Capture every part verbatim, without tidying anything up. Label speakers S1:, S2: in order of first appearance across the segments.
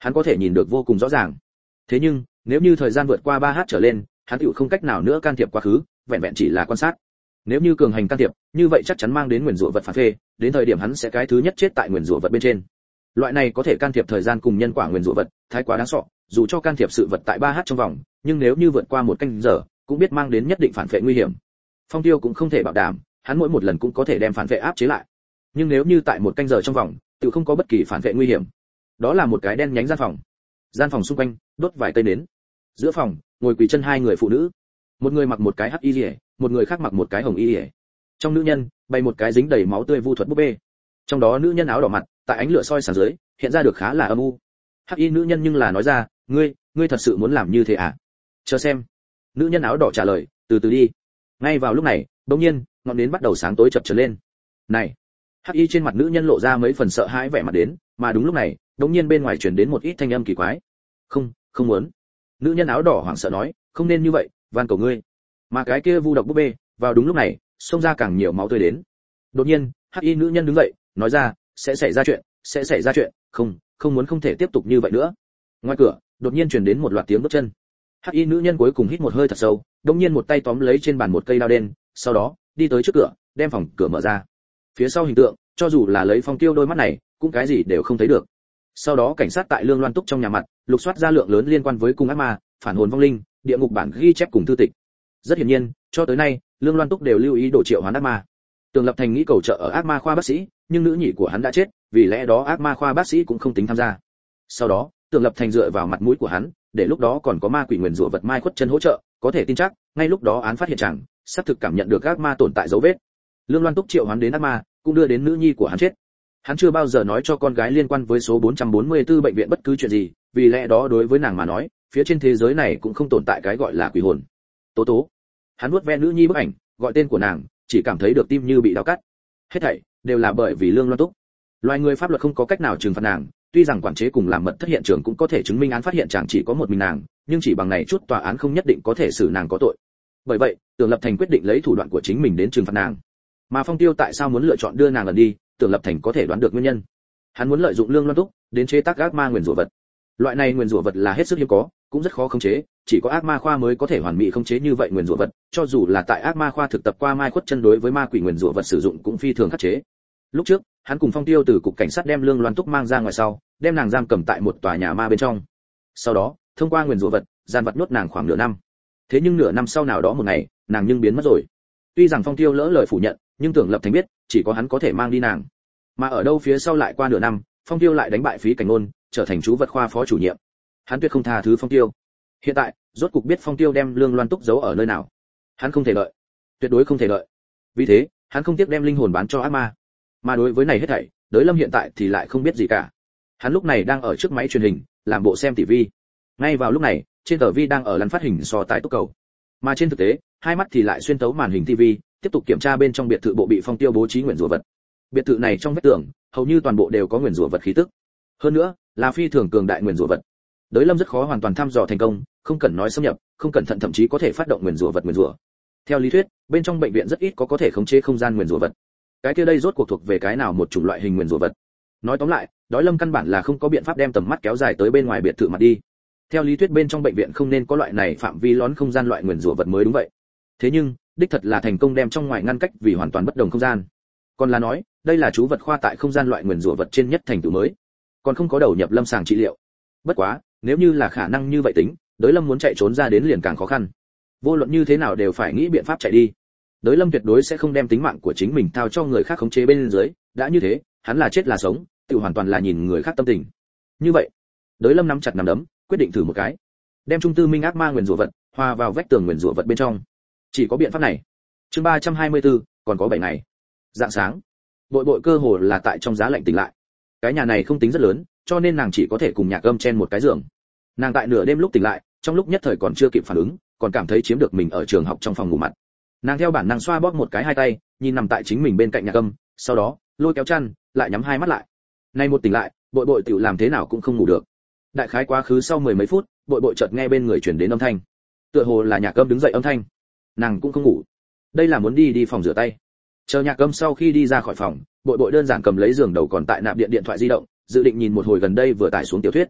S1: hắn có thể nhìn được vô cùng rõ ràng. Thế nhưng nếu như thời gian vượt qua ba h trở lên, hắn tựu không cách nào nữa can thiệp quá khứ, vẹn vẹn chỉ là quan sát. Nếu như cường hành can thiệp, như vậy chắc chắn mang đến nguyền rủa vật phản phệ, đến thời điểm hắn sẽ cái thứ nhất chết tại nguyền rủa vật bên trên. Loại này có thể can thiệp thời gian cùng nhân quả nguyền rủa vật, thái quá đáng sợ, dù cho can thiệp sự vật tại ba h trong vòng, nhưng nếu như vượt qua một canh giờ, cũng biết mang đến nhất định phản phệ nguy hiểm. Phong Tiêu cũng không thể bảo đảm, hắn mỗi một lần cũng có thể đem phản phệ áp chế lại. Nhưng nếu như tại một canh giờ trong vòng, tự không có bất kỳ phản vệ nguy hiểm. Đó là một cái đen nhánh gian phòng. Gian phòng xung quanh đốt vài cây nến. Giữa phòng ngồi quỳ chân hai người phụ nữ, một người mặc một cái hắc y liễu, một người khác mặc một cái hồng y liễu. Trong nữ nhân bày một cái dính đầy máu tươi vu thuật búp bê. Trong đó nữ nhân áo đỏ mặt, tại ánh lửa soi sáng dưới, hiện ra được khá là âm u. Hắc y nữ nhân nhưng là nói ra, ngươi, ngươi thật sự muốn làm như thế à? Chờ xem. Nữ nhân áo đỏ trả lời, từ từ đi. Ngay vào lúc này, đột nhiên, ngọn nến bắt đầu sáng tối chập chờn lên. Này, hắc y trên mặt nữ nhân lộ ra mấy phần sợ hãi vẻ mặt đến, mà đúng lúc này, đột nhiên bên ngoài truyền đến một ít thanh âm kỳ quái. Không, không muốn. Nữ nhân áo đỏ hoảng sợ nói, không nên như vậy, van cầu ngươi. Mà cái kia vu độc búp bê, vào đúng lúc này, xông ra càng nhiều máu tươi đến. Đột nhiên, hắc y nữ nhân đứng dậy, nói ra, sẽ xảy ra chuyện, sẽ xảy ra chuyện, không, không muốn không thể tiếp tục như vậy nữa. Ngoài cửa, đột nhiên truyền đến một loạt tiếng bước chân. Hắc y nữ nhân cuối cùng hít một hơi thật sâu, đột nhiên một tay tóm lấy trên bàn một cây đao đen, sau đó đi tới trước cửa, đem phòng cửa mở ra. Phía sau hình tượng, cho dù là lấy Phong Tiêu đôi mắt này, cũng cái gì đều không thấy được. Sau đó cảnh sát tại Lương Loan Túc trong nhà mặt, lục soát ra lượng lớn liên quan với cung ác ma, phản hồn vong linh, địa ngục bản ghi chép cùng thư tịch. Rất hiển nhiên, cho tới nay, Lương Loan Túc đều lưu ý đồ triệu hoán ác ma. Tường Lập Thành nghĩ cầu trợ ở ác ma khoa bác sĩ, nhưng nữ nhị của hắn đã chết, vì lẽ đó ác ma khoa bác sĩ cũng không tính tham gia. Sau đó, Tường Lập Thành dựa vào mặt mũi của hắn, để lúc đó còn có ma quỷ nguyền rủa vật mai khuất chân hỗ trợ, có thể tin chắc, ngay lúc đó án phát hiện chẳng, xác thực cảm nhận được ác ma tồn tại dấu vết. Lương Loan Túc triệu hoán đến ác ma, cũng đưa đến nữ nhi của hắn chết. Hắn chưa bao giờ nói cho con gái liên quan với số bốn trăm bốn mươi tư bệnh viện bất cứ chuyện gì, vì lẽ đó đối với nàng mà nói, phía trên thế giới này cũng không tồn tại cái gọi là quỷ hồn. Tố Tố. Hắn vuốt ve nữ nhi bức ảnh, gọi tên của nàng, chỉ cảm thấy được tim như bị đau cắt. Hết thảy đều là bởi vì Lương Loan Túc. Loài người pháp luật không có cách nào trừng phạt nàng, tuy rằng quản chế cùng làm mật thất hiện trường cũng có thể chứng minh án phát hiện chàng chỉ có một mình nàng, nhưng chỉ bằng này chút tòa án không nhất định có thể xử nàng có tội. Bởi vậy, Tưởng Lập Thành quyết định lấy thủ đoạn của chính mình đến trừng phạt nàng. Mà Phong Tiêu tại sao muốn lựa chọn đưa nàng lần đi, Tưởng Lập Thành có thể đoán được nguyên nhân. Hắn muốn lợi dụng Lương Loan Túc đến chế tác ác ma nguyền rủa vật. Loại này nguyền rủa vật là hết sức hiếm có, cũng rất khó khống chế, chỉ có ác ma khoa mới có thể hoàn mỹ khống chế như vậy nguyền rủa vật, cho dù là tại ác ma khoa thực tập qua mai khuất chân đối với ma quỷ nguyền rủa vật sử dụng cũng phi thường khắc chế. Lúc trước, hắn cùng Phong Tiêu từ cục cảnh sát đem Lương Loan Túc mang ra ngoài sau, đem nàng giam cầm tại một tòa nhà ma bên trong. Sau đó, thông qua nguyền rủa vật, gian vật nhốt nàng khoảng nửa năm. Thế nhưng nửa năm sau nào đó một ngày, nàng nhưng biến mất rồi. Tuy rằng Phong Tiêu lỡ lời phủ nhận, nhưng Tưởng Lập Thành biết, chỉ có hắn có thể mang đi nàng. Mà ở đâu phía sau lại qua nửa năm, Phong Tiêu lại đánh bại Phí Cảnh Nôn, trở thành chú vật khoa phó chủ nhiệm. Hắn tuyệt không tha thứ Phong Tiêu. Hiện tại, rốt cục biết Phong Tiêu đem Lương Loan Túc giấu ở nơi nào. Hắn không thể lợi, tuyệt đối không thể lợi. Vì thế, hắn không tiếc đem linh hồn bán cho ác ma. Mà đối với này hết thảy, Đới Lâm hiện tại thì lại không biết gì cả. Hắn lúc này đang ở trước máy truyền hình, làm bộ xem ti vi. Ngay vào lúc này, trên tờ vi đang ở lăn phát hình so tài túc cầu. Mà trên thực tế, hai mắt thì lại xuyên tấu màn hình ti vi, tiếp tục kiểm tra bên trong biệt thự bộ bị Phong Tiêu bố trí nguyền rủa vật. Biệt thự này trong vách tường, hầu như toàn bộ đều có nguyền rủa vật khí tức. Hơn nữa, là phi thường cường đại nguyền rủa vật. Đới Lâm rất khó hoàn toàn thăm dò thành công, không cần nói xâm nhập, không cẩn thận thậm chí có thể phát động nguyền rủa vật nguyền rủa. Theo lý thuyết, bên trong bệnh viện rất ít có có thể khống chế không gian nguyền rủa vật. Cái kia đây rốt cuộc thuộc về cái nào một chủng loại hình nguyền rủa vật? Nói tóm lại, Đới Lâm căn bản là không có biện pháp đem tầm mắt kéo dài tới bên ngoài biệt thự mặt đi. Theo lý thuyết bên trong bệnh viện không nên có loại này phạm vi lón không gian loại nguyền rủa vật mới đúng vậy. Thế nhưng, đích thật là thành công đem trong ngoài ngăn cách vì hoàn toàn bất đồng không gian. Còn là nói, đây là chú vật khoa tại không gian loại nguyền rủa vật trên nhất thành tựu mới, còn không có đầu nhập lâm sàng trị liệu. Bất quá, nếu như là khả năng như vậy tính, Đới Lâm muốn chạy trốn ra đến liền càng khó khăn. Vô luận như thế nào đều phải nghĩ biện pháp chạy đi. Đới Lâm tuyệt đối sẽ không đem tính mạng của chính mình thao cho người khác khống chế bên dưới, đã như thế, hắn là chết là sống, tự hoàn toàn là nhìn người khác tâm tình. Như vậy, Đới Lâm nắm chặt nắm đấm, quyết định thử một cái, đem trung tư minh ác ma nguyền rủa vật hòa vào vách tường nguyền rủa vật bên trong. Chỉ có biện pháp này. Chương ba trăm hai mươi tư, còn có bảy ngày. Dạng sáng, Bội Bội cơ hồ là tại trong giá lạnh tỉnh lại. Cái nhà này không tính rất lớn, cho nên nàng chỉ có thể cùng Nhạc Âm chen một cái giường. Nàng tại nửa đêm lúc tỉnh lại, trong lúc nhất thời còn chưa kịp phản ứng, còn cảm thấy chiếm được mình ở trường học trong phòng ngủ mặt. Nàng theo bản năng xoa bóp một cái hai tay, nhìn nằm tại chính mình bên cạnh Nhạc Âm, sau đó lôi kéo chăn, lại nhắm hai mắt lại. Nay một tỉnh lại, Bội Bội tiểu làm thế nào cũng không ngủ được. Đại khái quá khứ sau mười mấy phút, Bội Bội chợt nghe bên người truyền đến âm thanh. Tựa hồ là Nhạc Âm đứng dậy âm thanh. Nàng cũng không ngủ. Đây là muốn đi đi phòng rửa tay. Chờ Nhạc Âm sau khi đi ra khỏi phòng, Bội Bội đơn giản cầm lấy giường đầu còn tại nạp điện điện thoại di động, dự định nhìn một hồi gần đây vừa tải xuống tiểu thuyết.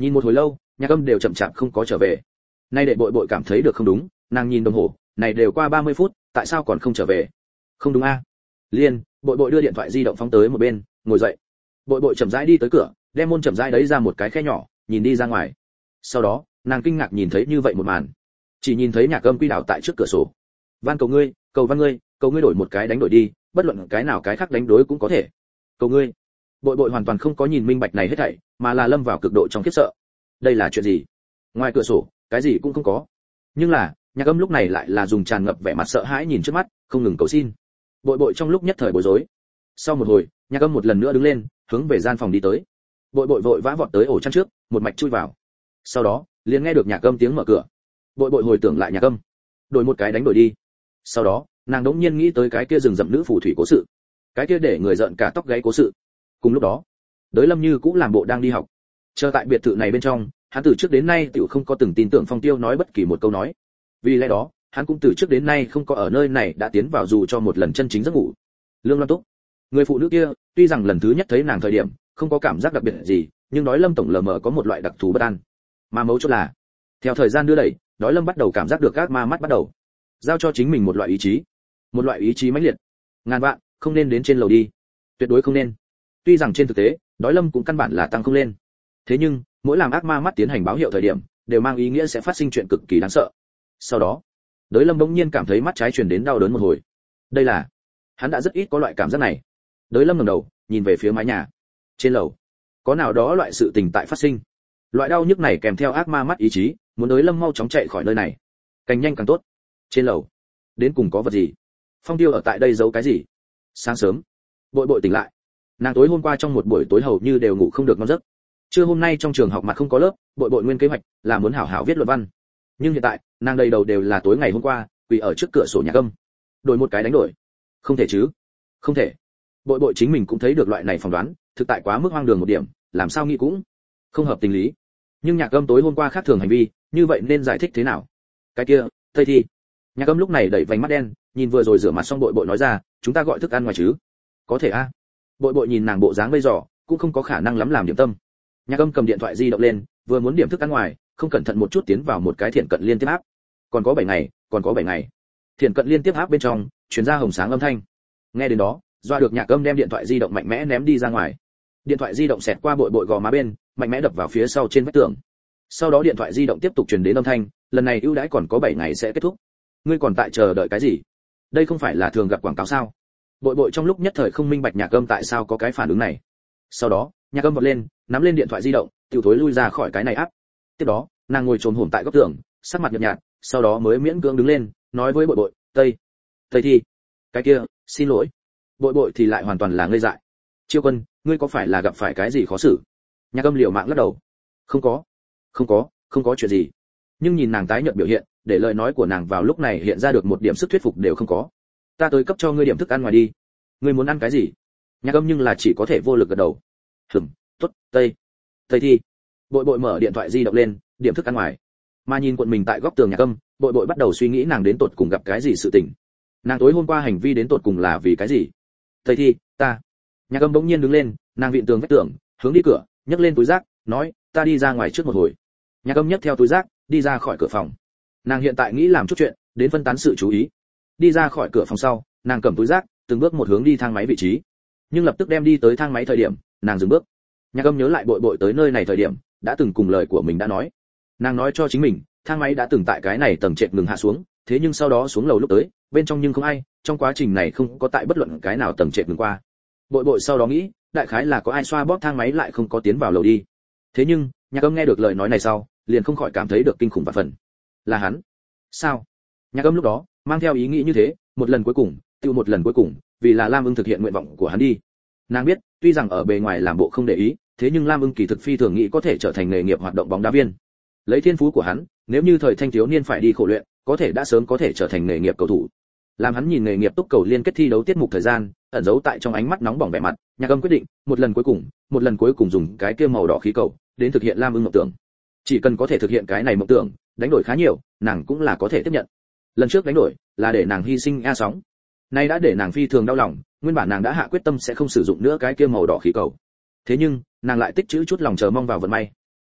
S1: Nhìn một hồi lâu, Nhạc Âm đều chậm chạp không có trở về. Nay để Bội Bội cảm thấy được không đúng, nàng nhìn đồng hồ, này đều qua ba mươi phút, tại sao còn không trở về? Không đúng a? Liên, Bội Bội đưa điện thoại di động phóng tới một bên, ngồi dậy. Bội Bội chậm rãi đi tới cửa, đem môn chậm rãi đấy ra một cái khe nhỏ, nhìn đi ra ngoài. Sau đó, nàng kinh ngạc nhìn thấy như vậy một màn. Chỉ nhìn thấy Nhạc Âm quy đảo tại trước cửa sổ. Van cầu ngươi, cầu van ngươi, cầu ngươi đổi một cái đánh đổi đi, bất luận cái nào cái khác đánh đối cũng có thể. Cầu ngươi. Bội Bội hoàn toàn không có nhìn minh bạch này hết thảy, mà là lâm vào cực độ trong khiếp sợ. Đây là chuyện gì? Ngoài cửa sổ, cái gì cũng không có. Nhưng là, Nhạc Âm lúc này lại là dùng tràn ngập vẻ mặt sợ hãi nhìn trước mắt, không ngừng cầu xin. Bội Bội trong lúc nhất thời bối rối. Sau một hồi, Nhạc Âm một lần nữa đứng lên, hướng về gian phòng đi tới. Bội Bội vội vã vọt tới ổ chăn trước, một mạch chui vào. Sau đó, liền nghe được Nhạc Âm tiếng mở cửa. Bội Bội hồi tưởng lại Nhạc Âm, đổi một cái đánh đổi đi. Sau đó, nàng đống nhiên nghĩ tới cái kia rừng rậm nữ phù thủy cố sự, cái kia để người giận cả tóc gáy cố sự. Cùng lúc đó, Đới Lâm như cũng làm bộ đang đi học. Chờ tại biệt thự này bên trong, hắn từ trước đến nay tiểu không có từng tin tưởng Phong Tiêu nói bất kỳ một câu nói. Vì lẽ đó, hắn cũng từ trước đến nay không có ở nơi này đã tiến vào dù cho một lần chân chính giấc ngủ. Lương Loan Túc, người phụ nữ kia, tuy rằng lần thứ nhất thấy nàng thời điểm, không có cảm giác đặc biệt gì, nhưng Đói Lâm tổng lờ mờ có một loại đặc thù bất an. Mà mấu chốt là, theo thời gian đưa đẩy, Đói Lâm bắt đầu cảm giác được các ma mắt bắt đầu giao cho chính mình một loại ý chí, một loại ý chí mãnh liệt. Ngàn vạn, không nên đến trên lầu đi, tuyệt đối không nên. Tuy rằng trên thực tế, Đói Lâm cũng căn bản là tăng không lên. Thế nhưng, mỗi làm ác ma mắt tiến hành báo hiệu thời điểm, đều mang ý nghĩa sẽ phát sinh chuyện cực kỳ đáng sợ. Sau đó, Đới Lâm bỗng nhiên cảm thấy mắt trái truyền đến đau đớn một hồi. Đây là, hắn đã rất ít có loại cảm giác này. Đới Lâm ngẩng đầu, nhìn về phía mái nhà. Trên lầu, có nào đó loại sự tình tại phát sinh. Loại đau nhức này kèm theo ác ma mắt ý chí, muốn Đới Lâm mau chóng chạy khỏi nơi này. Càng nhanh càng tốt. Trên lầu, đến cùng có vật gì? Phong Tiêu ở tại đây giấu cái gì? Sáng sớm, Bội Bội tỉnh lại. Nàng tối hôm qua trong một buổi tối hầu như đều ngủ không được ngon giấc. Trưa hôm nay trong trường học mặt không có lớp, Bội Bội nguyên kế hoạch là muốn hảo hảo viết luận văn. Nhưng hiện tại, nàng đầy đầu đều là tối ngày hôm qua, quỳ ở trước cửa sổ Nhạc Âm. Đổi một cái đánh đổi. Không thể chứ? Không thể. Bội Bội chính mình cũng thấy được loại này phỏng đoán, thực tại quá mức hoang đường một điểm, làm sao nghĩ cũng không hợp tình lý. Nhưng Nhạc Âm tối hôm qua khác thường hành vi, như vậy nên giải thích thế nào? Cái kia, Tây Thi. Nhạc Âm lúc này đẩy vành mắt đen, nhìn vừa rồi rửa mặt xong Bội Bội nói ra, chúng ta gọi thức ăn ngoài chứ? Có thể a. Bội Bội nhìn nàng bộ dáng bây giờ, cũng không có khả năng lắm làm điểm tâm. Nhạc Âm cầm điện thoại di động lên, vừa muốn điểm thức ăn ngoài, không cẩn thận một chút tiến vào một cái thiện cận liên tiếp áp. Còn có bảy ngày, còn có bảy ngày. Thiện cận liên tiếp áp bên trong, truyền ra hồng sáng âm thanh. Nghe đến đó, doa được Nhạc Âm đem điện thoại di động mạnh mẽ ném đi ra ngoài. Điện thoại di động xẹt qua Bội Bội gò má bên, mạnh mẽ đập vào phía sau trên vách tường. Sau đó điện thoại di động tiếp tục truyền đến âm thanh, lần này ưu đãi còn có bảy ngày sẽ kết thúc. Ngươi còn tại chờ đợi cái gì? Đây không phải là thường gặp quảng cáo sao? Bội Bội trong lúc nhất thời không minh bạch Nhạc Âm tại sao có cái phản ứng này. Sau đó, Nhạc Âm vọt lên, nắm lên điện thoại di động, tiểu thối lui ra khỏi cái này áp. Tiếp đó, nàng ngồi chồm hổm tại góc tường, sắc mặt nhợt nhạt, sau đó mới miễn cưỡng đứng lên, nói với Bội Bội, "Tây, Tây Thi, cái kia, xin lỗi." Bội Bội thì lại hoàn toàn là ngây dại. "Chiêu Quân, ngươi có phải là gặp phải cái gì khó xử?" Nhạc Âm liều mạng lắc đầu. "Không có, không có, không có chuyện gì." Nhưng nhìn nàng tái nhợt biểu hiện, để lời nói của nàng vào lúc này hiện ra được một điểm sức thuyết phục đều không có. "Ta tới cấp cho ngươi điểm thức ăn ngoài đi. Ngươi muốn ăn cái gì?" Nhạc Âm nhưng là chỉ có thể vô lực gật đầu. "Ừm, tốt, Tây, Tây Thi." Bội Bội mở điện thoại di động lên, điểm thức ăn ngoài. Mà nhìn cuộn mình tại góc tường Nhạc Âm, Bội Bội bắt đầu suy nghĩ nàng đến tột cùng gặp cái gì sự tình. Nàng tối hôm qua hành vi đến tột cùng là vì cái gì? "Tây Thi, ta." Nhạc Âm bỗng nhiên đứng lên, nàng vịn tường vách tường, hướng đi cửa, nhấc lên túi rác, nói, "Ta đi ra ngoài trước một hồi." Nhạc Âm nhấc theo túi rác, đi ra khỏi cửa phòng. Nàng hiện tại nghĩ làm chút chuyện, đến phân tán sự chú ý. Đi ra khỏi cửa phòng sau, nàng cầm túi rác, từng bước một hướng đi thang máy vị trí. Nhưng lập tức đem đi tới thang máy thời điểm, nàng dừng bước. Nhạc Âm nhớ lại Bội Bội tới nơi này thời điểm, đã từng cùng lời của mình đã nói. Nàng nói cho chính mình, thang máy đã từng tại cái này tầng trệt ngừng hạ xuống, thế nhưng sau đó xuống lầu lúc tới, bên trong nhưng không ai, trong quá trình này không có tại bất luận cái nào tầng trệt ngừng qua. Bội Bội sau đó nghĩ, đại khái là có ai xoa bóp thang máy lại không có tiến vào lầu đi. Thế nhưng, Nhạc Âm nghe được lời nói này sau, liền không khỏi cảm thấy được kinh khủng vạn phần. Là hắn? Sao? Nhạc Âm lúc đó mang theo ý nghĩ như thế, một lần cuối cùng, tiêu một lần cuối cùng, vì là Lam Ưng thực hiện nguyện vọng của hắn đi. Nàng biết, tuy rằng ở bề ngoài làm bộ không để ý, thế nhưng Lam Ưng kỳ thực phi thường nghĩ có thể trở thành nghề nghiệp hoạt động bóng đá viên. Lấy thiên phú của hắn, nếu như thời thanh thiếu niên phải đi khổ luyện, có thể đã sớm có thể trở thành nghề nghiệp cầu thủ. Làm hắn nhìn nghề nghiệp túc cầu liên kết thi đấu tiết mục thời gian, ẩn giấu tại trong ánh mắt nóng bỏng vẻ mặt, Nhạc Âm quyết định, một lần cuối cùng, một lần cuối cùng dùng cái kia màu đỏ khí cầu, đến thực hiện Lam Ưng mộng tưởng. Chỉ cần có thể thực hiện cái này mộng tưởng, đánh đổi khá nhiều, nàng cũng là có thể tiếp nhận. Lần trước đánh đổi là để nàng hy sinh A Sóng, nay đã để nàng phi thường đau lòng, nguyên bản nàng đã hạ quyết tâm sẽ không sử dụng nữa cái kia màu đỏ khí cầu. Thế nhưng, nàng lại tích trữ chút lòng chờ mong vào vận may.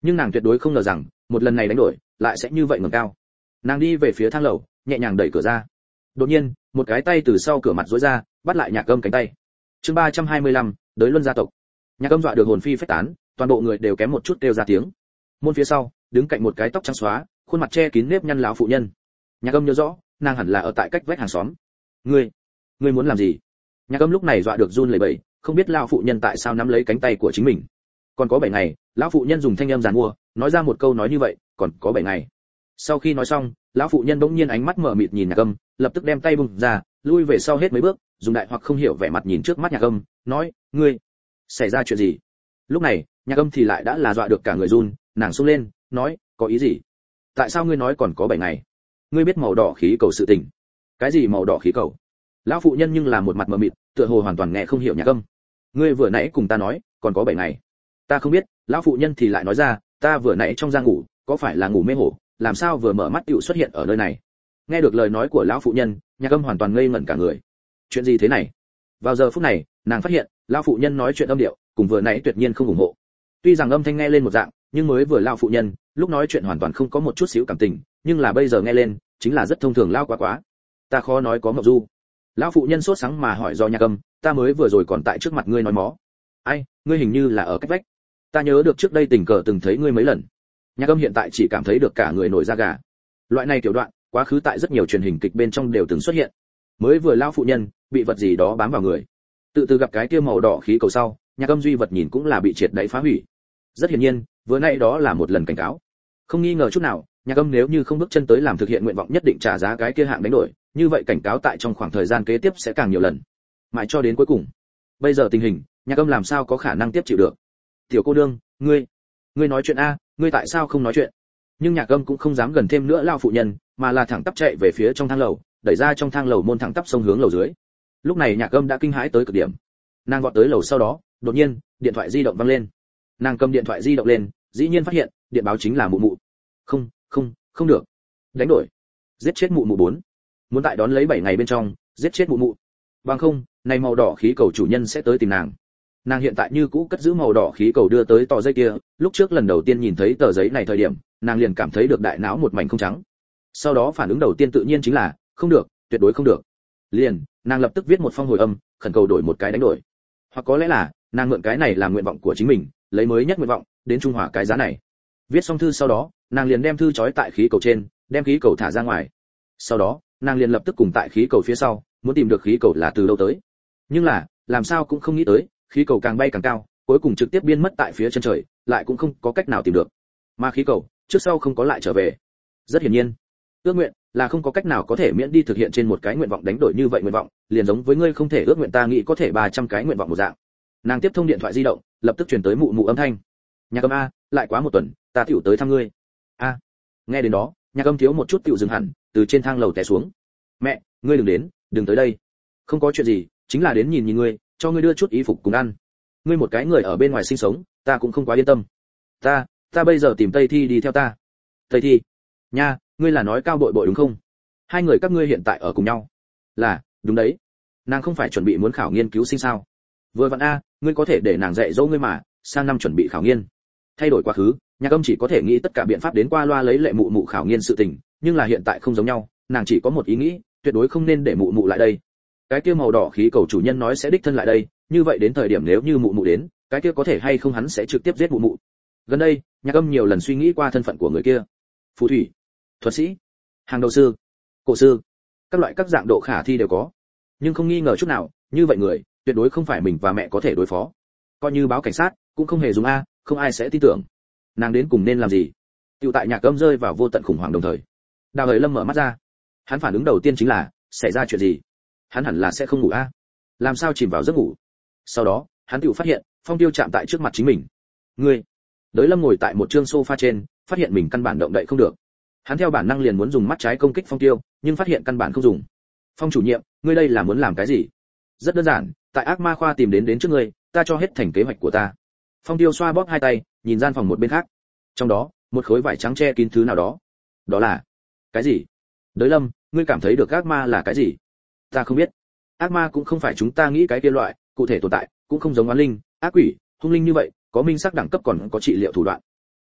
S1: nhưng nàng tuyệt đối không ngờ rằng một lần này đánh đổi lại sẽ như vậy ngẩng cao. Nàng đi về phía thang lầu, nhẹ nhàng đẩy cửa ra. Đột nhiên, một cái tay từ sau cửa mặt duỗi ra, bắt lại Nhạc Âm cánh tay. Chương ba trăm hai mươi lăm, Đới Luân gia tộc. Nhạc Âm dọa được hồn phi phách tán, toàn bộ người đều kém một chút kêu ra tiếng. Môn phía sau, đứng cạnh một cái tóc trắng xóa, khuôn mặt che kín nếp nhăn lão phụ nhân. Nhạc Âm nhớ rõ, nàng hẳn là ở tại cách vách hàng xóm. "Ngươi, ngươi muốn làm gì?" Nhạc Âm lúc này dọa được run lẩy bẩy, không biết lão phụ nhân tại sao nắm lấy cánh tay của chính mình. Còn có bảy ngày, lão phụ nhân dùng thanh âm giàn mua, nói ra một câu nói như vậy, còn có bảy ngày. Sau khi nói xong, lão phụ nhân bỗng nhiên ánh mắt mở mịt nhìn Nhạc Âm, lập tức đem tay bung ra, lui về sau hết mấy bước, dùng đại hoặc không hiểu vẻ mặt nhìn trước mắt Nhạc Âm, nói: "Ngươi, xảy ra chuyện gì?" Lúc này, Nhạc Âm thì lại đã là dọa được cả người run, nàng xông lên, nói: "Có ý gì? Tại sao ngươi nói còn có bảy ngày? Ngươi biết màu đỏ khí cầu sự tình?" "Cái gì màu đỏ khí cầu?" Lão phụ nhân nhưng là một mặt mờ mịt, tựa hồ hoàn toàn nghe không hiểu Nhạc Âm. "Ngươi vừa nãy cùng ta nói, còn có bảy ngày." "Ta không biết." Lão phụ nhân thì lại nói ra: "Ta vừa nãy trong giang ngủ, có phải là ngủ mê hổ, làm sao vừa mở mắt tựu xuất hiện ở nơi này?" Nghe được lời nói của lão phụ nhân, Nhạc Âm hoàn toàn ngây ngẩn cả người. Chuyện gì thế này? Vào giờ phút này, nàng phát hiện, lão phụ nhân nói chuyện âm điệu, cùng vừa nãy tuyệt nhiên không ủng hộ. Tuy rằng âm thanh nghe lên một dạng, nhưng mới vừa lão phụ nhân, lúc nói chuyện hoàn toàn không có một chút xíu cảm tình, nhưng là bây giờ nghe lên, chính là rất thông thường lao quá quá. "Ta khó nói có mộng du." Lão phụ nhân sốt sắng mà hỏi do Nhạc Âm, "Ta mới vừa rồi còn tại trước mặt ngươi nói mó." "Ai, ngươi hình như là ở cách vách. Ta nhớ được trước đây tình cờ từng thấy ngươi mấy lần." Nhạc Âm hiện tại chỉ cảm thấy được cả người nổi da gà. Loại này tiểu đoạn, quá khứ tại rất nhiều truyền hình kịch bên trong đều từng xuất hiện. Mới vừa lão phụ nhân bị vật gì đó bám vào người, tự từ gặp cái kia màu đỏ khí cầu sau, Nhạc Âm duy vật nhìn cũng là bị triệt đẩy phá hủy. Rất hiển nhiên, vừa nãy đó là một lần cảnh cáo. Không nghi ngờ chút nào, Nhạc Âm nếu như không bước chân tới làm thực hiện nguyện vọng nhất định trả giá cái kia hạng đánh đổi, như vậy cảnh cáo tại trong khoảng thời gian kế tiếp sẽ càng nhiều lần, mãi cho đến cuối cùng. Bây giờ tình hình, Nhạc Âm làm sao có khả năng tiếp chịu được? "Tiểu cô nương, ngươi, ngươi nói chuyện a, ngươi tại sao không nói chuyện?" Nhưng Nhạc Âm cũng không dám gần thêm nữa lao phụ nhân, mà là thẳng tắp chạy về phía trong thang lầu, đẩy ra trong thang lầu môn thẳng tắp xông hướng lầu dưới. Lúc này Nhạc Âm đã kinh hãi tới cực điểm. Nàng vọt tới lầu sau đó, đột nhiên, điện thoại di động vang lên. Nàng cầm điện thoại di động lên, dĩ nhiên phát hiện, điện báo chính là mụ mụ. Không, không, không được. Đánh đổi. Giết chết mụ mụ bốn. Muốn tại đón lấy bảy ngày bên trong, giết chết mụ mụ. Bằng không, này màu đỏ khí cầu chủ nhân sẽ tới tìm nàng. Nàng hiện tại như cũ cất giữ màu đỏ khí cầu đưa tới tờ giấy kia, lúc trước lần đầu tiên nhìn thấy tờ giấy này thời điểm, nàng liền cảm thấy được đại não một mảnh không trắng. Sau đó phản ứng đầu tiên tự nhiên chính là, không được, tuyệt đối không được. Liền, nàng lập tức viết một phong hồi âm, khẩn cầu đổi một cái đánh đổi. Hoặc có lẽ là, nàng mượn cái này làm nguyện vọng của chính mình, lấy mới nhất nguyện vọng, đến trung hòa cái giá này. Viết xong thư sau đó, nàng liền đem thư trói tại khí cầu trên, đem khí cầu thả ra ngoài. Sau đó, nàng liền lập tức cùng tại khí cầu phía sau, muốn tìm được khí cầu là từ đâu tới. Nhưng là, làm sao cũng không nghĩ tới, khí cầu càng bay càng cao, cuối cùng trực tiếp biến mất tại phía chân trời, lại cũng không có cách nào tìm được. Mà khí cầu, trước sau không có lại trở về. Rất hiển nhiên, ước nguyện là không có cách nào có thể miễn đi thực hiện trên một cái nguyện vọng đánh đổi như vậy nguyện vọng, liền giống với ngươi không thể ước nguyện ta nghĩ có thể ba trăm cái nguyện vọng một dạng. Nàng tiếp thông điện thoại di động, lập tức truyền tới mụ mụ âm thanh. "Nhạc Âm a, lại quá một tuần, ta tiểu tới thăm ngươi." "A." Nghe đến đó, Nhạc Âm thiếu một chút tiểu dừng hẳn, từ trên thang lầu té xuống. "Mẹ, ngươi đừng đến, đừng tới đây." "Không có chuyện gì, chính là đến nhìn nhìn ngươi, cho ngươi đưa chút y phục cùng ăn. Ngươi một cái người ở bên ngoài sinh sống, ta cũng không quá yên tâm." "Ta, ta bây giờ tìm Tây Thi đi theo ta." "Tây Thi? Nha, ngươi là nói Cao Bội Bội đúng không? Hai người các ngươi hiện tại ở cùng nhau?" "Là, đúng đấy. Nàng không phải chuẩn bị muốn khảo nghiên cứu sinh sao? Vừa vặn a, ngươi có thể để nàng dạy dỗ ngươi mà, sang năm chuẩn bị khảo nghiên." Thay đổi quá khứ, Nhạc Âm chỉ có thể nghĩ tất cả biện pháp đến qua loa lấy lệ mụ mụ khảo nghiên sự tình, nhưng là hiện tại không giống nhau, nàng chỉ có một ý nghĩ, tuyệt đối không nên để mụ mụ lại đây. Cái kia màu đỏ khí cầu chủ nhân nói sẽ đích thân lại đây, như vậy đến thời điểm nếu như mụ mụ đến, cái kia có thể hay không hắn sẽ trực tiếp giết mụ mụ. Gần đây, Nhạc Âm nhiều lần suy nghĩ qua thân phận của người kia. Phù thủy, thuật sĩ, hàng đầu sư, cổ sư, các loại các dạng độ khả thi đều có. Nhưng không nghi ngờ chút nào, như vậy người, tuyệt đối không phải mình và mẹ có thể đối phó. Coi như báo cảnh sát, cũng không hề dùng a, không ai sẽ tin tưởng. Nàng đến cùng nên làm gì? Tiểu tại Nhạc Âm rơi vào vô tận khủng hoảng đồng thời, Đào Hời Lâm mở mắt ra. Hắn phản ứng đầu tiên chính là, xảy ra chuyện gì? Hắn hẳn là sẽ không ngủ a. Làm sao chìm vào giấc ngủ? Sau đó, hắn tiểu phát hiện, Phong Tiêu chạm tại trước mặt chính mình. "Ngươi?" Đới Lâm ngồi tại một trương sofa trên, phát hiện mình căn bản động đậy không được. Hắn theo bản năng liền muốn dùng mắt trái công kích Phong Tiêu, nhưng phát hiện căn bản không dùng. "Phong chủ nhiệm, ngươi đây là muốn làm cái gì?" "Rất đơn giản, tại ác ma khoa tìm đến đến trước ngươi, ta cho hết thành kế hoạch của ta." Phong Tiêu xoa bóp hai tay, nhìn gian phòng một bên khác. Trong đó, một khối vải trắng che kín thứ nào đó. "Đó là cái gì?" "Đới Lâm, ngươi cảm thấy được ác ma là cái gì?" "Ta không biết. Ác ma cũng không phải chúng ta nghĩ cái kia loại, cụ thể tồn tại, cũng không giống oán linh, ác quỷ, hung linh như vậy, có minh sắc đẳng cấp còn có trị liệu thủ đoạn."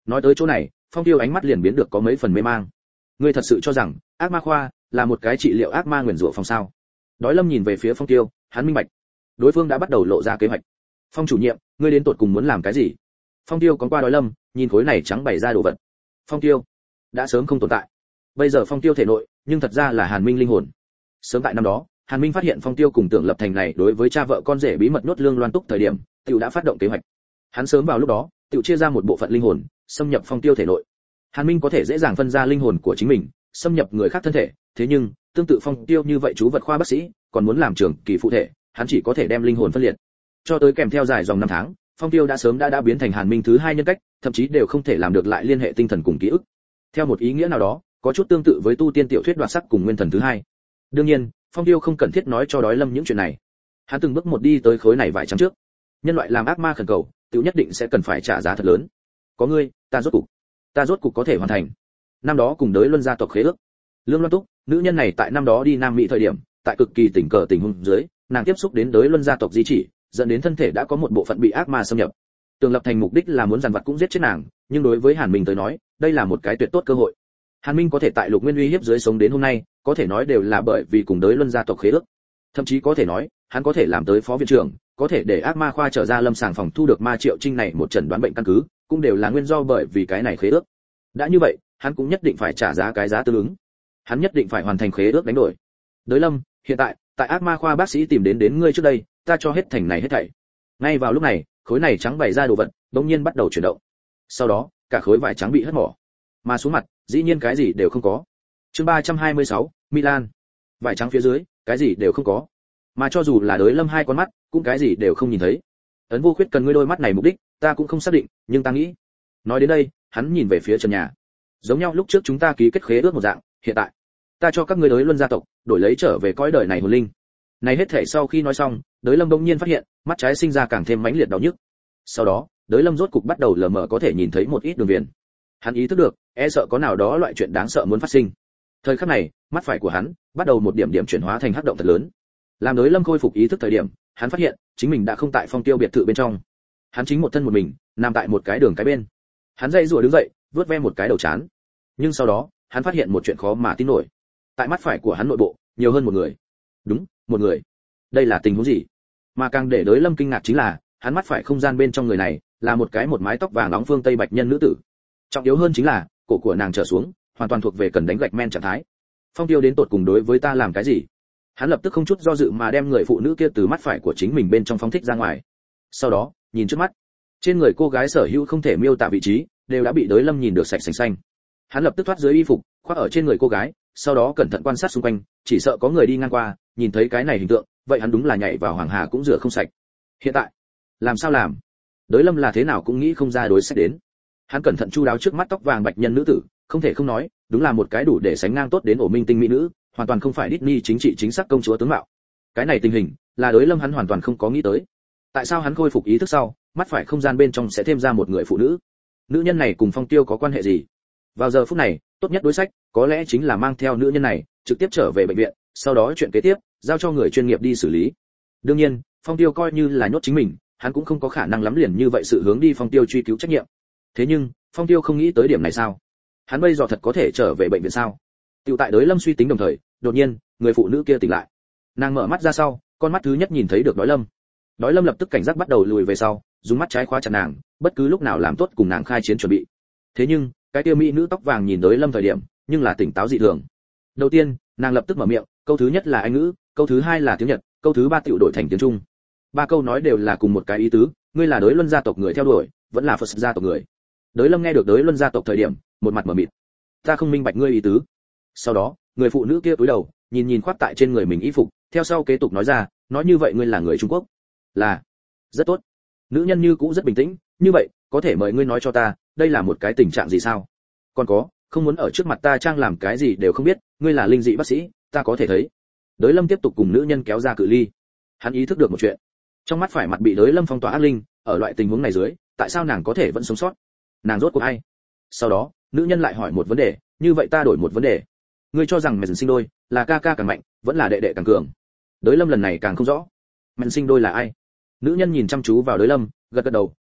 S1: Nói tới chỗ này, Phong Tiêu ánh mắt liền biến được có mấy phần mê mang. Ngươi thật sự cho rằng ác ma khoa là một cái trị liệu ác ma nguyền rủa phòng sao? Đói Lâm nhìn về phía Phong Tiêu, hắn minh bạch, đối phương đã bắt đầu lộ ra kế hoạch. Phong chủ nhiệm, ngươi đến tột cùng muốn làm cái gì? Phong Tiêu còn qua Đói Lâm, nhìn khối này trắng bày ra đồ vật. Phong Tiêu đã sớm không tồn tại. Bây giờ Phong Tiêu thể nội, nhưng thật ra là Hàn Minh linh hồn. Sớm tại năm đó, Hàn Minh phát hiện Phong Tiêu cùng Tưởng Lập Thành này đối với cha vợ con rể bí mật nhốt Lương Loan Túc thời điểm, Tiểu đã phát động kế hoạch. Hắn sớm vào lúc đó, Tiểu chia ra một bộ phận linh hồn, xâm nhập Phong Tiêu thể nội. Hàn Minh có thể dễ dàng phân ra linh hồn của chính mình, xâm nhập người khác thân thể, thế nhưng, tương tự Phong Tiêu như vậy chú vật khoa bác sĩ, còn muốn làm trường kỳ phụ thể, hắn chỉ có thể đem linh hồn phân liệt. Cho tới kèm theo dài dòng năm tháng, Phong Tiêu đã sớm đã đã biến thành Hàn Minh thứ hai nhân cách, thậm chí đều không thể làm được lại liên hệ tinh thần cùng ký ức. Theo một ý nghĩa nào đó, có chút tương tự với tu tiên tiểu thuyết đoạt sắc cùng nguyên thần thứ hai. Đương nhiên, Phong Tiêu không cần thiết nói cho Đói Lâm những chuyện này. Hắn từng bước một đi tới khối này vài trăm trước. Nhân loại làm ác ma khẩn cầu, tiểu nhất định sẽ cần phải trả giá thật lớn. Có ngươi, ta rốt cục, ta rốt cục có thể hoàn thành. Năm đó cùng Đới Luân gia tộc khế ước. Lương Loan Túc, nữ nhân này tại năm đó đi Nam Mỹ thời điểm, tại cực kỳ tình cờ tình huống dưới, nàng tiếp xúc đến Đới Luân gia tộc di chỉ, dẫn đến thân thể đã có một bộ phận bị ác ma xâm nhập. Tường Lập Thành mục đích là muốn dằn vặt cũng giết chết nàng, nhưng đối với Hàn Minh tới nói, đây là một cái tuyệt tốt cơ hội. Hàn Minh có thể tại Lục Nguyên uy hiếp dưới sống đến hôm nay, có thể nói đều là bởi vì cùng Đới Luân gia tộc khế ước. Thậm chí có thể nói, hắn có thể làm tới phó viện trưởng, có thể để ác ma khoa trở ra lâm sàng phòng thu được ma triệu trinh này một chẩn đoán bệnh căn cứ, cũng đều là nguyên do bởi vì cái này khế ước. Đã như vậy, hắn cũng nhất định phải trả giá cái giá tương ứng. Hắn nhất định phải hoàn thành khế ước đánh đổi. Đới Lâm, hiện tại, tại ác ma khoa bác sĩ tìm đến đến ngươi trước đây, ta cho hết thành này hết thảy. Ngay vào lúc này, khối này trắng bày ra đồ vật, đột nhiên bắt đầu chuyển động. Sau đó, cả khối vải trắng bị hất mỏ, mà xuống mặt, dĩ nhiên cái gì đều không có. Chương ba trăm hai mươi sáu, Milan. Vải trắng phía dưới, cái gì đều không có. Mà cho dù là Đới Lâm hai con mắt, cũng cái gì đều không nhìn thấy. Ấn Vô Khuyết cần ngươi đôi mắt này mục đích, ta cũng không xác định, nhưng ta nghĩ. Nói đến đây, hắn nhìn về phía trần nhà. Giống nhau lúc trước chúng ta ký kết khế ước một dạng, hiện tại, ta cho các ngươi Đới Luân gia tộc, đổi lấy trở về cõi đời này hồn linh. Này hết thể sau khi nói xong, Đới Lâm bỗng nhiên phát hiện, mắt trái sinh ra càng thêm mãnh liệt đau nhức. Sau đó, Đới Lâm rốt cục bắt đầu lờ mờ có thể nhìn thấy một ít đường viền. Hắn ý thức được, e sợ có nào đó loại chuyện đáng sợ muốn phát sinh. Thời khắc này, mắt phải của hắn bắt đầu một điểm điểm chuyển hóa thành hắc động thật lớn. Làm Đới Lâm khôi phục ý thức thời điểm, hắn phát hiện chính mình đã không tại Phong Tiêu biệt thự bên trong. Hắn chính một thân một mình, nằm tại một cái đường cái bên. Hắn dậy rủa đứng dậy, vớt ve một cái đầu trán. Nhưng sau đó, hắn phát hiện một chuyện khó mà tin nổi. Tại mắt phải của hắn nội bộ, nhiều hơn một người. Đúng, một người. Đây là tình huống gì? Mà càng để Đới Lâm kinh ngạc chính là, hắn mắt phải không gian bên trong người này, là một cái một mái tóc vàng nóng phương Tây bạch nhân nữ tử. Trọng yếu hơn chính là, cổ của nàng trở xuống, hoàn toàn thuộc về cần đánh gạch men trạng thái. Phong Tiêu đến tột cùng đối với ta làm cái gì? Hắn lập tức không chút do dự mà đem người phụ nữ kia từ mắt phải của chính mình bên trong phóng thích ra ngoài. Sau đó, nhìn trước mắt, trên người cô gái sở hữu không thể miêu tả vị trí, đều đã bị Đới Lâm nhìn được sạch sành xanh. Hắn lập tức thoát dưới y phục, khoác ở trên người cô gái, sau đó cẩn thận quan sát xung quanh, chỉ sợ có người đi ngang qua, nhìn thấy cái này hình tượng, vậy hắn đúng là nhảy vào hoàng hà cũng rửa không sạch. Hiện tại, làm sao làm? Đới Lâm là thế nào cũng nghĩ không ra đối sách đến. Hắn cẩn thận chu đáo trước mắt tóc vàng bạch nhân nữ tử, không thể không nói, đúng là một cái đủ để sánh ngang tốt đến ổ minh tinh mỹ nữ, hoàn toàn không phải Disney chính trị chính xác công chúa tướng mạo. Cái này tình hình, là Đới Lâm hắn hoàn toàn không có nghĩ tới. Tại sao hắn khôi phục ý thức sau, mắt phải không gian bên trong sẽ thêm ra một người phụ nữ? Nữ nhân này cùng Phong Tiêu có quan hệ gì? Vào giờ phút này, tốt nhất đối sách, có lẽ chính là mang theo nữ nhân này, trực tiếp trở về bệnh viện, sau đó chuyện kế tiếp, giao cho người chuyên nghiệp đi xử lý. Đương nhiên, Phong Tiêu coi như là nhốt chính mình, hắn cũng không có khả năng lắm liền như vậy sự hướng đi Phong Tiêu truy cứu trách nhiệm. Thế nhưng, Phong Tiêu không nghĩ tới điểm này sao? Hắn bây giờ thật có thể trở về bệnh viện sao? Tiểu tại Đới Lâm suy tính đồng thời, đột nhiên, người phụ nữ kia tỉnh lại. Nàng mở mắt ra sau, con mắt thứ nhất nhìn thấy được Đói Lâm. Đói Lâm lập tức cảnh giác bắt đầu lùi về sau, dùng mắt trái khóa chặt nàng, bất cứ lúc nào làm tốt cùng nàng khai chiến chuẩn bị. Thế nhưng, cái kia mỹ nữ tóc vàng nhìn Đới Lâm thời điểm, nhưng là tỉnh táo dị thường. Đầu tiên, nàng lập tức mở miệng, câu thứ nhất là Anh ngữ, câu thứ hai là tiếng Nhật, câu thứ ba tiểu đổi thành tiếng Trung. Ba câu nói đều là cùng một cái ý tứ, ngươi là Đới Luân gia tộc người theo đuổi, vẫn là Phật gia tộc người. Đới Lâm nghe được Đới Luân gia tộc thời điểm, một mặt mở mịt. Ta không minh bạch ngươi ý tứ. Sau đó, người phụ nữ kia cúi đầu, nhìn nhìn khoác tại trên người mình y phục, theo sau kế tục nói ra, nói như vậy ngươi là người Trung Quốc. Là. Rất tốt. Nữ nhân như cũ rất bình tĩnh, như vậy, có thể mời ngươi nói cho ta, đây là một cái tình trạng gì sao? Còn có, không muốn ở trước mặt ta trang làm cái gì đều không biết, ngươi là linh dị bác sĩ, ta có thể thấy. Đới Lâm tiếp tục cùng nữ nhân kéo ra cự ly. Hắn ý thức được một chuyện. Trong mắt phải mặt bị Đới Lâm phong tỏa ác linh, ở loại tình huống này dưới, tại sao nàng có thể vẫn sống sót? Nàng rốt cuộc ai? Sau đó, nữ nhân lại hỏi một vấn đề, như vậy ta đổi một vấn đề. Ngươi cho rằng mẹ sinh đôi là ca ca càng mạnh, vẫn là đệ đệ càng cường? Đới Lâm lần này càng không rõ. Mẹ sinh đôi là ai? Nữ nhân nhìn chăm chú vào Đới Lâm, gật gật đầu, nói,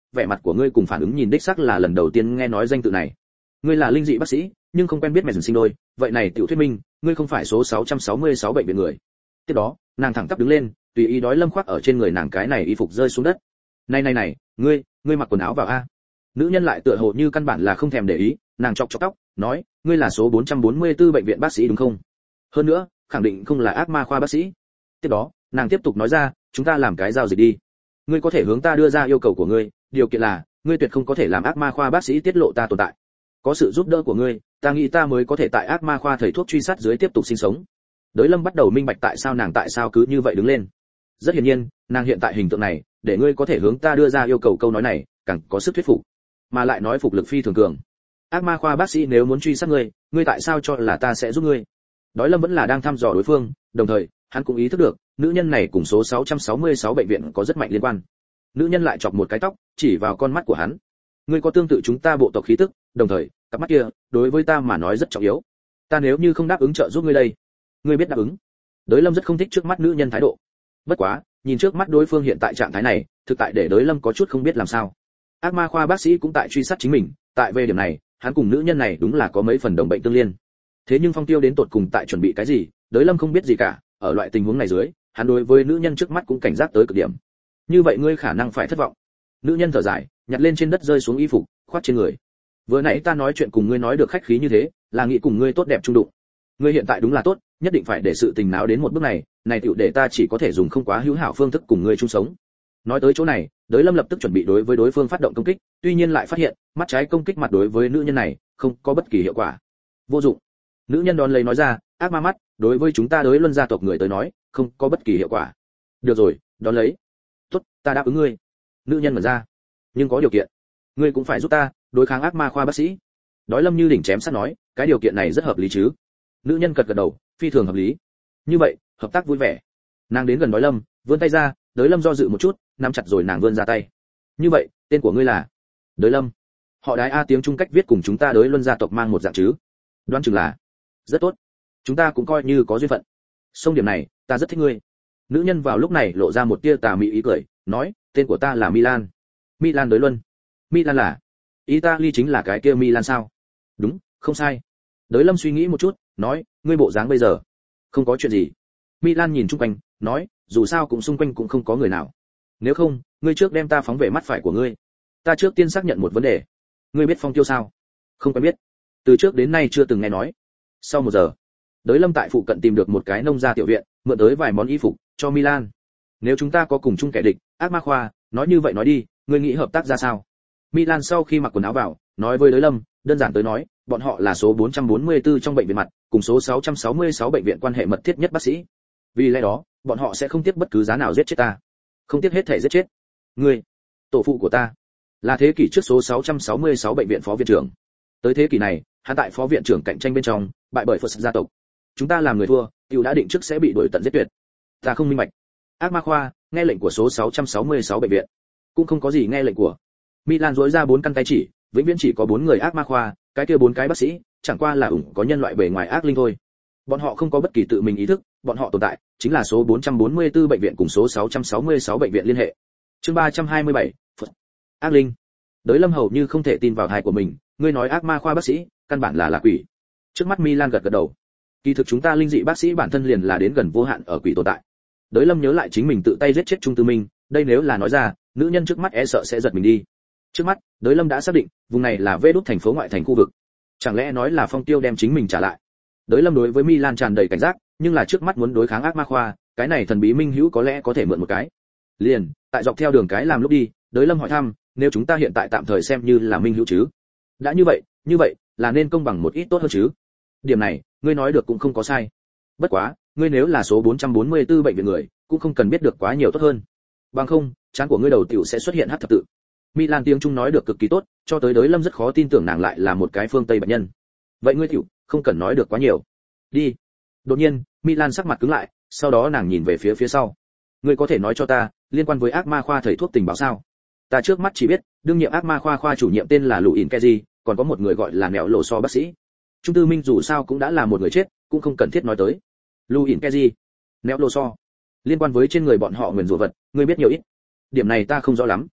S1: vẻ mặt của ngươi cùng phản ứng nhìn đích xác là lần đầu tiên nghe nói danh tự này. Ngươi là linh dị bác sĩ, nhưng không quen biết mẹ dần sinh đôi, vậy này tiểu thuyết minh, ngươi không phải số sáu trăm sáu mươi sáu bệnh viện người. Tiếp đó, nàng thẳng tắp đứng lên, tùy ý đói lâm khoác ở trên người nàng cái này y phục rơi xuống đất. Này này này, ngươi, ngươi mặc quần áo vào a. Nữ nhân lại tựa hồ như căn bản là không thèm để ý, nàng chọc chọc tóc, nói, ngươi là số bốn trăm bốn mươi tư bệnh viện bác sĩ đúng không? Hơn nữa, khẳng định không là ác ma khoa bác sĩ. Tiếp đó, nàng tiếp tục nói ra, chúng ta làm cái giao dịch đi. Ngươi có thể hướng ta đưa ra yêu cầu của ngươi, điều kiện là, ngươi tuyệt không có thể làm ác ma khoa bác sĩ tiết lộ ta tồn tại. Có sự giúp đỡ của ngươi, ta nghĩ ta mới có thể tại ác ma khoa thầy thuốc truy sát dưới tiếp tục sinh sống. Đới Lâm bắt đầu minh bạch tại sao nàng tại sao cứ như vậy đứng lên. Rất hiển nhiên, nàng hiện tại hình tượng này, để ngươi có thể hướng ta đưa ra yêu cầu câu nói này, càng có sức thuyết phục, mà lại nói phục lực phi thường cường. Ác ma khoa bác sĩ nếu muốn truy sát ngươi, ngươi tại sao cho là ta sẽ giúp ngươi? Đói Lâm vẫn là đang thăm dò đối phương, đồng thời, hắn cũng ý thức được, nữ nhân này cùng số sáu trăm sáu mươi sáu bệnh viện có rất mạnh liên quan. Nữ nhân lại chọc một cái tóc, chỉ vào con mắt của hắn. Ngươi có tương tự chúng ta bộ tộc khí tức, đồng thời, cặp mắt kia, đối với ta mà nói rất trọng yếu. Ta nếu như không đáp ứng trợ giúp ngươi đây, ngươi biết đáp ứng. Đới Lâm rất không thích trước mắt nữ nhân thái độ. Bất quá, nhìn trước mắt đối phương hiện tại trạng thái này, thực tại để Đới Lâm có chút không biết làm sao. Ác ma khoa bác sĩ cũng tại truy sát chính mình, tại về điểm này, hắn cùng nữ nhân này đúng là có mấy phần đồng bệnh tương liên. Thế nhưng Phong Tiêu đến tột cùng tại chuẩn bị cái gì, Đới Lâm không biết gì cả, ở loại tình huống này dưới, hắn đối với nữ nhân trước mắt cũng cảnh giác tới cực điểm. Như vậy ngươi khả năng phải thất vọng. Nữ nhân thở dài, nhặt lên trên đất rơi xuống y phục, khoác trên người. Vừa nãy ta nói chuyện cùng ngươi nói được khách khí như thế, là nghĩ cùng ngươi tốt đẹp trung đụng. Ngươi hiện tại đúng là tốt, nhất định phải để sự tình náo đến một bước này, này tiểu để ta chỉ có thể dùng không quá hữu hảo phương thức cùng ngươi chung sống. Nói tới chỗ này, Đới Lâm lập tức chuẩn bị đối với đối phương phát động công kích, tuy nhiên lại phát hiện, mắt trái công kích mặt đối với nữ nhân này, không có bất kỳ hiệu quả. Vô dụng. Nữ nhân đón lấy nói ra, ác ma mắt, đối với chúng ta Đới Luân gia tộc người tới nói, không có bất kỳ hiệu quả. Được rồi, đón lấy. Tốt, ta đáp ứng ngươi. Nữ nhân mở ra. Nhưng có điều kiện. Ngươi cũng phải giúp ta, đối kháng ác ma khoa bác sĩ. Đói Lâm như đỉnh chém sắt nói, cái điều kiện này rất hợp lý chứ? Nữ nhân gật gật đầu, phi thường hợp lý. Như vậy, hợp tác vui vẻ. Nàng đến gần Đói Lâm, vươn tay ra, Đới Lâm do dự một chút, nắm chặt rồi nàng vươn ra tay. Như vậy, tên của ngươi là? Đới Lâm. Họ Đái a, tiếng Trung cách viết cùng chúng ta Đới Luân gia tộc mang một dạng chứ? Đoán chừng là. Rất tốt. Chúng ta cũng coi như có duyên phận. Song điểm này, ta rất thích ngươi. Nữ nhân vào lúc này lộ ra một tia tà mị ý cười, nói, tên của ta là Milan. Milan Đới Luân. Milan là? Italy chính là cái kia Milan sao? Đúng, không sai. Đới Lâm suy nghĩ một chút, nói, ngươi bộ dáng bây giờ, không có chuyện gì. Milan nhìn chung quanh, nói, dù sao cũng xung quanh cũng không có người nào. Nếu không, ngươi trước đem ta phóng về mắt phải của ngươi. Ta trước tiên xác nhận một vấn đề. Ngươi biết Phong Tiêu sao? Không quen biết. Từ trước đến nay chưa từng nghe nói. Sau một giờ, Đới Lâm tại phụ cận tìm được một cái nông gia tiểu viện, mượn tới vài món y phục cho Milan. Nếu chúng ta có cùng chung kẻ địch, ác ma khoa, nói như vậy nói đi, ngươi nghĩ hợp tác ra sao? Milan sau khi mặc quần áo vào, nói với Đới Lâm, đơn giản tới nói, bọn họ là số bốn trăm bốn mươi tư trong bệnh viện mặt, cùng số sáu trăm sáu mươi sáu bệnh viện quan hệ mật thiết nhất bác sĩ. Vì lẽ đó, bọn họ sẽ không tiếc bất cứ giá nào giết chết ta. Không tiếc hết thể giết chết. Ngươi, tổ phụ của ta, là thế kỷ trước số sáu trăm sáu mươi sáu bệnh viện phó viện trưởng. Tới thế kỷ này, hắn tại phó viện trưởng cạnh tranh bên trong, bại bởi Phật gia tộc. Chúng ta làm người thua, tiểu đã định trước sẽ bị đuổi tận giết tuyệt. Ta không minh bạch. Ác ma khoa, nghe lệnh của số sáu trăm sáu mươi sáu bệnh viện, cũng không có gì nghe lệnh của. Milan duỗi ra bốn căn tay chỉ, vĩnh viễn chỉ có bốn người ác ma khoa, cái kia bốn cái bác sĩ, chẳng qua là ủng có nhân loại bề ngoài ác linh thôi. Bọn họ không có bất kỳ tự mình ý thức, bọn họ tồn tại chính là số bốn trăm bốn mươi tư bệnh viện cùng số sáu trăm sáu mươi sáu bệnh viện liên hệ. Chương ba trăm hai mươi bảy, Phật. Ác linh. Đới Lâm hầu như không thể tin vào tai của mình, ngươi nói ác ma khoa bác sĩ, căn bản là là quỷ. Trước mắt Milan gật gật đầu. Kỳ thực chúng ta linh dị bác sĩ bản thân liền là đến gần vô hạn ở quỷ tồn tại. Đới Lâm nhớ lại chính mình tự tay giết chết Trung Tư Minh, đây nếu là nói ra, nữ nhân trước mắt e sợ sẽ giật mình đi. Trước mắt, Đới Lâm đã xác định, vùng này là Vê Đút thành phố ngoại thành khu vực. Chẳng lẽ nói là Phong Tiêu đem chính mình trả lại? Đới Lâm đối với Milan tràn đầy cảnh giác, nhưng là trước mắt muốn đối kháng ác ma khoa, cái này thần bí minh hữu có lẽ có thể mượn một cái. Liền, tại dọc theo đường cái làm lúc đi, Đới Lâm hỏi thăm, nếu chúng ta hiện tại tạm thời xem như là minh hữu chứ? Đã như vậy, như vậy là nên công bằng một ít tốt hơn chứ? Điểm này, ngươi nói được cũng không có sai. Bất quá, ngươi nếu là số bốn trăm bốn mươi tư bệnh viện người, cũng không cần biết được quá nhiều tốt hơn. Bằng không, trán của ngươi đầu tiểu sẽ xuất hiện hắc thập tự. Milan tiếng Trung nói được cực kỳ tốt, cho tới Đới Lâm rất khó tin tưởng nàng lại là một cái phương Tây bệnh nhân. Vậy ngươi tiểu không cần nói được quá nhiều. Đi. Đột nhiên, Milan sắc mặt cứng lại, sau đó nàng nhìn về phía phía sau. Ngươi có thể nói cho ta, liên quan với ác ma khoa thầy thuốc tình báo sao? Ta trước mắt chỉ biết, đương nhiệm ác ma khoa khoa chủ nhiệm tên là Luin Keji, còn có một người gọi là Nẹo Lộ So bác sĩ. Trung Tư Minh dù sao cũng đã là một người chết, cũng không cần thiết nói tới. Luin Keji, Nẹo Lộ So, liên quan với trên người bọn họ nguyền rủa vật, ngươi biết nhiều ít. Điểm này ta không rõ lắm.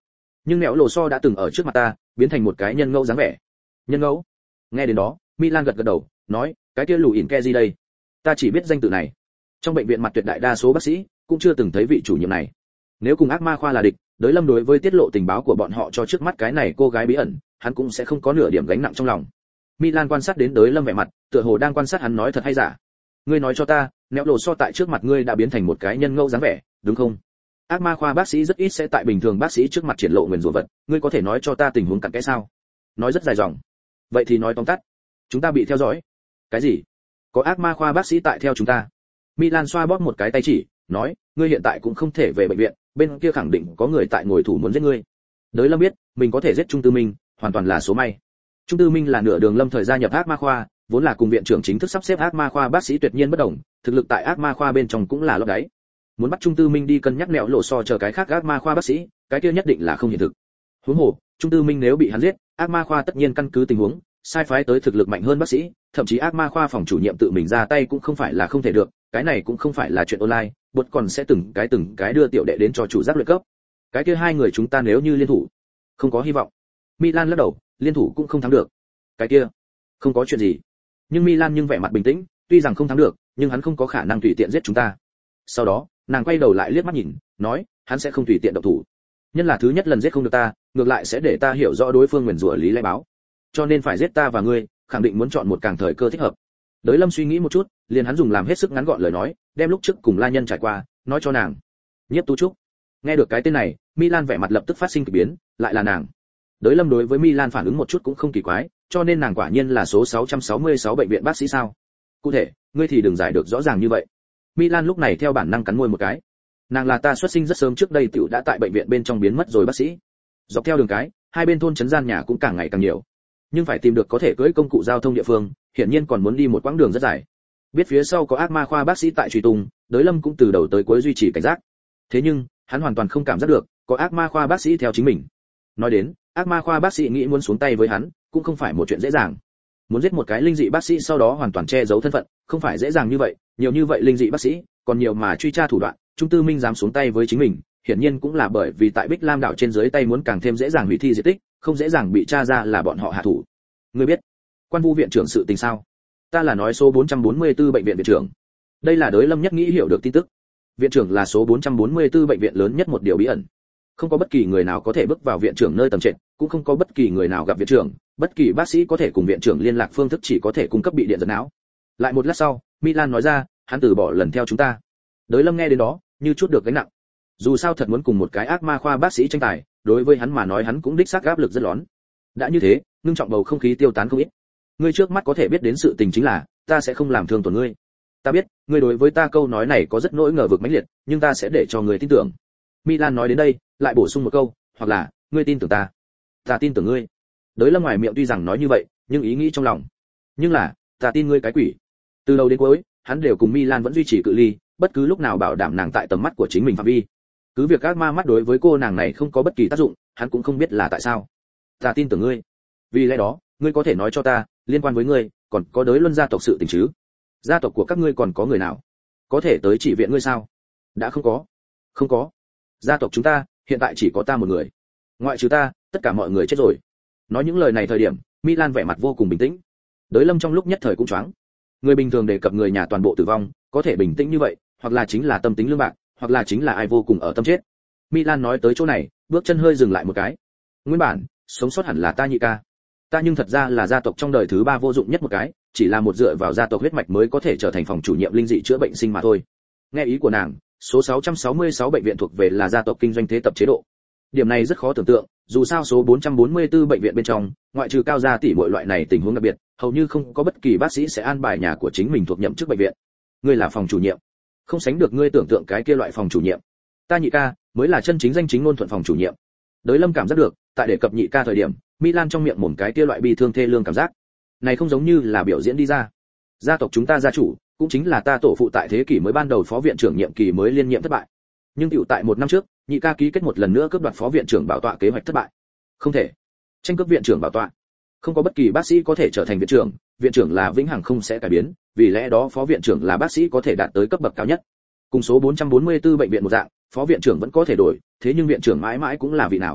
S1: nhưng mẹo lộ so đã từng ở trước mặt ta biến thành một cái nhân ngẫu dáng vẻ. Nhân ngẫu? Nghe đến đó, Milan gật gật đầu, nói, cái kia lù ỉn ke gì đây? Ta chỉ biết danh tự này. Trong bệnh viện mặt tuyệt đại đa số bác sĩ cũng chưa từng thấy vị chủ nhiệm này. Nếu cùng ác ma khoa là địch, Đới Lâm đối với tiết lộ tình báo của bọn họ cho trước mắt cái này cô gái bí ẩn, hắn cũng sẽ không có nửa điểm gánh nặng trong lòng. Milan quan sát đến Đới Lâm vẻ mặt, tựa hồ đang quan sát hắn nói thật hay giả. Ngươi nói cho ta, nẹo lộ so tại trước mặt ngươi đã biến thành một cái nhân ngẫu dáng vẻ, đúng không? Ác ma khoa bác sĩ rất ít sẽ tại bình thường bác sĩ trước mặt triển lộ nguyền rủa vật, ngươi có thể nói cho ta tình huống cặn kẽ sao? Nói rất dài dòng. Vậy thì nói tóm tắt. Chúng ta bị theo dõi. Cái gì? Có ác ma khoa bác sĩ tại theo chúng ta? Milan xoa bóp một cái tay chỉ, nói, ngươi hiện tại cũng không thể về bệnh viện, bên kia khẳng định có người tại ngồi thủ muốn giết ngươi. Đới Lâm biết, mình có thể giết Trung Tư Minh, hoàn toàn là số may. Trung Tư Minh là nửa đường lâm thời gia nhập ác ma khoa, vốn là cùng viện trưởng chính thức sắp xếp ác ma khoa bác sĩ tuyệt nhiên bất đồng, thực lực tại ác ma khoa bên trong cũng là lót đáy. Muốn bắt Trung Tư Minh đi cân nhắc nẹo lộ so chờ cái khác ác ma khoa bác sĩ, cái kia nhất định là không hiện thực. Huống hồ, Trung Tư Minh nếu bị hắn giết, ác ma khoa tất nhiên căn cứ tình huống, sai phái tới thực lực mạnh hơn bác sĩ, thậm chí ác ma khoa phòng chủ nhiệm tự mình ra tay cũng không phải là không thể được, cái này cũng không phải là chuyện online, bột còn sẽ từng cái từng cái đưa tiểu đệ đến cho chủ giác luyện cấp. Cái kia hai người chúng ta nếu như liên thủ, không có hy vọng. Milan lắc đầu, liên thủ cũng không thắng được. Cái kia, không có chuyện gì. Nhưng Milan nhưng vẻ mặt bình tĩnh, tuy rằng không thắng được, nhưng hắn không có khả năng tùy tiện giết chúng ta. Sau đó, nàng quay đầu lại liếc mắt nhìn, nói, hắn sẽ không tùy tiện động thủ. Nhân là thứ nhất lần giết không được ta, ngược lại sẽ để ta hiểu rõ đối phương nguyền rủa lý lẽ báo. Cho nên phải giết ta và ngươi, khẳng định muốn chọn một càng thời cơ thích hợp. Đới Lâm suy nghĩ một chút, liền hắn dùng làm hết sức ngắn gọn lời nói, đem lúc trước cùng La Nhân trải qua, nói cho nàng. Nhiếp Tú Trúc. Nghe được cái tên này, Milan vẻ mặt lập tức phát sinh kỳ biến, lại là nàng. Đới Lâm đối với Milan phản ứng một chút cũng không kỳ quái, cho nên nàng quả nhiên là số sáu trăm sáu mươi sáu bệnh viện bác sĩ sao? Cụ thể, ngươi thì đừng giải được rõ ràng như vậy. Milan lúc này theo bản năng cắn môi một cái. Nàng là ta xuất sinh rất sớm trước đây tiểu đã tại bệnh viện bên trong biến mất rồi bác sĩ. Dọc theo đường cái, hai bên thôn trấn gian nhà cũng càng ngày càng nhiều. Nhưng phải tìm được có thể cưỡi công cụ giao thông địa phương, hiển nhiên còn muốn đi một quãng đường rất dài. Biết phía sau có ác ma khoa bác sĩ tại truy tung, Đới Lâm cũng từ đầu tới cuối duy trì cảnh giác. Thế nhưng, hắn hoàn toàn không cảm giác được có ác ma khoa bác sĩ theo chính mình. Nói đến, ác ma khoa bác sĩ nghĩ muốn xuống tay với hắn, cũng không phải một chuyện dễ dàng. Muốn giết một cái linh dị bác sĩ sau đó hoàn toàn che giấu thân phận, không phải dễ dàng như vậy, nhiều như vậy linh dị bác sĩ, còn nhiều mà truy tra thủ đoạn, Trung Tư Minh dám xuống tay với chính mình, hiển nhiên cũng là bởi vì tại Bích Lam đảo trên dưới tay muốn càng thêm dễ dàng hủy thi diệt tích, không dễ dàng bị tra ra là bọn họ hạ thủ. Ngươi biết, Quan Vu viện trưởng sự tình sao? Ta là nói số bốn trăm bốn mươi tư bệnh viện viện trưởng. Đây là Đới Lâm nhất nghĩ hiểu được tin tức. Viện trưởng là số bốn trăm bốn mươi tư bệnh viện lớn nhất một điều bí ẩn. Không có bất kỳ người nào có thể bước vào viện trưởng nơi tầm trệt, cũng không có bất kỳ người nào gặp viện trưởng, bất kỳ bác sĩ có thể cùng viện trưởng liên lạc phương thức chỉ có thể cung cấp bị điện giật não. Lại một lát sau, Milan nói ra, hắn từ bỏ lần theo chúng ta. Đới Lâm nghe đến đó, như chút được gánh nặng. Dù sao thật muốn cùng một cái ác ma khoa bác sĩ tranh tài, đối với hắn mà nói hắn cũng đích xác áp lực rất lớn. Đã như thế, ngưng trọng bầu không khí tiêu tán không ít. Ngươi trước mắt có thể biết đến sự tình chính là, ta sẽ không làm thương tổn ngươi. Ta biết, ngươi đối với ta câu nói này có rất nỗi ngờ vực mãnh liệt, nhưng ta sẽ để cho ngươi tin tưởng. Milan nói đến đây, lại bổ sung một câu, hoặc là, ngươi tin tưởng ta. Ta tin tưởng ngươi. Đới Lâm ngoài miệng tuy rằng nói như vậy, nhưng ý nghĩ trong lòng, nhưng là, ta tin ngươi cái quỷ. Từ đầu đến cuối, hắn đều cùng Milan vẫn duy trì cự ly, bất cứ lúc nào bảo đảm nàng tại tầm mắt của chính mình phạm vi. Cứ việc ác ma mắt đối với cô nàng này không có bất kỳ tác dụng, hắn cũng không biết là tại sao. Ta tin tưởng ngươi. Vì lẽ đó, ngươi có thể nói cho ta, liên quan với ngươi, còn có Đới Luân gia tộc sự tình chứ? Gia tộc của các ngươi còn có người nào có thể tới chỉ viện ngươi sao? Đã không có. Không có. Gia tộc chúng ta hiện tại chỉ có ta một người. Ngoại trừ ta, tất cả mọi người chết rồi. Nói những lời này thời điểm, Milan vẻ mặt vô cùng bình tĩnh. Đới Lâm trong lúc nhất thời cũng choáng. Người bình thường đề cập người nhà toàn bộ tử vong, có thể bình tĩnh như vậy, hoặc là chính là tâm tính lương bạc, hoặc là chính là ai vô cùng ở tâm chết. Milan nói tới chỗ này, bước chân hơi dừng lại một cái. Nguyên bản, sống sót hẳn là ta nhị ca. Ta nhưng thật ra là gia tộc trong đời thứ ba vô dụng nhất một cái, chỉ là một dựa vào gia tộc huyết mạch mới có thể trở thành phòng chủ nhiệm linh dị chữa bệnh sinh mà thôi. Nghe ý của nàng, số sáu trăm sáu mươi sáu bệnh viện thuộc về là gia tộc kinh doanh thế tập chế độ. Điểm này rất khó tưởng tượng, dù sao số bốn trăm bốn mươi tư bệnh viện bên trong, ngoại trừ cao gia tỷ muội loại này tình huống đặc biệt, hầu như không có bất kỳ bác sĩ sẽ an bài nhà của chính mình thuộc nhậm chức bệnh viện. Ngươi là phòng chủ nhiệm, không sánh được ngươi tưởng tượng cái kia loại phòng chủ nhiệm. Ta nhị ca mới là chân chính danh chính ngôn thuận phòng chủ nhiệm. Đới Lâm cảm giác được, tại đề cập nhị ca thời điểm, Milan trong miệng mồm cái kia loại bi thương thê lương cảm giác. Này không giống như là biểu diễn đi ra. Gia tộc chúng ta gia chủ, cũng chính là ta tổ phụ tại thế kỷ mới ban đầu phó viện trưởng nhiệm kỳ mới liên nhiệm thất bại. Nhưng tiểu tại một năm trước, nhị ca ký kết một lần nữa cướp đoạt phó viện trưởng bảo tọa kế hoạch thất bại. Không thể. Tranh cướp viện trưởng bảo tọa. Không có bất kỳ bác sĩ có thể trở thành viện trưởng, viện trưởng là vĩnh hằng không sẽ cải biến, vì lẽ đó phó viện trưởng là bác sĩ có thể đạt tới cấp bậc cao nhất. Cùng số bốn trăm bốn mươi tư bệnh viện một dạng, phó viện trưởng vẫn có thể đổi, thế nhưng viện trưởng mãi mãi cũng là vị nào.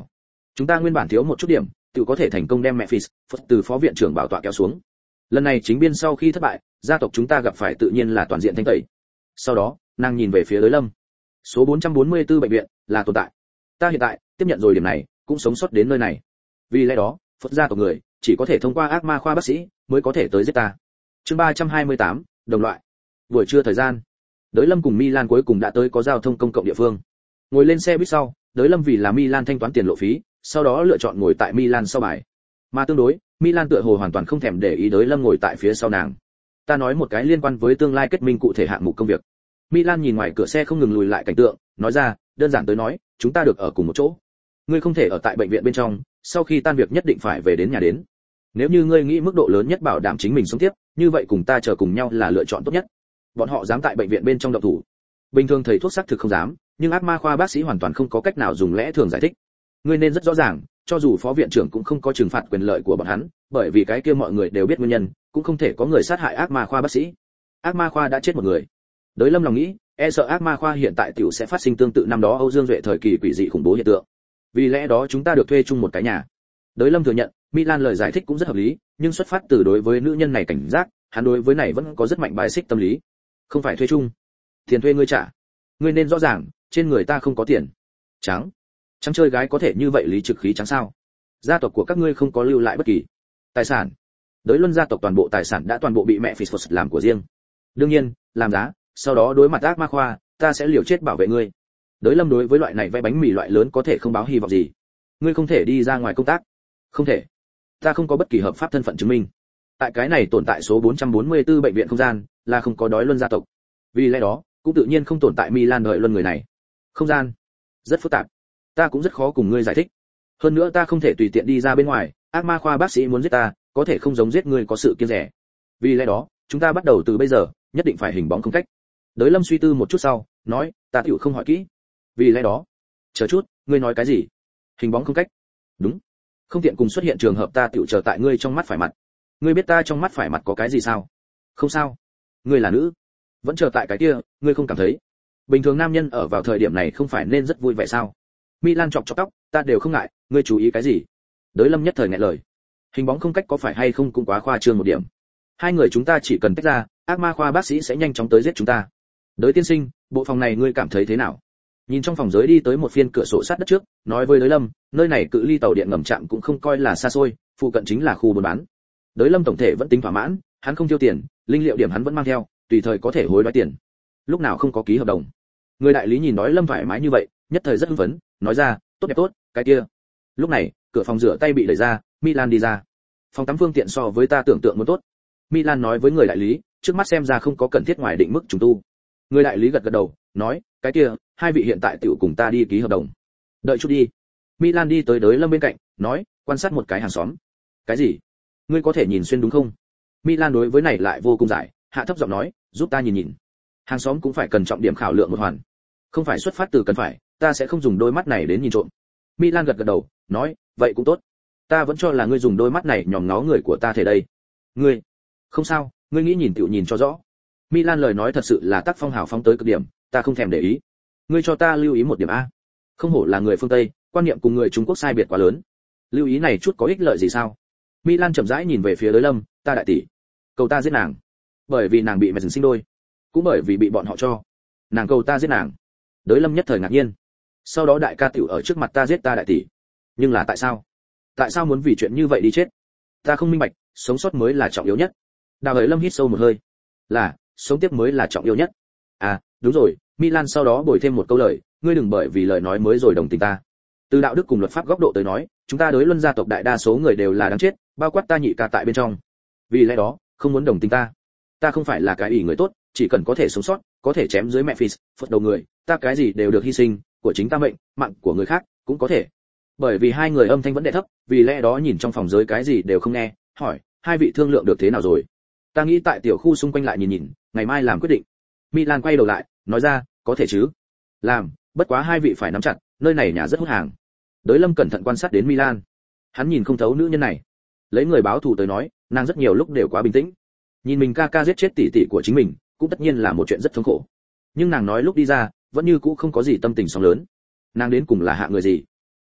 S1: Chúng ta nguyên bản thiếu một chút điểm, tự có thể thành công đem Memphis từ phó viện trưởng bảo tọa kéo xuống. Lần này chính biên sau khi thất bại, gia tộc chúng ta gặp phải tự nhiên là toàn diện thanh tẩy. Sau đó, nàng nhìn về phía Đới Lâm. Số bốn trăm bốn mươi tư bệnh viện là tồn tại. Ta hiện tại tiếp nhận rồi điểm này, cũng sống sót đến nơi này. Vì lẽ đó, Phật gia tộc người chỉ có thể thông qua ác ma khoa bác sĩ mới có thể tới giết ta. Chương ba trăm hai mươi tám, đồng loại. Buổi trưa thời gian, Đới Lâm cùng Milan cuối cùng đã tới có giao thông công cộng địa phương. Ngồi lên xe buýt sau, Đới Lâm vì là Milan thanh toán tiền lộ phí, sau đó lựa chọn ngồi tại Milan sau bài. Mà tương đối, Milan tựa hồ hoàn toàn không thèm để ý Đới Lâm ngồi tại phía sau nàng. Ta nói một cái liên quan với tương lai kết minh cụ thể hạng mục công việc. Milan nhìn ngoài cửa xe không ngừng lùi lại cảnh tượng, nói ra, đơn giản tới nói, chúng ta được ở cùng một chỗ. Ngươi không thể ở tại bệnh viện bên trong, sau khi tan việc nhất định phải về đến nhà đến. Nếu như ngươi nghĩ mức độ lớn nhất bảo đảm chính mình sống tiếp, như vậy cùng ta chờ cùng nhau là lựa chọn tốt nhất. Bọn họ dám tại bệnh viện bên trong động thủ. Bình thường thầy thuốc xác thực không dám, nhưng ác ma khoa bác sĩ hoàn toàn không có cách nào dùng lẽ thường giải thích. Ngươi nên rất rõ ràng, cho dù phó viện trưởng cũng không có trừng phạt quyền lợi của bọn hắn, bởi vì cái kia mọi người đều biết nguyên nhân, cũng không thể có người sát hại ác ma khoa bác sĩ. Ác ma khoa đã chết một người. Đới Lâm lòng nghĩ, e sợ ác ma khoa hiện tại tiểu sẽ phát sinh tương tự năm đó Âu Dương Duệ thời kỳ quỷ dị khủng bố hiện tượng. Vì lẽ đó chúng ta được thuê chung một cái nhà. Đới Lâm thừa nhận, Milan lời giải thích cũng rất hợp lý, nhưng xuất phát từ đối với nữ nhân này cảnh giác, hắn đối với này vẫn có rất mạnh bài xích tâm lý. Không phải thuê chung, tiền thuê ngươi trả. Ngươi nên rõ ràng, trên người ta không có tiền. Trắng, trắng chơi gái có thể như vậy lý trực khí trắng sao? Gia tộc của các ngươi không có lưu lại bất kỳ tài sản. Đới Luân gia tộc toàn bộ tài sản đã toàn bộ bị mẹ Physphos làm của riêng. Đương nhiên, làm giá, sau đó đối mặt ác ma khoa, ta sẽ liều chết bảo vệ ngươi. Đới Lâm đối với loại này vẽ bánh mì loại lớn có thể không báo hy vọng gì. Ngươi không thể đi ra ngoài công tác. Không thể. Ta không có bất kỳ hợp pháp thân phận chứng minh. Tại cái này tồn tại số bốn trăm bốn mươi tư bệnh viện không gian, là không có đói Luân gia tộc. Vì lẽ đó, cũng tự nhiên không tồn tại Milan đợi Luân người này. Không gian rất phức tạp. Ta cũng rất khó cùng ngươi giải thích. Hơn nữa ta không thể tùy tiện đi ra bên ngoài, ác ma khoa bác sĩ muốn giết ta, có thể không giống giết ngươi có sự kiêng dè. Vì lẽ đó, chúng ta bắt đầu từ bây giờ, nhất định phải hình bóng không cách. Đới Lâm suy tư một chút sau, nói, ta tiểu không hỏi kỹ. Vì lẽ đó, chờ chút, ngươi nói cái gì? Hình bóng không cách? Đúng. Không tiện cùng xuất hiện trường hợp ta tiểu chờ tại ngươi trong mắt phải mặt. Ngươi biết ta trong mắt phải mặt có cái gì sao? Không sao. Ngươi là nữ, vẫn chờ tại cái kia, ngươi không cảm thấy? Bình thường nam nhân ở vào thời điểm này không phải nên rất vui vẻ sao? Milan chọc chọc tóc, ta đều không ngại, ngươi chú ý cái gì? Đới Lâm nhất thời nghẹn lời. Hình bóng không cách có phải hay không cũng quá khoa trương một điểm. Hai người chúng ta chỉ cần tách ra, ác ma khoa bác sĩ sẽ nhanh chóng tới giết chúng ta. Đới tiên sinh, bộ phòng này ngươi cảm thấy thế nào? Nhìn trong phòng giới đi tới một phiên cửa sổ sát đất trước, nói với Đới Lâm, nơi này cự ly tàu điện ngầm trạm cũng không coi là xa xôi, phụ cận chính là khu buôn bán. Đới Lâm tổng thể vẫn tính thỏa mãn, hắn không tiêu tiền, linh liệu điểm hắn vẫn mang theo, tùy thời có thể hối đoái tiền. Lúc nào không có ký hợp đồng. Người đại lý nhìn Đới Lâm thoải mái như vậy, nhất thời rất hưng phấn, nói ra, tốt đẹp tốt, cái kia. Lúc này, cửa phòng rửa tay bị đẩy ra, Milan đi ra. Phòng tắm phương tiện so với ta tưởng tượng muốn tốt. Milan nói với người đại lý, trước mắt xem ra không có cần thiết ngoài định mức trùng tu. Người đại lý gật gật đầu, nói, cái kia, hai vị hiện tại tiểu cùng ta đi ký hợp đồng. Đợi chút đi. Milan đi tới Đới Lâm bên cạnh, nói, quan sát một cái hàng xóm. Cái gì? Ngươi có thể nhìn xuyên đúng không? Milan đối với này lại vô cùng giải, hạ thấp giọng nói, giúp ta nhìn nhìn. Hàng xóm cũng phải cần trọng điểm khảo lượng một hoàn. Không phải xuất phát từ cần phải, ta sẽ không dùng đôi mắt này đến nhìn trộm. Milan gật gật đầu, nói, vậy cũng tốt. Ta vẫn cho là ngươi dùng đôi mắt này nhòm ngó người của ta thể đây. Ngươi, không sao, ngươi nghĩ nhìn tiểu nhìn cho rõ. Milan lời nói thật sự là tác phong hào phóng tới cực điểm, ta không thèm để ý. Ngươi cho ta lưu ý một điểm a. Không hổ là người phương Tây, quan niệm cùng người Trung Quốc sai biệt quá lớn. Lưu ý này chút có ích lợi gì sao? Milan chậm rãi nhìn về phía Đới Lâm, ta đại tỷ, cầu ta giết nàng. Bởi vì nàng bị mẹ sinh đôi, cũng bởi vì bị bọn họ cho. Nàng cầu ta giết nàng. Đới Lâm nhất thời ngạc nhiên. Sau đó đại ca tiểu ở trước mặt ta giết ta đại tỷ. Nhưng là tại sao? Tại sao muốn vì chuyện như vậy đi chết? Ta không minh bạch, sống sót mới là trọng yếu nhất. Đào Hời Lâm hít sâu một hơi. Là, sống tiếp mới là trọng yếu nhất. À, đúng rồi, Milan sau đó bồi thêm một câu lời, ngươi đừng bởi vì lời nói mới rồi đồng tình ta. Từ đạo đức cùng luật pháp góc độ tới nói, chúng ta đối Luân gia tộc đại đa số người đều là đáng chết, bao quát ta nhị ca tại bên trong. Vì lẽ đó, không muốn đồng tình ta. Ta không phải là cái ủy người tốt, chỉ cần có thể sống sót, có thể chém dưới mẹ Phis, phật đầu người, ta cái gì đều được hy sinh, của chính ta mệnh, mạng của người khác cũng có thể. Bởi vì hai người âm thanh vẫn đè thấp, vì lẽ đó nhìn trong phòng giới cái gì đều không nghe, hỏi, hai vị thương lượng được thế nào rồi? Ta nghĩ tại tiểu khu xung quanh lại nhìn nhìn, ngày mai làm quyết định. Milan quay đầu lại, nói ra, có thể chứ? Làm, bất quá hai vị phải nắm chặt, nơi này nhà rất hút hàng. Đới Lâm cẩn thận quan sát đến Milan. Hắn nhìn không thấu nữ nhân này. Lấy người báo thù tới nói, nàng rất nhiều lúc đều quá bình tĩnh. Nhìn mình ca ca giết chết tỷ tỷ của chính mình, cũng tất nhiên là một chuyện rất thống khổ. Nhưng nàng nói lúc đi ra, vẫn như cũ không có gì tâm tình sóng lớn. Nàng đến cùng là hạ người gì?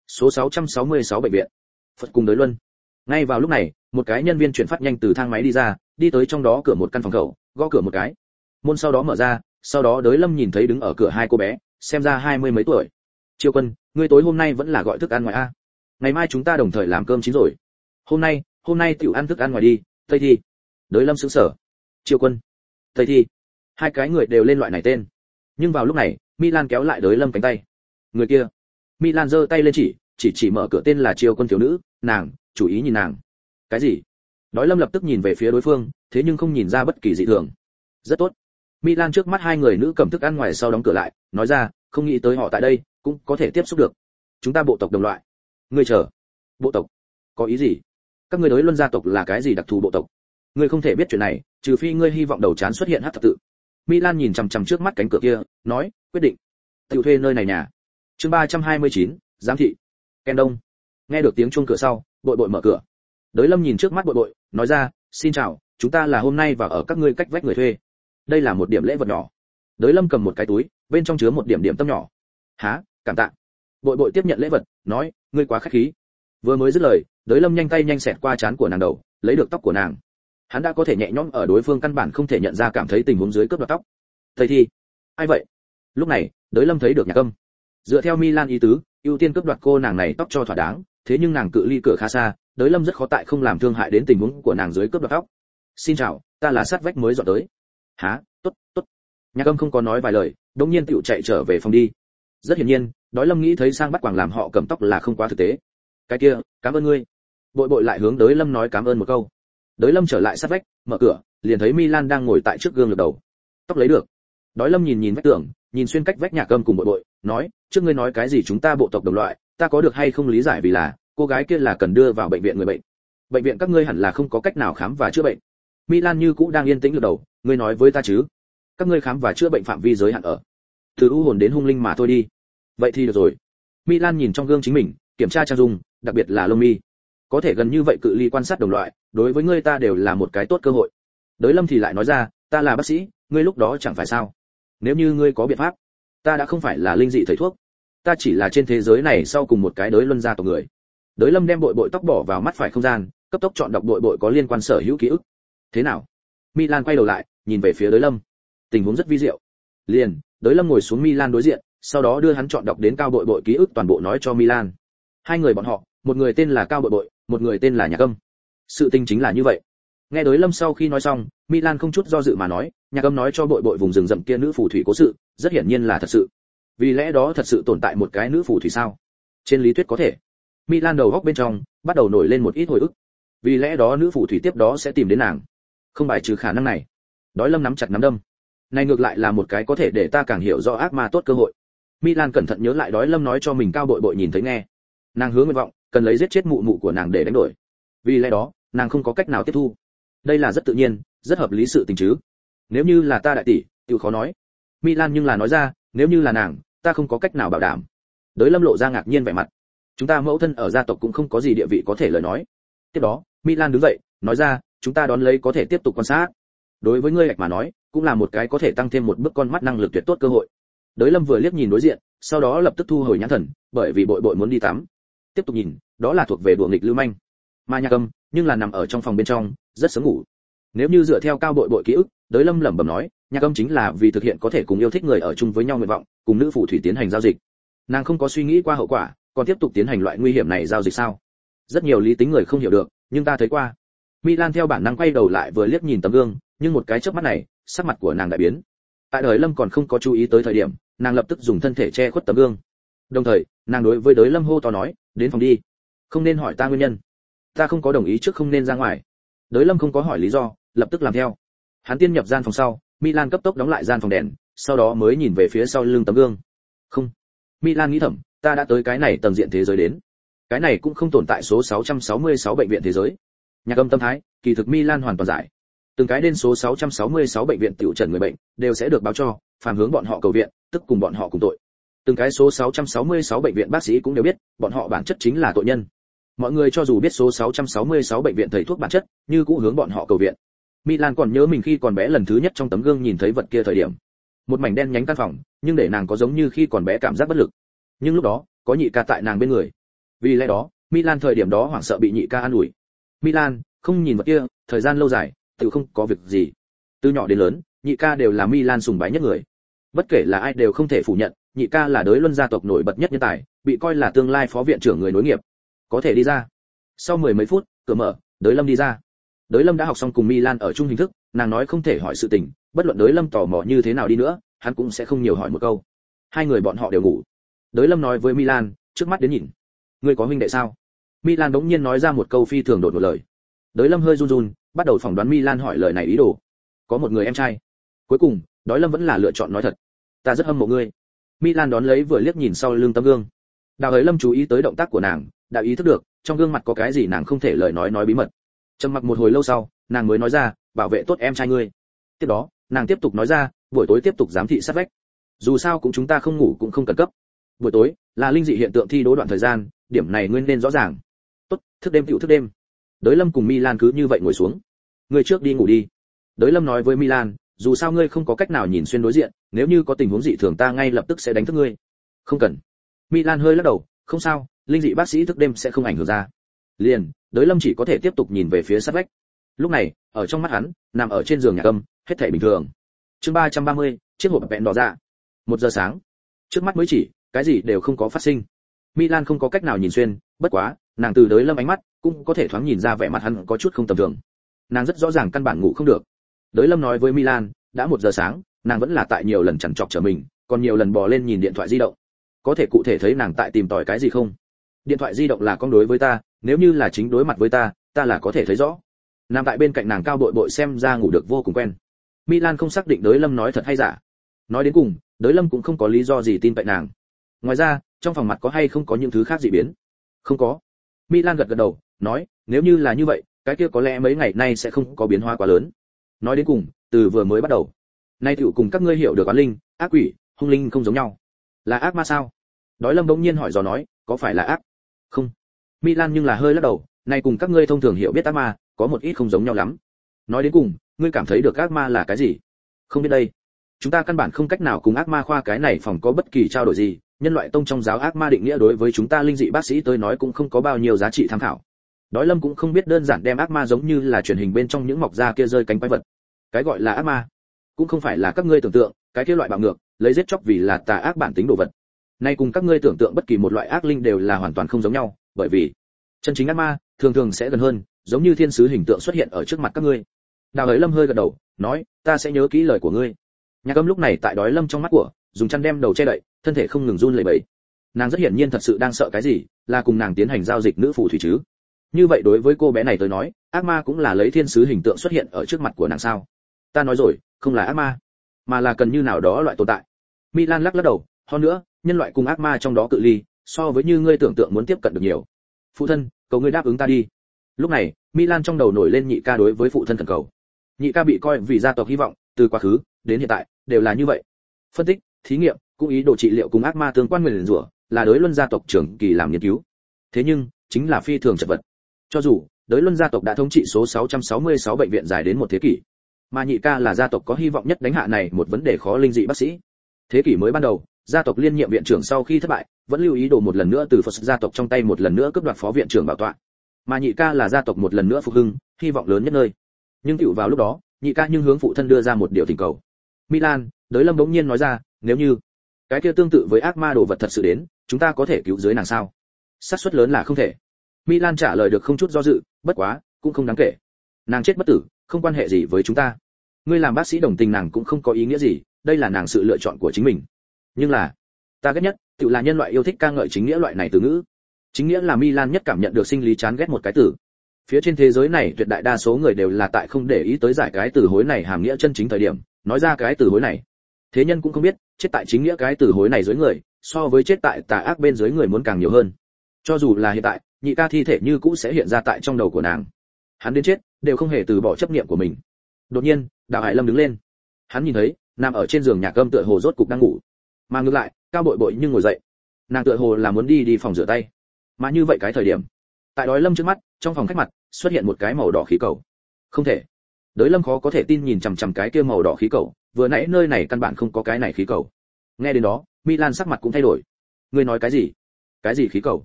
S1: Số sáu trăm sáu mươi sáu bệnh viện. Phật cùng Đới Luân. Ngay vào lúc này, một cái nhân viên chuyển phát nhanh từ thang máy đi ra, đi tới trong đó cửa một căn phòng khẩu, gõ cửa một cái. Môn sau đó mở ra, sau đó Đới Lâm nhìn thấy đứng ở cửa hai cô bé, xem ra hai mươi mấy tuổi. Chiêu Quân, ngươi tối hôm nay vẫn là gọi thức ăn ngoài a? Ngày mai chúng ta đồng thời làm cơm chín rồi. Hôm nay, hôm nay tiểu ăn thức ăn ngoài đi, Tây Thi. Đới Lâm sững sờ. Chiêu Quân, Tây Thi. Hai cái người đều lên loại này tên. Nhưng vào lúc này, Milan kéo lại Đới Lâm cánh tay. Người kia. Milan giơ tay lên chỉ, chỉ chỉ mở cửa tên là Chiêu Quân thiếu nữ, nàng, chú ý nhìn nàng. Cái gì? Đới Lâm lập tức nhìn về phía đối phương, thế nhưng không nhìn ra bất kỳ dị thường. Rất tốt. Milan trước mắt hai người nữ cầm thức ăn ngoài sau đóng cửa lại, nói ra, không nghĩ tới họ tại đây, cũng có thể tiếp xúc được. Chúng ta bộ tộc đồng loại. Ngươi chờ. Bộ tộc? Có ý gì? Các ngươi Đới Luân gia tộc là cái gì đặc thù bộ tộc? Ngươi không thể biết chuyện này, trừ phi ngươi hy vọng đầu chán xuất hiện hắc thập tự. Milan nhìn chằm chằm trước mắt cánh cửa kia, nói, quyết định. Tiểu thuê nơi này nhà. Chương ba trăm hai mươi chín, giám thị. Ken Đông. Nghe được tiếng chuông cửa sau, Bội Bội mở cửa. Đới Lâm nhìn trước mắt Bội Bội, nói ra, xin chào, chúng ta là hôm nay và ở các ngươi cách vách người thuê. Đây là một điểm lễ vật nhỏ. Đới Lâm cầm một cái túi, bên trong chứa một điểm điểm tâm nhỏ. Hả, cảm tạ. Bội Bội tiếp nhận lễ vật, nói, ngươi quá khách khí. Vừa mới dứt lời, Đới Lâm nhanh tay nhanh xẹt qua trán của nàng đầu, lấy được tóc của nàng. Hắn đã có thể nhẹ nhõm ở đối phương căn bản không thể nhận ra cảm thấy tình huống dưới cướp đoạt tóc. Thầy Thi, ai vậy? Lúc này, Đới Lâm thấy được Nhạc Âm. Dựa theo Milan ý tứ, ưu tiên cướp đoạt cô nàng này tóc cho thỏa đáng, thế nhưng nàng cự ly cửa khá xa, Đới Lâm rất khó tại không làm thương hại đến tình huống của nàng dưới cướp đoạt tóc. Xin chào, ta là sát vách mới dọn tới. Hả, tốt, tốt. Nhạc Âm không có nói vài lời, đột nhiên tựu chạy trở về phòng đi. Rất hiển nhiên, Đới Lâm nghĩ thấy sang bắt quàng làm họ cầm tóc là không quá thực tế. Cái kia, cảm ơn ngươi. Bội Bội lại hướng Đới Lâm nói cảm ơn một câu. Đới Lâm trở lại sát vách, mở cửa, liền thấy Milan đang ngồi tại trước gương lược đầu. Tóc lấy được. Đới Lâm nhìn nhìn vách tường, nhìn xuyên cách vách Nhạc Âm cùng Bội Bội, nói, trước ngươi nói cái gì chúng ta bộ tộc đồng loại, ta có được hay không lý giải vì là, cô gái kia là cần đưa vào bệnh viện người bệnh. Bệnh viện các ngươi hẳn là không có cách nào khám và chữa bệnh. Milan như cũ đang yên tĩnh lược đầu, ngươi nói với ta chứ? Các ngươi khám và chữa bệnh phạm vi giới hạn ở từ u hồn đến hung linh mà thôi đi. Vậy thì được rồi. Milan nhìn trong gương chính mình, kiểm tra trang dung, đặc biệt là lông mi. Có thể gần như vậy cự ly quan sát đồng loại, đối với ngươi ta đều là một cái tốt cơ hội. Đới Lâm thì lại nói ra, ta là bác sĩ, ngươi lúc đó chẳng phải sao? Nếu như ngươi có biện pháp, ta đã không phải là linh dị thầy thuốc, ta chỉ là trên thế giới này sau cùng một cái Đới Luân gia tộc người. Đới Lâm đem Bội Bội tóc bỏ vào mắt phải không gian, cấp tốc chọn đọc Bội Bội có liên quan sở hữu ký ức. Thế nào? Milan quay đầu lại, nhìn về phía Đới Lâm. Tình huống rất vi diệu. Liền, Đới Lâm ngồi xuống Milan đối diện, sau đó đưa hắn chọn đọc đến Cao Bội Bội ký ức toàn bộ nói cho Milan. Hai người bọn họ, một người tên là Cao Bội Bội, một người tên là Nhạc Âm. Sự tình chính là như vậy. Nghe Đới Lâm sau khi nói xong, Milan không chút do dự mà nói, Nhạc Âm nói cho Bội Bội vùng rừng rậm kia nữ phù thủy cố sự, rất hiển nhiên là thật sự. Vì lẽ đó thật sự tồn tại một cái nữ phù thủy sao? Trên lý thuyết có thể. Milan đầu góc bên trong bắt đầu nổi lên một ít hồi ức. Vì lẽ đó nữ phù thủy tiếp đó sẽ tìm đến nàng. Không bài trừ khả năng này. Đới Lâm nắm chặt nắm đâm. Này ngược lại là một cái có thể để ta càng hiểu rõ ác ma tốt cơ hội. Milan cẩn thận nhớ lại Đới Lâm nói cho mình Cao Bội Bội nhìn thấy nghe. Nàng hứa nguyện vọng, cần lấy giết chết mụ mụ của nàng để đánh đổi. Vì lẽ đó, nàng không có cách nào tiếp thu. Đây là rất tự nhiên, rất hợp lý sự tình chứ. Nếu như là ta đại tỷ, tiểu khó nói. Milan nhưng là nói ra, nếu như là nàng, ta không có cách nào bảo đảm. Đới Lâm lộ ra ngạc nhiên vẻ mặt. Chúng ta mẫu thân ở gia tộc cũng không có gì địa vị có thể lời nói. Tiếp đó, Milan đứng dậy, nói ra, chúng ta đón lấy có thể tiếp tục quan sát. Đối với ngươi Hạch mà nói, cũng là một cái có thể tăng thêm một bước con mắt năng lực tuyệt tốt cơ hội. Đới Lâm vừa liếc nhìn đối diện, sau đó lập tức thu hồi nhãn thần, bởi vì Bội Bội muốn đi tắm. Tiếp tục nhìn, đó là thuộc về đùa nghịch lưu manh. Mà Nhạc Âm, nhưng là nằm ở trong phòng bên trong, rất sớm ngủ. Nếu như dựa theo Cao Bội Bội ký ức, Đới Lâm lẩm bẩm nói, Nhạc Âm chính là vì thực hiện có thể cùng yêu thích người ở chung với nhau nguyện vọng, cùng nữ phù thủy tiến hành giao dịch. Nàng không có suy nghĩ qua hậu quả, còn tiếp tục tiến hành loại nguy hiểm này giao dịch sao? Rất nhiều lý tính người không hiểu được, nhưng ta thấy qua. Milan theo bản năng quay đầu lại vừa liếc nhìn tấm gương, nhưng một cái chớp mắt này, sắc mặt của nàng đại biến. Tại Đới Lâm còn không có chú ý tới thời điểm, nàng lập tức dùng thân thể che khuất tấm gương. Đồng thời, nàng đối với Đới Lâm hô to nói, đến phòng đi. Không nên hỏi ta nguyên nhân. Ta không có đồng ý trước không nên ra ngoài. Đới Lâm không có hỏi lý do, lập tức làm theo. Hắn tiên nhập gian phòng sau, Milan cấp tốc đóng lại gian phòng đèn, sau đó mới nhìn về phía sau lưng tấm gương. Không. Milan nghĩ thầm, ta đã tới cái này tầng diện thế giới đến. Cái này cũng không tồn tại số sáu trăm sáu mươi sáu bệnh viện thế giới. Nhạc Âm tâm thái, kỳ thực Milan hoàn toàn giải. Từng cái đến số sáu trăm sáu mươi sáu bệnh viện tiểu trần người bệnh, đều sẽ được báo cho, phàm hướng bọn họ cầu viện, tức cùng bọn họ cùng tội. Từng cái số sáu trăm sáu mươi sáu bệnh viện bác sĩ cũng đều biết, bọn họ bản chất chính là tội nhân. Mọi người cho dù biết số sáu trăm sáu mươi sáu bệnh viện thầy thuốc bản chất, như cũng hướng bọn họ cầu viện. Milan còn nhớ mình khi còn bé lần thứ nhất trong tấm gương nhìn thấy vật kia thời điểm. Một mảnh đen nhánh căn phòng, nhưng để nàng có giống như khi còn bé cảm giác bất lực. Nhưng lúc đó, có nhị ca tại nàng bên người. Vì lẽ đó, Milan thời điểm đó hoảng sợ bị nhị ca an ủi. Milan, không nhìn vật kia, thời gian lâu dài, tự không có việc gì. Từ nhỏ đến lớn, nhị ca đều là Milan sùng bái nhất người. Bất kể là ai đều không thể phủ nhận, nhị ca là đới luân gia tộc nổi bật nhất nhân tài, bị coi là tương lai phó viện trưởng người nối nghiệp. Có thể đi ra. Sau mười mấy phút, cửa mở, Đới Lâm đi ra. Đới Lâm đã học xong cùng Milan ở chung hình thức, nàng nói không thể hỏi sự tình, bất luận Đới Lâm tò mò như thế nào đi nữa, hắn cũng sẽ không nhiều hỏi một câu. Hai người bọn họ đều ngủ. Đới Lâm nói với Milan, trước mắt đến nhìn. Ngươi có huynh đệ sao? Milan bỗng nhiên nói ra một câu phi thường đột ngột lời. Đới Lâm hơi run run, bắt đầu phỏng đoán Milan hỏi lời này ý đồ. Có một người em trai. Cuối cùng, Đới Lâm vẫn là lựa chọn nói thật. Ta rất hâm mộ ngươi. Milan đón lấy vừa liếc nhìn sau lưng tấm gương. Đào Hới Lâm chú ý tới động tác của nàng, đã ý thức được, trong gương mặt có cái gì nàng không thể lời nói nói bí mật. Trầm mặc một hồi lâu sau, nàng mới nói ra, bảo vệ tốt em trai ngươi. Tiếp đó, nàng tiếp tục nói ra, buổi tối tiếp tục giám thị sát vách. Dù sao cũng chúng ta không ngủ cũng không cần cấp. Buổi tối là linh dị hiện tượng thi đố đoạn thời gian, điểm này nguyên nên rõ ràng. Tốt, thức đêm tiểu thức đêm. Đới Lâm cùng Milan cứ như vậy ngồi xuống. Ngươi trước đi ngủ đi. Đới Lâm nói với Milan, dù sao ngươi không có cách nào nhìn xuyên đối diện, nếu như có tình huống dị thường ta ngay lập tức sẽ đánh thức ngươi. Không cần. Milan hơi lắc đầu, không sao, linh dị bác sĩ thức đêm sẽ không ảnh hưởng ra. Liền, Đới Lâm chỉ có thể tiếp tục nhìn về phía sát vách. Lúc này, ở trong mắt hắn, nằm ở trên giường nhạc âm, hết thảy bình thường. Chương ba trăm ba mươi, chiếc hộp vẹn đỏ ra. Một giờ sáng. Trước mắt mới chỉ, cái gì đều không có phát sinh. Milan không có cách nào nhìn xuyên, bất quá, nàng từ Đới Lâm ánh mắt, cũng có thể thoáng nhìn ra vẻ mặt hắn có chút không tầm thường. Nàng rất rõ ràng căn bản ngủ không được. Đới Lâm nói với Milan, đã một giờ sáng, nàng vẫn là tại nhiều lần chằn chọc trở mình, còn nhiều lần bò lên nhìn điện thoại di động. Có thể cụ thể thấy nàng tại tìm tòi cái gì không? Điện thoại di động là con đối với ta, nếu như là chính đối mặt với ta, ta là có thể thấy rõ. Nằm tại bên cạnh nàng cao bội bội xem ra ngủ được vô cùng quen. Milan không xác định Đới Lâm nói thật hay giả. Nói đến cùng, Đới Lâm cũng không có lý do gì tin cậy nàng. Ngoài ra, trong phòng mặt có hay không có những thứ khác dị biến? Không có. Milan gật gật đầu, nói, nếu như là như vậy, cái kia có lẽ mấy ngày nay sẽ không có biến hóa quá lớn. Nói đến cùng, từ vừa mới bắt đầu, nay tiểu cùng các ngươi hiểu được oán linh, ác quỷ, hung linh không giống nhau. Là ác ma sao? Đới Lâm bỗng nhiên hỏi dò nói, có phải là ác? Không. Milan nhưng là hơi lắc đầu, nay cùng các ngươi thông thường hiểu biết ác ma, có một ít không giống nhau lắm. Nói đến cùng, ngươi cảm thấy được ác ma là cái gì? Không biết đây. Chúng ta căn bản không cách nào cùng ác ma khoa cái này phòng có bất kỳ trao đổi gì, nhân loại tông trong giáo ác ma định nghĩa đối với chúng ta linh dị bác sĩ tới nói cũng không có bao nhiêu giá trị tham khảo. Đói Lâm cũng không biết đơn giản đem ác ma giống như là truyền hình bên trong những mọc da kia rơi cánh quái vật. Cái gọi là ác ma, cũng không phải là các ngươi tưởng tượng, cái kia loại bạo ngược, lấy giết chóc vì là tà ác bản tính đồ vật. Nay cùng các ngươi tưởng tượng bất kỳ một loại ác linh đều là hoàn toàn không giống nhau, bởi vì chân chính ác ma thường thường sẽ gần hơn, giống như thiên sứ hình tượng xuất hiện ở trước mặt các ngươi. Đào Ấy Lâm hơi gật đầu, nói, ta sẽ nhớ kỹ lời của ngươi. Nhạc Âm lúc này tại Đói Lâm trong mắt của, dùng chăn đem đầu che đậy, thân thể không ngừng run lẩy bẩy. Nàng rất hiển nhiên thật sự đang sợ cái gì, là cùng nàng tiến hành giao dịch nữ phù thủy chứ. Như vậy đối với cô bé này tới nói, ác ma cũng là lấy thiên sứ hình tượng xuất hiện ở trước mặt của nàng sao? Ta nói rồi, không là ác ma, mà là cần như nào đó loại tồn tại. Milan lắc lắc đầu, hơn nữa, nhân loại cùng ác ma trong đó cự ly, so với như ngươi tưởng tượng muốn tiếp cận được nhiều. Phụ thân, cầu ngươi đáp ứng ta đi. Lúc này, Milan trong đầu nổi lên nhị ca đối với phụ thân thần cầu. Nhị ca bị coi vì gia tộc hy vọng, từ quá khứ đến hiện tại đều là như vậy. Phân tích, thí nghiệm, cũng ý đồ trị liệu cùng ác ma tương quan nguyền rủa, là đối luân gia tộc trưởng kỳ làm nghiên cứu. Thế nhưng, chính là phi thường chật vật. Cho dù, đối luân gia tộc đã thống trị số sáu trăm sáu mươi sáu bệnh viện dài đến một thế kỷ, mà nhị ca là gia tộc có hy vọng nhất đánh hạ này một vấn đề khó linh dị bác sĩ. Thế kỷ mới ban đầu, gia tộc liên nhiệm viện trưởng sau khi thất bại, vẫn lưu ý đồ một lần nữa từ Phật gia tộc trong tay một lần nữa cướp đoạt phó viện trưởng bảo tọa. Mà nhị ca là gia tộc một lần nữa phục hưng, hy vọng lớn nhất nơi. Nhưng tựu vào lúc đó, nhị ca nhưng hướng phụ thân đưa ra một điều thỉnh cầu. Milan, Đới Lâm bỗng nhiên nói ra, nếu như cái kia tương tự với ác ma đồ vật thật sự đến, chúng ta có thể cứu dưới nàng sao? Xác suất lớn là không thể. Milan trả lời được không chút do dự, bất quá, cũng không đáng kể. Nàng chết bất tử, không quan hệ gì với chúng ta. Ngươi làm bác sĩ đồng tình nàng cũng không có ý nghĩa gì, đây là nàng sự lựa chọn của chính mình. Nhưng là, ta ghét nhất, tự là nhân loại yêu thích ca ngợi chính nghĩa loại này từ ngữ. Chính nghĩa là Milan nhất cảm nhận được sinh lý chán ghét một cái từ. Phía trên thế giới này tuyệt đại đa số người đều là tại không để ý tới giải cái từ hối này hàm nghĩa chân chính thời điểm, nói ra cái từ hối này. Thế nhân cũng không biết, chết tại chính nghĩa cái từ hối này dưới người, so với chết tại tà ác bên dưới người muốn càng nhiều hơn. Cho dù là hiện tại, nhị ca thi thể như cũ sẽ hiện ra tại trong đầu của nàng. Hắn đến chết, đều không hề từ bỏ chấp niệm của mình. Đột nhiên, Đào Hải Lâm đứng lên. Hắn nhìn thấy, nằm ở trên giường Nhạc Âm tựa hồ rốt cục đang ngủ. Mà ngược lại, Cao Bội Bội nhưng ngồi dậy. Nàng tựa hồ là muốn đi đi phòng rửa tay. Mà như vậy cái thời điểm, tại Đói Lâm trước mắt, trong phòng khách mặt, xuất hiện một cái màu đỏ khí cầu. Không thể. Đới Lâm khó có thể tin nhìn chằm chằm cái kia màu đỏ khí cầu, vừa nãy nơi này căn bản không có cái này khí cầu. Nghe đến đó, Milan sắc mặt cũng thay đổi. Ngươi nói cái gì? Cái gì khí cầu?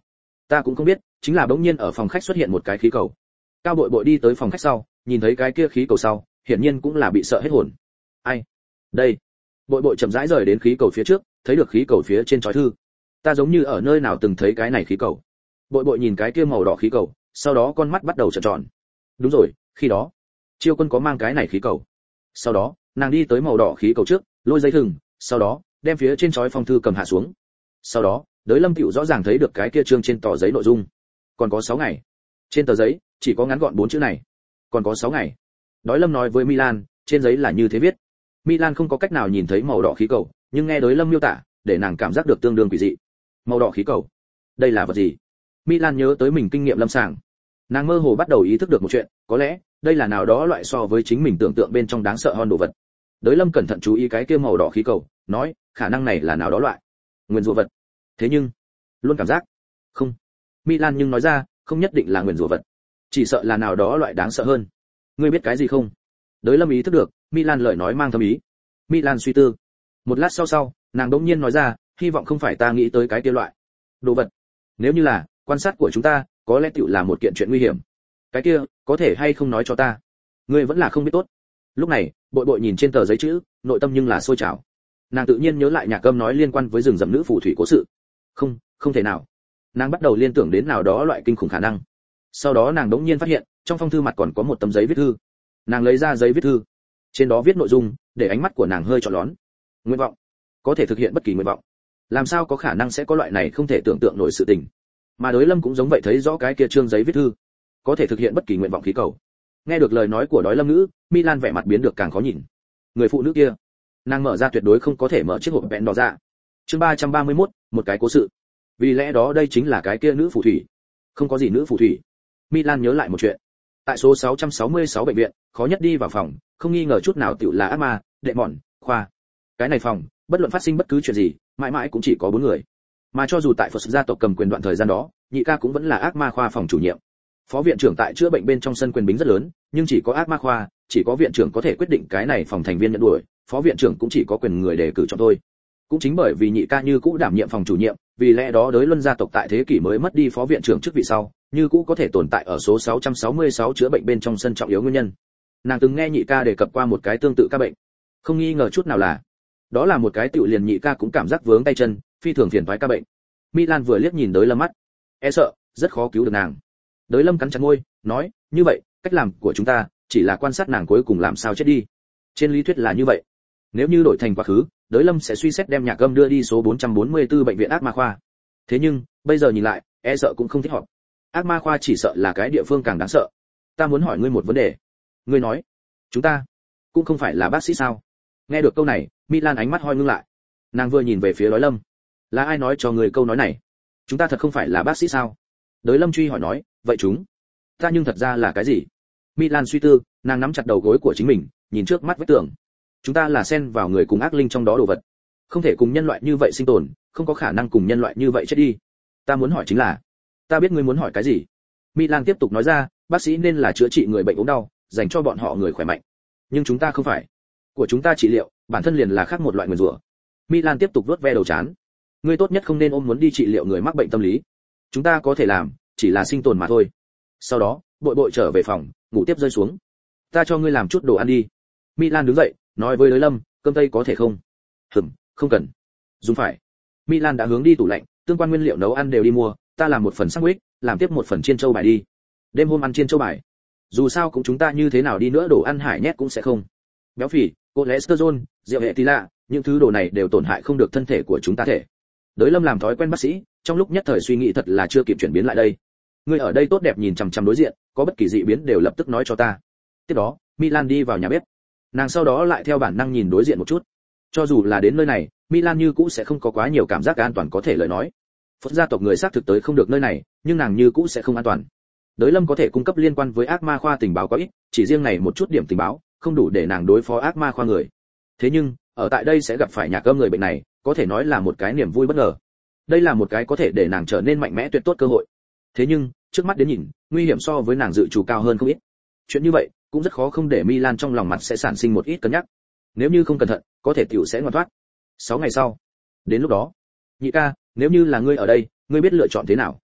S1: Ta cũng không biết, chính là bỗng nhiên ở phòng khách xuất hiện một cái khí cầu. Cao Bội Bội đi tới phòng khách sau, nhìn thấy cái kia khí cầu sau, hiển nhiên cũng là bị sợ hết hồn. Ai? Đây. Bội Bội chậm rãi rời đến khí cầu phía trước, thấy được khí cầu phía trên chói thư. Ta giống như ở nơi nào từng thấy cái này khí cầu. Bội Bội nhìn cái kia màu đỏ khí cầu, sau đó con mắt bắt đầu trợn tròn. Đúng rồi, khi đó, Chiêu Quân có mang cái này khí cầu. Sau đó, nàng đi tới màu đỏ khí cầu trước, lôi dây thừng, sau đó, đem phía trên chói phong thư cầm hạ xuống. Sau đó, Đới Lâm Cựu rõ ràng thấy được cái kia chương trên tờ giấy nội dung. Còn có sáu ngày. Trên tờ giấy, chỉ có ngắn gọn bốn chữ này. Còn có sáu ngày. Đới Lâm nói với Milan, trên giấy là như thế viết. Milan không có cách nào nhìn thấy màu đỏ khí cầu, nhưng nghe Đới Lâm miêu tả, để nàng cảm giác được tương đương quỷ dị. Màu đỏ khí cầu. Đây là vật gì? Milan nhớ tới mình kinh nghiệm lâm sàng. Nàng mơ hồ bắt đầu ý thức được một chuyện, có lẽ, đây là nào đó loại so với chính mình tưởng tượng bên trong đáng sợ hơn đồ vật. Đới Lâm cẩn thận chú ý cái kia màu đỏ khí cầu, nói, khả năng này là nào đó loại nguyên rủa vật. Thế nhưng, luôn cảm giác, không. Milan nhưng nói ra, không nhất định là nguyên rủa vật, chỉ sợ là nào đó loại đáng sợ hơn. Ngươi biết cái gì không? Đới Lâm ý thức được, Milan lời nói mang thâm ý. Milan suy tư. Một lát sau sau, nàng đỗng nhiên nói ra, hy vọng không phải ta nghĩ tới cái kia loại đồ vật. Nếu như là, quan sát của chúng ta, có lẽ tựu là một kiện chuyện nguy hiểm. Cái kia, có thể hay không nói cho ta? Ngươi vẫn là không biết tốt. Lúc này, Bội Bội nhìn trên tờ giấy chữ, nội tâm nhưng là sôi trào. Nàng tự nhiên nhớ lại nhạc âm nói liên quan với rừng rậm nữ phù thủy cố sự. Không, không thể nào. Nàng bắt đầu liên tưởng đến nào đó loại kinh khủng khả năng. Sau đó nàng đống nhiên phát hiện, trong phong thư mặt còn có một tấm giấy viết thư. Nàng lấy ra giấy viết thư, trên đó viết nội dung, để ánh mắt của nàng hơi tròn lón. Nguyện vọng, có thể thực hiện bất kỳ nguyện vọng. Làm sao có khả năng sẽ có loại này không thể tưởng tượng nổi sự tình. Mà Đới Lâm cũng giống vậy thấy rõ cái kia trương giấy viết thư, có thể thực hiện bất kỳ nguyện vọng khí cầu. Nghe được lời nói của Đới Lâm ngữ, Milan vẻ mặt biến được càng khó nhìn. Người phụ nữ kia, nàng mở ra tuyệt đối không có thể mở chiếc hộp vẹn đỏ ra. Chương ba trăm ba mươi mốt, một cái cố sự. Vì lẽ đó đây chính là cái kia nữ phù thủy. Không có gì nữ phù thủy. Milan nhớ lại một chuyện. Tại số sáu trăm sáu mươi sáu bệnh viện, khó nhất đi vào phòng, không nghi ngờ chút nào tiểu là ác ma, đệ mọn, khoa. Cái này phòng, bất luận phát sinh bất cứ chuyện gì, mãi mãi cũng chỉ có bốn người. Mà cho dù tại Phật gia tộc cầm quyền đoạn thời gian đó, nhị ca cũng vẫn là ác ma khoa phòng chủ nhiệm. Phó viện trưởng tại chữa bệnh bên trong sân quyền bính rất lớn, nhưng chỉ có ác ma khoa, chỉ có viện trưởng có thể quyết định cái này phòng thành viên nhận đuổi, phó viện trưởng cũng chỉ có quyền người đề cử cho thôi. Cũng chính bởi vì nhị ca như cũ đảm nhiệm phòng chủ nhiệm, vì lẽ đó Đới Luân gia tộc tại thế kỷ mới mất đi phó viện trưởng chức vị sau, như cũ có thể tồn tại ở số sáu trăm sáu mươi sáu chữa bệnh bên trong sân trọng yếu nguyên nhân. Nàng từng nghe nhị ca đề cập qua một cái tương tự ca bệnh, không nghi ngờ chút nào là đó là một cái tiểu liền nhị ca cũng cảm giác vướng tay chân, phi thường phiền toái ca bệnh. Milan vừa liếc nhìn Đới Lâm mắt, e sợ rất khó cứu được nàng. Đới Lâm cắn chặt môi, nói, như vậy, cách làm của chúng ta chỉ là quan sát nàng cuối cùng làm sao chết đi. Trên lý thuyết là như vậy. Nếu như đổi thành quá khứ, Đới Lâm sẽ suy xét đem Nhạc Âm đưa đi số bốn trăm bốn mươi tư bệnh viện ác ma khoa. Thế nhưng, bây giờ nhìn lại, e sợ cũng không thích hợp. Ác ma khoa chỉ sợ là cái địa phương càng đáng sợ. Ta muốn hỏi ngươi một vấn đề. Ngươi nói, chúng ta cũng không phải là bác sĩ sao? Nghe được câu này, Milan ánh mắt hơi ngưng lại. Nàng vừa nhìn về phía Đới Lâm. Là ai nói cho người câu nói này? Chúng ta thật không phải là bác sĩ sao? Đới Lâm truy hỏi nói, vậy chúng ta nhưng thật ra là cái gì? Milan suy tư, nàng nắm chặt đầu gối của chính mình, nhìn trước mắt vách tường. Chúng ta là xen vào người cùng ác linh trong đó đồ vật, không thể cùng nhân loại như vậy sinh tồn, không có khả năng cùng nhân loại như vậy chết đi. Ta muốn hỏi chính là, ta biết ngươi muốn hỏi cái gì. Milan tiếp tục nói ra, bác sĩ nên là chữa trị người bệnh ốm đau, dành cho bọn họ người khỏe mạnh. Nhưng chúng ta không phải. Của chúng ta trị liệu, bản thân liền là khác một loại nguyền rủa. Milan tiếp tục vuốt ve đầu trán. Ngươi tốt nhất không nên ôm muốn đi trị liệu người mắc bệnh tâm lý. Chúng ta có thể làm, chỉ là sinh tồn mà thôi. Sau đó, Bội Bội trở về phòng, ngủ tiếp rơi xuống. Ta cho ngươi làm chút đồ ăn đi. Milan đứng dậy, nói với Đới Lâm, cơm tây có thể không? Hừm, không cần. Dùng phải. Milan đã hướng đi tủ lạnh, tương quan nguyên liệu nấu ăn đều đi mua, ta làm một phần sandwich, làm tiếp một phần chiên châu bài đi. Đêm hôm ăn chiên châu bài. Dù sao cũng chúng ta như thế nào đi nữa đồ ăn hải nhét cũng sẽ không. Béo phì, cholesterol, rượu hệ tí lạ, những thứ đồ này đều tổn hại không được thân thể của chúng ta thể. Đới Lâm làm thói quen bác sĩ, trong lúc nhất thời suy nghĩ thật là chưa kịp chuyển biến lại đây. Ngươi ở đây tốt đẹp nhìn chằm chằm đối diện, có bất kỳ dị biến đều lập tức nói cho ta. Tiếp đó, Milan đi vào nhà bếp. Nàng sau đó lại theo bản năng nhìn đối diện một chút. Cho dù là đến nơi này, Milan như cũ sẽ không có quá nhiều cảm giác an toàn có thể lời nói. Phật gia tộc người xác thực tới không được nơi này, nhưng nàng như cũ sẽ không an toàn. Đới Lâm có thể cung cấp liên quan với ác ma khoa tình báo có ít, chỉ riêng này một chút điểm tình báo, không đủ để nàng đối phó ác ma khoa người. Thế nhưng, ở tại đây sẽ gặp phải Nhạc Âm người bệnh này, có thể nói là một cái niềm vui bất ngờ. Đây là một cái có thể để nàng trở nên mạnh mẽ tuyệt tốt cơ hội. Thế nhưng, trước mắt đến nhìn, nguy hiểm so với nàng dự trù cao hơn không ít. Chuyện như vậy, cũng rất khó không để Milan trong lòng mặt sẽ sản sinh một ít cân nhắc. Nếu như không cẩn thận, có thể tiểu sẽ ngoan thoát. Sáu ngày sau, đến lúc đó, nhị ca, nếu như là ngươi ở đây, ngươi biết lựa chọn thế nào?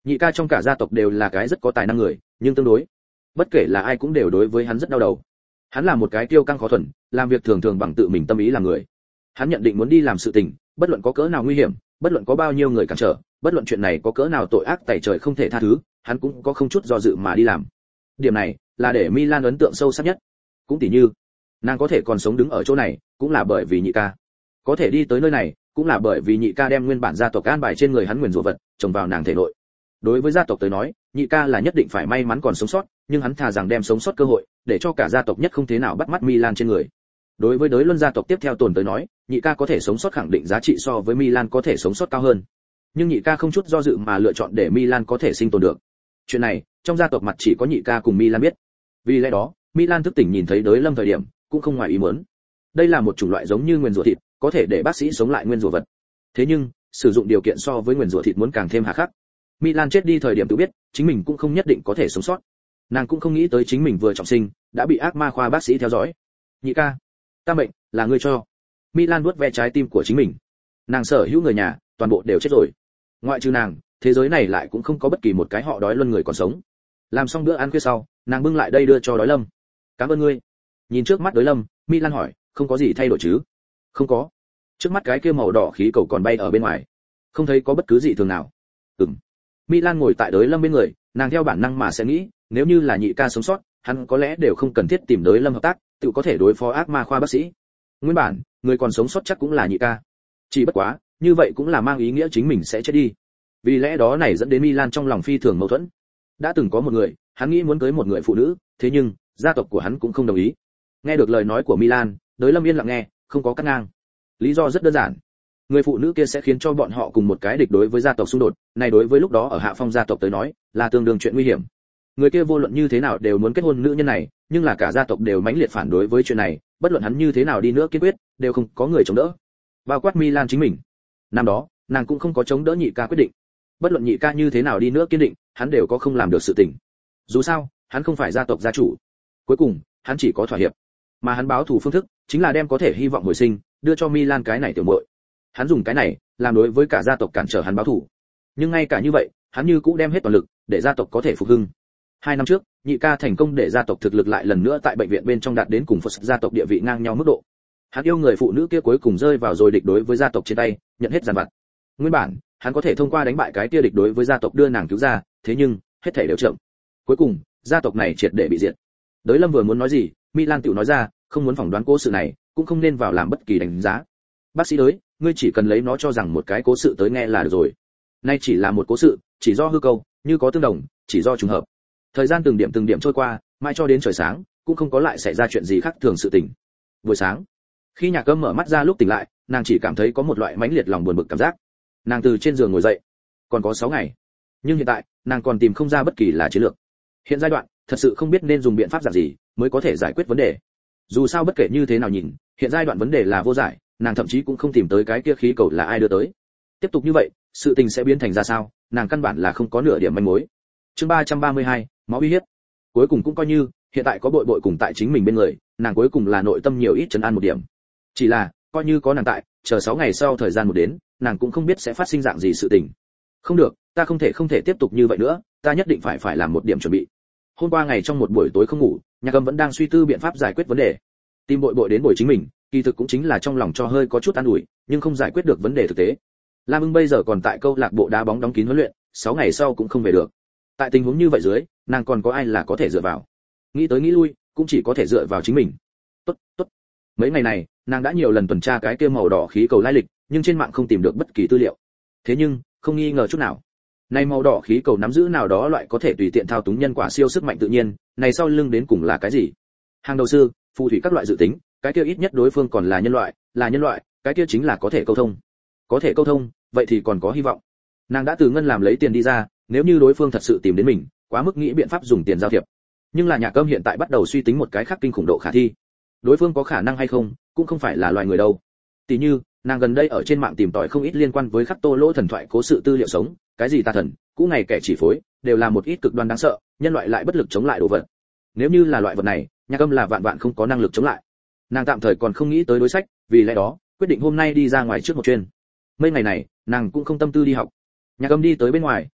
S1: Nhị ca trong cả gia tộc đều là cái rất có tài năng người, nhưng tương đối, bất kể là ai cũng đều đối với hắn rất đau đầu. Hắn là một cái kiêu căng khó thuần, làm việc thường thường bằng tự mình tâm ý làm người. Hắn nhận định muốn đi làm sự tình, bất luận có cỡ nào nguy hiểm, bất luận có bao nhiêu người cản trở, bất luận chuyện này có cỡ nào tội ác tày trời không thể tha thứ, hắn cũng có không chút do dự mà đi làm. Điểm này là để Milan ấn tượng sâu sắc nhất. Cũng tỉ như, nàng có thể còn sống đứng ở chỗ này, cũng là bởi vì nhị ca. Có thể đi tới nơi này, cũng là bởi vì nhị ca đem nguyên bản gia tộc an bài trên người hắn nguyền rủa vật trồng vào nàng thể nội. Đối với gia tộc tới nói, nhị ca là nhất định phải may mắn còn sống sót, nhưng hắn thà rằng đem sống sót cơ hội, để cho cả gia tộc nhất không thế nào bắt mắt Milan trên người. Đối với đối luân gia tộc tiếp theo tồn tới nói, nhị ca có thể sống sót khẳng định giá trị so với Milan có thể sống sót cao hơn. Nhưng nhị ca không chút do dự mà lựa chọn để Milan có thể sinh tồn được. Chuyện này, trong gia tộc mặt chỉ có nhị ca cùng Milan biết. Vì lẽ đó, Milan thức tỉnh nhìn thấy Đới Lâm thời điểm, cũng không ngoài ý muốn. Đây là một chủng loại giống như nguyên rủa thịt, có thể để bác sĩ sống lại nguyên rủa vật. Thế nhưng, sử dụng điều kiện so với nguyên rủa thịt muốn càng thêm hà khắc. Milan chết đi thời điểm tự biết, chính mình cũng không nhất định có thể sống sót. Nàng cũng không nghĩ tới chính mình vừa trọng sinh, đã bị ác ma khoa bác sĩ theo dõi. Nhị ca, ta mệnh là ngươi cho. Milan vuốt ve trái tim của chính mình. Nàng sở hữu người nhà, toàn bộ đều chết rồi. Ngoại trừ nàng, thế giới này lại cũng không có bất kỳ một cái họ Đói Luân người còn sống. Làm xong bữa ăn khuya sau, nàng bưng lại đây đưa cho Đói Lâm. Cảm ơn ngươi. Nhìn trước mắt Đói Lâm, Milan hỏi, không có gì thay đổi chứ? Không có. Trước mắt cái kia màu đỏ khí cầu còn bay ở bên ngoài, không thấy có bất cứ gì thường nào. Ừm. Milan ngồi tại Đới Lâm bên người, nàng theo bản năng mà sẽ nghĩ, nếu như là nhị ca sống sót, hắn có lẽ đều không cần thiết tìm Đới Lâm hợp tác, tự có thể đối phó ác ma khoa bác sĩ. Nguyên bản, người còn sống sót chắc cũng là nhị ca. Chỉ bất quá, như vậy cũng là mang ý nghĩa chính mình sẽ chết đi. Vì lẽ đó này dẫn đến Milan trong lòng phi thường mâu thuẫn. Đã từng có một người, hắn nghĩ muốn cưới một người phụ nữ, thế nhưng gia tộc của hắn cũng không đồng ý. Nghe được lời nói của Milan, Đới Lâm yên lặng nghe, không có cắt ngang. Lý do rất đơn giản. Người phụ nữ kia sẽ khiến cho bọn họ cùng một cái địch đối với gia tộc xung đột, này đối với lúc đó ở Hạ Phong gia tộc tới nói, là tương đương chuyện nguy hiểm. Người kia vô luận như thế nào đều muốn kết hôn nữ nhân này, nhưng là cả gia tộc đều mãnh liệt phản đối với chuyện này, bất luận hắn như thế nào đi nữa kiên quyết, đều không có người chống đỡ. Bao quát Milan chính mình. Năm đó, nàng cũng không có chống đỡ nhị ca quyết định. Bất luận nhị ca như thế nào đi nữa kiên định, hắn đều có không làm được sự tình. Dù sao, hắn không phải gia tộc gia chủ. Cuối cùng, hắn chỉ có thỏa hiệp. Mà hắn báo thù phương thức, chính là đem có thể hy vọng hồi sinh, đưa cho Milan cái này tiểu muội. Hắn dùng cái này, làm đối với cả gia tộc cản trở hắn báo thù. Nhưng ngay cả như vậy, hắn như cũ đem hết toàn lực, để gia tộc có thể phục hưng. Hai năm trước, nhị ca thành công để gia tộc thực lực lại lần nữa tại bệnh viện bên trong đạt đến cùng Phật gia tộc địa vị ngang nhau mức độ. Hắn yêu người phụ nữ kia cuối cùng rơi vào rồi địch đối với gia tộc trên tay, nhận hết giàn vặt. Nguyên bản, hắn có thể thông qua đánh bại cái kia địch đối với gia tộc đưa nàng cứu ra, thế nhưng, hết thảy đều chậm. Cuối cùng, gia tộc này triệt để bị diệt. Đới Lâm vừa muốn nói gì, Milan tiểu nói ra, không muốn phỏng đoán cố sự này, cũng không nên vào làm bất kỳ đánh giá. Bác sĩ Đới, ngươi chỉ cần lấy nó cho rằng một cái cố sự tới nghe là được rồi. Nay chỉ là một cố sự, chỉ do hư câu, như có tương đồng, chỉ do trùng hợp. Thời gian từng điểm từng điểm trôi qua, mãi cho đến trời sáng, cũng không có lại xảy ra chuyện gì khác thường sự tình. Buổi sáng, khi Nhạc Âm mở mắt ra lúc tỉnh lại, nàng chỉ cảm thấy có một loại mãnh liệt lòng buồn bực cảm giác. Nàng từ trên giường ngồi dậy, còn có sáu ngày, nhưng hiện tại, nàng còn tìm không ra bất kỳ là chiến lược. Hiện giai đoạn, thật sự không biết nên dùng biện pháp dạng gì mới có thể giải quyết vấn đề. Dù sao bất kể như thế nào nhìn, hiện giai đoạn vấn đề là vô giải, nàng thậm chí cũng không tìm tới cái kia khí cầu là ai đưa tới. Tiếp tục như vậy, sự tình sẽ biến thành ra sao, nàng căn bản là không có nửa điểm manh mối. Chương ba trăm ba mươi hai, máu uy hiếp. Cuối cùng cũng coi như, hiện tại có bội bội cùng tại chính mình bên người, nàng cuối cùng là nội tâm nhiều ít trấn an một điểm. Chỉ là, coi như có nàng tại, chờ sáu ngày sau thời gian một đến, nàng cũng không biết sẽ phát sinh dạng gì sự tình. Không được, ta không thể không thể tiếp tục như vậy nữa, ta nhất định phải phải làm một điểm chuẩn bị. Hôm qua ngày trong một buổi tối không ngủ, Nhạc Âm vẫn đang suy tư biện pháp giải quyết vấn đề. Tìm bội bội đến bồi chính mình, kỳ thực cũng chính là trong lòng cho hơi có chút an ủi, nhưng không giải quyết được vấn đề thực tế. Lam Ưng bây giờ còn tại câu lạc bộ đá bóng đóng kín huấn luyện, sáu ngày sau cũng không về được. Tại tình huống như vậy dưới, nàng còn có ai là có thể dựa vào? Nghĩ tới nghĩ lui, cũng chỉ có thể dựa vào chính mình. Tốt, tốt. Mấy ngày này, nàng đã nhiều lần tuần tra cái kia màu đỏ khí cầu lai lịch, nhưng trên mạng không tìm được bất kỳ tư liệu. Thế nhưng, không nghi ngờ chút nào. Này màu đỏ khí cầu nắm giữ nào đó loại có thể tùy tiện thao túng nhân quả siêu sức mạnh tự nhiên, này sau lưng đến cùng là cái gì? Hàng đầu sư, phù thủy các loại dự tính, cái kia ít nhất đối phương còn là nhân loại, là nhân loại, cái kia chính là có thể câu thông. Có thể câu thông, vậy thì còn có hy vọng. Nàng đã từ ngân làm lấy tiền đi ra, nếu như đối phương thật sự tìm đến mình, quá mức nghĩ biện pháp dùng tiền giao thiệp. Nhưng là Nhạc Âm hiện tại bắt đầu suy tính một cái khác kinh khủng độ khả thi. Đối phương có khả năng hay không, cũng không phải là loài người đâu. Tỷ như, nàng gần đây ở trên mạng tìm tòi không ít liên quan với khắc Tô Lỗ thần thoại cố sự tư liệu sống, cái gì tà thần, cũ ngày kẻ chỉ phối, đều là một ít cực đoan đáng sợ, nhân loại lại bất lực chống lại đồ vật. Nếu như là loại vật này, Nhạc Âm là vạn vạn không có năng lực chống lại. Nàng tạm thời còn không nghĩ tới đối sách, vì lẽ đó, quyết định hôm nay đi ra ngoài trước một chuyến. Mấy ngày này, nàng cũng không tâm tư đi học. Nhạc Âm đi tới bên ngoài,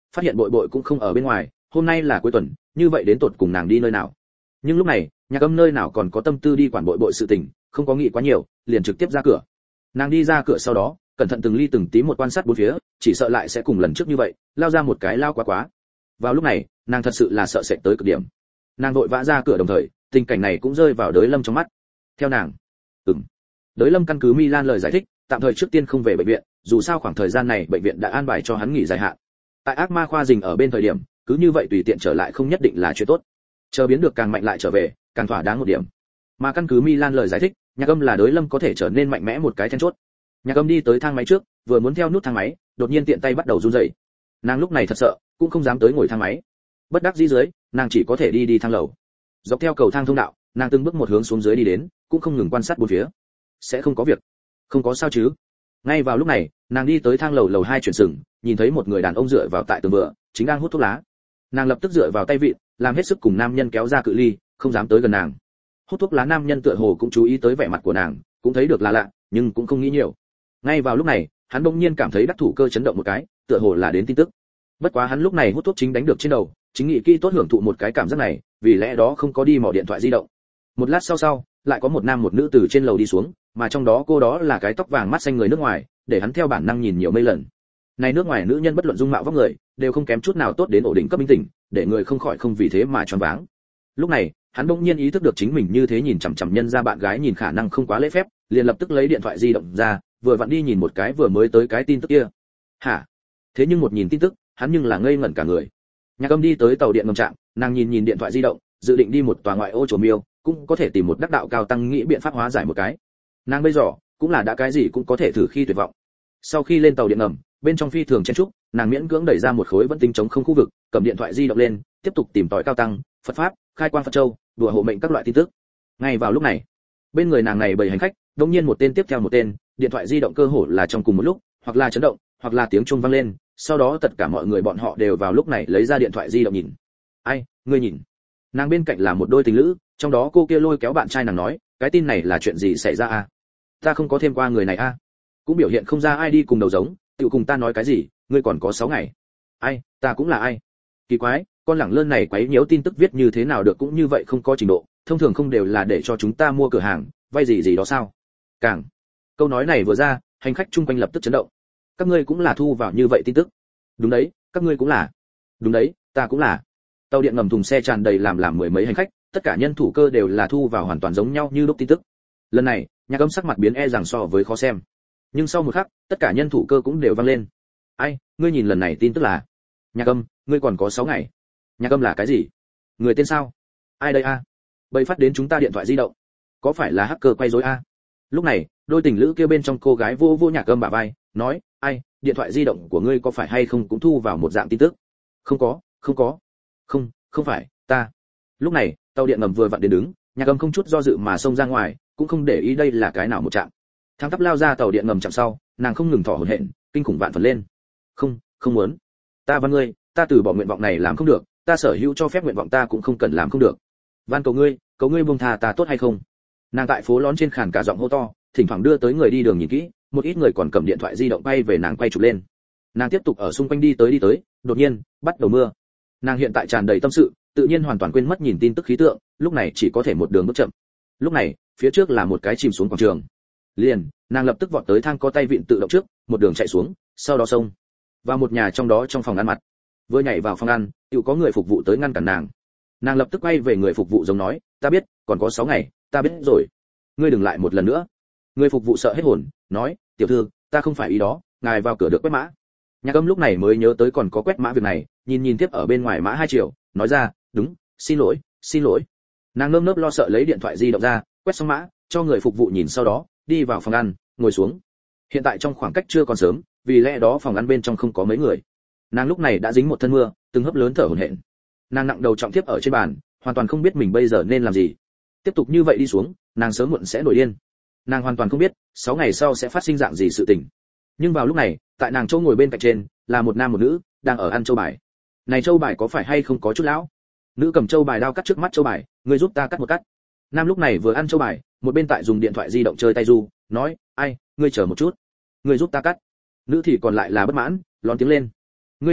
S1: phát hiện bội bội cũng không ở bên ngoài, hôm nay là cuối tuần, như vậy đến tột cùng nàng đi nơi nào. Nhưng lúc này Nhạc Âm nơi nào còn có tâm tư đi quản bội bội sự tình, không có nghĩ quá nhiều, liền trực tiếp ra cửa. Nàng đi ra cửa sau đó cẩn thận từng ly từng tí một quan sát bốn phía, chỉ sợ lại sẽ cùng lần trước như vậy lao ra một cái lao quá quá. Vào lúc này nàng thật sự là sợ sệt tới cực điểm. Nàng vội vã ra cửa, đồng thời tình cảnh này cũng rơi vào Đới Lâm trong mắt. Theo nàng, ừm, Đới Lâm căn cứ Milan lời giải thích, tạm thời trước tiên không về bệnh viện, dù sao khoảng thời gian này bệnh viện đã an bài cho hắn nghỉ dài hạn. Tại ác ma khoa dình ở bên thời điểm, cứ như vậy tùy tiện trở lại không nhất định là chuyện tốt. Chờ biến được càng mạnh lại trở về, càng thỏa đáng một điểm. Mà căn cứ Milan lời giải thích, Nhạc Âm là Đới Lâm có thể trở nên mạnh mẽ một cái then chốt. Nhạc Âm đi tới thang máy trước, vừa muốn theo nút thang máy, đột nhiên tiện tay bắt đầu run rẩy. Nàng lúc này thật sợ, cũng không dám tới ngồi thang máy. Bất đắc dĩ dưới, nàng chỉ có thể đi đi thang lầu. Dọc theo cầu thang thông đạo, nàng từng bước một hướng xuống dưới đi đến, cũng không ngừng quan sát bốn phía. Sẽ không có việc, không có sao chứ? Ngay vào lúc này, nàng đi tới thang lầu lầu hai chuyển sừng, nhìn thấy một người đàn ông dựa vào tại tường vựa, chính đang hút thuốc lá. Nàng lập tức dựa vào tay vịn, làm hết sức cùng nam nhân kéo ra cự ly, không dám tới gần nàng. Hút thuốc lá nam nhân tựa hồ cũng chú ý tới vẻ mặt của nàng, cũng thấy được là lạ, nhưng cũng không nghĩ nhiều. Ngay vào lúc này, hắn bỗng nhiên cảm thấy đắc thủ cơ chấn động một cái, tựa hồ là đến tin tức. Bất quá hắn lúc này hút thuốc chính đánh được trên đầu, chính nghĩ kỹ tốt hưởng thụ một cái cảm giác này, vì lẽ đó không có đi mò điện thoại di động. Một lát sau sau, lại có một nam một nữ từ trên lầu đi xuống, mà trong đó cô đó là cái tóc vàng mắt xanh người nước ngoài, để hắn theo bản năng nhìn nhiều mấy lần. Này nước ngoài nữ nhân bất luận dung mạo vóc người, đều không kém chút nào tốt đến ổ đỉnh cấp minh tỉnh, để người không khỏi không vì thế mà choáng váng. Lúc này, hắn bỗng nhiên ý thức được chính mình như thế nhìn chằm chằm nhân ra bạn gái nhìn khả năng không quá lễ phép, liền lập tức lấy điện thoại di động ra, vừa vặn đi nhìn một cái vừa mới tới cái tin tức kia. Hả? Thế nhưng một nhìn tin tức, hắn nhưng là ngây ngẩn cả người. Nhạc Âm đi tới tàu điện ngầm trạm, nàng nhìn nhìn điện thoại di động, dự định đi một tòa ngoại ô chùa miêu, cũng có thể tìm một đắc đạo cao tăng nghĩ biện pháp hóa giải một cái. Nàng bây giờ cũng là đã cái gì cũng có thể thử khi tuyệt vọng. Sau khi lên tàu điện ngầm, bên trong phi thường chen trúc, nàng miễn cưỡng đẩy ra một khối vẫn tính trống không khu vực, cầm điện thoại di động lên, tiếp tục tìm tòi cao tăng, Phật pháp, khai quang Phật châu, đùa hộ mệnh các loại tin tức. Ngay vào lúc này, bên người nàng này bầy hành khách, đột nhiên một tên tiếp theo một tên, điện thoại di động cơ hồ là trong cùng một lúc, hoặc là chấn động, hoặc là tiếng chuông vang lên, sau đó tất cả mọi người bọn họ đều vào lúc này lấy ra điện thoại di động nhìn. Ai, ngươi nhìn? Nàng bên cạnh là một đôi tình lữ, trong đó cô kia lôi kéo bạn trai nàng nói, cái tin này là chuyện gì xảy ra à? Ta không có thêm qua người này à? Cũng biểu hiện không ra ai đi cùng đầu giống, tự cùng ta nói cái gì, ngươi còn có sáu ngày. Ai, ta cũng là ai? Kỳ quái, con lẳng lơn này quấy nhiễu tin tức viết như thế nào được cũng như vậy không có trình độ, thông thường không đều là để cho chúng ta mua cửa hàng, vay gì gì đó sao? Càng. Câu nói này vừa ra, hành khách chung quanh lập tức chấn động. Các ngươi cũng là thu vào như vậy tin tức? Đúng đấy, các ngươi cũng là. Đúng đấy, ta cũng là. Tàu điện ngầm thùng xe tràn đầy làm làm mười mấy hành khách, tất cả nhân thủ cơ đều là thu vào hoàn toàn giống nhau như lúc tin tức. Lần này, Nhạc Âm sắc mặt biến e rằng so với khó xem. Nhưng sau một khắc, tất cả nhân thủ cơ cũng đều vang lên. Ai, ngươi nhìn lần này tin tức là? Nhạc Âm, ngươi còn có sáu ngày. Nhạc Âm là cái gì? Người tên sao? Ai đây a? À? Bầy phát đến chúng ta điện thoại di động. Có phải là hacker quay rối a? À? Lúc này, đôi tình lữ kia bên trong cô gái vô vô Nhạc Âm bả vai, nói, ai, điện thoại di động của ngươi có phải hay không cũng thu vào một dạng tin tức? Không có, không có. Không, không phải, ta. Lúc này, tàu điện ngầm vừa vặn đến đứng, Nhạc Âm không chút do dự mà xông ra ngoài, cũng không để ý đây là cái nào một trạm. Thang tắp lao ra tàu điện ngầm chạm sau, nàng không ngừng thỏ hổn hển, kinh khủng vạn phần lên. Không, không muốn. Ta van ngươi, ta từ bỏ nguyện vọng này làm không được, ta sở hữu cho phép nguyện vọng ta cũng không cần làm không được. Van cầu ngươi, cầu ngươi buông tha ta tốt hay không? Nàng tại phố lón trên khàn cả giọng hô to, thỉnh thoảng đưa tới người đi đường nhìn kỹ, một ít người còn cầm điện thoại di động bay về nàng quay chụp lên. Nàng tiếp tục ở xung quanh đi tới đi tới, đột nhiên, bắt đầu mưa. Nàng hiện tại tràn đầy tâm sự, tự nhiên hoàn toàn quên mất nhìn tin tức khí tượng, lúc này chỉ có thể một đường bước chậm. Lúc này, phía trước là một cái chìm xuống quảng trường. Liền, nàng lập tức vọt tới thang có tay vịn tự động trước, một đường chạy xuống, sau đó xông vào một nhà trong đó trong phòng ăn mặt. Vừa nhảy vào phòng ăn, tự có người phục vụ tới ngăn cản nàng. Nàng lập tức quay về người phục vụ giống nói, ta biết, còn có sáu ngày, ta biết rồi. Ngươi đừng lại một lần nữa. Người phục vụ sợ hết hồn, nói, tiểu thư, ta không phải ý đó, ngài vào cửa được quét mã. Nhạc Âm lúc này mới nhớ tới còn có quét mã việc này, nhìn nhìn tiếp ở bên ngoài mã hai triệu, nói ra, đúng, xin lỗi, xin lỗi. Nàng nơm nớp lo sợ lấy điện thoại di động ra, quét xong mã, cho người phục vụ nhìn sau đó, đi vào phòng ăn, ngồi xuống. Hiện tại trong khoảng cách chưa còn sớm, vì lẽ đó phòng ăn bên trong không có mấy người. Nàng lúc này đã dính một thân mưa, từng hấp lớn thở hổn hển. Nàng nặng đầu trọng tiếp ở trên bàn, hoàn toàn không biết mình bây giờ nên làm gì. Tiếp tục như vậy đi xuống, nàng sớm muộn sẽ nổi điên. Nàng hoàn toàn không biết, sáu ngày sau sẽ phát sinh dạng gì sự tình. Nhưng vào lúc này, tại nàng chỗ ngồi bên cạnh trên, là một nam một nữ, đang ở ăn châu bài. Này châu bài có phải hay không có chút lão? Nữ cầm châu bài đao cắt trước mắt châu bài, ngươi giúp ta cắt một cắt. Nam lúc này vừa ăn châu bài, một bên tại dùng điện thoại di động chơi tay du, nói, ai, ngươi chờ một chút, ngươi giúp ta cắt. Nữ thì còn lại là bất mãn, lón tiếng lên, ngươi này,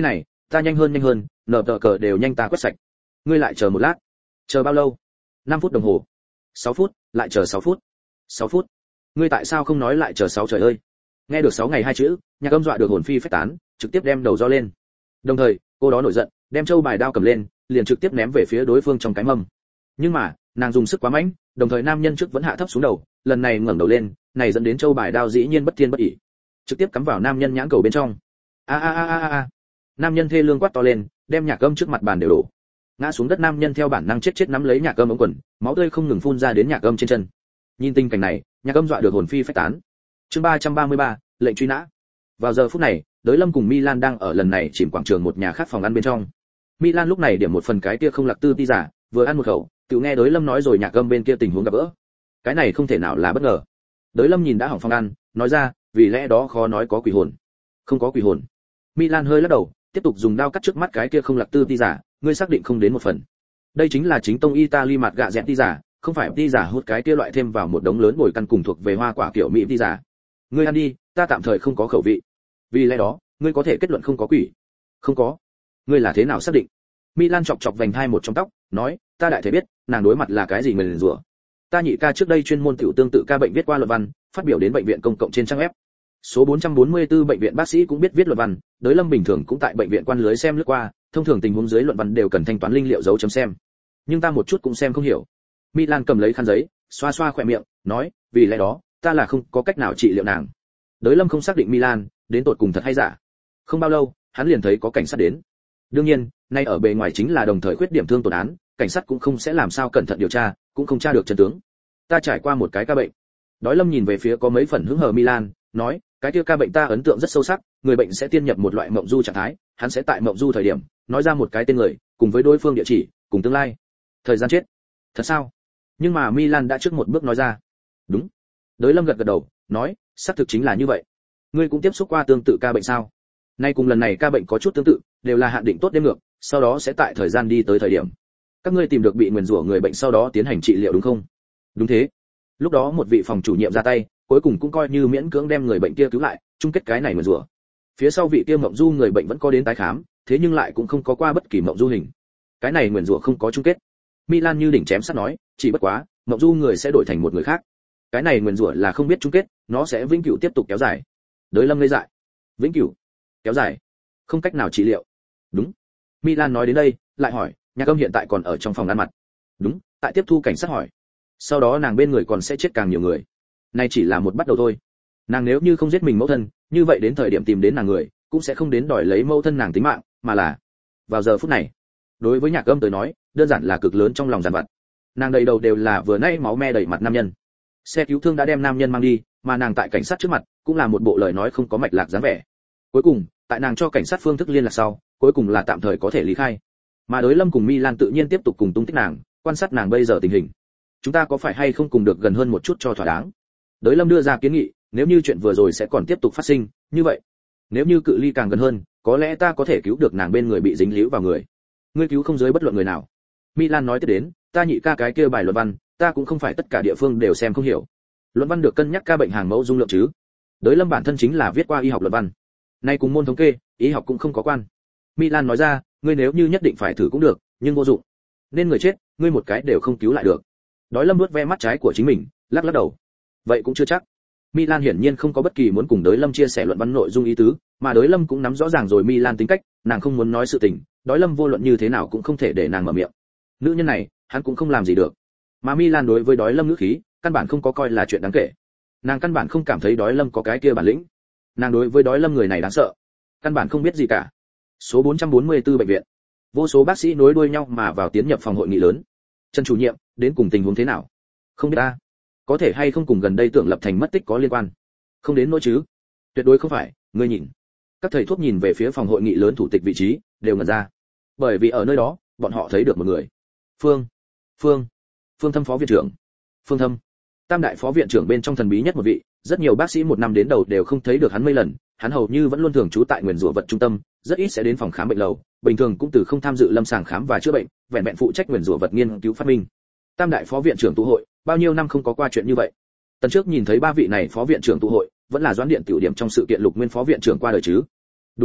S1: ta nhanh hơn nhanh hơn, nở tờ cờ đều nhanh ta quét sạch. Ngươi lại chờ một lát. Chờ bao lâu? năm phút đồng hồ. sáu phút, lại chờ sáu phút. sáu phút. Ngươi tại sao không nói lại chờ sáu trời ơi? Nghe được sáu ngày hai chữ, Nhạc Âm dọa được hồn phi phách tán, trực tiếp đem đầu do lên. Đồng thời, cô đó nổi giận, đem châu bài đao cầm lên, liền trực tiếp ném về phía đối phương trong cái mâm. Nhưng mà, nàng dùng sức quá mạnh, đồng thời nam nhân trước vẫn hạ thấp xuống đầu, lần này ngẩng đầu lên, này dẫn đến châu bài đao dĩ nhiên bất thiên bất ỷ, trực tiếp cắm vào nam nhân nhãn cầu bên trong. A a a a a. Nam nhân thê lương quát to lên, đem Nhạc Âm trước mặt bàn đều đổ. Ngã xuống đất nam nhân theo bản năng chết chết nắm lấy Nhạc Âm ống quần, máu tươi không ngừng phun ra đến Nhạc Âm trên chân. Nhìn tình cảnh này, Nhạc Âm dọa được hồn phi phách tán. Chương ba trăm ba mươi ba, lệnh truy nã. Vào giờ phút này, Đới Lâm cùng Milan đang ở lần này chìm quảng trường một nhà khác phòng ăn bên trong. Milan lúc này điểm một phần cái kia không lạc tư ti giả, vừa ăn một khẩu, tự nghe Đới Lâm nói rồi Nhạc Âm bên kia tình huống gặp gỡ. Cái này không thể nào là bất ngờ. Đới Lâm nhìn đã hỏng phòng ăn, nói ra, vì lẽ đó khó nói có quỷ hồn. Không có quỷ hồn. Milan hơi lắc đầu, tiếp tục dùng dao cắt trước mắt cái kia không lạc tư ti giả, ngươi xác định không đến một phần. Đây chính là chính tông Italy mặt gạ dẹn ti giả, không phải ti giả hút cái kia loại thêm vào một đống lớn bồi căn cùng thuộc về hoa quả kiểu mỹ ti giả. Ngươi ăn đi, ta tạm thời không có khẩu vị. Vì lẽ đó, ngươi có thể kết luận không có quỷ. Không có. Ngươi là thế nào xác định? Milan chọc chọc vành hai một trong tóc, nói, ta đại thể biết, nàng đối mặt là cái gì mình rủa. Ta nhị ca trước đây chuyên môn tiểu tương tự ca bệnh viết qua luận văn, phát biểu đến bệnh viện công cộng trên trang web. Số bốn trăm bốn mươi tư bệnh viện bác sĩ cũng biết viết luận văn, Đới Lâm bình thường cũng tại bệnh viện quan lưới xem lướt qua, thông thường tình huống dưới luận văn đều cần thanh toán linh liệu dấu chấm xem. Nhưng ta một chút cũng xem không hiểu. Milan cầm lấy khăn giấy, xoa xoa khóe miệng, nói, vì lẽ đó, ta là không có cách nào trị liệu nàng. Đới Lâm không xác định Milan đến tột cùng thật hay giả. Không bao lâu, hắn liền thấy có cảnh sát đến. Đương nhiên, nay ở bề ngoài chính là đồng thời khuyết điểm thương tổn án, cảnh sát cũng không sẽ làm sao cẩn thận điều tra, cũng không tra được chân tướng. Ta trải qua một cái ca bệnh. Đới Lâm nhìn về phía có mấy phần hứng hờ Milan, nói, cái kia ca bệnh ta ấn tượng rất sâu sắc, người bệnh sẽ tiên nhập một loại mộng du trạng thái, hắn sẽ tại mộng du thời điểm, nói ra một cái tên người, cùng với đối phương địa chỉ, cùng tương lai, thời gian chết. Thật sao? Nhưng mà Milan đã trước một bước nói ra. Đúng. Đới Lâm gật gật đầu, nói, xác thực chính là như vậy. Ngươi cũng tiếp xúc qua tương tự ca bệnh sao? Nay cùng lần này ca bệnh có chút tương tự, đều là hạn định tốt đếm ngược, sau đó sẽ tại thời gian đi tới thời điểm. Các ngươi tìm được bị nguyền rủa người bệnh sau đó tiến hành trị liệu đúng không? Đúng thế. Lúc đó một vị phòng chủ nhiệm ra tay, cuối cùng cũng coi như miễn cưỡng đem người bệnh kia cứu lại, chung kết cái này nguyền rủa. Phía sau vị kia mộng du người bệnh vẫn có đến tái khám, thế nhưng lại cũng không có qua bất kỳ mộng du hình. Cái này nguyền rủa không có chung kết. Milan như đỉnh chém sắt nói, chỉ bất quá, mộng du người sẽ đổi thành một người khác. Cái này nguyền rủa là không biết chung kết, nó sẽ vĩnh cửu tiếp tục kéo dài. Đới Lâm ngây dại. Vĩnh cửu? Kéo dài? Không cách nào trị liệu. Đúng. Milan nói đến đây, lại hỏi, Nhạc Âm hiện tại còn ở trong phòng ăn mặt. Đúng, tại tiếp thu cảnh sát hỏi. Sau đó nàng bên người còn sẽ chết càng nhiều người. Này chỉ là một bắt đầu thôi. Nàng nếu như không giết mình mẫu thân, như vậy đến thời điểm tìm đến nàng người, cũng sẽ không đến đòi lấy mẫu thân nàng tính mạng, mà là vào giờ phút này. Đối với Nhạc Âm tới nói, đơn giản là cực lớn trong lòng giàn vặt. Nàng đầy đầu đều là vừa nãy máu me đầy mặt nam nhân. Xe cứu thương đã đem nam nhân mang đi, mà nàng tại cảnh sát trước mặt, cũng là một bộ lời nói không có mạch lạc dáng vẻ. Cuối cùng, tại nàng cho cảnh sát phương thức liên lạc sau, cuối cùng là tạm thời có thể lý khai. Mà Đới Lâm cùng Milan tự nhiên tiếp tục cùng tung tích nàng, quan sát nàng bây giờ tình hình. Chúng ta có phải hay không cùng được gần hơn một chút cho thỏa đáng? Đới Lâm đưa ra kiến nghị, nếu như chuyện vừa rồi sẽ còn tiếp tục phát sinh, như vậy, nếu như cự ly càng gần hơn, có lẽ ta có thể cứu được nàng bên người bị dính líu vào người. Ngươi cứu không giới bất luận người nào. Milan nói tiếp đến, ta nhị ca cái kia bài luận văn, ta cũng không phải tất cả địa phương đều xem không hiểu. Luận văn được cân nhắc ca bệnh hàng mẫu dung lượng chứ? Đới Lâm bản thân chính là viết qua y học luận văn. Nay cùng môn thống kê, y học cũng không có quan. Milan nói ra, ngươi nếu như nhất định phải thử cũng được, nhưng vô dụng. Nên người chết, ngươi một cái đều không cứu lại được. Đới Lâm nuốt ve mắt trái của chính mình, lắc lắc đầu. Vậy cũng chưa chắc. Milan hiển nhiên không có bất kỳ muốn cùng Đới Lâm chia sẻ luận văn nội dung ý tứ, mà Đới Lâm cũng nắm rõ ràng rồi Milan tính cách, nàng không muốn nói sự tình, Đới Lâm vô luận như thế nào cũng không thể để nàng mở miệng. Nữ nhân này, hắn cũng không làm gì được. Mà Milan đối với Đới Lâm ngữ khí, căn bản không có coi là chuyện đáng kể. Nàng căn bản không cảm thấy Đới Lâm có cái kia bản lĩnh. Nàng đối với Đới Lâm người này đáng sợ, căn bản không biết gì cả. Số bốn trăm bốn mươi tư bệnh viện. Vô số bác sĩ nối đuôi nhau mà vào tiến nhập phòng hội nghị lớn. Trần chủ nhiệm, đến cùng tình huống thế nào? Không biết ta. Có thể hay không cùng gần đây Tưởng Lập Thành mất tích có liên quan? Không đến nỗi chứ? Tuyệt đối không phải, ngươi nhìn. Các thầy thuốc nhìn về phía phòng hội nghị lớn thủ tịch vị trí, đều ngẩn ra. Bởi vì ở nơi đó, bọn họ thấy được một người. Phương, Phương, Phương Thâm phó viện trưởng. Phương Thâm, tam đại phó viện trưởng bên trong thần bí nhất một vị, rất nhiều bác sĩ một năm đến đầu đều không thấy được hắn mấy lần, hắn hầu như vẫn luôn thường trú tại nguyền rủa vật trung tâm, rất ít sẽ đến phòng khám bệnh lầu, bình thường cũng từ không tham dự lâm sàng khám và chữa bệnh, vẹn vẹn phụ trách nguyền rủa vật nghiên cứu phát minh. Tam đại phó viện trưởng tụ hội, bao nhiêu năm không có qua chuyện như vậy. Tần trước nhìn thấy ba vị này phó viện trưởng tụ hội, vẫn là doãn điện tiểu điểm trong sự kiện Lục Nguyên phó viện trưởng qua đời chứ. Đúng đây,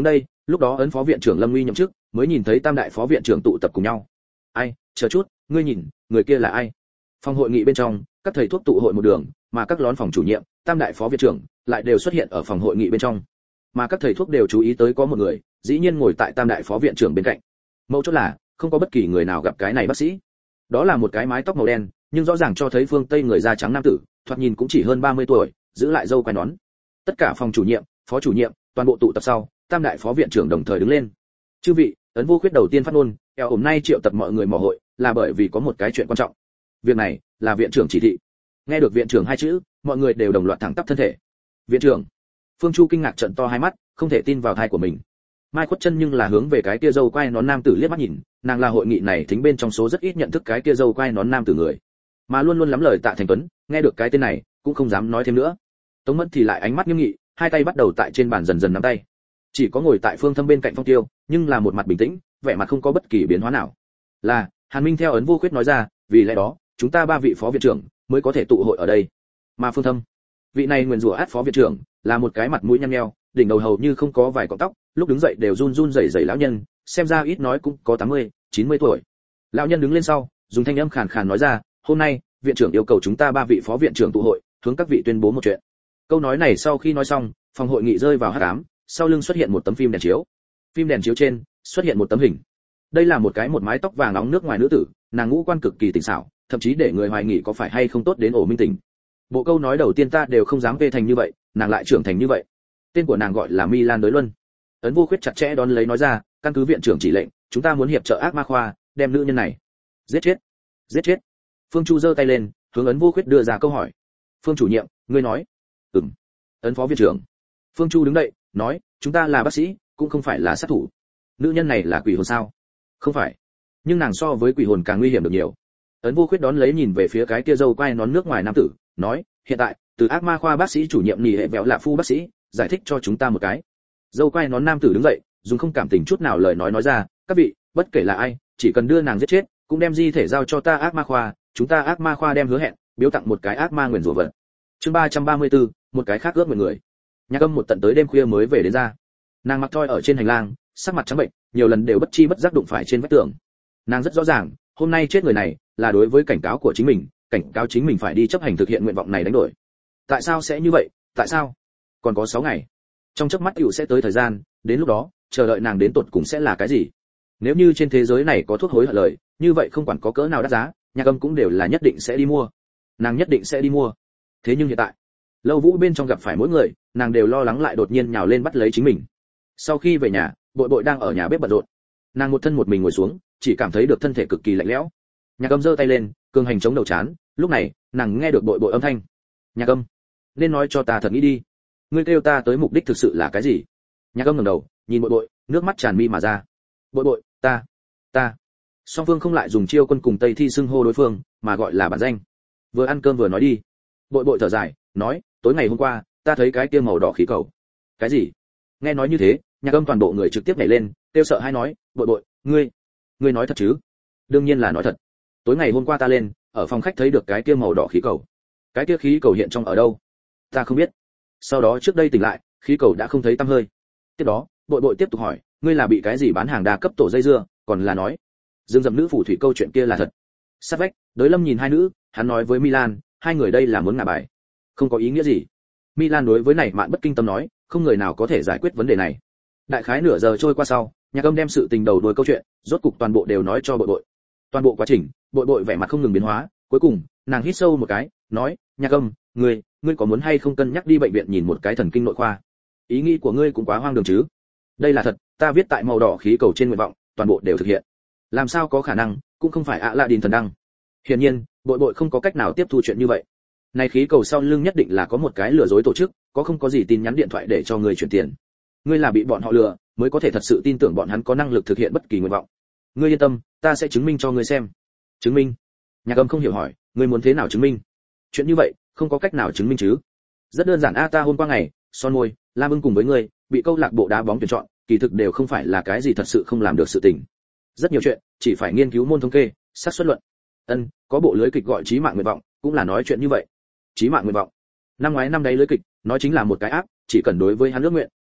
S1: lúc đó ấn phó viện trưởng Lâm Nguy nhậm chức, mới nhìn thấy tam đại phó viện trưởng tụ tập cùng nhau. Ai, chờ chút, ngươi nhìn, người kia là ai? Phòng hội nghị bên trong, các thầy thuốc tụ hội một đường, mà các lón phòng chủ nhiệm, tam đại phó viện trưởng lại đều xuất hiện ở phòng hội nghị bên trong. Mà các thầy thuốc đều chú ý tới có một người, dĩ nhiên ngồi tại tam đại phó viện trưởng bên cạnh. Mấu chốt là, không có bất kỳ người nào gặp cái này bác sĩ. Đó là một cái mái tóc màu đen, nhưng rõ ràng cho thấy phương Tây người da trắng nam tử, thoạt nhìn cũng chỉ hơn ba mươi tuổi, giữ lại râu quai nón. Tất cả phòng chủ nhiệm, phó chủ nhiệm, toàn bộ tụ tập sau, tam đại phó viện trưởng đồng thời đứng lên. Chư vị, ấn vô khuyết đầu tiên phát ngôn, eo hôm nay triệu tập mọi người mò hội, là bởi vì có một cái chuyện quan trọng. Việc này là viện trưởng chỉ thị. Nghe được viện trưởng hai chữ, mọi người đều đồng loạt thẳng tắp thân thể. Viện trưởng? Phương Chu kinh ngạc trợn to hai mắt, không thể tin vào tai của mình. Mai Khuất Chân nhưng là hướng về cái kia râu quai nón nam tử liếc mắt nhìn, nàng là hội nghị này thính bên trong số rất ít nhận thức cái kia râu quai nón nam tử người, mà luôn luôn lắm lời Tạ Thành Tuấn, nghe được cái tên này, cũng không dám nói thêm nữa. Tống Mẫn thì lại ánh mắt nghiêm nghị, hai tay bắt đầu tại trên bàn dần dần nắm tay. Chỉ có ngồi tại Phương Thâm bên cạnh Phong Tiêu, nhưng là một mặt bình tĩnh, vẻ mặt không có bất kỳ biến hóa nào. Là, Hàn Minh theo ấn vô khuyết nói ra, vì lẽ đó, chúng ta ba vị phó viện trưởng mới có thể tụ hội ở đây. Mà Phương Thâm, vị này nguyên rủa át phó viện trưởng, là một cái mặt mũi nhăn nheo, đỉnh đầu hầu như không có vài cọng tóc, lúc đứng dậy đều run run rẩy rẩy lão nhân, xem ra ít nói cũng có tám mươi, chín mươi tuổi. Lão nhân đứng lên sau, dùng thanh âm khàn khàn nói ra, hôm nay, viện trưởng yêu cầu chúng ta ba vị phó viện trưởng tụ hội, hướng các vị tuyên bố một chuyện. Câu nói này sau khi nói xong, phòng hội nghị rơi vào hắc ám, sau lưng xuất hiện một tấm phim đèn chiếu. Phim đèn chiếu trên xuất hiện một tấm hình. Đây là một cái một mái tóc vàng nóng nước ngoài nữ tử, nàng ngũ quan cực kỳ tỉnh xảo, thậm chí để người hoài nghi có phải hay không tốt đến ổ minh tình. Bộ câu nói đầu tiên ta đều không dám vê thành như vậy, nàng lại trưởng thành như vậy. Tên của nàng gọi là Milan Đới Luân. Ấn vô khuyết chặt chẽ đón lấy nói ra, căn cứ viện trưởng chỉ lệnh, chúng ta muốn hiệp trợ ác ma khoa, đem nữ nhân này giết chết. Giết chết. Phương Chu giơ tay lên, hướng ấn vô khuyết đưa ra câu hỏi. Phương chủ nhiệm, ngươi nói? Ừm. Ấn phó viện trưởng. Phương Chu đứng dậy, nói, chúng ta là bác sĩ, cũng không phải là sát thủ. Nữ nhân này là quỷ hồn sao? Không phải. Nhưng nàng so với quỷ hồn càng nguy hiểm được nhiều. Ấn vô khuyết đón lấy nhìn về phía cái kia râu quai nón nước ngoài nam tử, nói, hiện tại, từ ác ma khoa bác sĩ chủ nhiệm nhì hệ vẹo lạ phu bác sĩ, giải thích cho chúng ta một cái. Râu quai nón nam tử đứng dậy, dùng không cảm tình chút nào lời nói nói ra, các vị, bất kể là ai, chỉ cần đưa nàng giết chết, cũng đem di thể giao cho ta ác ma khoa, chúng ta ác ma khoa đem hứa hẹn, biếu tặng một cái ác ma nguyền rủa vật. Chương ba trăm ba mươi tư, một cái khác ước nguyện người. Nhạc Âm một tận tới đêm khuya mới về đến ra. Nàng mặc thoi ở trên hành lang, sắc mặt trắng bệnh, nhiều lần đều bất chi bất giác đụng phải trên vách tường. Nàng rất rõ ràng, hôm nay chết người này là đối với cảnh cáo của chính mình, cảnh cáo chính mình phải đi chấp hành thực hiện nguyện vọng này đánh đổi. Tại sao sẽ như vậy? Tại sao? Còn có sáu ngày. Trong chớp mắt tiểu sẽ tới thời gian, đến lúc đó, chờ đợi nàng đến tột cùng sẽ là cái gì? Nếu như trên thế giới này có thuốc hối hận lời, như vậy không quản có cỡ nào đắt giá, Nhạc Âm cũng đều là nhất định sẽ đi mua. Nàng nhất định sẽ đi mua. Thế nhưng hiện tại, Lâu Vũ bên trong gặp phải mỗi người, nàng đều lo lắng lại đột nhiên nhào lên bắt lấy chính mình. Sau khi về nhà, Bội Bội đang ở nhà bếp bận rộn. Nàng một thân một mình ngồi xuống, chỉ cảm thấy được thân thể cực kỳ lạnh lẽo. Nhạc Âm giơ tay lên, cường hành chống đầu chán, lúc này, nàng nghe được Bội Bội âm thanh. Nhạc Âm, nên nói cho ta thật nghĩ đi, ngươi kêu ta tới mục đích thực sự là cái gì? Nhạc Âm ngẩng đầu, nhìn Bội Bội, nước mắt tràn mi mà ra. Bội Bội, ta, ta. Song Phương không lại dùng chiêu quân cùng Tây Thi xưng hô đối phương, mà gọi là bản danh. Vừa ăn cơm vừa nói đi. Bội Bội thở dài, nói, tối ngày hôm qua, ta thấy cái kia màu đỏ khí cầu. Cái gì? Nghe nói như thế, Nhạc Âm toàn bộ người trực tiếp nhảy lên, kêu sợ hai nói, Bội Bội, ngươi, ngươi nói thật chứ? Đương nhiên là nói thật. Tối ngày hôm qua ta lên, ở phòng khách thấy được cái kia màu đỏ khí cầu. Cái kia khí cầu hiện trong ở đâu? Ta không biết. Sau đó trước đây tỉnh lại, khí cầu đã không thấy tăm hơi. Tiếp đó, Bội Bội tiếp tục hỏi, ngươi là bị cái gì bán hàng đa cấp tổ dây dưa, còn là nói, dương dầm nữ phù thủy câu chuyện kia là thật. Sát vách, Đới Lâm nhìn hai nữ, hắn nói với Milan, hai người đây là muốn ngả bài. Không có ý nghĩa gì. Milan đối với này Mạn Bất Kinh Tâm nói, không người nào có thể giải quyết vấn đề này. Đại khái nửa giờ trôi qua sau, Nhạc Âm đem sự tình đầu đuôi câu chuyện, rốt cục toàn bộ đều nói cho Bội Bội. Toàn bộ quá trình, Bội Bội vẻ mặt không ngừng biến hóa, cuối cùng, nàng hít sâu một cái, nói, Nhạc Âm, ngươi, ngươi có muốn hay không cân nhắc đi bệnh viện nhìn một cái thần kinh nội khoa? Ý nghĩ của ngươi cũng quá hoang đường chứ. Đây là thật, ta viết tại màu đỏ khí cầu trên nguyện vọng, toàn bộ đều thực hiện. Làm sao có khả năng, cũng không phải ạ lạ đình thần đăng. Hiển nhiên, Bội Bội không có cách nào tiếp thu chuyện như vậy. Này khí cầu sau lưng nhất định là có một cái lừa dối tổ chức, có không có gì tin nhắn điện thoại để cho người chuyển tiền. Ngươi là bị bọn họ lừa, mới có thể thật sự tin tưởng bọn hắn có năng lực thực hiện bất kỳ nguyện vọng. Ngươi yên tâm, ta sẽ chứng minh cho ngươi xem. Chứng minh? Nhạc Âm không hiểu hỏi, ngươi muốn thế nào chứng minh? Chuyện như vậy, không có cách nào chứng minh chứ? Rất đơn giản a, ta hôm qua ngày, son môi, Lam Ưng cùng với ngươi, bị câu lạc bộ đá bóng tuyển chọn, kỳ thực đều không phải là cái gì thật sự không làm được sự tình. Rất nhiều chuyện, chỉ phải nghiên cứu môn thống kê, xác suất luận. Ân, có bộ lưới kịch gọi Chí mạng nguyện vọng, cũng là nói chuyện như vậy. Chí mạng nguyện vọng. Năm ngoái năm đấy lưới kịch, nói chính là một cái áp, chỉ cần đối với hắn ước nguyện,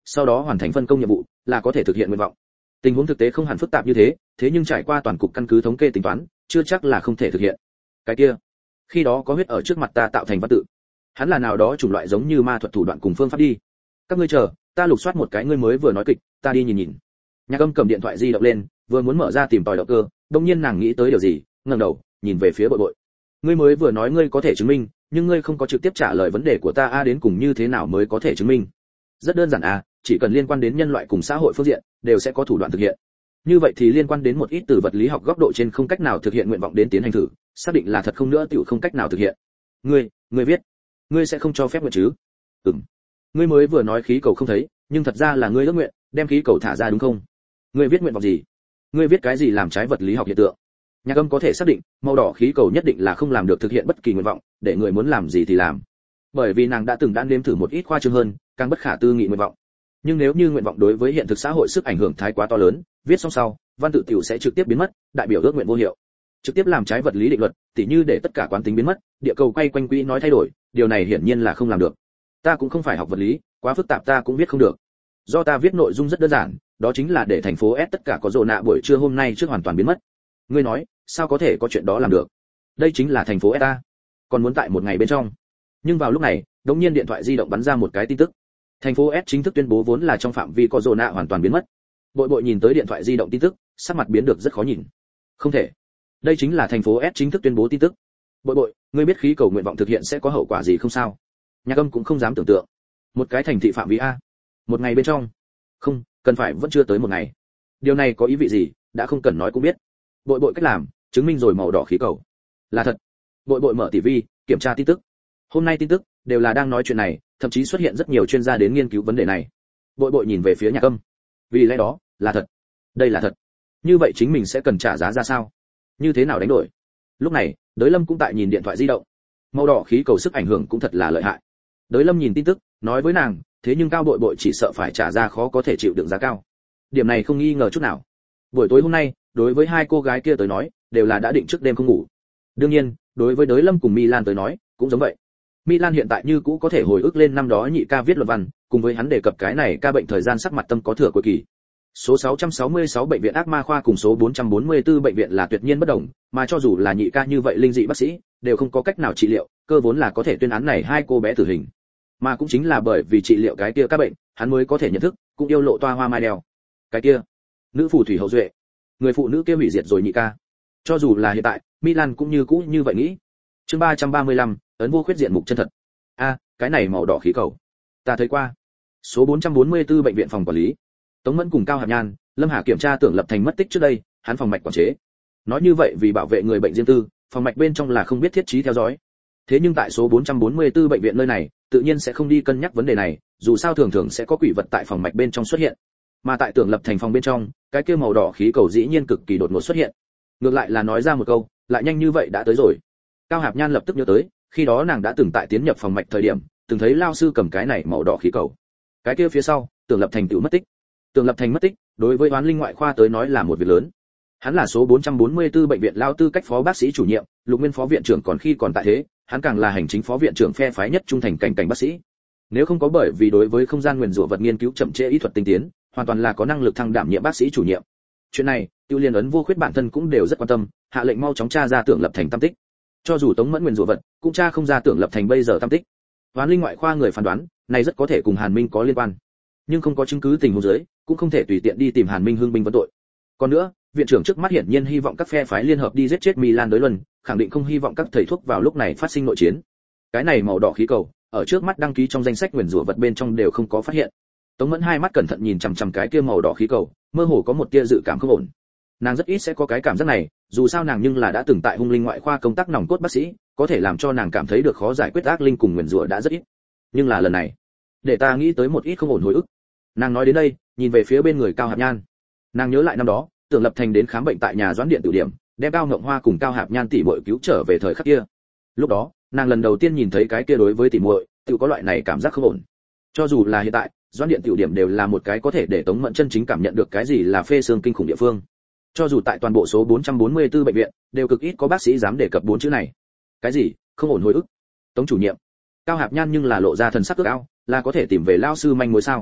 S1: sau đó hoàn thành phân công nhiệm vụ là có thể thực hiện nguyện vọng. Tình huống thực tế không hẳn phức tạp như thế, thế nhưng trải qua toàn cục căn cứ thống kê tính toán, chưa chắc là không thể thực hiện. Cái kia, khi đó có huyết ở trước mặt ta tạo thành văn tự. Hắn là nào đó chủng loại giống như ma thuật thủ đoạn cùng phương pháp đi. Các ngươi chờ, ta lục soát một cái ngươi mới vừa nói kịch, ta đi nhìn nhìn. Nhạc Âm cầm điện thoại di động lên, vừa muốn mở ra tìm tòi động cơ, đột nhiên nàng nghĩ tới điều gì, ngẩng đầu, nhìn về phía Bội Bội. Ngươi mới vừa nói ngươi có thể chứng minh, nhưng ngươi không có trực tiếp trả lời vấn đề của ta a đến cùng như thế nào mới có thể chứng minh? Rất đơn giản à, chỉ cần liên quan đến nhân loại cùng xã hội phương diện, đều sẽ có thủ đoạn thực hiện. Như vậy thì liên quan đến một ít từ vật lý học góc độ trên không cách nào thực hiện nguyện vọng đến tiến hành thử, xác định là thật không nữa tiểu không cách nào thực hiện. Ngươi, ngươi viết, ngươi sẽ không cho phép nguyện chứ? Ừm. Ngươi mới vừa nói khí cầu không thấy, nhưng thật ra là ngươi ước nguyện, đem khí cầu thả ra đúng không? Ngươi viết nguyện vọng gì? Ngươi viết cái gì làm trái vật lý học hiện tượng? Nhạc Âm có thể xác định, màu đỏ khí cầu nhất định là không làm được thực hiện bất kỳ nguyện vọng, để người muốn làm gì thì làm. Bởi vì nàng đã từng đã nếm thử một ít khoa trương hơn, càng bất khả tư nghị nguyện vọng. Nhưng nếu như nguyện vọng đối với hiện thực xã hội sức ảnh hưởng thái quá to lớn, viết xong sau, văn tự tiểu sẽ trực tiếp biến mất, đại biểu ước nguyện vô hiệu. Trực tiếp làm trái vật lý định luật, tỉ như để tất cả quán tính biến mất, địa cầu quay quanh quỹ nói thay đổi, điều này hiển nhiên là không làm được. Ta cũng không phải học vật lý, quá phức tạp ta cũng viết không được. Do ta viết nội dung rất đơn giản, đó chính là để thành phố S tất cả có rồ nạ buổi trưa hôm nay trước hoàn toàn biến mất. Ngươi nói, sao có thể có chuyện đó làm được? Đây chính là thành phố S ta. Còn muốn tại một ngày bên trong. Nhưng vào lúc này, đột nhiên điện thoại di động bắn ra một cái tin tức. Thành phố S chính thức tuyên bố vốn là trong phạm vi có rồ nạ hoàn toàn biến mất. Bội Bội nhìn tới điện thoại di động tin tức, sắc mặt biến được rất khó nhìn. Không thể. Đây chính là thành phố S chính thức tuyên bố tin tức. Bội Bội, ngươi biết khí cầu nguyện vọng thực hiện sẽ có hậu quả gì không sao? Nhạc Âm cũng không dám tưởng tượng. Một cái thành thị phạm vi a, một ngày bên trong. Không, cần phải vẫn chưa tới một ngày. Điều này có ý vị gì, đã không cần nói cũng biết. Bội Bội cách làm, chứng minh rồi màu đỏ khí cầu là thật. Bội Bội mở ti vi, kiểm tra tin tức. Hôm nay tin tức đều là đang nói chuyện này, thậm chí xuất hiện rất nhiều chuyên gia đến nghiên cứu vấn đề này. Bội Bội nhìn về phía Nhạc Âm. Vì lẽ đó, là thật. Đây là thật. Như vậy chính mình sẽ cần trả giá ra sao? Như thế nào đánh đổi? Lúc này, Đới Lâm cũng tại nhìn điện thoại di động. Màu đỏ khí cầu sức ảnh hưởng cũng thật là lợi hại. Đới Lâm nhìn tin tức, nói với nàng, thế nhưng Cao Bội Bội chỉ sợ phải trả ra khó có thể chịu đựng giá cao. Điểm này không nghi ngờ chút nào. Buổi tối hôm nay, đối với hai cô gái kia tới nói, đều là đã định trước đêm không ngủ. Đương nhiên, đối với Đới Lâm cùng Milan tới nói, cũng giống vậy. Milan hiện tại như cũ có thể hồi ức lên năm đó nhị ca viết luận văn, cùng với hắn đề cập cái này ca bệnh thời gian sắc mặt tâm có thừa cuối kỳ. Số sáu trăm sáu mươi sáu bệnh viện ác ma khoa cùng số bốn trăm bốn mươi tư bệnh viện là tuyệt nhiên bất đồng, mà cho dù là nhị ca như vậy linh dị bác sĩ, đều không có cách nào trị liệu, cơ vốn là có thể tuyên án này hai cô bé tử hình. Mà cũng chính là bởi vì trị liệu cái kia các bệnh, hắn mới có thể nhận thức, cũng yêu lộ toa hoa mai đeo. Cái kia, nữ phù thủy hậu duệ, người phụ nữ kia hủy diệt rồi nhị ca. Cho dù là hiện tại, Milan cũng như cũ như vậy nghĩ. Chương ba trăm ba mươi lăm, ấn vô khuyết diện mục chân thật. A, cái này màu đỏ khí cầu, ta thấy qua. Số bốn trăm bốn mươi tư bệnh viện phòng quản lý. Tống Mẫn cùng Cao Hạp Nhan, Lâm Hà kiểm tra Tưởng Lập Thành mất tích trước đây, hắn phòng mạch quản chế. Nói như vậy vì bảo vệ người bệnh riêng tư, phòng mạch bên trong là không biết thiết trí theo dõi. Thế nhưng tại số bốn trăm bốn mươi tư bệnh viện nơi này, tự nhiên sẽ không đi cân nhắc vấn đề này, dù sao thường thường sẽ có quỷ vật tại phòng mạch bên trong xuất hiện. Mà tại Tưởng Lập Thành phòng bên trong, cái kia màu đỏ khí cầu dĩ nhiên cực kỳ đột ngột xuất hiện. Ngược lại là nói ra một câu, lại nhanh như vậy đã tới rồi. Cao Hạp Nhan lập tức nhớ tới, khi đó nàng đã từng tại tiến nhập phòng mạch thời điểm, từng thấy lao sư cầm cái này màu đỏ khí cầu. Cái kia phía sau, Tưởng Lập Thành tự mất tích. Tưởng Lập Thành mất tích, đối với Hoán Linh ngoại khoa tới nói là một việc lớn. Hắn là số bốn trăm bốn mươi tư bệnh viện lao tư cách phó bác sĩ chủ nhiệm, Lục Nguyên phó viện trưởng còn khi còn tại thế, hắn càng là hành chính phó viện trưởng phe phái nhất trung thành cảnh cảnh bác sĩ. Nếu không có bởi vì đối với không gian nguyên rủa vật nghiên cứu chậm trễ y thuật tinh tiến, hoàn toàn là có năng lực thăng đảm nhiệm bác sĩ chủ nhiệm. Chuyện này, Tiêu Liên ấn vô khuyết bản thân cũng đều rất quan tâm, hạ lệnh mau chóng tra ra Tưởng Lập Thành tâm tích. Cho dù Tống Mẫn nguyên rủa vật, cũng tra không ra Tưởng Lập Thành bây giờ tâm tích. Hoán Linh ngoại khoa người phán đoán, này rất có thể cùng Hàn Minh có liên quan. Nhưng không có chứng cứ tình huống dưới, cũng không thể tùy tiện đi tìm Hàn Minh hưng binh vấn tội. Còn nữa, viện trưởng trước mắt hiển nhiên hy vọng các phe phái liên hợp đi giết chết Milan đối luân, khẳng định không hy vọng các thầy thuốc vào lúc này phát sinh nội chiến. Cái này màu đỏ khí cầu, ở trước mắt đăng ký trong danh sách nguyền rủa vật bên trong đều không có phát hiện. Tống Mẫn hai mắt cẩn thận nhìn chằm chằm cái kia màu đỏ khí cầu, mơ hồ có một tia dự cảm không ổn. Nàng rất ít sẽ có cái cảm giác này, dù sao nàng nhưng là đã từng tại Hung Linh ngoại khoa công tác nòng cốt bác sĩ, có thể làm cho nàng cảm thấy được khó giải quyết ác linh cùng nguyền rủa đã rất ít. Nhưng là lần này, để ta nghĩ tới một ít không ổn hồi ức. Nàng nói đến đây, nhìn về phía bên người Cao Hạp Nhan. Nàng nhớ lại năm đó, Tưởng Lập Thành đến khám bệnh tại nhà Doãn Điện Tử Điểm, đem Cao Ngộng Hoa cùng Cao Hạp Nhan tỷ muội cứu trở về thời khắc kia. Lúc đó, nàng lần đầu tiên nhìn thấy cái kia đối với tỷ muội, tự có loại này cảm giác không ổn. Cho dù là hiện tại, Doãn Điện Tiểu Điểm đều là một cái có thể để Tống Mẫn chân chính cảm nhận được cái gì là phê xương kinh khủng địa phương. Cho dù tại toàn bộ số bốn trăm bốn mươi tư bệnh viện, đều cực ít có bác sĩ dám đề cập bốn chữ này. Cái gì? Không ổn hồi ức? Tống chủ nhiệm. Cao Hạp Nhan nhưng là lộ ra thần sắc ước ao, là có thể tìm về lao sư manh mối sao?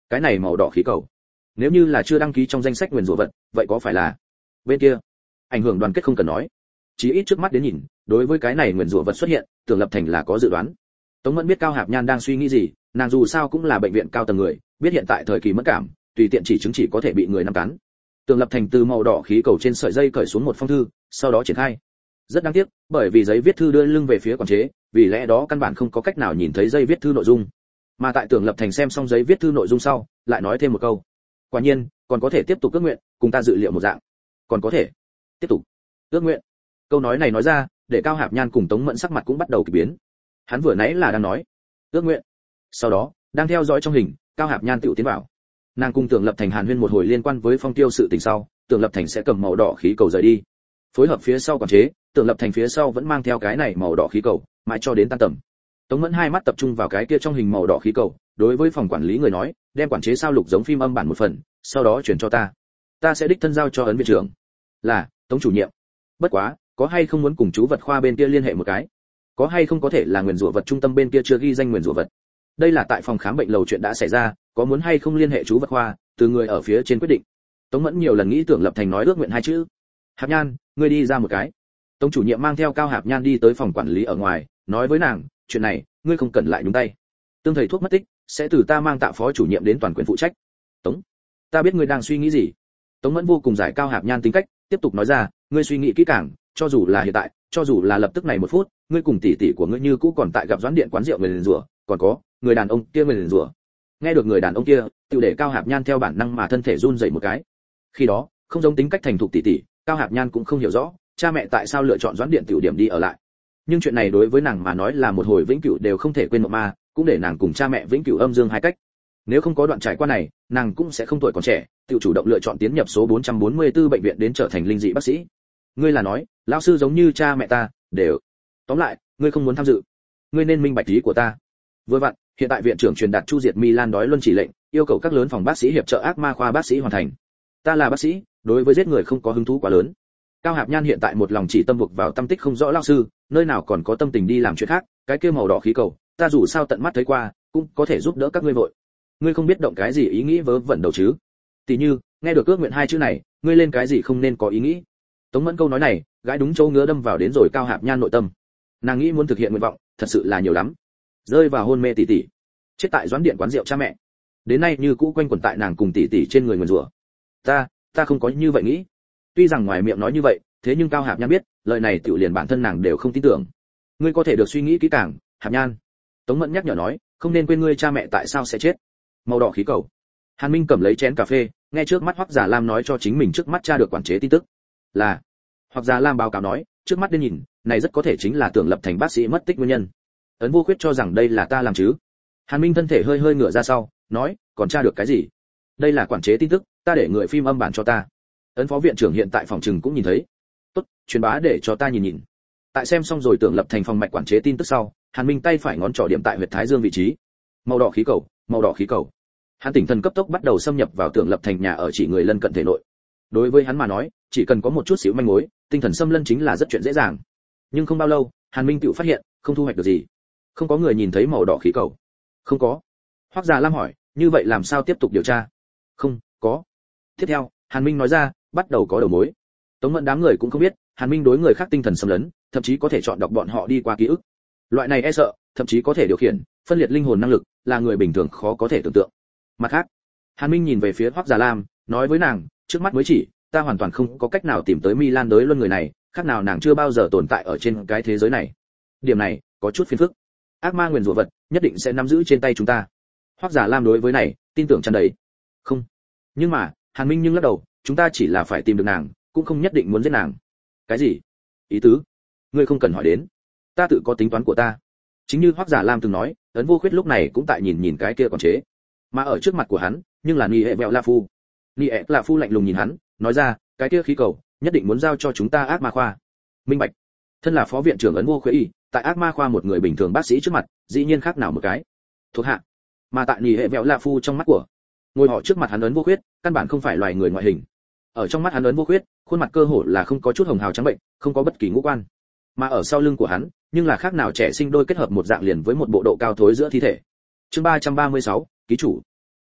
S1: Cái này màu đỏ khí cầu, nếu như là chưa đăng ký trong danh sách nguyền rủa vật, vậy có phải là bên kia? Ảnh hưởng đoàn kết không cần nói, chí ít trước mắt đến nhìn, đối với cái này nguyền rủa vật xuất hiện, Tưởng Lập Thành là có dự đoán. Tống Mẫn biết Cao Hạp Nhan đang suy nghĩ gì, nàng dù sao cũng là bệnh viện cao tầng người, biết hiện tại thời kỳ mất cảm, tùy tiện chỉ chứng chỉ có thể bị người nắm cắn. Tưởng Lập Thành từ màu đỏ khí cầu trên sợi dây cởi xuống một phong thư, sau đó triển khai. Rất đáng tiếc, bởi vì giấy viết thư đưa lưng về phía quản chế, vì lẽ đó căn bản không có cách nào nhìn thấy giấy viết thư nội dung. Mà tại Tưởng Lập Thành xem xong giấy viết thư nội dung sau, lại nói thêm một câu. Quả nhiên, còn có thể tiếp tục ước nguyện, cùng ta dự liệu một dạng. Còn có thể tiếp tục ước nguyện. Câu nói này nói ra, để Cao Hạp Nhan cùng Tống Mẫn sắc mặt cũng bắt đầu kỳ biến. Hắn vừa nãy là đang nói ước nguyện. Sau đó, đang theo dõi trong hình, Cao Hạp Nhan tự tiến vào. Nàng cùng Tưởng Lập Thành hàn huyên một hồi liên quan với Phong Tiêu sự tình sau, Tưởng Lập Thành sẽ cầm màu đỏ khí cầu rời đi. Phối hợp phía sau quản chế, Tưởng Lập Thành phía sau vẫn mang theo cái này màu đỏ khí cầu, mãi cho đến tan tầm. Tống Mẫn hai mắt tập trung vào cái kia trong hình màu đỏ khí cầu, đối với phòng quản lý người nói, đem quản chế sao lục giống phim âm bản một phần, sau đó chuyển cho ta. Ta sẽ đích thân giao cho ấn viện trưởng. Là, Tống chủ nhiệm. Bất quá, có hay không muốn cùng chú vật khoa bên kia liên hệ một cái? Có hay không có thể là nguyền rủa vật trung tâm bên kia chưa ghi danh nguyền rủa vật? Đây là tại phòng khám bệnh lầu chuyện đã xảy ra, có muốn hay không liên hệ chú vật khoa, từ người ở phía trên quyết định. Tống Mẫn nhiều lần nghĩ Tưởng Lập Thành nói ước nguyện hai chữ. Hạp Nhan, ngươi đi ra một cái. Tống chủ nhiệm mang theo Cao Hạp Nhan đi tới phòng quản lý ở ngoài, nói với nàng, chuyện này, ngươi không cần lại nhúng tay. Tương thầy thuốc mất tích, sẽ từ ta mang Tạ phó chủ nhiệm đến toàn quyền phụ trách. Tống, ta biết ngươi đang suy nghĩ gì. Tống Mẫn vô cùng giải Cao Hạp Nhan tính cách, tiếp tục nói ra, ngươi suy nghĩ kỹ càng, cho dù là hiện tại, cho dù là lập tức này một phút, ngươi cùng tỷ tỷ của ngươi như cũ còn tại gặp Doãn Điện quán rượu người liền rủa, còn có người đàn ông kia người liền rủa. Nghe được người đàn ông kia, tiểu để Cao Hạp Nhan theo bản năng mà thân thể run rẩy một cái. Khi đó, không giống tính cách thành thục tỷ tỷ, Cao Hạp Nhan cũng không hiểu rõ, cha mẹ tại sao lựa chọn Doãn Điện tiểu điểm đi ở lại. Nhưng chuyện này đối với nàng mà nói là một hồi vĩnh cửu đều không thể quên mộng ma, cũng để nàng cùng cha mẹ vĩnh cửu âm dương hai cách. Nếu không có đoạn trải qua này, nàng cũng sẽ không tuổi còn trẻ, tự chủ động lựa chọn tiến nhập số bốn trăm bốn mươi tư bệnh viện đến trở thành linh dị bác sĩ. Ngươi là nói, lão sư giống như cha mẹ ta, đều. Tóm lại, ngươi không muốn tham dự. Ngươi nên minh bạch ý của ta. Vừa vặn, hiện tại viện trưởng truyền đạt chu diệt Milan đói luân chỉ lệnh, yêu cầu các lớn phòng bác sĩ hiệp trợ ác ma khoa bác sĩ hoàn thành. Ta là bác sĩ, đối với giết người không có hứng thú quá lớn. Cao Hạp Nhan hiện tại một lòng chỉ tâm buộc vào tâm tích không rõ lão sư, nơi nào còn có tâm tình đi làm chuyện khác, cái kia màu đỏ khí cầu, ta dù sao tận mắt thấy qua, cũng có thể giúp đỡ các ngươi vội. Ngươi không biết động cái gì ý nghĩ vớ vẩn đầu chứ? Tỷ như, nghe được ước nguyện hai chữ này, ngươi lên cái gì không nên có ý nghĩ. Tống Mẫn câu nói này, gái đúng chỗ ngứa đâm vào đến rồi Cao Hạp Nhan nội tâm. Nàng nghĩ muốn thực hiện nguyện vọng, thật sự là nhiều lắm. Rơi vào hôn mê tỷ tỷ, chết tại Doãn Điện quán rượu cha mẹ. Đến nay như cũ quanh quẩn tại nàng cùng tỷ tỷ trên người nguyền rủa. Ta, ta không có như vậy nghĩ. Tuy rằng ngoài miệng nói như vậy, thế nhưng Cao Hạp Nhan biết, lời này tiểu liền bản thân nàng đều không tin tưởng. Ngươi có thể được suy nghĩ kỹ càng, Hạp Nhan. Tống Mẫn nhắc nhở nói, không nên quên ngươi cha mẹ tại sao sẽ chết. Màu đỏ khí cầu. Hàn Minh cầm lấy chén cà phê, nghe trước mắt Hoắc Già Lam nói cho chính mình trước mắt tra được quản chế tin tức. Là, Hoắc Già Lam báo cáo nói, trước mắt đến nhìn, này rất có thể chính là Tưởng Lập Thành bác sĩ mất tích nguyên nhân. Ấn Vô Khuyết cho rằng đây là ta làm chứ? Hàn Minh thân thể hơi hơi ngửa ra sau, nói, còn tra được cái gì? Đây là quản chế tin tức, ta để người phim âm bản cho ta. Ấn phó viện trưởng hiện tại phòng trừng cũng nhìn thấy. Tốt, truyền bá để cho ta nhìn nhìn. Tại xem xong rồi Tưởng Lập Thành phòng mạch quản chế tin tức sau, Hàn Minh tay phải ngón trỏ điểm tại huyệt thái dương vị trí. Màu đỏ khí cầu, màu đỏ khí cầu. Hắn tỉnh thần cấp tốc bắt đầu xâm nhập vào Tưởng Lập Thành nhà ở chỉ người lân cận thể nội. Đối với hắn mà nói, chỉ cần có một chút xíu manh mối, tinh thần xâm lân chính là rất chuyện dễ dàng. Nhưng không bao lâu, Hàn Minh tự phát hiện, không thu hoạch được gì. Không có người nhìn thấy màu đỏ khí cầu. Không có. Hoắc Già Lam hỏi, như vậy làm sao tiếp tục điều tra? Không có. Tiếp theo, Hàn Minh nói ra, bắt đầu có đầu mối. Tống Mẫn đám người cũng không biết, Hàn Minh đối người khác tinh thần xâm lấn, thậm chí có thể chọn đọc bọn họ đi qua ký ức. Loại này e sợ, thậm chí có thể điều khiển, phân liệt linh hồn năng lực, là người bình thường khó có thể tưởng tượng. Mặt khác, Hàn Minh nhìn về phía Hoắc Già Lam, nói với nàng, trước mắt mới chỉ, ta hoàn toàn không có cách nào tìm tới Milan đới luân người này, khác nào nàng chưa bao giờ tồn tại ở trên cái thế giới này. Điểm này có chút phiền phức. Ác ma nguyền rủa vật nhất định sẽ nắm giữ trên tay chúng ta. Hoắc Già Lam đối với này tin tưởng tràn đầy. Không, nhưng mà Hàn Minh nhưng lắc đầu, chúng ta chỉ là phải tìm được nàng, cũng không nhất định muốn giết nàng. Cái gì? Ý tứ? Ngươi không cần hỏi đến, ta tự có tính toán của ta. Chính như Hoắc Già Lam từng nói, Ấn Vô Khuyết lúc này cũng tại nhìn nhìn cái kia quản chế, mà ở trước mặt của hắn, nhưng là Ni Hệ Vẹo La Phu. Ni Hệ La Phu lạnh lùng nhìn hắn, nói ra, cái kia khí cầu nhất định muốn giao cho chúng ta ác ma khoa. Minh bạch. Thân là phó viện trưởng Ấn Vô Khuyết y, tại ác ma khoa một người bình thường bác sĩ trước mặt, dĩ nhiên khác nào một cái thuộc hạ. Mà tại Ni Hệ Vẹo La Phu trong mắt của ngồi họ trước mặt hắn Ấn Vô Khuyết, căn bản không phải loài người ngoại hình. Ở trong mắt hắn Ấn Vô Khuyết, khuôn mặt cơ hồ là không có chút hồng hào trắng bệnh, không có bất kỳ ngũ quan. Mà ở sau lưng của hắn, nhưng là khác nào trẻ sinh đôi kết hợp một dạng liền với một bộ độ cao thối giữa thi thể. Chương ba trăm ba mươi sáu, ký chủ.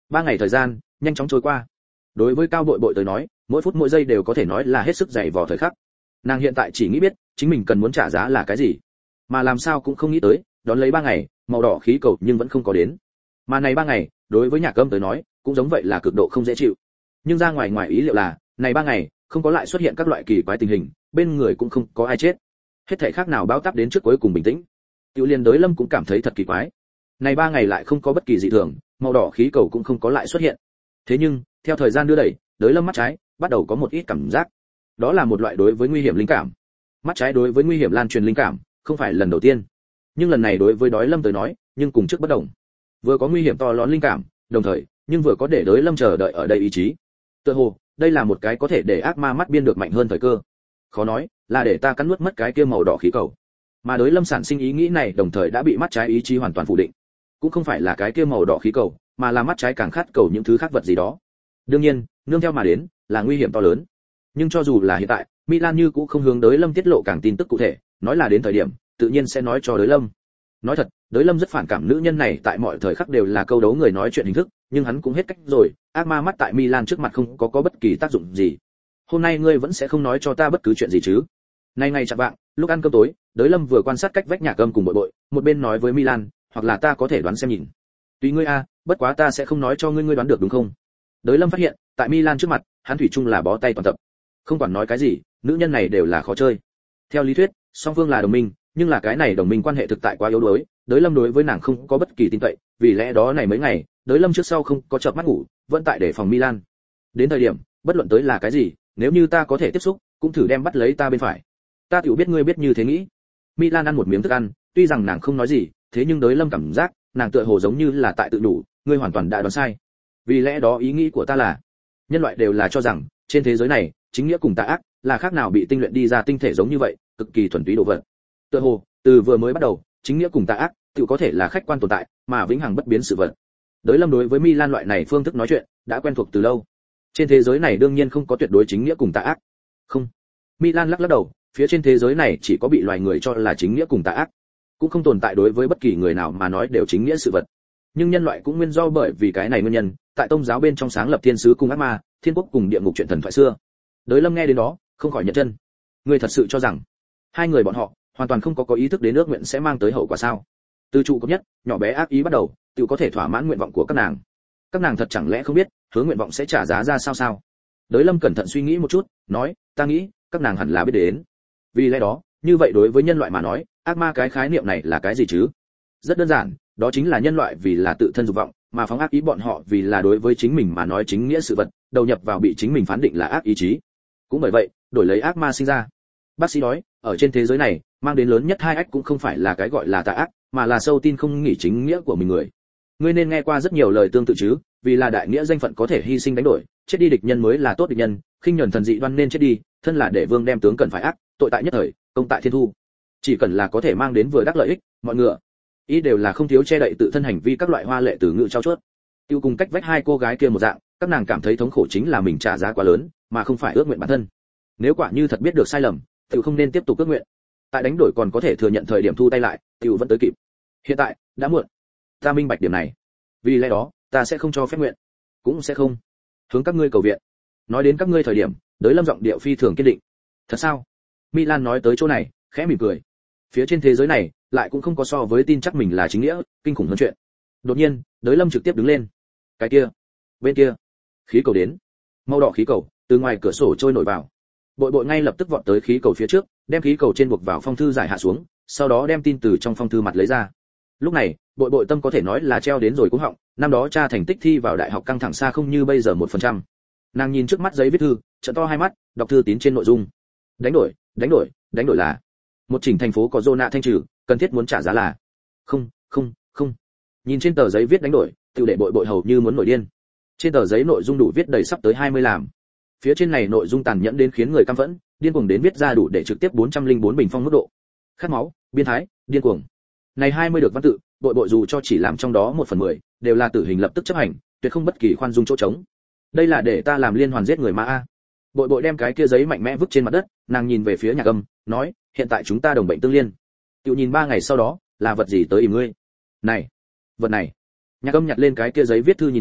S1: Ba ngày thời gian nhanh chóng trôi qua. Đối với Cao Bội Bội tới nói, mỗi phút mỗi giây đều có thể nói là hết sức dày vò thời khắc. Nàng hiện tại chỉ nghĩ biết chính mình cần muốn trả giá là cái gì, mà làm sao cũng không nghĩ tới, đón lấy ba ngày, màu đỏ khí cầu nhưng vẫn không có đến. Mà này ba ngày, đối với Nhạc Âm tới nói, cũng giống vậy là cực độ không dễ chịu. Nhưng ra ngoài ngoài ý liệu là, này ba ngày, không có lại xuất hiện các loại kỳ quái tình hình, bên người cũng không có ai chết. Hết thảy khác nào báo táp đến trước cuối cùng bình tĩnh. Tiểu Liên Đới Lâm cũng cảm thấy thật kỳ quái. Này ba ngày lại không có bất kỳ dị thường, màu đỏ khí cầu cũng không có lại xuất hiện. Thế nhưng, theo thời gian đưa đẩy, Đới Lâm mắt trái bắt đầu có một ít cảm giác. Đó là một loại đối với nguy hiểm linh cảm. Mắt trái đối với nguy hiểm lan truyền linh cảm, không phải lần đầu tiên. Nhưng lần này đối với Đới Lâm tới nói, nhưng cùng trước bất đồng. Vừa có nguy hiểm to lớn linh cảm, đồng thời, nhưng vừa có để Đới Lâm chờ đợi ở đây ý chí. Tựa hồ, đây là một cái có thể để ác ma mắt biên được mạnh hơn thời cơ. Khó nói, là để ta cắn nuốt mất cái kia màu đỏ khí cầu. Mà Đới Lâm sản sinh ý nghĩ này đồng thời đã bị mắt trái ý chí hoàn toàn phủ định. Cũng không phải là cái kia màu đỏ khí cầu, mà là mắt trái càng khát cầu những thứ khác vật gì đó. Đương nhiên, nương theo mà đến là nguy hiểm to lớn. Nhưng cho dù là hiện tại, Milan như cũng không hướng Đới Lâm tiết lộ càng tin tức cụ thể, nói là đến thời điểm, tự nhiên sẽ nói cho Đới Lâm. Nói thật, Đới Lâm rất phản cảm nữ nhân này tại mọi thời khắc đều là câu đấu người nói chuyện hình thức, nhưng hắn cũng hết cách rồi, ác ma mắt tại Milan trước mặt không có có bất kỳ tác dụng gì. Hôm nay ngươi vẫn sẽ không nói cho ta bất cứ chuyện gì chứ? Nay ngày chạng vạng, lúc ăn cơm tối, Đới Lâm vừa quan sát cách vách Nhạc Âm cùng Bội Bội, một bên nói với Milan, hoặc là ta có thể đoán xem nhìn. Tùy ngươi a, bất quá ta sẽ không nói cho ngươi ngươi đoán được đúng không? Đới Lâm phát hiện, tại Milan trước mặt, hắn thủy chung là bó tay toàn tập. Không quản nói cái gì, nữ nhân này đều là khó chơi. Theo lý thuyết, song phương là đồng minh, nhưng là cái này đồng minh quan hệ thực tại quá yếu đuối, Đới Lâm đối với nàng không có bất kỳ tin cậy, vì lẽ đó này mấy ngày, Đới Lâm trước sau không có chợp mắt ngủ, vẫn tại để phòng Milan. Đến thời điểm, bất luận tới là cái gì, nếu như ta có thể tiếp xúc, cũng thử đem bắt lấy ta bên phải. Ta tiểu biết ngươi biết như thế nghĩ. Milan ăn một miếng thức ăn, tuy rằng nàng không nói gì, thế nhưng Đới Lâm cảm giác, nàng tựa hồ giống như là tại tự đủ, ngươi hoàn toàn đã đoán sai. Vì lẽ đó ý nghĩ của ta là, nhân loại đều là cho rằng, trên thế giới này, chính nghĩa cùng tà ác là khác nào bị tinh luyện đi ra tinh thể giống như vậy, cực kỳ thuần túy độ vật. Tựa hồ, từ vừa mới bắt đầu, chính nghĩa cùng tà ác tự có thể là khách quan tồn tại, mà vĩnh hằng bất biến sự vật. Đới Lâm đối với Milan loại này phương thức nói chuyện đã quen thuộc từ lâu. Trên thế giới này đương nhiên không có tuyệt đối chính nghĩa cùng tà ác. Không. Milan lắc lắc đầu, phía trên thế giới này chỉ có bị loài người cho là chính nghĩa cùng tà ác, cũng không tồn tại đối với bất kỳ người nào mà nói đều chính nghĩa sự vật. Nhưng nhân loại cũng nguyên do bởi vì cái này nguyên nhân, tại tông giáo bên trong sáng lập thiên sứ cùng ác ma, thiên quốc cùng địa ngục chuyện thần thoại xưa. Đới Lâm nghe đến đó, không khỏi nhận chân. Ngươi thật sự cho rằng hai người bọn họ hoàn toàn không có có ý thức đến ước nguyện sẽ mang tới hậu quả sao? Từ trụ cấp nhất, nhỏ bé ác ý bắt đầu, tự có thể thỏa mãn nguyện vọng của các nàng. Các nàng thật chẳng lẽ không biết, hướng nguyện vọng sẽ trả giá ra sao sao? Đới Lâm cẩn thận suy nghĩ một chút, nói, ta nghĩ, các nàng hẳn là biết đến. Vì lẽ đó, như vậy đối với nhân loại mà nói, ác ma cái khái niệm này là cái gì chứ? Rất đơn giản, đó chính là nhân loại vì là tự thân dục vọng, mà phóng ác ý bọn họ vì là đối với chính mình mà nói chính nghĩa sự vật, đầu nhập vào bị chính mình phán định là ác ý chí. Cũng bởi vậy, đổi lấy ác ma sinh ra. Bác sĩ nói, ở trên thế giới này, mang đến lớn nhất hai ách cũng không phải là cái gọi là tà ác, mà là sâu tin không nghĩ chính nghĩa của mình người. Ngươi nên nghe qua rất nhiều lời tương tự chứ, vì là đại nghĩa danh phận có thể hy sinh đánh đổi, chết đi địch nhân mới là tốt địch nhân, khinh nhẫn thần dị đoan nên chết đi, thân là để vương đem tướng cần phải ác, tội tại nhất thời, công tại thiên thu. Chỉ cần là có thể mang đến vừa đắc lợi ích, mọi ngựa ý đều là không thiếu che đậy tự thân hành vi các loại hoa lệ từ ngữ trao chuốt. Tiêu cùng cách vách hai cô gái kia một dạng, các nàng cảm thấy thống khổ chính là mình trả giá quá lớn, mà không phải ước nguyện bản thân. Nếu quả như thật biết được sai lầm, Tiêu không nên tiếp tục ước nguyện. Tại đánh đổi còn có thể thừa nhận thời điểm thu tay lại, Tiêu vẫn tới kịp. Hiện tại đã muộn. Ta minh bạch điểm này. Vì lẽ đó, ta sẽ không cho phép nguyện, cũng sẽ không hướng các ngươi cầu viện. Nói đến các ngươi thời điểm, Đới Lâm giọng điệu phi thường kiên định. Thật sao? Milan nói tới chỗ này, khẽ mỉm cười. Phía trên thế giới này, lại cũng không có so với tin chắc mình là chính nghĩa, kinh khủng hơn chuyện. Đột nhiên, Đới Lâm trực tiếp đứng lên. Cái kia, bên kia, khí cầu đến. Màu đỏ khí cầu từ ngoài cửa sổ trôi nổi vào. Bội Bội ngay lập tức vọt tới khí cầu phía trước, đem khí cầu trên buộc vào phong thư giải hạ xuống, sau đó đem tin từ trong phong thư mặt lấy ra. Lúc này, Bội Bội tâm có thể nói là treo đến rồi cũng họng, năm đó cha thành tích thi vào đại học căng thẳng xa không như bây giờ một phần trăm. Nàng nhìn trước mắt giấy viết thư, trợn to hai mắt, đọc thư tín trên nội dung. Đánh đổi, đánh đổi, đánh đổi là một chỉnh thành phố có zona thanh trừ, cần thiết muốn trả giá là không, không, không. Nhìn trên tờ giấy viết đánh đổi, tiểu để Bội Bội hầu như muốn nổi điên. Trên tờ giấy nội dung đủ viết đầy sắp tới hai mươi làm. Phía trên này nội dung tàn nhẫn đến khiến người căm phẫn, điên cuồng đến viết ra đủ để trực tiếp bốn trăm lẻ bốn bình phong mức độ. Khát máu, biên thái, điên cuồng. Này hai mươi được văn tự, Bội Bội dù cho chỉ làm trong đó một phần mười, đều là tử hình lập tức chấp hành, tuyệt không bất kỳ khoan dung chỗ trống. Đây là để ta làm liên hoàn giết người mà a. Bội Bội đem cái kia giấy mạnh mẽ vứt trên mặt đất, nàng nhìn về phía Nhạc Âm, nói, hiện tại chúng ta đồng bệnh tương liên. Tiểu nhìn ba ngày sau đó, là vật gì tới ìm ngươi? Này, vật này. Nhạc Âm nhặt lên cái kia giấy viết thư nhìn nhìn,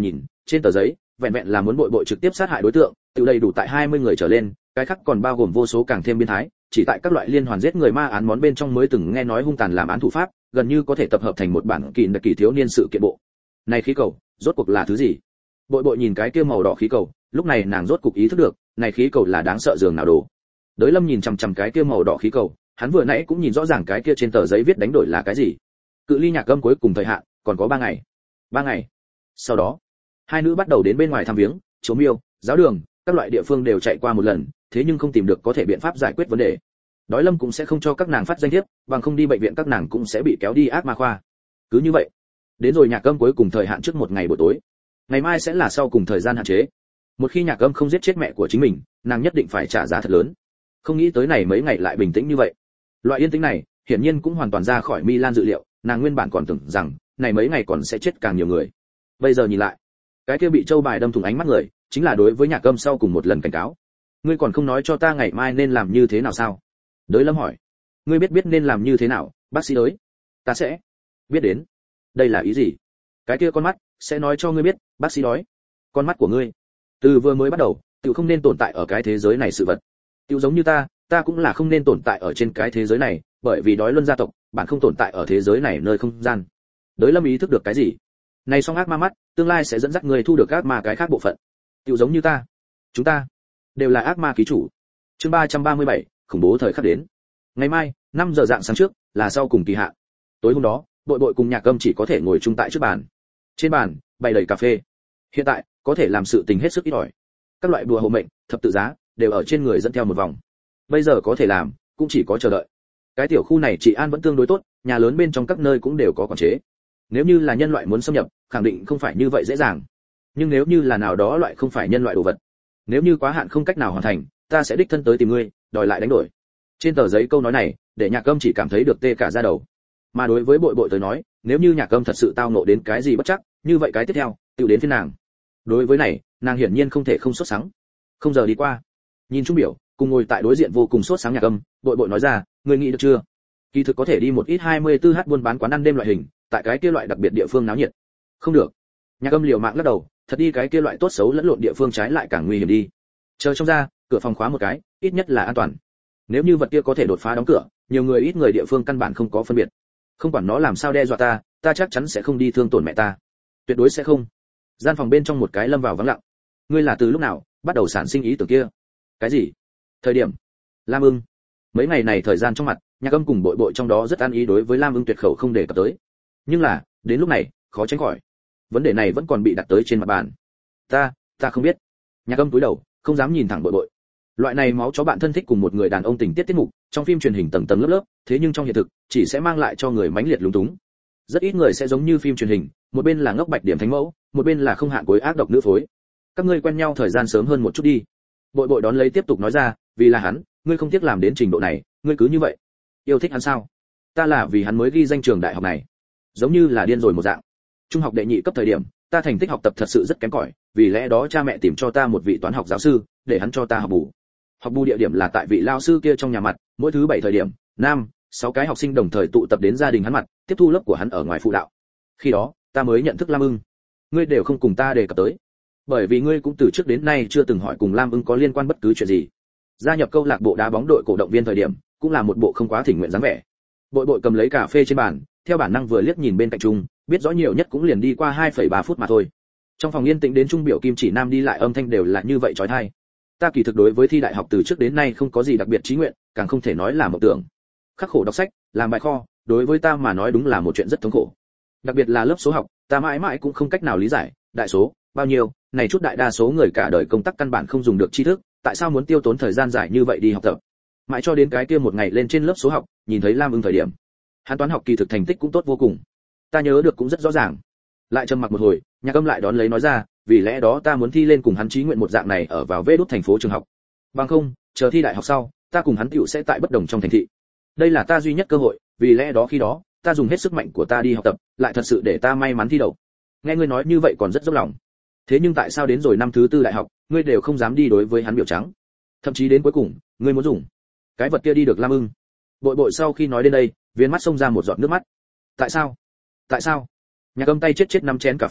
S1: trên tờ giấy vẹn vẹn là muốn bội bội trực tiếp sát hại đối tượng tự đầy đủ tại hai mươi người trở lên, cái khác còn bao gồm vô số càng thêm biến thái, chỉ tại các loại liên hoàn giết người ma án món bên trong mới từng nghe nói hung tàn làm án thủ pháp, gần như có thể tập hợp thành một bản kỳ đặc kỳ thiếu niên sự kiện bộ. Này khí cầu, rốt cuộc là thứ gì? Bội bội nhìn cái kia màu đỏ khí cầu, lúc này nàng rốt cuộc ý thức được, này khí cầu là đáng sợ dường nào đồ. Đới Lâm nhìn chằm chằm cái kia màu đỏ khí cầu, hắn vừa nãy cũng nhìn rõ ràng cái kia trên tờ giấy viết đánh đổi là cái gì. Cự ly nhạc âm cuối cùng thời hạn còn có ba ngày. ba ngày. Sau đó, hai nữ bắt đầu đến bên ngoài thăm viếng, chiếu miêu, giáo đường, các loại địa phương đều chạy qua một lần, thế nhưng không tìm được có thể biện pháp giải quyết vấn đề. Đói Lâm cũng sẽ không cho các nàng phát danh thiếp, bằng không đi bệnh viện các nàng cũng sẽ bị kéo đi ác ma khoa. Cứ như vậy, đến rồi nhạc âm cuối cùng thời hạn trước một ngày buổi tối. Ngày mai sẽ là sau cùng thời gian hạn chế. Một khi nhạc âm không giết chết mẹ của chính mình, nàng nhất định phải trả giá thật lớn. Không nghĩ tới này mấy ngày lại bình tĩnh như vậy. Loại yên tĩnh này, hiển nhiên cũng hoàn toàn ra khỏi Milan dự liệu, nàng nguyên bản còn tưởng rằng này mấy ngày còn sẽ chết càng nhiều người. Bây giờ nhìn lại, cái kia bị châu bài đâm thủng ánh mắt người, chính là đối với nhạc âm sau cùng một lần cảnh cáo. Ngươi còn không nói cho ta ngày mai nên làm như thế nào sao? Đới Lâm hỏi. Ngươi biết biết nên làm như thế nào, bác sĩ đới? Ta sẽ biết đến. Đây là ý gì? Cái kia con mắt sẽ nói cho ngươi biết, bác sĩ đói. Con mắt của ngươi, từ vừa mới bắt đầu, tự không nên tồn tại ở cái thế giới này sự vật. Tự giống như ta, ta cũng là không nên tồn tại ở trên cái thế giới này, bởi vì đói luân gia tộc, bạn không tồn tại ở thế giới này nơi không gian. Đới Lâm ý thức được cái gì? Này song ác ma mắt, tương lai sẽ dẫn dắt ngươi thu được ác ma cái khác bộ phận. Tự giống như ta, chúng ta đều là ác ma ký chủ. Chương ba trăm ba mươi bảy, khủng bố thời khắc đến. Ngày mai, năm giờ dạng sáng trước, là sau cùng kỳ hạn. Tối hôm đó, Bội Bội cùng Nhạc Âm chỉ có thể ngồi chung tại trước bàn. Trên bàn, bày đầy cà phê. Hiện tại, có thể làm sự tình hết sức ít ỏi. Các loại đùa hộ mệnh, thập tự giá, đều ở trên người dẫn theo một vòng. Bây giờ có thể làm, cũng chỉ có chờ đợi. Cái tiểu khu này trị an vẫn tương đối tốt, nhà lớn bên trong các nơi cũng đều có quản chế. Nếu như là nhân loại muốn xâm nhập, khẳng định không phải như vậy dễ dàng. Nhưng nếu như là nào đó loại không phải nhân loại đồ vật, nếu như quá hạn không cách nào hoàn thành, ta sẽ đích thân tới tìm ngươi, đòi lại đánh đổi. Trên tờ giấy câu nói này, để Nhạc Âm chỉ cảm thấy được tê cả da đầu. Mà đối với Bội Bội tới nói, nếu như Nhạc Âm thật sự tao ngộ đến cái gì bất chắc, như vậy cái tiếp theo, tự đến phiên nàng. Đối với này, nàng hiển nhiên không thể không sốt sắng. Không giờ đi qua, nhìn trung biểu, cùng ngồi tại đối diện vô cùng sốt sáng Nhạc Âm, Bội Bội nói ra, ngươi nghĩ được chưa? Kỳ thực có thể đi một ít hai mươi tư h buôn bán quán ăn đêm loại hình, tại cái kia loại đặc biệt địa phương náo nhiệt. Không được. Nhạc Âm liều mạng lắc đầu, thật đi cái kia loại tốt xấu lẫn lộn địa phương trái lại càng nguy hiểm đi. Chờ trong ra, cửa phòng khóa một cái, ít nhất là an toàn. Nếu như vật kia có thể đột phá đóng cửa, nhiều người ít người địa phương căn bản không có phân biệt. Không quản nó làm sao đe dọa ta, ta chắc chắn sẽ không đi thương tổn mẹ ta. Tuyệt đối sẽ không. Gian phòng bên trong một cái lâm vào vắng lặng. Ngươi là từ lúc nào bắt đầu sản sinh ý tưởng kia? Cái gì? Thời điểm? Lam Ưng. Mấy ngày này thời gian trong mặt, Nhạc Âm cùng Bội Bội trong đó rất an ý đối với Lam Ưng tuyệt khẩu không đề cập tới. Nhưng là, đến lúc này, khó tránh khỏi. Vấn đề này vẫn còn bị đặt tới trên mặt bàn. Ta, ta không biết. Nhạc Âm cúi đầu, không dám nhìn thẳng Bội Bội. Loại này máu chó bạn thân thích cùng một người đàn ông tình tiết tiết mục, trong phim truyền hình tầng tầng lớp lớp, thế nhưng trong hiện thực, chỉ sẽ mang lại cho người mãnh liệt lúng túng. Rất ít người sẽ giống như phim truyền hình, một bên là ngốc bạch điểm thánh mẫu, một bên là không hạn cuối ác độc nữ phối. Các ngươi quen nhau thời gian sớm hơn một chút đi. Bội Bội đón lấy tiếp tục nói ra, vì là hắn, ngươi không tiếc làm đến trình độ này, ngươi cứ như vậy. Yêu thích hắn sao? Ta là vì hắn mới ghi danh trường đại học này. Giống như là điên rồi một dạng. Trung học đệ nhị cấp thời điểm, ta thành tích học tập thật sự rất kém cỏi, vì lẽ đó cha mẹ tìm cho ta một vị toán học giáo sư, để hắn cho ta học bù. Học bù địa điểm là tại vị lao sư kia trong nhà mặt, mỗi thứ bảy thời điểm, nam, sáu cái học sinh đồng thời tụ tập đến gia đình hắn mặt, tiếp thu lớp của hắn ở ngoài phụ đạo. Khi đó, ta mới nhận thức Lam Ưng. Ngươi đều không cùng ta đề cập tới, bởi vì ngươi cũng từ trước đến nay chưa từng hỏi cùng Lam Ưng có liên quan bất cứ chuyện gì. Gia nhập câu lạc bộ đá bóng đội cổ động viên thời điểm, cũng là một bộ không quá thỉnh nguyện dáng vẻ. Bội Bội cầm lấy cà phê trên bàn, theo bản năng vừa liếc nhìn bên cạnh Trung, biết rõ nhiều nhất cũng liền đi qua hai phẩy ba phút mà thôi. Trong phòng yên tĩnh đến Trung biểu kim chỉ nam đi lại âm thanh đều là như vậy chói tai. Ta kỳ thực đối với thi đại học từ trước đến nay không có gì đặc biệt chí nguyện, càng không thể nói là mộng tưởng. Khắc khổ đọc sách, làm bài kho, đối với ta mà nói đúng là một chuyện rất thống khổ. Đặc biệt là lớp số học, ta mãi mãi cũng không cách nào lý giải, đại số, bao nhiêu, này chút đại đa số người cả đời công tác căn bản không dùng được tri thức, tại sao muốn tiêu tốn thời gian dài như vậy đi học tập. Mãi cho đến cái kia một ngày lên trên lớp số học, nhìn thấy Lam Ưng thời điểm, hắn toán học kỳ thực thành tích cũng tốt vô cùng. Ta nhớ được cũng rất rõ ràng. Lại trầm mặc một hồi, Nhạc Âm lại đón lấy nói ra, vì lẽ đó ta muốn thi lên cùng hắn chí nguyện một dạng này ở vào vế đút thành phố trường học. Bằng không, chờ thi đại học sau, ta cùng hắn tiểu sẽ tại bất đồng trong thành thị. Đây là ta duy nhất cơ hội, vì lẽ đó khi đó, ta dùng hết sức mạnh của ta đi học tập, lại thật sự để ta may mắn thi đậu. Nghe ngươi nói như vậy còn rất dốc lòng. Thế nhưng tại sao đến rồi năm thứ tư đại học, ngươi đều không dám đi đối với hắn biểu trắng? Thậm chí đến cuối cùng, ngươi muốn dùng cái vật kia đi được Lam Ưng. Bội Bội sau khi nói đến đây, viên mắt xông ra một giọt nước mắt. Tại sao? Tại sao? Nhạc Âm tay chết chết nắm chén cà phê,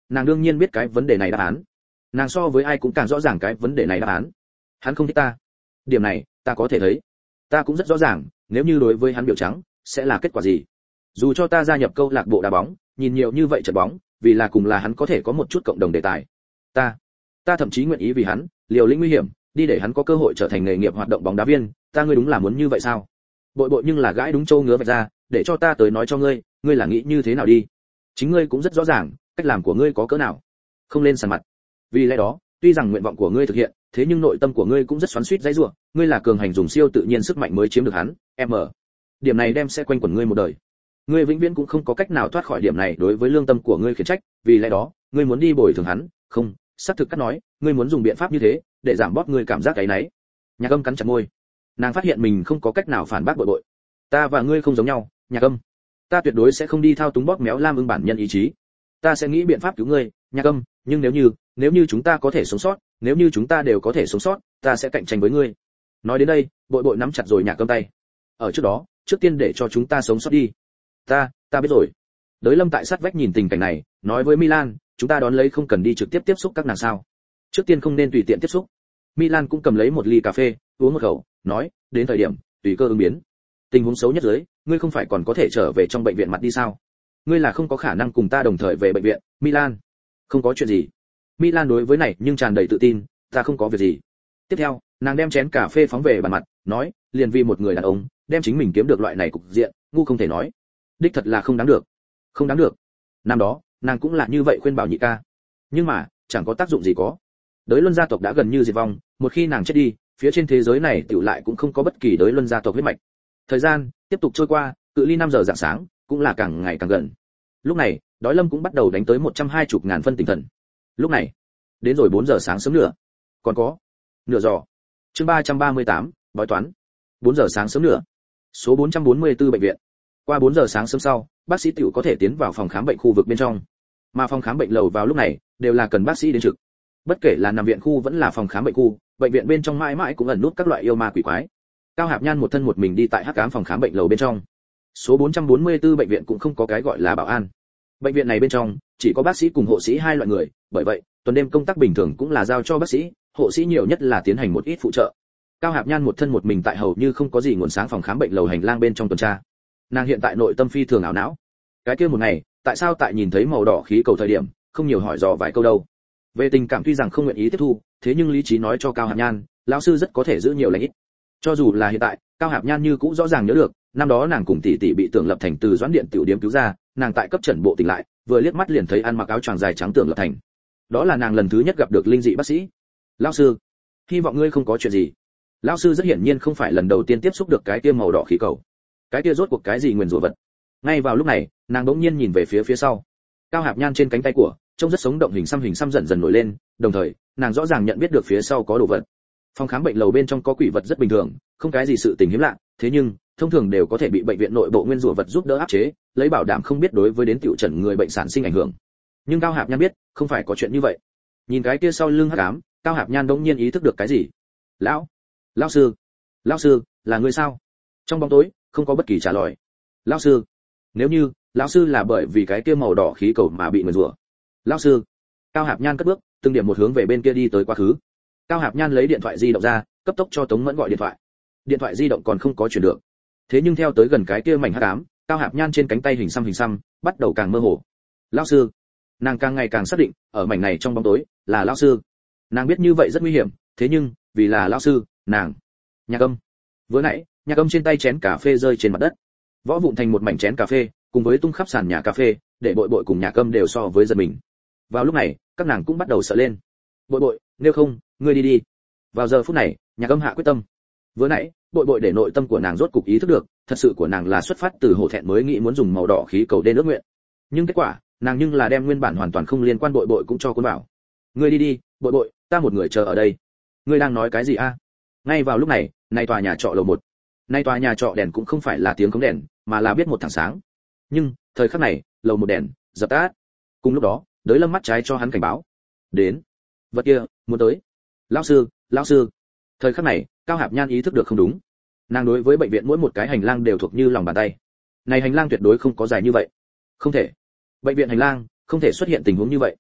S1: nàng đương nhiên biết cái vấn đề này đáp án. Nàng so với ai cũng càng rõ ràng cái vấn đề này đáp án. Hắn không thích ta. Điểm này, ta có thể thấy. Ta cũng rất rõ ràng, nếu như đối với hắn biểu trắng, sẽ là kết quả gì. Dù cho ta gia nhập câu lạc bộ đá bóng, nhìn nhiều như vậy trận bóng, vì là cùng là hắn có thể có một chút cộng đồng đề tài. Ta, ta thậm chí nguyện ý vì hắn, liều lĩnh nguy hiểm, đi để hắn có cơ hội trở thành nghề nghiệp hoạt động bóng đá viên, ta ngươi đúng là muốn như vậy sao? Bội bội nhưng là gãi đúng châu ngứa vạch ra, để cho ta tới nói cho ngươi, ngươi là nghĩ như thế nào đi. Chính ngươi cũng rất rõ ràng, cách làm của ngươi có cỡ nào. Không lên sàn mặt. Vì lẽ đó, tuy rằng nguyện vọng của ngươi thực hiện, thế nhưng nội tâm của ngươi cũng rất xoắn xuýt dãy rủa, ngươi là cường hành dùng siêu tự nhiên sức mạnh mới chiếm được hắn, em ở. Điểm này đem sẽ quanh quẩn ngươi một đời. Ngươi vĩnh viễn cũng không có cách nào thoát khỏi điểm này đối với lương tâm của ngươi khiển trách, vì lẽ đó, ngươi muốn đi bồi thường hắn, không, xác thực cắt nói, ngươi muốn dùng biện pháp như thế, để giảm bớt ngươi cảm giác cái nấy. Nhạc Âm cắn chặt môi. Nàng phát hiện mình không có cách nào phản bác bội bội. Ta và ngươi không giống nhau, Nhạc Âm. Ta tuyệt đối sẽ không đi thao túng bóp méo Lam Ưng bản nhân ý chí. Ta sẽ nghĩ biện pháp cứu ngươi, Nhạc Âm, nhưng nếu như, nếu như chúng ta có thể sống sót, nếu như chúng ta đều có thể sống sót, ta sẽ cạnh tranh với ngươi. Nói đến đây, bội bội nắm chặt rồi Nhạc Âm tay. Ở trước đó, trước tiên để cho chúng ta sống sót đi. Ta, ta biết rồi. Đới Lâm tại sát vách nhìn tình cảnh này, nói với Milan, chúng ta đón lấy không cần đi trực tiếp tiếp xúc các nàng sao? Trước tiên không nên tùy tiện tiếp xúc. Milan cũng cầm lấy một ly cà phê, uống một khẩu, nói, đến thời điểm tùy cơ ứng biến. Tình huống xấu nhất dưới, ngươi không phải còn có thể trở về trong bệnh viện mặt đi sao? Ngươi là không có khả năng cùng ta đồng thời về bệnh viện, Milan. Không có chuyện gì. Milan đối với này nhưng tràn đầy tự tin, ta không có việc gì. Tiếp theo, nàng đem chén cà phê phóng về bàn mặt, nói, liền vì một người đàn ông, đem chính mình kiếm được loại này cục diện, ngu không thể nói. Đích thật là không đáng được. Không đáng được. Năm đó, nàng cũng là như vậy khuyên bảo nhị ca. Nhưng mà, chẳng có tác dụng gì có. Đới Luân gia tộc đã gần như diệt vong, một khi nàng chết đi, phía trên thế giới này tiểu lại cũng không có bất kỳ Đới Luân gia tộc huyết mạch. Thời gian tiếp tục trôi qua, cự ly năm giờ rạng sáng, cũng là càng ngày càng gần. Lúc này, Đói Lâm cũng bắt đầu đánh tới một trăm hai mươi ngàn phân tinh thần. Lúc này, đến rồi bốn giờ sáng sớm nữa. Còn có nửa giò. Chương ba trăm ba mươi tám, bói toán. bốn giờ sáng sớm nữa. Số bốn trăm bốn mươi tư bệnh viện. Qua bốn giờ sáng sớm sau, bác sĩ tiểu có thể tiến vào phòng khám bệnh khu vực bên trong. Mà phòng khám bệnh lầu vào lúc này đều là cần bác sĩ đến trực. Bất kể là nằm viện khu vẫn là phòng khám bệnh khu, bệnh viện bên trong mãi mãi cũng ẩn nút các loại yêu ma quỷ quái. Cao Hạp Nhan một thân một mình đi tại hắc ám phòng khám bệnh lầu bên trong. Số bốn trăm bốn mươi tư bệnh viện cũng không có cái gọi là bảo an. Bệnh viện này bên trong chỉ có bác sĩ cùng hộ sĩ hai loại người, bởi vậy, tuần đêm công tác bình thường cũng là giao cho bác sĩ, hộ sĩ nhiều nhất là tiến hành một ít phụ trợ. Cao Hạp Nhan một thân một mình tại hầu như không có gì nguồn sáng phòng khám bệnh lầu hành lang bên trong tuần tra. Nàng hiện tại nội tâm phi thường ảo não. Cái kia một ngày, tại sao tại nhìn thấy màu đỏ khí cầu thời điểm, không nhiều hỏi dò vài câu đâu. Về tình cảm tuy rằng không nguyện ý tiếp thu, thế nhưng lý trí nói cho Cao Hạp Nhan, lão sư rất có thể giữ nhiều lành ít. Cho dù là hiện tại, Cao Hạp Nhan như cũng rõ ràng nhớ được, năm đó nàng cùng tỷ tỷ bị Tưởng Lập Thành từ Doãn Điện tiểu điếm cứu ra, nàng tại cấp trần bộ tỉnh lại, vừa liếc mắt liền thấy ăn mặc áo choàng dài trắng Tưởng Lập Thành. Đó là nàng lần thứ nhất gặp được linh dị bác sĩ. Lão sư, hy vọng ngươi không có chuyện gì. Lão sư rất hiển nhiên không phải lần đầu tiên tiếp xúc được cái kia màu đỏ khí cầu. Cái kia rốt cuộc cái gì nguyền rủa vật. Ngay vào lúc này, nàng đống nhiên nhìn về phía phía sau. Cao Hạp Nhan trên cánh tay của, trông rất sống động, hình xăm hình xăm dần dần nổi lên, đồng thời, nàng rõ ràng nhận biết được phía sau có đồ vật. Phòng khám bệnh lầu bên trong có quỷ vật rất bình thường, không cái gì sự tình hiếm lạ, thế nhưng, thông thường đều có thể bị bệnh viện nội bộ nguyên rủa vật giúp đỡ áp chế, lấy bảo đảm không biết đối với đến tiểu trần người bệnh sản sinh ảnh hưởng. Nhưng Cao Hạp Nhan biết, không phải có chuyện như vậy. Nhìn cái kia sau lưng hắc ám, Cao Hạp Nhan đống nhiên ý thức được cái gì. Lão, lão sư, lão sư, là người sao? Trong bóng tối, không có bất kỳ trả lời. Lão sư, nếu như lão sư là bởi vì cái kia màu đỏ khí cầu mà bị nguyền rủa. Lão sư. Cao Hạp Nhan cất bước, từng điểm một hướng về bên kia đi tới quá khứ. Cao Hạp Nhan lấy điện thoại di động ra, cấp tốc cho Tống Mẫn gọi điện thoại. Điện thoại di động còn không có truyền được. Thế nhưng theo tới gần cái kia mảnh hắc ám, Cao Hạp Nhan trên cánh tay hình xăm hình xăm bắt đầu càng mơ hồ. Lão sư. Nàng càng ngày càng xác định, ở mảnh này trong bóng tối, là lão sư. Nàng biết như vậy rất nguy hiểm, thế nhưng, vì là lão sư, nàng. Nhạc Âm. Vừa nãy, Nhạc Âm trên tay chén cà phê rơi trên mặt đất, vỡ vụn thành một mảnh chén cà phê, cùng với tung khắp sàn nhà cà phê, để Bội Bội cùng Nhạc Âm đều so với giật mình. Vào lúc này, các nàng cũng bắt đầu sợ lên. Bội Bội, nếu không, ngươi đi đi. Vào giờ phút này, Nhạc Âm hạ quyết tâm. Vừa nãy, Bội Bội để nội tâm của nàng rốt cục ý thức được, thật sự của nàng là xuất phát từ hổ thẹn mới nghĩ muốn dùng màu đỏ khí cầu đen ước nguyện. Nhưng kết quả, nàng nhưng là đem nguyên bản hoàn toàn không liên quan Bội Bội cũng cho cuốn vào. Ngươi đi đi, Bội Bội, ta một người chờ ở đây. Ngươi đang nói cái gì a? Ngay vào lúc này, nay tòa nhà trọ lầu một. Nay tòa nhà trọ đèn cũng không phải là tiếng cống đèn, mà là biết một thằng sáng. Nhưng, thời khắc này, lầu một đèn dập tắt. Cùng lúc đó, Đới Lâm mắt trái cho hắn cảnh báo. Đến. Vật kia, muốn tới. Lão sư, lão sư. Thời khắc này, Cao Hạp Nhan ý thức được không đúng. Nàng đối với bệnh viện mỗi một cái hành lang đều thuộc như lòng bàn tay. Này hành lang tuyệt đối không có dài như vậy. Không thể. Bệnh viện hành lang không thể xuất hiện tình huống như vậy.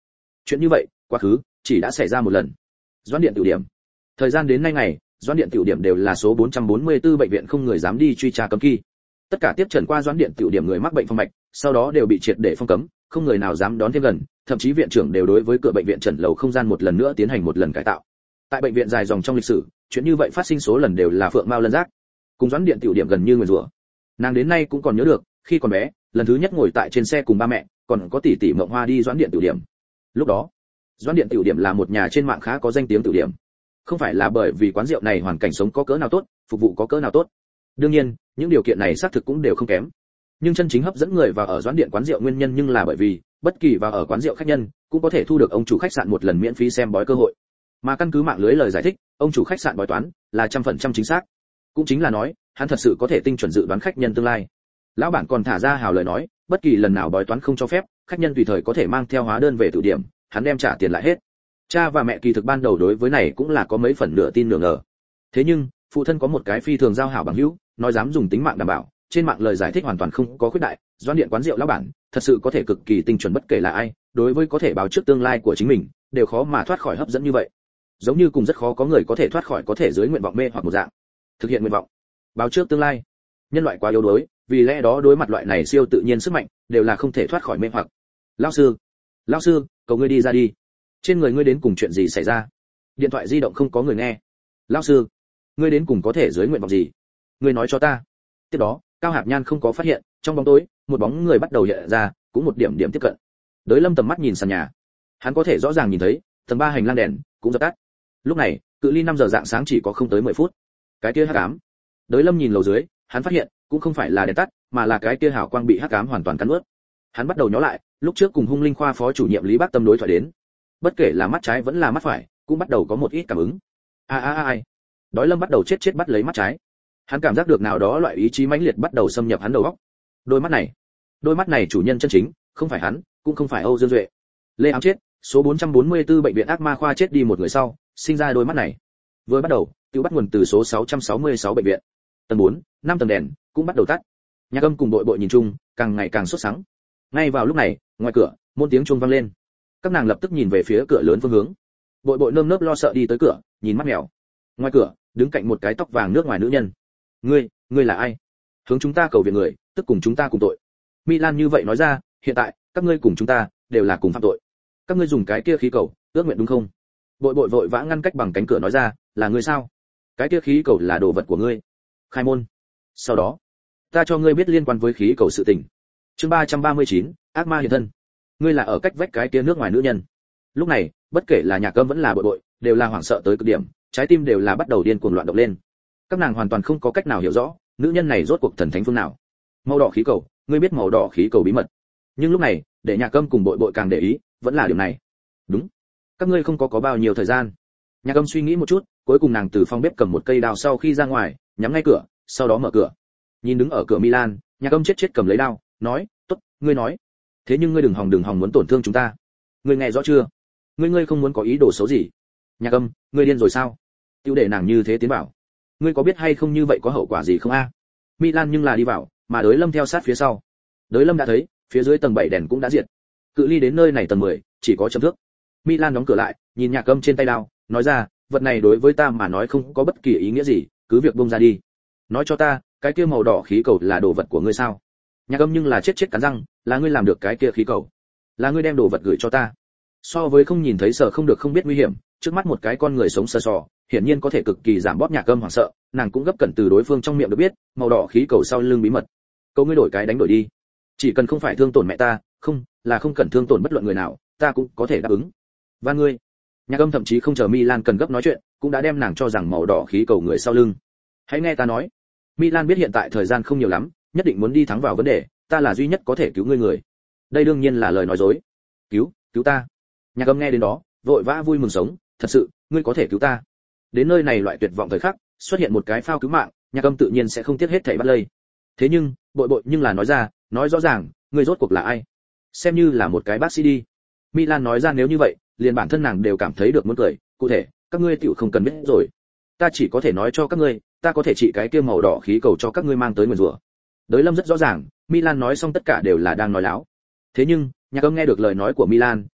S1: Chuyện như vậy, quá khứ chỉ đã xảy ra một lần. Doãn điện tiểu điểm. Thời gian đến nay ngày, Doãn điện tiểu điểm đều là số bốn trăm bốn mươi tư bệnh viện không người dám đi truy tra cấm kỵ. Tất cả tiếp trần qua Doãn điện tiểu điểm người mắc bệnh phong mạch, sau đó đều bị triệt để phong cấm, không người nào dám đón thêm gần, thậm chí viện trưởng đều đối với cửa bệnh viện trần lầu không gian một lần nữa tiến hành một lần cải tạo. Tại bệnh viện dài dòng trong lịch sử, chuyện như vậy phát sinh số lần đều là phượng mao lân giác. Cùng Doãn điện tiểu điểm gần như nguyền rủa. Nàng đến nay cũng còn nhớ được, khi còn bé, lần thứ nhất ngồi tại trên xe cùng ba mẹ, còn có tỷ tỷ Mộng Hoa đi Doãn điện tiểu điểm. Lúc đó, Doãn điện tiểu điểm là một nhà trên mạng khá có danh tiếng tiểu điểm. Không phải là bởi vì quán rượu này hoàn cảnh sống có cỡ nào tốt, phục vụ có cỡ nào tốt. Đương nhiên, những điều kiện này xác thực cũng đều không kém. Nhưng chân chính hấp dẫn người vào ở Doãn điện quán rượu nguyên nhân nhưng là bởi vì, bất kỳ vào ở quán rượu khách nhân cũng có thể thu được ông chủ khách sạn một lần miễn phí xem bói cơ hội. Mà căn cứ mạng lưới lời giải thích, ông chủ khách sạn bói toán là trăm phần trăm chính xác. Cũng chính là nói, hắn thật sự có thể tinh chuẩn dự đoán khách nhân tương lai. Lão bản còn thả ra hào lời nói, bất kỳ lần nào bói toán không cho phép, khách nhân tùy thời có thể mang theo hóa đơn về tử điểm, hắn đem trả tiền lại hết. Cha và mẹ kỳ thực ban đầu đối với này cũng là có mấy phần nửa tin nửa ngờ. Thế nhưng, phụ thân có một cái phi thường giao hảo bằng hữu, nói dám dùng tính mạng đảm bảo, trên mạng lời giải thích hoàn toàn không có khuyết đại, Doãn điện quán rượu lão bản, thật sự có thể cực kỳ tinh chuẩn bất kể là ai, đối với có thể báo trước tương lai của chính mình, đều khó mà thoát khỏi hấp dẫn như vậy. Giống như cùng rất khó có người có thể thoát khỏi có thể dưới nguyện vọng mê hoặc một dạng. Thực hiện nguyện vọng, báo trước tương lai. Nhân loại quá yếu đuối, vì lẽ đó đối mặt loại này siêu tự nhiên sức mạnh, đều là không thể thoát khỏi mê hoặc. Lão sư, lão sư, cầu ngươi đi ra đi. Trên người ngươi đến cùng chuyện gì xảy ra? Điện thoại di động không có người nghe. Lão sư, ngươi đến cùng có thể dưới nguyện vọng gì? Ngươi nói cho ta. Tiếp đó, Cao Hạp Nhan không có phát hiện, trong bóng tối, một bóng người bắt đầu hiện ra, cũng một điểm điểm tiếp cận. Đới Lâm tầm mắt nhìn sàn nhà, hắn có thể rõ ràng nhìn thấy, tầng ba hành lang đèn cũng dập tắt. Lúc này, cự ly năm giờ dạng sáng chỉ có không tới mười phút. Cái kia hắc ám. Đới Lâm nhìn lầu dưới, hắn phát hiện, cũng không phải là đèn tắt, mà là cái kia hào quang bị hắc ám hoàn toàn cắn nuốt. Hắn bắt đầu nhớ lại, lúc trước cùng Hung Linh khoa phó chủ nhiệm Lý Bác Tâm đối thoại đến. Bất kể là mắt trái vẫn là mắt phải, cũng bắt đầu có một ít cảm ứng. A a a ai. Đói Lâm bắt đầu chết chết bắt lấy mắt trái. Hắn cảm giác được nào đó loại ý chí mãnh liệt bắt đầu xâm nhập hắn đầu óc. Đôi mắt này, đôi mắt này chủ nhân chân chính, không phải hắn, cũng không phải Âu Dương Duệ. Lê Ám chết, số bốn trăm bốn mươi tư bệnh viện ác ma khoa chết đi một người sau, sinh ra đôi mắt này. Vừa bắt đầu, tự bắt nguồn từ số sáu trăm sáu mươi sáu bệnh viện. Tầng bốn, năm tầng đèn cũng bắt đầu tắt. Nhạc Âm cùng đội bội nhìn chung, càng ngày càng sốt sắng. Ngay vào lúc này, ngoài cửa, môn tiếng chuông vang lên. Các nàng lập tức nhìn về phía cửa lớn phương hướng. Bội bội nơm nớp lo sợ đi tới cửa, nhìn mắt mèo. Ngoài cửa, đứng cạnh một cái tóc vàng nước ngoài nữ nhân. Ngươi, ngươi là ai? Hướng chúng ta cầu viện người, tức cùng chúng ta cùng tội. Milan như vậy nói ra, hiện tại, các ngươi cùng chúng ta, đều là cùng phạm tội. Các ngươi dùng cái kia khí cầu, ước nguyện đúng không? Bội bội vội vã ngăn cách bằng cánh cửa nói ra, là ngươi sao? Cái kia khí cầu là đồ vật của ngươi. Khai môn. Sau đó, ta cho ngươi biết liên quan với khí cầu sự tình. Chương ba trăm ba mươi chín, ác ma hiện thân. Ngươi là ở cách vách cái kia nước ngoài nữ nhân. Lúc này, bất kể là Nhạc Âm vẫn là bội bội, đều là hoảng sợ tới cực điểm, trái tim đều là bắt đầu điên cuồng loạn động lên. Các nàng hoàn toàn không có cách nào hiểu rõ, nữ nhân này rốt cuộc thần thánh phương nào. Màu đỏ khí cầu, ngươi biết màu đỏ khí cầu bí mật. Nhưng lúc này, để Nhạc Âm cùng bội bội càng để ý, vẫn là điều này. Đúng, các ngươi không có có bao nhiêu thời gian. Nhạc Âm suy nghĩ một chút, cuối cùng nàng từ phòng bếp cầm một cây đao sau khi ra ngoài, nhắm ngay cửa, sau đó mở cửa. Nhìn đứng ở cửa Milan, Nhạc Âm chết chết cầm lấy đao, nói, "Tốt, ngươi nói. Thế nhưng ngươi đừng hòng đừng hòng muốn tổn thương chúng ta. Ngươi nghe rõ chưa? Ngươi ngươi không muốn có ý đồ xấu gì." Nhạc Âm, ngươi điên rồi sao? Tiêu để nàng như thế tiến bảo. Ngươi có biết hay không như vậy có hậu quả gì không a? Milan nhưng là đi vào, mà Đới Lâm theo sát phía sau. Đới Lâm đã thấy, phía dưới tầng bảy đèn cũng đã diệt. Cự ly đến nơi này tầng mười, chỉ có chấm thước. Milan đóng cửa lại, nhìn Nhạc Âm trên tay đao, nói ra, vật này đối với ta mà nói không có bất kỳ ý nghĩa gì, cứ việc buông ra đi. Nói cho ta, cái kia màu đỏ khí cầu là đồ vật của ngươi sao? Nhạc Âm nhưng là chết chết cắn răng, là ngươi làm được cái kia khí cầu, là ngươi đem đồ vật gửi cho ta. So với không nhìn thấy sợ không được không biết nguy hiểm, trước mắt một cái con người sống sờ sò, hiển nhiên có thể cực kỳ giảm bóp Nhạc Âm hoảng sợ, nàng cũng gấp cẩn từ đối phương trong miệng được biết, màu đỏ khí cầu sau lưng bí mật. Câu ngươi đổi cái đánh đổi đi, chỉ cần không phải thương tổn mẹ ta, không, là không cần thương tổn bất luận người nào, ta cũng có thể đáp ứng. Và ngươi, Nhạc Âm thậm chí không chờ Milan cần gấp nói chuyện, cũng đã đem nàng cho rằng màu đỏ khí cầu người sau lưng. Hãy nghe ta nói. Milan biết hiện tại thời gian không nhiều lắm, nhất định muốn đi thắng vào vấn đề, ta là duy nhất có thể cứu ngươi người. Đây đương nhiên là lời nói dối. Cứu, cứu ta. Nhạc Âm nghe đến đó, vội vã vui mừng sống, thật sự, ngươi có thể cứu ta. Đến nơi này loại tuyệt vọng thời khắc, xuất hiện một cái phao cứu mạng, Nhạc Âm tự nhiên sẽ không tiếc hết thảy bắt lây. Thế nhưng, bội bội nhưng là nói ra, nói rõ ràng, ngươi rốt cuộc là ai? Xem như là một cái bác sĩ đi. Milan nói ra nếu như vậy, liền bản thân nàng đều cảm thấy được muốn cười, cụ thể, các ngươi tiểu không cần biết rồi. Ta chỉ có thể nói cho các ngươi, ta có thể trị cái kia màu đỏ khí cầu cho các ngươi mang tới nguyền rủa. Đới Lâm rất rõ ràng, Milan nói xong tất cả đều là đang nói láo. Thế nhưng, Nhạc Âm nghe được lời nói của Milan,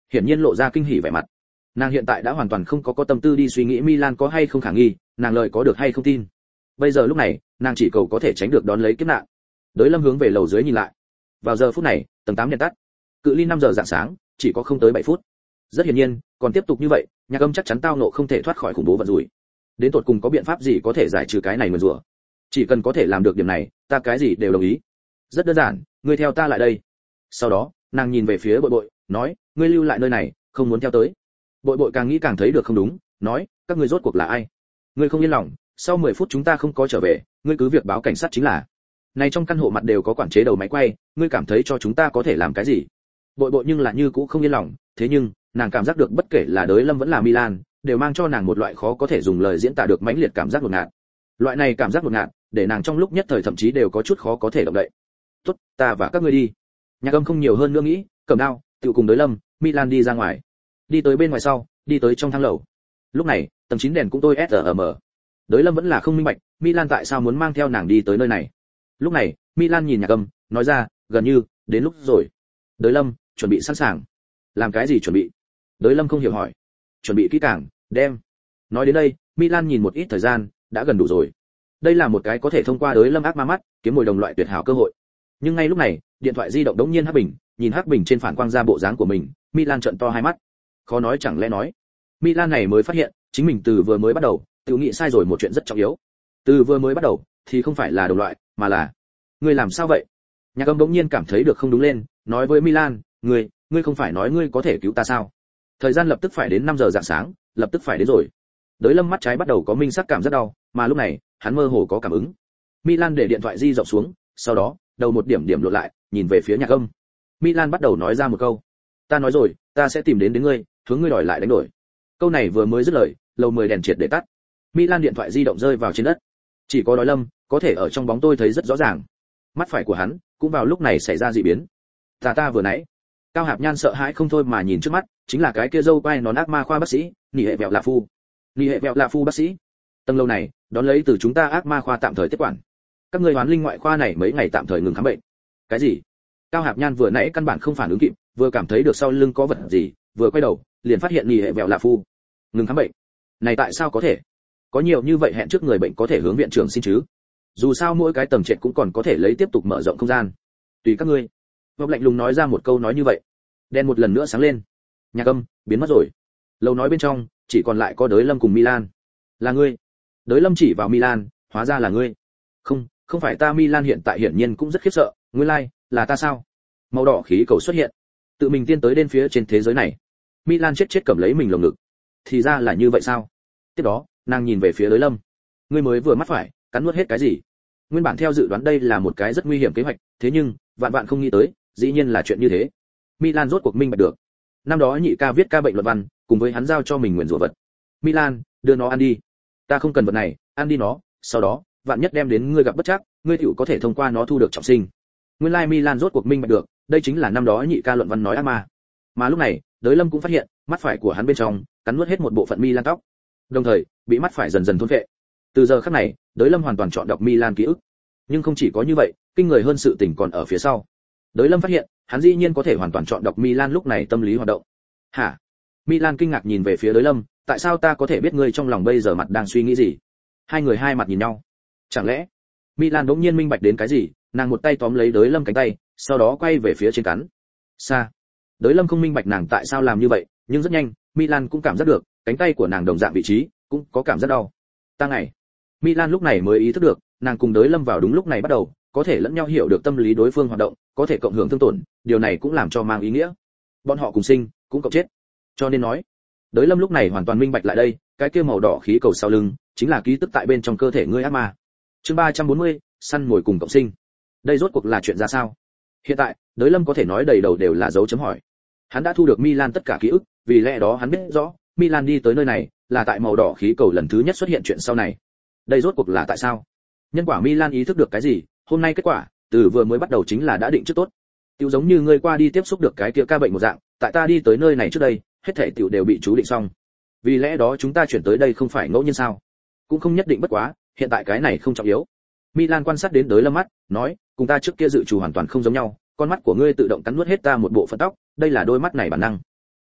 S1: hiển nhiên lộ ra kinh hỉ vẻ mặt. Nàng hiện tại đã hoàn toàn không có có tâm tư đi suy nghĩ Milan có hay không khả nghi, nàng lời có được hay không tin. Bây giờ lúc này, nàng chỉ cầu có thể tránh được đón lấy kiếp nạn. Đới Lâm hướng về lầu dưới nhìn lại. Vào giờ phút này, tầng tám đèn tắt. Cự ly năm giờ rạng sáng, chỉ có không tới bảy phút. Rất hiển nhiên, còn tiếp tục như vậy, Nhạc Âm chắc chắn tao nộ không thể thoát khỏi khủng bố vận rủi. Đến tột cùng có biện pháp gì có thể giải trừ cái này nguyền rủa? Chỉ cần có thể làm được điểm này, ta cái gì đều đồng ý. Rất đơn giản, ngươi theo ta lại đây. Sau đó, nàng nhìn về phía Bội Bội, nói, ngươi lưu lại nơi này, không muốn theo tới. Bội Bội càng nghĩ càng thấy được không đúng, nói, các ngươi rốt cuộc là ai? Ngươi không yên lòng, sau mười phút chúng ta không có trở về, ngươi cứ việc báo cảnh sát chính là. Này trong căn hộ mặt đều có quản chế đầu máy quay, ngươi cảm thấy cho chúng ta có thể làm cái gì? Bội Bội nhưng là như cũ không yên lòng, thế nhưng, nàng cảm giác được bất kể là Đới Lâm vẫn là Milan, đều mang cho nàng một loại khó có thể dùng lời diễn tả được mãnh liệt cảm giác ngột ngạt. Loại này cảm giác ngột ngạt, để nàng trong lúc nhất thời thậm chí đều có chút khó có thể động đậy. "Tốt, ta và các ngươi đi." Nhạc Âm không nhiều hơn nữa nghĩ, cầm đao, tự cùng Đới Lâm, Milan đi ra ngoài. Đi tới bên ngoài sau, đi tới trong thang lầu. Lúc này, tầng chín đèn cũng tôi sờ mờ. Đới Lâm vẫn là không minh bạch, Milan tại sao muốn mang theo nàng đi tới nơi này. Lúc này, Milan nhìn Nhạc Âm, nói ra, gần như đến lúc rồi. Đới Lâm, chuẩn bị sẵn sàng. Làm cái gì chuẩn bị? Đới Lâm không hiểu hỏi. Chuẩn bị kỹ càng, đem. Nói đến đây, Milan nhìn một ít thời gian, đã gần đủ rồi. Đây là một cái có thể thông qua Đới Lâm ác ma mắt, kiếm mồi đồng loại tuyệt hảo cơ hội. Nhưng ngay lúc này, điện thoại di động đống nhiên hắc bình, nhìn hắc bình trên phản quang ra bộ dáng của mình, Milan trợn to hai mắt. Khó nói chẳng lẽ nói. Milan này mới phát hiện, chính mình từ vừa mới bắt đầu, tự nghĩ sai rồi một chuyện rất trọng yếu. Từ vừa mới bắt đầu, thì không phải là đồng loại, mà là ngươi làm sao vậy? Nhạc Âm đống nhiên cảm thấy được không đúng lên, nói với Milan, ngươi, ngươi không phải nói ngươi có thể cứu ta sao? Thời gian lập tức phải đến năm giờ rạng sáng, lập tức phải đến rồi. Đới Lâm mắt trái bắt đầu có minh sắc cảm rất đau, mà lúc này, hắn mơ hồ có cảm ứng. Milan để điện thoại di rộng xuống, sau đó, đầu một điểm điểm lộn lại, nhìn về phía Nhạc Âm. Milan bắt đầu nói ra một câu, ta nói rồi, ta sẽ tìm đến đến ngươi, hướng ngươi đòi lại đánh đổi. Câu này vừa mới dứt lời, lầu mười đèn triệt để tắt. Milan điện thoại di động rơi vào trên đất. Chỉ có Đới Lâm có thể ở trong bóng tôi thấy rất rõ ràng. Mắt phải của hắn cũng vào lúc này xảy ra dị biến. Ta ta vừa nãy, Cao Hạp Nhan sợ hãi không thôi mà nhìn trước mắt, chính là cái kia dâu quai nón ác ma khoa bác sĩ, Nị hệ vẹo lạ phu. Nị hệ vẹo lạ phu bác sĩ. Tầng lâu này, đón lấy từ chúng ta ác ma khoa tạm thời tiếp quản. Các ngươi hoán linh ngoại khoa này mấy ngày tạm thời ngừng khám bệnh. Cái gì? Cao Hạp Nhan vừa nãy căn bản không phản ứng kịp, vừa cảm thấy được sau lưng có vật gì, vừa quay đầu, liền phát hiện Nị hệ vẹo lạ phu ngừng khám bệnh. Này tại sao có thể? Có nhiều như vậy hẹn trước người bệnh có thể hướng viện trưởng xin chứ? Dù sao mỗi cái tầng trệt cũng còn có thể lấy tiếp tục mở rộng không gian. Tùy các ngươi. Vọc lạnh lùng nói ra một câu nói như vậy. Đèn một lần nữa sáng lên. Nhạc Âm biến mất rồi. Lâu nói bên trong chỉ còn lại có Đới Lâm cùng Milan. Là ngươi? Đới Lâm chỉ vào Milan, hóa ra là ngươi. Không, không phải ta. Milan hiện tại hiển nhiên cũng rất khiếp sợ. Nguyên lai, like, là ta sao? Màu đỏ khí cầu xuất hiện, tự mình tiên tới đến phía trên thế giới này. Milan chết chết cầm lấy mình lồng ngực. Thì ra là như vậy sao? Tiếp đó, nàng nhìn về phía Đới Lâm. Ngươi mới vừa mắt phải, cắn nuốt hết cái gì? Nguyên bản theo dự đoán đây là một cái rất nguy hiểm kế hoạch, thế nhưng, vạn vạn không nghĩ tới, dĩ nhiên là chuyện như thế. Milan rốt cuộc minh bạch được. Năm đó nhị ca viết ca bệnh luận văn, cùng với hắn giao cho mình nguyền rủa vật. Milan, đưa nó ăn đi. Ta không cần vật này, ăn đi nó, sau đó, vạn nhất đem đến ngươi gặp bất trắc, ngươi tiểu có thể thông qua nó thu được trọng sinh. Nguyên lai Milan rốt cuộc minh bạch được, đây chính là năm đó nhị ca luận văn nói ác ma. Mà lúc này, Đới Lâm cũng phát hiện, mắt phải của hắn bên trong cắn nuốt hết một bộ phận Milan tóc, đồng thời bị mắt phải dần dần thôn phệ. Từ giờ khắc này, Đới Lâm hoàn toàn chọn đọc Milan ký ức. Nhưng không chỉ có như vậy, kinh người hơn sự tình còn ở phía sau. Đới Lâm phát hiện, hắn dĩ nhiên có thể hoàn toàn chọn đọc Milan lúc này tâm lý hoạt động. Hả? Milan kinh ngạc nhìn về phía Đới Lâm, tại sao ta có thể biết ngươi trong lòng bây giờ mặt đang suy nghĩ gì? Hai người hai mặt nhìn nhau. Chẳng lẽ? Milan đống nhiên minh bạch đến cái gì, nàng một tay tóm lấy Đới Lâm cánh tay, sau đó quay về phía trên cắn. Xa. Đới Lâm không minh bạch nàng tại sao làm như vậy, nhưng rất nhanh, Milan cũng cảm giác được, cánh tay của nàng đồng dạng vị trí, cũng có cảm giác đau. Ta ngày. Milan lúc này mới ý thức được, nàng cùng Đới Lâm vào đúng lúc này bắt đầu, có thể lẫn nhau hiểu được tâm lý đối phương hoạt động, có thể cộng hưởng thương tổn, điều này cũng làm cho mang ý nghĩa. Bọn họ cùng sinh, cũng cộng chết. Cho nên nói, Đới Lâm lúc này hoàn toàn minh bạch lại đây, cái kia màu đỏ khí cầu sau lưng, chính là ký tức tại bên trong cơ thể ngươi ác ma. Chương ba trăm bốn mươi, săn mồi cùng cộng sinh. Đây rốt cuộc là chuyện ra sao? Hiện tại, Đới Lâm có thể nói đầy đầu đều là dấu chấm hỏi. Hắn đã thu được Milan tất cả ký ức, vì lẽ đó hắn biết rõ, Milan đi tới nơi này, là tại màu đỏ khí cầu lần thứ nhất xuất hiện chuyện sau này. Đây rốt cuộc là tại sao? Nhân quả Milan ý thức được cái gì? Hôm nay kết quả, từ vừa mới bắt đầu chính là đã định trước tốt. Tiểu giống như ngươi qua đi tiếp xúc được cái kia ca bệnh một dạng, tại ta đi tới nơi này trước đây, hết thảy tiểu đều bị chú định xong. Vì lẽ đó chúng ta chuyển tới đây không phải ngẫu nhiên sao? Cũng không nhất định bất quá, hiện tại cái này không trọng yếu. Milan quan sát đến Đới Lâm mắt, nói, cùng ta trước kia dự trù hoàn toàn không giống nhau, con mắt của ngươi tự động cắn nuốt hết ta một bộ phận tóc, đây là đôi mắt này bản năng.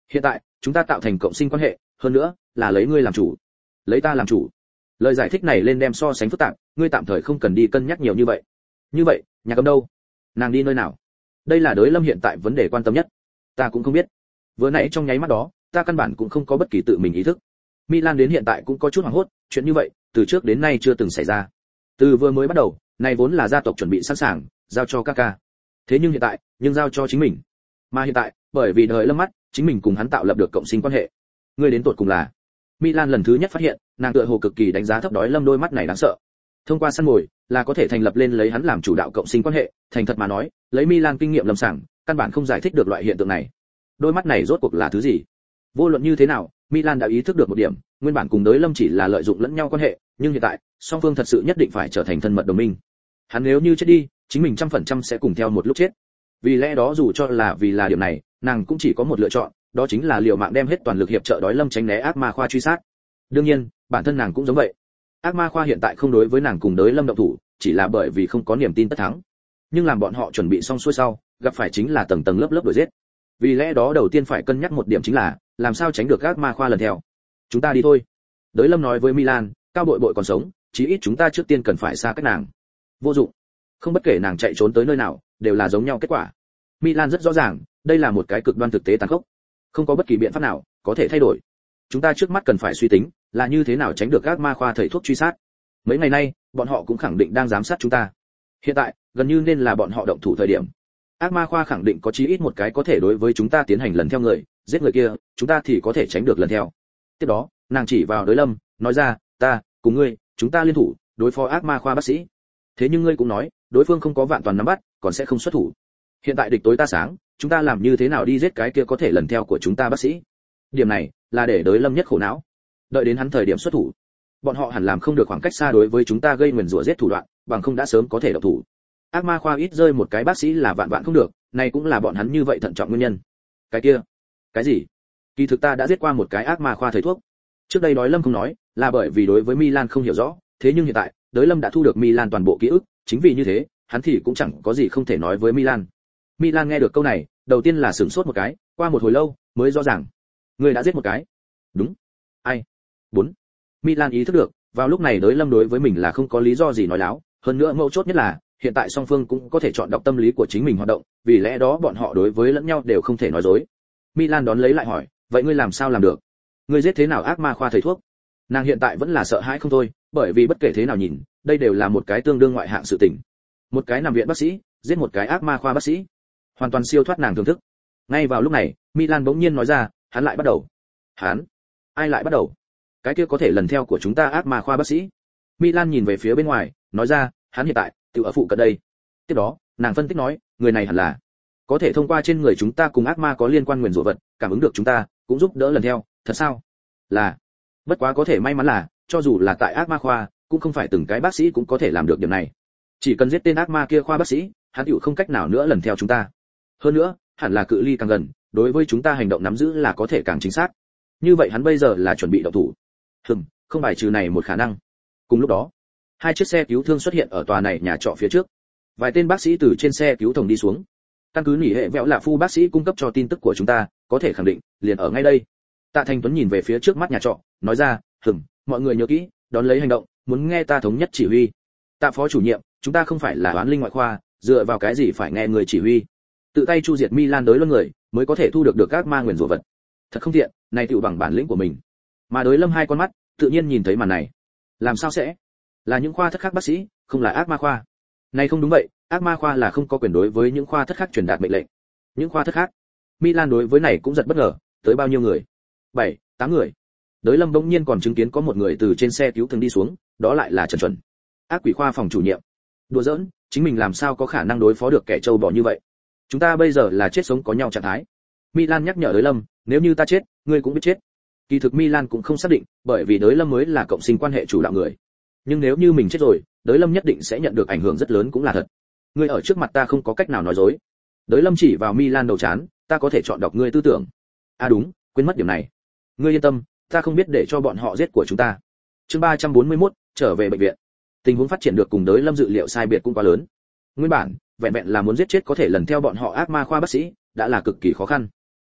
S1: Hiện tại, chúng ta tạo thành cộng sinh quan hệ, hơn nữa, là lấy ngươi làm chủ. Lấy ta làm chủ. Lời giải thích này lên đem so sánh phức tạp, ngươi tạm thời không cần đi cân nhắc nhiều như vậy. Như vậy, nhà cầm đâu? Nàng đi nơi nào? Đây là Đới Lâm hiện tại vấn đề quan tâm nhất. Ta cũng không biết. Vừa nãy trong nháy mắt đó, ta căn bản cũng không có bất kỳ tự mình ý thức. Milan đến hiện tại cũng có chút hoảng hốt, chuyện như vậy, từ trước đến nay chưa từng xảy ra. Từ vừa mới bắt đầu, này vốn là gia tộc chuẩn bị sẵn sàng, giao cho Kaka. Thế nhưng hiện tại, nhưng giao cho chính mình. Mà hiện tại, bởi vì Đới Lâm mắt, chính mình cùng hắn tạo lập được cộng sinh quan hệ. Ngươi đến tột cùng là? Milan lần thứ nhất phát hiện, nàng tựa hồ cực kỳ đánh giá thấp Đới Lâm đôi mắt này đáng sợ. Thông qua săn mồi, là có thể thành lập lên lấy hắn làm chủ đạo cộng sinh quan hệ, thành thật mà nói, lấy Milan kinh nghiệm lâm sàng, căn bản không giải thích được loại hiện tượng này. Đôi mắt này rốt cuộc là thứ gì? Vô luận như thế nào, Milan đã ý thức được một điểm, nguyên bản cùng Đới Lâm chỉ là lợi dụng lẫn nhau quan hệ, nhưng hiện tại, song phương thật sự nhất định phải trở thành thân mật đồng minh. Hắn nếu như chết đi, chính mình trăm phần trăm sẽ cùng theo một lúc chết. Vì lẽ đó dù cho là vì là điểm này, nàng cũng chỉ có một lựa chọn, đó chính là liều mạng đem hết toàn lực hiệp trợ Đới Lâm tránh né ác ma khoa truy sát. Đương nhiên, bản thân nàng cũng giống vậy. Ác ma khoa hiện tại không đối với nàng cùng Đới Lâm động thủ, chỉ là bởi vì không có niềm tin tất thắng. Nhưng làm bọn họ chuẩn bị xong xuôi sau, gặp phải chính là tầng tầng lớp lớp đuổi giết. Vì lẽ đó đầu tiên phải cân nhắc một điểm chính là, làm sao tránh được ác ma khoa lần theo. Chúng ta đi thôi. Đới Lâm nói với Milan, cao bội bội còn sống, chí ít chúng ta trước tiên cần phải xa cách nàng. Vô dụng. Không bất kể nàng chạy trốn tới nơi nào, đều là giống nhau kết quả. Milan rất rõ ràng, đây là một cái cực đoan thực tế tàn khốc. Không có bất kỳ biện pháp nào có thể thay đổi. Chúng ta trước mắt cần phải suy tính, là như thế nào tránh được ác ma khoa thầy thuốc truy sát. Mấy ngày nay, bọn họ cũng khẳng định đang giám sát chúng ta. Hiện tại, gần như nên là bọn họ động thủ thời điểm. Ác ma khoa khẳng định có chí ít một cái có thể đối với chúng ta tiến hành lần theo người, giết người kia, chúng ta thì có thể tránh được lần theo. Tiếp đó, nàng chỉ vào Đới Lâm, nói ra, ta, cùng ngươi, chúng ta liên thủ, đối phó ác ma khoa bác sĩ. Thế nhưng ngươi cũng nói, đối phương không có vạn toàn nắm bắt, còn sẽ không xuất thủ. Hiện tại địch tối ta sáng, chúng ta làm như thế nào đi giết cái kia có thể lần theo của chúng ta bác sĩ? Điểm này là để Đới Lâm nhất khổ não. Đợi đến hắn thời điểm xuất thủ, bọn họ hẳn làm không được khoảng cách xa đối với chúng ta gây nguyền rủa giết thủ đoạn, bằng không đã sớm có thể động thủ. Ác ma khoa ít rơi một cái bác sĩ là vạn vạn không được, này cũng là bọn hắn như vậy thận trọng nguyên nhân. Cái kia, cái gì? Kỳ thực ta đã giết qua một cái ác ma khoa thầy thuốc. Trước đây Đới Lâm không nói, là bởi vì đối với Milan không hiểu rõ, thế nhưng hiện tại, Đới Lâm đã thu được Milan toàn bộ ký ức, chính vì như thế, hắn thì cũng chẳng có gì không thể nói với Milan. Milan nghe được câu này, đầu tiên là sửng sốt một cái, qua một hồi lâu mới rõ ràng. Người đã giết một cái? Đúng. Ai? Bốn. Milan ý thức được, vào lúc này Đới Lâm đối với mình là không có lý do gì nói láo, hơn nữa mấu chốt nhất là, hiện tại song phương cũng có thể chọn đọc tâm lý của chính mình hoạt động, vì lẽ đó bọn họ đối với lẫn nhau đều không thể nói dối. Milan đón lấy lại hỏi, vậy ngươi làm sao làm được? Ngươi giết thế nào ác ma khoa thầy thuốc? Nàng hiện tại vẫn là sợ hãi không thôi, bởi vì bất kể thế nào nhìn, đây đều là một cái tương đương ngoại hạng sự tình. Một cái nằm viện bác sĩ, giết một cái ác ma khoa bác sĩ, hoàn toàn siêu thoát nàng thưởng thức. Ngay vào lúc này, Milan bỗng nhiên nói ra, hắn lại bắt đầu. Hắn? Ai lại bắt đầu? Cái kia có thể lần theo của chúng ta ác ma khoa bác sĩ. Milan nhìn về phía bên ngoài, nói ra, hắn hiện tại tự ở phụ cận đây. Tiếp đó, nàng phân tích nói, người này hẳn là có thể thông qua trên người chúng ta cùng ác ma có liên quan nguyền rủa vật, cảm ứng được chúng ta, cũng giúp đỡ lần theo, thật sao? Là. Bất quá có thể may mắn là, cho dù là tại ác ma khoa, cũng không phải từng cái bác sĩ cũng có thể làm được điểm này. Chỉ cần giết tên ác ma kia khoa bác sĩ, hắn hữu không cách nào nữa lần theo chúng ta. Hơn nữa, hẳn là cự ly càng gần, đối với chúng ta hành động nắm giữ là có thể càng chính xác. Như vậy hắn bây giờ là chuẩn bị động thủ. Hừm, không bài trừ này một khả năng. Cùng lúc đó, hai chiếc xe cứu thương xuất hiện ở tòa này nhà trọ phía trước. Vài tên bác sĩ từ trên xe cứu thông đi xuống. Căn cứ nỉ hệ vẹo lạ phu bác sĩ cung cấp cho tin tức của chúng ta, có thể khẳng định, liền ở ngay đây. Tạ Thành Tuấn nhìn về phía trước mắt nhà trọ, nói ra, "Hừm, mọi người nhớ kỹ, đón lấy hành động, muốn nghe ta thống nhất chỉ huy." Tạ phó chủ nhiệm, chúng ta không phải là oán linh ngoại khoa, dựa vào cái gì phải nghe người chỉ huy? Tự tay chu diệt Milan đối luân người, mới có thể thu được được các ma nguyền rủa vật. Thật không tiện, này tựu bằng bản lĩnh của mình. Mà đối Lâm hai con mắt, tự nhiên nhìn thấy màn này. Làm sao sẽ? Là những khoa thất khác bác sĩ, không là ác ma khoa. Này không đúng vậy, ác ma khoa là không có quyền đối với những khoa thất khác truyền đạt mệnh lệnh. Những khoa thất khác. Milan đối với này cũng giật bất ngờ, tới bao nhiêu người? Bảy, tám người. Đới Lâm bỗng nhiên còn chứng kiến có một người từ trên xe cứu thương đi xuống, đó lại là Trần Chuẩn, ác quỷ khoa phòng chủ nhiệm. Đùa giỡn, chính mình làm sao có khả năng đối phó được kẻ trâu bò như vậy? Chúng ta bây giờ là chết sống có nhau trạng thái. Milan nhắc nhở Đới Lâm, nếu như ta chết, ngươi cũng biết chết. Kỳ thực Milan cũng không xác định, bởi vì Đới Lâm mới là cộng sinh quan hệ chủ đạo người. Nhưng nếu như mình chết rồi, Đới Lâm nhất định sẽ nhận được ảnh hưởng rất lớn cũng là thật. Ngươi ở trước mặt ta không có cách nào nói dối. Đới Lâm chỉ vào Milan đầu chán, ta có thể chọn đọc ngươi tư tưởng. À đúng, quên mất điểm này. Ngươi yên tâm, ta không biết để cho bọn họ giết của chúng ta. Chương ba trăm bốn mươi mốt, trở về bệnh viện. Tình huống phát triển được cùng Đới Lâm dự liệu sai biệt cũng quá lớn. Nguyên bản, vẹn vẹn là muốn giết chết có thể lần theo bọn họ ác ma khoa bác sĩ, đã là cực kỳ khó khăn.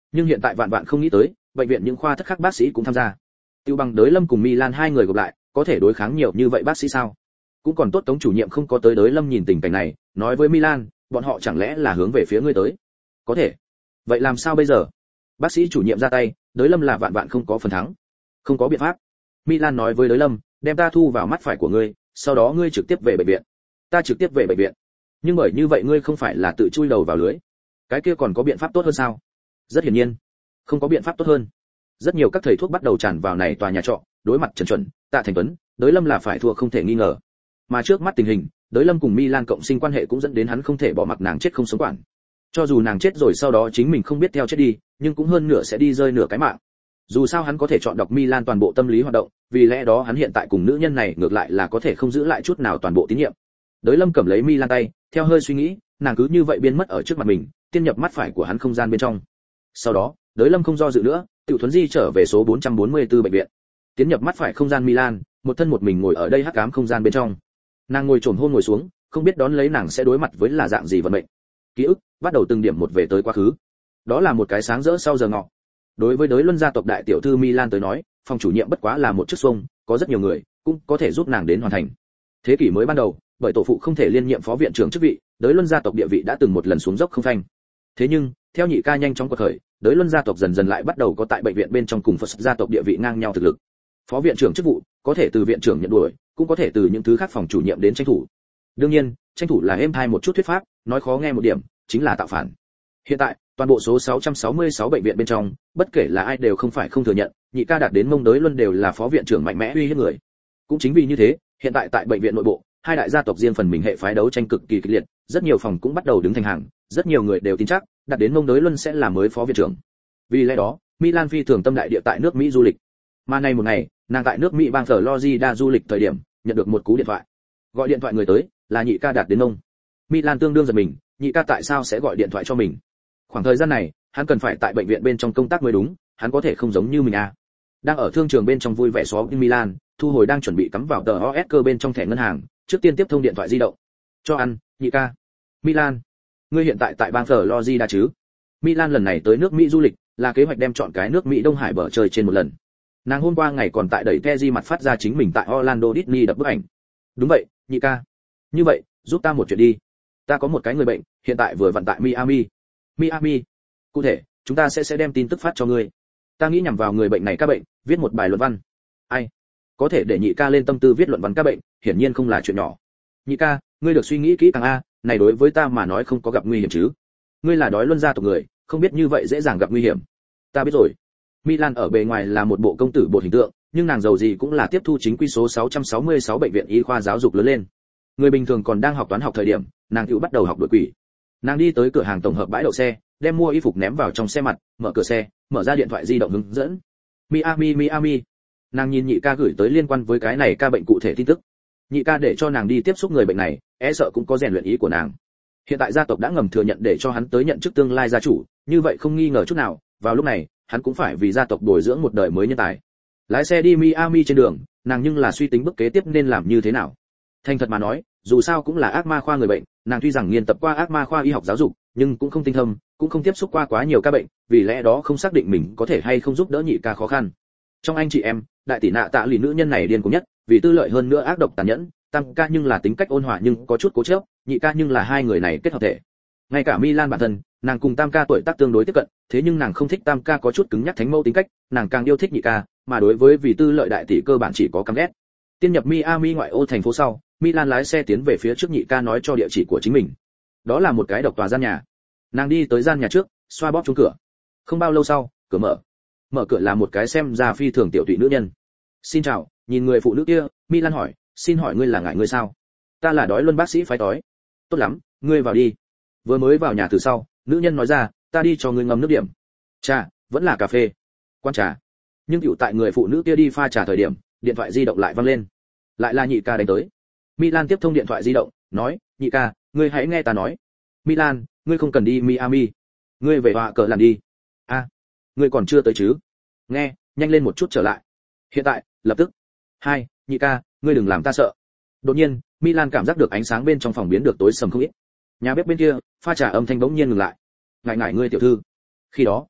S1: Nhưng hiện tại vạn vạn không nghĩ tới, bệnh viện những khoa thất khác bác sĩ cũng tham gia. Tiêu bằng Đới Lâm cùng Milan hai người gặp lại, có thể đối kháng nhiều như vậy bác sĩ sao? Cũng còn tốt Tống chủ nhiệm không có tới. Đới Lâm nhìn tình cảnh này, nói với Milan, bọn họ chẳng lẽ là hướng về phía ngươi tới? Có thể. Vậy làm sao bây giờ? Bác sĩ chủ nhiệm ra tay, Đới Lâm là vạn vạn không có phần thắng. Không có biện pháp. Milan nói với Đới Lâm, đem ta thu vào mắt phải của ngươi, sau đó ngươi trực tiếp về bệnh viện. Ta trực tiếp về bệnh viện. Nhưng bởi như vậy ngươi không phải là tự chui đầu vào lưới. Cái kia còn có biện pháp tốt hơn sao? Rất hiển nhiên, không có biện pháp tốt hơn. Rất nhiều các thầy thuốc bắt đầu tràn vào này tòa nhà trọ, đối mặt Trần Chuẩn, Tạ Thành Tuấn, Đới Lâm là phải thua không thể nghi ngờ. Mà trước mắt tình hình, Đới Lâm cùng Milan cộng sinh quan hệ cũng dẫn đến hắn không thể bỏ mặc nàng chết không sống quản. Cho dù nàng chết rồi sau đó chính mình không biết theo chết đi, nhưng cũng hơn nửa sẽ đi rơi nửa cái mạng. Dù sao hắn có thể chọn đọc Milan toàn bộ tâm lý hoạt động, vì lẽ đó hắn hiện tại cùng nữ nhân này ngược lại là có thể không giữ lại chút nào toàn bộ tín nhiệm. Đới Lâm cầm lấy Milan tay, theo hơi suy nghĩ, nàng cứ như vậy biến mất ở trước mặt mình, tiên nhập mắt phải của hắn không gian bên trong. Sau đó, Đới Lâm không do dự nữa, Tiểu Thuấn Di trở về số bốn trăm bốn mươi tư bệnh viện. Tiến nhập mắt phải không gian Milan, một thân một mình ngồi ở đây hắc ám không gian bên trong. Nàng ngồi chồm hôn ngồi xuống, không biết đón lấy nàng sẽ đối mặt với là dạng gì vận mệnh. Ký ức bắt đầu từng điểm một về tới quá khứ. Đó là một cái sáng rỡ sau giờ ngọ. Đối với Đới Luân gia tộc đại tiểu thư Milan tới nói, phòng chủ nhiệm bất quá là một chiếc xuông, có rất nhiều người cũng có thể giúp nàng đến hoàn thành. Thế kỷ mới ban đầu, bởi tổ phụ không thể liên nhiệm phó viện trưởng chức vị, Đới Luân gia tộc địa vị đã từng một lần xuống dốc không phanh. Thế nhưng, theo nhị ca nhanh chóng quật khởi, Đới Luân gia tộc dần dần lại bắt đầu có tại bệnh viện bên trong cùng Phật gia tộc địa vị ngang nhau thực lực. Phó viện trưởng chức vụ có thể từ viện trưởng nhận đuổi, cũng có thể từ những thứ khác phòng chủ nhiệm đến tranh thủ. Đương nhiên, tranh thủ là êm thai một chút thuyết pháp, nói khó nghe một điểm, chính là tạo phản. Hiện tại, toàn bộ số sáu trăm sáu mươi sáu bệnh viện bên trong, bất kể là ai đều không phải không thừa nhận, nhị ca đạt đến mông Đới Luân đều là phó viện trưởng mạnh mẽ uy hiếp người. Cũng chính vì như thế, hiện tại tại bệnh viện nội bộ, hai đại gia tộc riêng phần mình hệ phái đấu tranh cực kỳ kịch liệt, rất nhiều phòng cũng bắt đầu đứng thành hàng, rất nhiều người đều tin chắc, đạt đến mông Đới Luân sẽ là mới phó viện trưởng. Vì lẽ đó, Milan phi thường tâm đại địa tại nước Mỹ du lịch. Mà nay một ngày, nàng tại nước Mỹ bang Florida du lịch thời điểm, nhận được một cú điện thoại. Gọi điện thoại người tới, là nhị ca đạt đến mông. Milan tương đương giật mình, nhị ca tại sao sẽ gọi điện thoại cho mình? Khoảng thời gian này, hắn cần phải tại bệnh viện bên trong công tác mới đúng, hắn có thể không giống như mình à? Đang ở thương trường bên trong vui vẻ xóa Milan, thu hồi đang chuẩn bị cắm vào tờ o ét cơ bên trong thẻ ngân hàng, trước tiên tiếp thông điện thoại di động. Cho ăn, nhị ca. Milan, ngươi hiện tại tại bang Florida chứ? Milan lần này tới nước Mỹ du lịch, là kế hoạch đem chọn cái nước Mỹ Đông Hải bờ chơi trên một lần. Nàng hôm qua ngày còn tại đẩy Teji mặt phát ra chính mình tại Orlando Disney đập bức ảnh. Đúng vậy, nhị ca. Như vậy, giúp ta một chuyện đi. Ta có một cái người bệnh, hiện tại vừa vận tại Miami. Miami. Cụ thể, chúng ta sẽ sẽ đem tin tức phát cho ngươi. Ta nghĩ nhằm vào người bệnh này ca bệnh, viết một bài luận văn. Ai? Có thể để nhị ca lên tâm tư viết luận văn ca bệnh, hiển nhiên không là chuyện nhỏ. Nhị ca, ngươi được suy nghĩ kỹ càng a, này đối với ta mà nói không có gặp nguy hiểm chứ? Ngươi là đói luân gia tộc người, không biết như vậy dễ dàng gặp nguy hiểm. Ta biết rồi. Milan ở bề ngoài là một bộ công tử bột hình tượng, nhưng nàng giàu gì cũng là tiếp thu chính quy số sáu trăm sáu mươi sáu bệnh viện y khoa giáo dục lớn lên. Người bình thường còn đang học toán học thời điểm, nàng tự bắt đầu học đội quỷ. Nàng đi tới cửa hàng tổng hợp bãi đậu xe, đem mua y phục ném vào trong xe mặt, mở cửa xe, mở ra điện thoại di động hướng dẫn. Miami Miami. Nàng nhìn nhị ca gửi tới liên quan với cái này ca bệnh cụ thể tin tức. Nhị ca để cho nàng đi tiếp xúc người bệnh này, e sợ cũng có rèn luyện ý của nàng. Hiện tại gia tộc đã ngầm thừa nhận để cho hắn tới nhận chức tương lai gia chủ, như vậy không nghi ngờ chút nào, vào lúc này, hắn cũng phải vì gia tộc bồi dưỡng một đời mới nhân tài. Lái xe đi Miami trên đường, nàng nhưng là suy tính bước kế tiếp nên làm như thế nào. Thành thật mà nói, dù sao cũng là ác ma khoa người bệnh, nàng tuy rằng nghiên tập qua ác ma khoa y học giáo dục, nhưng cũng không tinh thâm, cũng không tiếp xúc qua quá nhiều ca bệnh, vì lẽ đó không xác định mình có thể hay không giúp đỡ nhị ca khó khăn. Trong anh chị em, đại tỷ nạ Tạ lì nữ nhân này điên cuồng nhất, vì tư lợi hơn nữa ác độc tàn nhẫn, tam ca nhưng là tính cách ôn hòa nhưng có chút cố chấp, nhị ca nhưng là hai người này kết hợp thể. Ngay cả Milan bản thân, nàng cùng tam ca tuổi tác tương đối tiếp cận, thế nhưng nàng không thích tam ca có chút cứng nhắc thánh mẫu tính cách, nàng càng yêu thích nhị ca, mà đối với vì tư lợi đại tỷ cơ bản chỉ có căm ghét. Tiến nhập Miami ngoại ô thành phố sau, Milan lái xe tiến về phía trước nhị ca nói cho địa chỉ của chính mình. Đó là một cái độc tòa gian nhà. Nàng đi tới gian nhà trước, xoa bóp chuông cửa. Không bao lâu sau, cửa mở. Mở cửa là một cái xem ra phi thường tiểu tụy nữ nhân. Xin chào, nhìn người phụ nữ kia, Milan hỏi, xin hỏi ngươi là ngại ngươi sao? Ta là đói luân bác sĩ phái đói. Tốt lắm, ngươi vào đi. Vừa mới vào nhà từ sau, nữ nhân nói ra, ta đi cho ngươi ngâm nước điểm. Trà, vẫn là cà phê. Quan trà. Nhưng tiểu tại người phụ nữ kia đi pha trà thời điểm, điện thoại di động lại vang lên. Lại là nhị ca đánh tới. Milan tiếp thông điện thoại di động, nói, nhị ca, ngươi hãy nghe ta nói. Milan, ngươi không cần đi Miami. Ngươi về họa cờ làm đi. A, à, ngươi còn chưa tới chứ? Nghe, nhanh lên một chút trở lại. Hiện tại, lập tức. Hai, nhị ca, ngươi đừng làm ta sợ. Đột nhiên, Milan cảm giác được ánh sáng bên trong phòng biến được tối sầm không ít. Nhà bếp bên kia, pha trà âm thanh bỗng nhiên ngừng lại. Ngại ngại ngươi tiểu thư. Khi đó,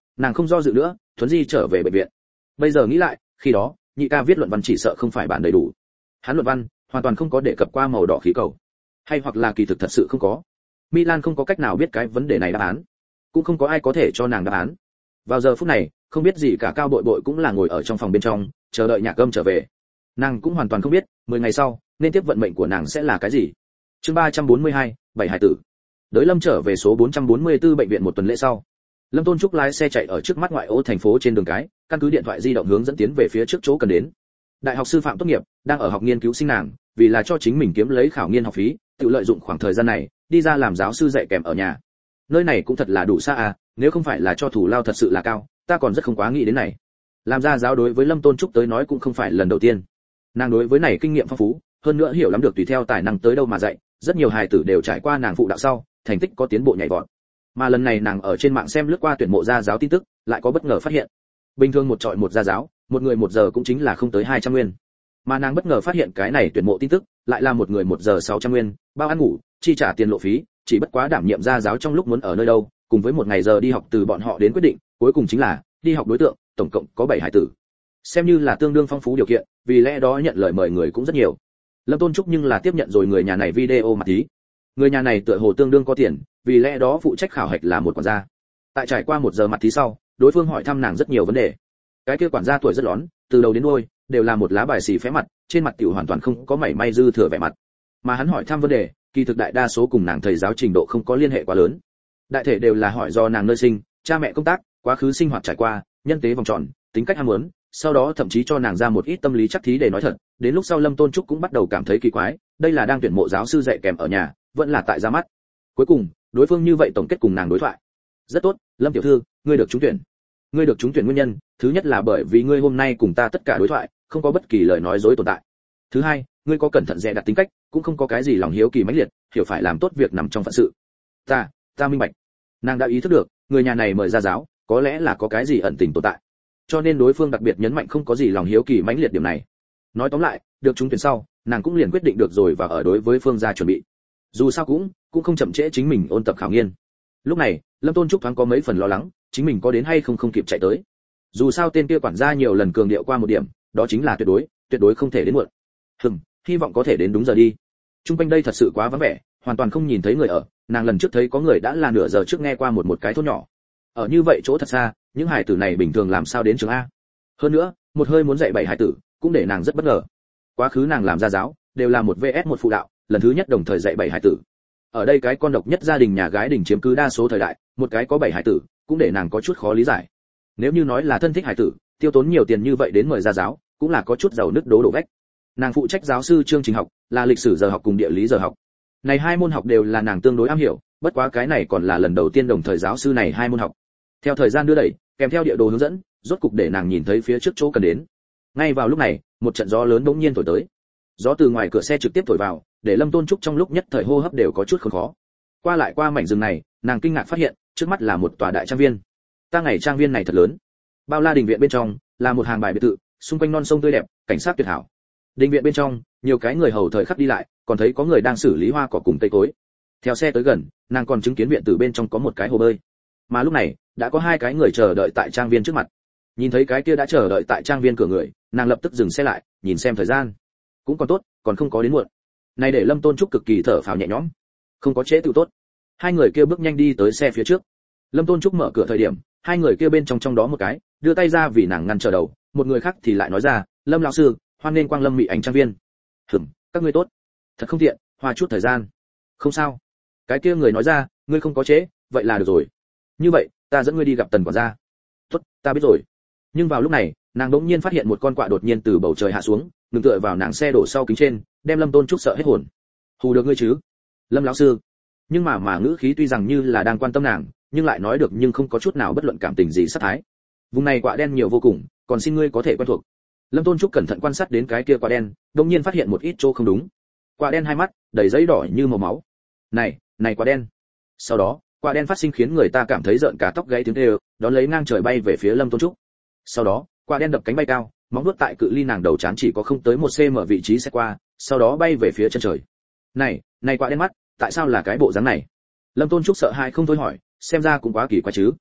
S1: nàng không do dự nữa, thuấn di trở về bệnh viện. Bây giờ nghĩ lại, khi đó, nhị ca viết luận văn chỉ sợ không phải bản đầy đủ. Hắn luận văn hoàn toàn không có đề cập qua màu đỏ khí cầu, hay hoặc là kỳ thực thật sự không có. Milan không có cách nào biết cái vấn đề này đáp án, cũng không có ai có thể cho nàng đáp án. Vào giờ phút này, không biết gì cả Cao Bội Bội cũng là ngồi ở trong phòng bên trong, chờ đợi Nhạc Âm trở về. Nàng cũng hoàn toàn không biết, mười ngày sau, nên tiếp vận mệnh của nàng sẽ là cái gì. Chương ba trăm bốn mươi hai, bảy hải tử. Đới Lâm trở về số bốn trăm bốn mươi tư bệnh viện một tuần lễ sau, Lâm Tôn Trúc lái xe chạy ở trước mắt ngoại ô thành phố trên đường cái, căn cứ điện thoại di động hướng dẫn tiến về phía trước chỗ cần đến. Đại học sư phạm tốt nghiệp, đang ở học nghiên cứu sinh nàng, vì là cho chính mình kiếm lấy khảo nghiên học phí, tự lợi dụng khoảng thời gian này, đi ra làm giáo sư dạy kèm ở nhà. Nơi này cũng thật là đủ xa à, nếu không phải là cho thủ lao thật sự là cao, ta còn rất không quá nghĩ đến này. Làm ra giáo đối với Lâm Tôn Trúc tới nói cũng không phải lần đầu tiên. Nàng đối với này kinh nghiệm phong phú, hơn nữa hiểu lắm được tùy theo tài năng tới đâu mà dạy, rất nhiều hài tử đều trải qua nàng phụ đạo sau, thành tích có tiến bộ nhảy vọt. Mà lần này nàng ở trên mạng xem lướt qua tuyển mộ gia giáo tin tức, lại có bất ngờ phát hiện. Bình thường một trọi một gia giáo, một người một giờ cũng chính là không tới hai trăm nguyên. Mà nàng bất ngờ phát hiện cái này tuyển mộ tin tức, lại là một người một giờ sáu trăm nguyên, bao ăn ngủ, chi trả tiền lộ phí, chỉ bất quá đảm nhiệm gia giáo trong lúc muốn ở nơi đâu, cùng với một ngày giờ đi học từ bọn họ đến quyết định, cuối cùng chính là đi học đối tượng, tổng cộng có bảy hải tử. Xem như là tương đương phong phú điều kiện, vì lẽ đó nhận lời mời người cũng rất nhiều. Lâm Tôn Trúc nhưng là tiếp nhận rồi người nhà này video mặt thí. Người nhà này tựa hồ tương đương có tiền, vì lẽ đó phụ trách khảo hạch là một quản gia. Tại trải qua một giờ mặt thí sau, đối phương hỏi thăm nàng rất nhiều vấn đề. Cái kia quản gia tuổi rất lón, từ đầu đến đuôi đều là một lá bài xì phé mặt, trên mặt tiểu hoàn toàn không có mảy may dư thừa vẻ mặt. Mà hắn hỏi thăm vấn đề, kỳ thực đại đa số cùng nàng thầy giáo trình độ không có liên hệ quá lớn. Đại thể đều là hỏi do nàng nơi sinh, cha mẹ công tác, quá khứ sinh hoạt trải qua, nhân tế vòng tròn, tính cách ham muốn, sau đó thậm chí cho nàng ra một ít tâm lý chắc thí để nói thật. Đến lúc sau Lâm Tôn Trúc cũng bắt đầu cảm thấy kỳ quái, đây là đang tuyển mộ giáo sư dạy kèm ở nhà, vẫn là tại ra mắt. Cuối cùng, đối phương như vậy tổng kết cùng nàng đối thoại. Rất tốt, Lâm tiểu thư, ngươi được trúng tuyển. Ngươi được trúng tuyển nguyên nhân, thứ nhất là bởi vì ngươi hôm nay cùng ta tất cả đối thoại, không có bất kỳ lời nói dối tồn tại. Thứ hai, ngươi có cẩn thận dè đặt tính cách, cũng không có cái gì lòng hiếu kỳ mãnh liệt, hiểu phải làm tốt việc nằm trong phận sự. Ta, ta minh bạch. Nàng đã ý thức được, người nhà này mời ra giáo, có lẽ là có cái gì ẩn tình tồn tại. Cho nên đối phương đặc biệt nhấn mạnh không có gì lòng hiếu kỳ mãnh liệt điểm này. Nói tóm lại, được trúng tuyển sau, nàng cũng liền quyết định được rồi và ở đối với Phương gia chuẩn bị. Dù sao cũng, cũng không chậm trễ chính mình ôn tập khảo nghiên. Lúc này, Lâm Tôn Trúc thoáng có mấy phần lo lắng, chính mình có đến hay không không kịp chạy tới. Dù sao tên kia quản gia nhiều lần cường điệu qua một điểm, đó chính là tuyệt đối, tuyệt đối không thể đến muộn. Hừm, hy vọng có thể đến đúng giờ đi. Trung quanh đây thật sự quá vắng vẻ, hoàn toàn không nhìn thấy người ở, nàng lần trước thấy có người đã là nửa giờ trước nghe qua một một cái thôn nhỏ. Ở như vậy chỗ thật xa, những hải tử này bình thường làm sao đến trường a? Hơn nữa, một hơi muốn dạy bảy hải tử, cũng để nàng rất bất ngờ. Quá khứ nàng làm gia giáo, đều là một vs một phụ đạo, lần thứ nhất đồng thời dạy bảy hải tử. Ở đây cái con độc nhất gia đình nhà gái đình chiếm cứ đa số thời đại, một cái có bảy hải tử, cũng để nàng có chút khó lý giải. Nếu như nói là thân thích hải tử, tiêu tốn nhiều tiền như vậy đến mời gia giáo, cũng là có chút giàu nứt đố đổ vách. Nàng phụ trách giáo sư chương trình học, là lịch sử giờ học cùng địa lý giờ học. Này hai môn học đều là nàng tương đối am hiểu, bất quá cái này còn là lần đầu tiên đồng thời giáo sư này hai môn học. Theo thời gian đưa đẩy, kèm theo địa đồ hướng dẫn, rốt cục để nàng nhìn thấy phía trước chỗ cần đến. Ngay vào lúc này, một trận gió lớn bỗng nhiên thổi tới. Gió từ ngoài cửa xe trực tiếp thổi vào, để Lâm Tôn Trúc trong lúc nhất thời hô hấp đều có chút khốn khó. Qua lại qua mảnh rừng này, nàng kinh ngạc phát hiện, trước mắt là một tòa đại trang viên. Ta ngày trang viên này thật lớn. Bao la đình viện bên trong là một hàng bài biệt thự, xung quanh non sông tươi đẹp, cảnh sát tuyệt hảo. Đình viện bên trong, nhiều cái người hầu thời khắc đi lại, còn thấy có người đang xử lý hoa cỏ cùng cây cối. Theo xe tới gần, nàng còn chứng kiến viện tử bên trong có một cái hồ bơi. Mà lúc này, đã có hai cái người chờ đợi tại trang viên trước mặt. Nhìn thấy cái kia đã chờ đợi tại trang viên cửa người, nàng lập tức dừng xe lại, nhìn xem thời gian. Cũng còn tốt, còn không có đến muộn. Này để Lâm Tôn Trúc cực kỳ thở phào nhẹ nhõm. Không có trễ tự tốt. Hai người kia bước nhanh đi tới xe phía trước. Lâm Tôn Trúc mở cửa thời điểm, hai người kia bên trong trong đó một cái đưa tay ra vì nàng ngăn trở đầu, một người khác thì lại nói ra, Lâm lão sư, hoan nên quang lâm Mị Ảnh trang viên. Hửm, các ngươi tốt. Thật không tiện, hoa chút thời gian. Không sao. Cái kia người nói ra, ngươi không có trễ, vậy là được rồi. Như vậy, ta dẫn ngươi đi gặp Tần quản gia. Tốt, ta biết rồi. Nhưng vào lúc này, nàng đột nhiên phát hiện một con quạ đột nhiên từ bầu trời hạ xuống, ngừng tựa vào nàng xe đổ sau kính trên, đem Lâm Tôn Trúc sợ hết hồn. Hù được ngươi chứ? Lâm lão sư. Nhưng mà mà ngữ khí tuy rằng như là đang quan tâm nàng, nhưng lại nói được nhưng không có chút nào bất luận cảm tình gì sát thái. Vùng này quạ đen nhiều vô cùng, còn xin ngươi có thể quen thuộc. Lâm Tôn Trúc cẩn thận quan sát đến cái kia quạ đen, đột nhiên phát hiện một ít chỗ không đúng. Quạ đen hai mắt đầy giấy đỏ như màu máu. Này, này quạ đen. Sau đó, quạ đen phát sinh khiến người ta cảm thấy rợn cả tóc gáy tiếng kêu, đón lấy ngang trời bay về phía Lâm Tôn Trúc. Sau đó, quạ đen đập cánh bay cao, móng vuốt tại cự ly nàng đầu trán chỉ có không tới một xăng ti mét vị trí sẽ qua, sau đó bay về phía chân trời. Này, này quạ đen mắt, tại sao là cái bộ dáng này? Lâm Tôn Trúc sợ hãi không thôi hỏi, xem ra cũng quá kỳ quái chứ.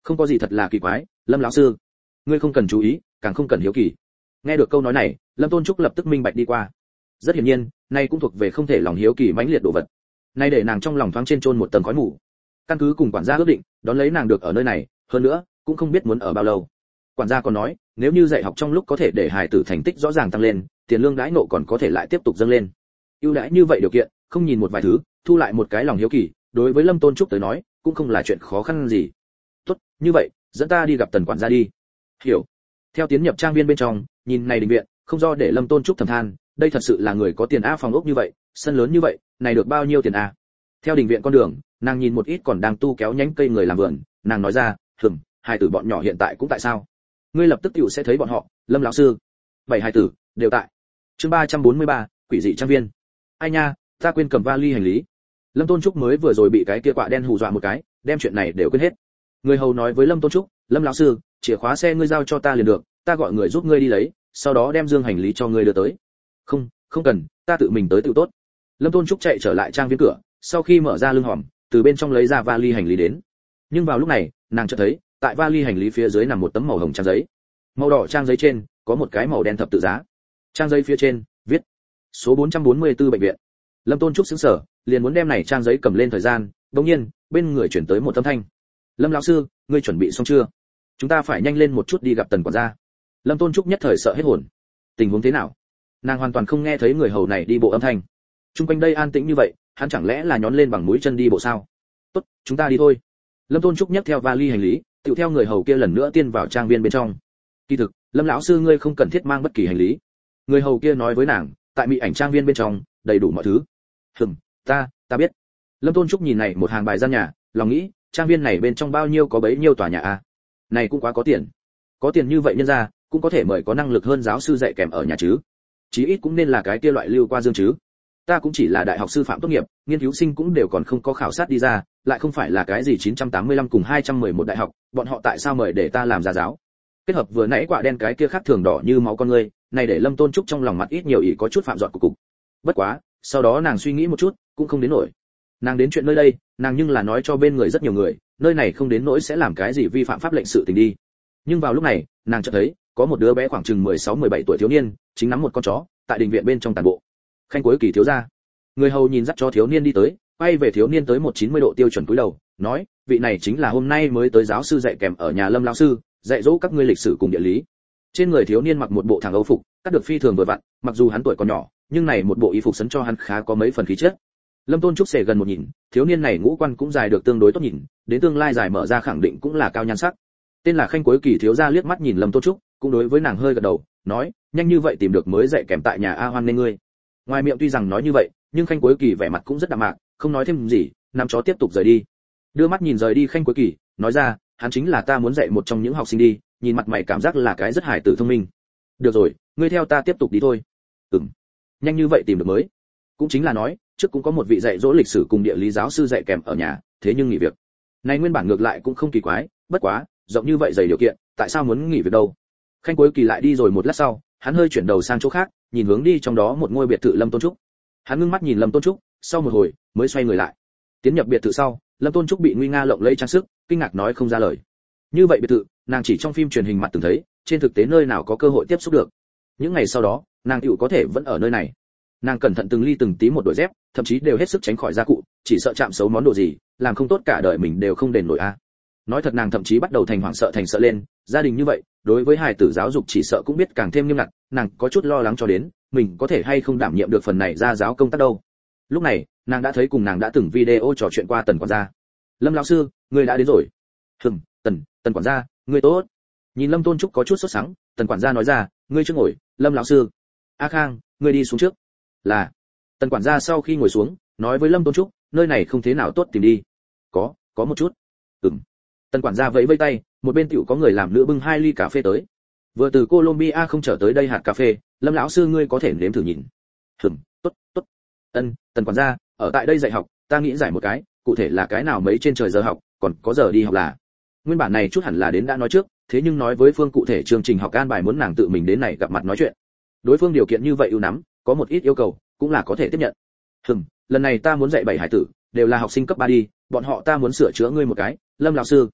S1: Không có gì thật là kỳ quái, Lâm lão sư, ngươi không cần chú ý, càng không cần hiếu kỳ. Nghe được câu nói này, Lâm Tôn Trúc lập tức minh bạch đi qua. Rất hiển nhiên, nay cũng thuộc về không thể lòng hiếu kỳ mãnh liệt đồ vật. Nay để nàng trong lòng thoáng trên trôn một tầng khói mù. Căn cứ cùng quản gia ước định, đón lấy nàng được ở nơi này, hơn nữa, cũng không biết muốn ở bao lâu. Quản gia còn nói, nếu như dạy học trong lúc có thể để hài tử thành tích rõ ràng tăng lên, tiền lương đãi ngộ còn có thể lại tiếp tục dâng lên. Ưu đãi như vậy điều kiện, không nhìn một vài thứ, thu lại một cái lòng hiếu kỳ, đối với Lâm Tôn Trúc tới nói, cũng không là chuyện khó khăn gì. Tốt, như vậy, dẫn ta đi gặp Tần quản gia đi. Hiểu. Theo tiến nhập trang viên bên trong, nhìn này đình viện, không do để Lâm Tôn Trúc thầm than, đây thật sự là người có tiền a, phòng ốc như vậy, sân lớn như vậy, này được bao nhiêu tiền a? Theo đình viện con đường, nàng nhìn một ít còn đang tu kéo nhánh cây người làm vườn, nàng nói ra, "Hừm, hai tử bọn nhỏ hiện tại cũng tại sao? Ngươi lập tức tiểu sẽ thấy bọn họ." Lâm lão sư, bảy hai tử đều tại. Chương ba trăm bốn mươi ba, quỷ dị trang viên. Ai nha, ta quên cầm vali hành lý. Lâm Tôn Trúc mới vừa rồi bị cái kia quạ đen hù dọa một cái, đem chuyện này đều quên hết. Người hầu nói với Lâm Tôn Trúc, "Lâm lão sư, chìa khóa xe ngươi giao cho ta liền được, ta gọi người giúp ngươi đi lấy, sau đó đem dương hành lý cho ngươi đưa tới." "Không, không cần, ta tự mình tới tự tốt." Lâm Tôn Trúc chạy trở lại trang viên cửa, sau khi mở ra lưng hòm, từ bên trong lấy ra vali hành lý đến. Nhưng vào lúc này, nàng chợt thấy, tại vali hành lý phía dưới nằm một tấm màu hồng trang giấy. Màu đỏ trang giấy trên có một cái màu đen thập tự giá. Trang giấy phía trên viết số bốn trăm bốn mươi tư bệnh viện. Lâm Tôn Trúc sững sờ, liền muốn đem này trang giấy cầm lên thời gian, đột nhiên, bên người chuyển tới một âm thanh. "Lâm lão sư, ngươi chuẩn bị xong chưa? Chúng ta phải nhanh lên một chút đi gặp Tần quản gia." Lâm Tôn Trúc nhất thời sợ hết hồn. Tình huống thế nào? Nàng hoàn toàn không nghe thấy người hầu này đi bộ âm thanh. Trung quanh đây an tĩnh như vậy, hắn chẳng lẽ là nhón lên bằng mũi chân đi bộ sao? "Tốt, chúng ta đi thôi." Lâm Tôn Trúc nhấc theo vali hành lý, tự theo người hầu kia lần nữa tiến vào trang viên bên trong. Kỳ thực, Lâm lão sư ngươi không cần thiết mang bất kỳ hành lý. Người hầu kia nói với nàng, tại mỹ ảnh trang viên bên trong, đầy đủ mọi thứ. Hừm, ta, ta biết. Lâm Tôn Trúc nhìn này một hàng bài gian nhà, lòng nghĩ, trang viên này bên trong bao nhiêu có bấy nhiêu tòa nhà a. Này cũng quá có tiền. Có tiền như vậy nhân ra, cũng có thể mời có năng lực hơn giáo sư dạy kèm ở nhà chứ. Chí ít cũng nên là cái kia loại lưu qua dương chứ. Ta cũng chỉ là đại học sư phạm tốt nghiệp, nghiên cứu sinh cũng đều còn không có khảo sát đi ra, lại không phải là cái gì chín trăm tám mươi lăm cùng hai trăm mười một đại học, bọn họ tại sao mời để ta làm gia giáo? Kết hợp vừa nãy quả đen cái kia khác thường đỏ như máu con người, này để Lâm Tôn Trúc trong lòng mặt ít nhiều ý có chút phạm dọn cục cục. Bất quá, sau đó nàng suy nghĩ một chút, cũng không đến nổi. Nàng đến chuyện nơi đây, nàng nhưng là nói cho bên người rất nhiều người, nơi này không đến nỗi sẽ làm cái gì vi phạm pháp lệnh sự tình đi. Nhưng vào lúc này, nàng chợt thấy, có một đứa bé khoảng chừng mười sáu mười bảy tuổi thiếu niên, chính nắm một con chó, tại đình viện bên trong tàn bộ. Khanh Cuối Kỳ thiếu gia. Người hầu nhìn dắt cho thiếu niên đi tới, quay về thiếu niên tới một chín mươi độ tiêu chuẩn cúi đầu, nói, vị này chính là hôm nay mới tới giáo sư dạy kèm ở nhà Lâm lão sư, dạy dỗ các ngươi lịch sử cùng địa lý. Trên người thiếu niên mặc một bộ thẳng âu phục, cắt được phi thường vừa vặn, mặc dù hắn tuổi còn nhỏ, nhưng này một bộ y phục sấn cho hắn khá có mấy phần khí chất. Lâm Tôn Trúc xề gần một nhìn, thiếu niên này ngũ quan cũng dài được tương đối tốt nhìn, đến tương lai dài mở ra khẳng định cũng là cao nhan sắc. Tên là Khanh Cuối Kỳ thiếu gia liếc mắt nhìn Lâm Tôn Trúc, cũng đối với nàng hơi gật đầu, nói, nhanh như vậy tìm được mới dạy kèm tại nhà A Hoan nên ngươi. Ngoài miệng tuy rằng nói như vậy, nhưng Khanh Cuối Kỳ vẻ mặt cũng rất đạm mạc, không nói thêm gì, nắm chó tiếp tục rời đi. Đưa mắt nhìn rời đi Khanh Cuối Kỳ, nói ra, hắn chính là ta muốn dạy một trong những học sinh đi, nhìn mặt mày cảm giác là cái rất hài tử thông minh. Được rồi, ngươi theo ta tiếp tục đi thôi. Ừm. Nhanh như vậy tìm được mới. Cũng chính là nói, trước cũng có một vị dạy dỗ lịch sử cùng địa lý giáo sư dạy kèm ở nhà, thế nhưng nghỉ việc. Này nguyên bản ngược lại cũng không kỳ quái, bất quá, rộng như vậy dày điều kiện, tại sao muốn nghỉ việc đâu? Khanh Cuối Kỳ lại đi rồi một lát sau, hắn hơi chuyển đầu sang chỗ khác, nhìn hướng đi trong đó một ngôi biệt thự Lâm Tôn Trúc. Hắn ngưng mắt nhìn Lâm Tôn Trúc, sau một hồi, mới xoay người lại. Tiến nhập biệt thự sau, Lâm Tôn Trúc bị nguy nga lộng lẫy trang sức, kinh ngạc nói không ra lời. Như vậy biệt thự, nàng chỉ trong phim truyền hình mặt từng thấy, trên thực tế nơi nào có cơ hội tiếp xúc được. Những ngày sau đó, nàng tiểu có thể vẫn ở nơi này. Nàng cẩn thận từng ly từng tí một đội dép, thậm chí đều hết sức tránh khỏi gia cụ, chỉ sợ chạm xấu món đồ gì, làm không tốt cả đời mình đều không đền nổi a. Nói thật nàng thậm chí bắt đầu thành hoảng sợ thành sợ lên, gia đình như vậy, đối với hài tử giáo dục chỉ sợ cũng biết càng thêm nghiêm ngặt, nàng có chút lo lắng cho đến, mình có thể hay không đảm nhiệm được phần này ra giáo công tác đâu. Lúc này, nàng đã thấy cùng nàng đã từng video trò chuyện qua Tần quản gia. Lâm lão sư, ngươi đã đến rồi. Hừm, Tần, Tần quản gia, ngươi tốt. Nhìn Lâm Tôn Trúc có chút sốt sắng, Tần quản gia nói ra, ngươi trước ngồi, Lâm lão sư. A Khang, ngươi đi xuống trước. Là. Tần quản gia sau khi ngồi xuống, nói với Lâm Tôn Trúc, nơi này không thế nào tốt tìm đi. Có, có một chút. Ừm. Tần quản gia vẫy vẫy tay, một bên tiểu có người làm nữ bưng hai ly cà phê tới. Vừa từ Colombia không trở tới đây hạt cà phê, Lâm lão sư ngươi có thể nếm thử nhìn. Hừm, tốt, tốt. Ân, Tần quản gia, ở tại đây dạy học, ta nghĩ giải một cái, cụ thể là cái nào mấy trên trời giờ học, còn có giờ đi học là. Nguyên bản này chút hẳn là đến đã nói trước, thế nhưng nói với Phương cụ thể chương trình học an bài muốn nàng tự mình đến này gặp mặt nói chuyện. Đối phương điều kiện như vậy ưu nắm, có một ít yêu cầu, cũng là có thể tiếp nhận. Hừm, lần này ta muốn dạy bảy hải tử, đều là học sinh cấp ba đi, bọn họ ta muốn sửa chữa ngươi một cái, Lâm lão sư.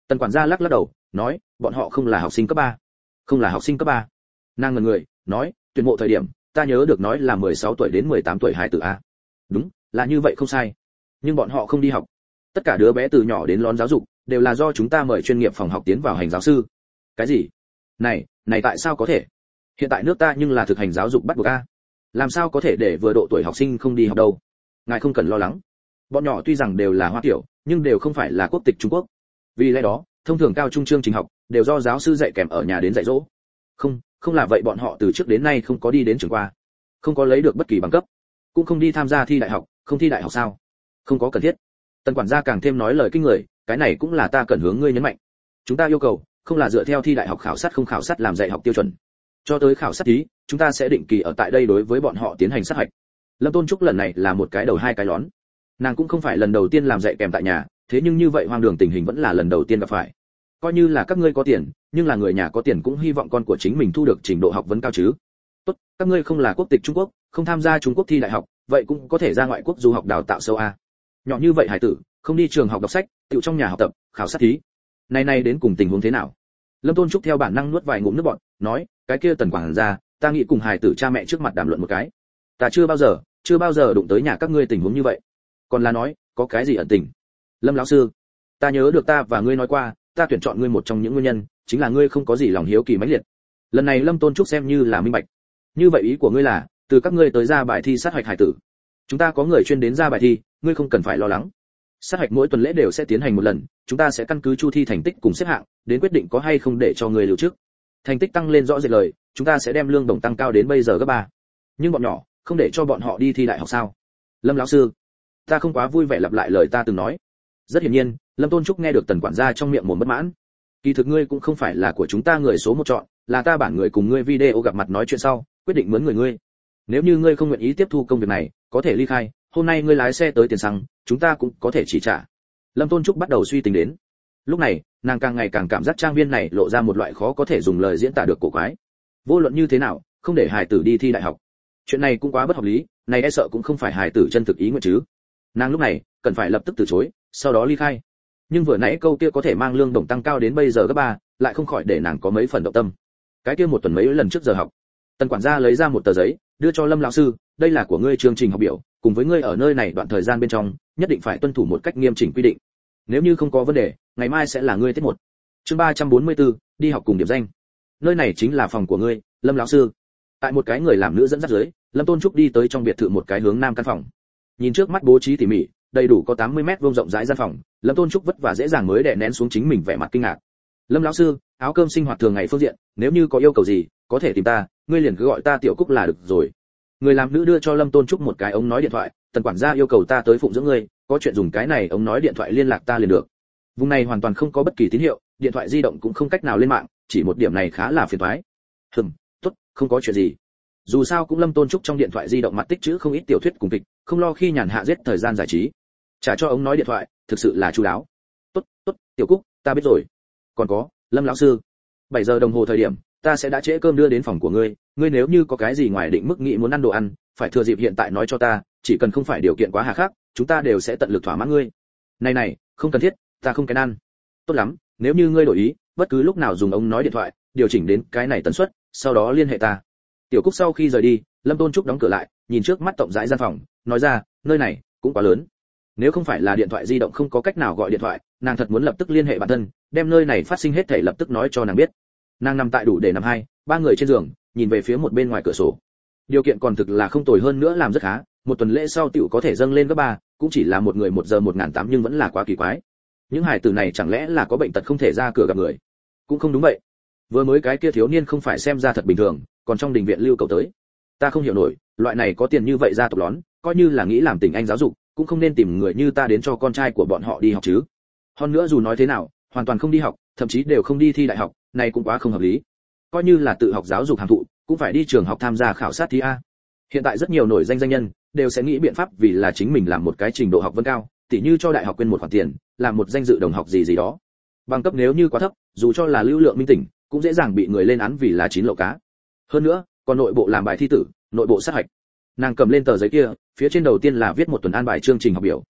S1: Tần quản gia lắc lắc đầu, nói, bọn họ không là học sinh cấp ba. Không là học sinh cấp ba. Nàng ngẩn người, nói, tuyển mộ thời điểm, ta nhớ được nói là mười sáu tuổi đến mười tám tuổi hài tử a. Đúng, là như vậy không sai. Nhưng bọn họ không đi học. Tất cả đứa bé từ nhỏ đến lớn giáo dục đều là do chúng ta mời chuyên nghiệp phòng học tiến vào hành giáo sư. Cái gì? Này, này tại sao có thể? Hiện tại nước ta nhưng là thực hành giáo dục bắt buộc a. Làm sao có thể để vừa độ tuổi học sinh không đi học đâu? Ngài không cần lo lắng. Bọn nhỏ tuy rằng đều là Hoa tiểu, nhưng đều không phải là quốc tịch Trung Quốc. Vì lẽ đó, thông thường cao trung chương trình học đều do giáo sư dạy kèm ở nhà đến dạy dỗ. Không, không là vậy, bọn họ từ trước đến nay không có đi đến trường qua, không có lấy được bất kỳ bằng cấp, cũng không đi tham gia thi đại học. Không thi đại học sao? Không có cần thiết. Tần quản gia càng thêm nói lời kinh người, cái này cũng là ta cần hướng ngươi nhấn mạnh. Chúng ta yêu cầu không là dựa theo thi đại học khảo sát không khảo sát làm dạy học tiêu chuẩn. Cho tới khảo sát tí, chúng ta sẽ định kỳ ở tại đây đối với bọn họ tiến hành sát hạch. Lâm Tôn Trúc lần này là một cái đầu hai cái lón. Nàng cũng không phải lần đầu tiên làm dạy kèm tại nhà, thế nhưng như vậy hoang đường tình hình vẫn là lần đầu tiên gặp phải. Coi như là các ngươi có tiền, nhưng là người nhà có tiền cũng hy vọng con của chính mình thu được trình độ học vấn cao chứ. Tốt, các ngươi không là quốc tịch Trung Quốc, không tham gia Trung Quốc thi đại học, vậy cũng có thể ra ngoại quốc du học đào tạo sâu a. Nhỏ như vậy hải tử, không đi trường học đọc sách, tự trong nhà học tập, khảo sát thí. Này này đến cùng tình huống thế nào? Lâm Tôn Trúc theo bản năng nuốt vài ngụm nước bọt, nói, cái kia Tần quản gia, ta nghĩ cùng hải tử cha mẹ trước mặt đàm luận một cái. Ta chưa bao giờ, chưa bao giờ đụng tới nhà các ngươi tình huống như vậy. Còn là nói, có cái gì ẩn tình? Lâm lão sư, ta nhớ được ta và ngươi nói qua, ta tuyển chọn ngươi một trong những nguyên nhân, chính là ngươi không có gì lòng hiếu kỳ mãnh liệt. Lần này Lâm Tôn Trúc xem như là minh bạch. Như vậy ý của ngươi là, từ các ngươi tới ra bài thi sát hạch hải tử. Chúng ta có người chuyên đến ra bài thi, ngươi không cần phải lo lắng. Sát hạch mỗi tuần lễ đều sẽ tiến hành một lần, chúng ta sẽ căn cứ chu thi thành tích cùng xếp hạng, đến quyết định có hay không để cho người lưu trước. Thành tích tăng lên rõ rệt lời, chúng ta sẽ đem lương đồng tăng cao đến bây giờ gấp ba. Nhưng bọn nhỏ, không để cho bọn họ đi thi đại học sao? Lâm lão sư, ta không quá vui vẻ lặp lại lời ta từng nói. Rất hiển nhiên, Lâm Tôn Trúc nghe được Tần quản gia trong miệng mồm bất mãn. Kỳ thực ngươi cũng không phải là của chúng ta người số một chọn, là ta bản người cùng ngươi video gặp mặt nói chuyện sau, quyết định mướn người ngươi. Nếu như ngươi không nguyện ý tiếp thu công việc này, có thể ly khai, hôm nay ngươi lái xe tới tiền xăng, chúng ta cũng có thể chỉ trả. Lâm Tôn Trúc bắt đầu suy tính đến. Lúc này, nàng càng ngày càng cảm giác trang viên này lộ ra một loại khó có thể dùng lời diễn tả được cổ quái. Vô luận như thế nào, không để hài tử đi thi đại học. Chuyện này cũng quá bất hợp lý, này e sợ cũng không phải hài tử chân thực ý nguyện chứ. Nàng lúc này, cần phải lập tức từ chối, sau đó ly khai. Nhưng vừa nãy câu kia có thể mang lương đồng tăng cao đến bây giờ gấp ba, lại không khỏi để nàng có mấy phần động tâm. Cái kia một tuần mấy lần trước giờ học, Tần quản gia lấy ra một tờ giấy, đưa cho Lâm lão sư, đây là của ngươi chương trình học biểu, cùng với ngươi ở nơi này đoạn thời gian bên trong, nhất định phải tuân thủ một cách nghiêm chỉnh quy định. Nếu như không có vấn đề, ngày mai sẽ là ngươi tiết một. Chương ba trăm bốn mươi tư, đi học cùng điểm danh. Nơi này chính là phòng của ngươi, Lâm lão sư. Tại một cái người làm nữ dẫn dắt dưới, Lâm Tôn Trúc đi tới trong biệt thự một cái hướng nam căn phòng. Nhìn trước mắt bố trí tỉ mỉ, đầy đủ có tám mươi mét vuông rộng rãi gian phòng, Lâm Tôn Trúc vất vả dễ dàng mới đè nén xuống chính mình vẻ mặt kinh ngạc. Lâm lão sư, áo cơm sinh hoạt thường ngày phương diện, nếu như có yêu cầu gì, có thể tìm ta, ngươi liền cứ gọi ta Tiểu Cúc là được rồi. Người làm nữ đưa cho Lâm Tôn Trúc một cái ống nói điện thoại, Tần quản gia yêu cầu ta tới phụng dưỡng ngươi, có chuyện dùng cái này ống nói điện thoại liên lạc ta liền được. Vùng này hoàn toàn không có bất kỳ tín hiệu, điện thoại di động cũng không cách nào lên mạng, chỉ một điểm này khá là phiền toái. Hừm, tốt, không có chuyện gì. Dù sao cũng Lâm Tôn Trúc trong điện thoại di động mặt tích chữ không ít tiểu thuyết cùng kịch, không lo khi nhàn hạ giết thời gian giải trí. Trả cho ống nói điện thoại, thực sự là chu đáo. Tốt, tốt, Tiểu Cúc, ta biết rồi. Còn có, Lâm lão sư, bảy giờ đồng hồ thời điểm, ta sẽ đã trễ cơm đưa đến phòng của ngươi, ngươi nếu như có cái gì ngoài định mức nghĩ muốn ăn đồ ăn, phải thừa dịp hiện tại nói cho ta, chỉ cần không phải điều kiện quá hà khắc, chúng ta đều sẽ tận lực thỏa mãn ngươi. Này này, không cần thiết, ta không kén ăn. Tốt lắm, nếu như ngươi đổi ý, bất cứ lúc nào dùng ống nói điện thoại, điều chỉnh đến cái này tần suất, sau đó liên hệ ta. Tiểu Cúc sau khi rời đi, Lâm Tôn Trúc đóng cửa lại, nhìn trước mắt rộng rãi gian phòng, nói ra, nơi này cũng quá lớn. Nếu không phải là điện thoại di động không có cách nào gọi điện thoại, nàng thật muốn lập tức liên hệ bản thân, đem nơi này phát sinh hết thảy lập tức nói cho nàng biết. Nàng nằm tại đủ để nằm hai, ba người trên giường, nhìn về phía một bên ngoài cửa sổ. Điều kiện còn thực là không tồi hơn nữa làm rất khá, một tuần lễ sau tiểu có thể dâng lên gấp ba, cũng chỉ là một người một giờ một ngàn tám nhưng vẫn là quá kỳ quái. Những hài tử này chẳng lẽ là có bệnh tật không thể ra cửa gặp người? Cũng không đúng vậy. Vừa mới cái kia thiếu niên không phải xem ra thật bình thường, còn trong đình viện lưu cầu tới. Ta không hiểu nổi, loại này có tiền như vậy ra tộc lón, coi như là nghĩ làm tình anh giáo dục, cũng không nên tìm người như ta đến cho con trai của bọn họ đi học chứ. Hơn nữa dù nói thế nào, hoàn toàn không đi học, thậm chí đều không đi thi đại học, này cũng quá không hợp lý. Coi như là tự học giáo dục hàm thụ, cũng phải đi trường học tham gia khảo sát thi a. Hiện tại rất nhiều nổi danh danh nhân đều sẽ nghĩ biện pháp vì là chính mình làm một cái trình độ học vấn cao, tỉ như cho đại học quên một khoản tiền, làm một danh dự đồng học gì gì đó. Bằng cấp nếu như quá thấp, dù cho là lưu lượng minh tỉnh, cũng dễ dàng bị người lên án vì là chín lậu cá. Hơn nữa, còn nội bộ làm bài thi tử, nội bộ sát hạch. Nàng cầm lên tờ giấy kia, phía trên đầu tiên là viết một tuần an bài chương trình học biểu.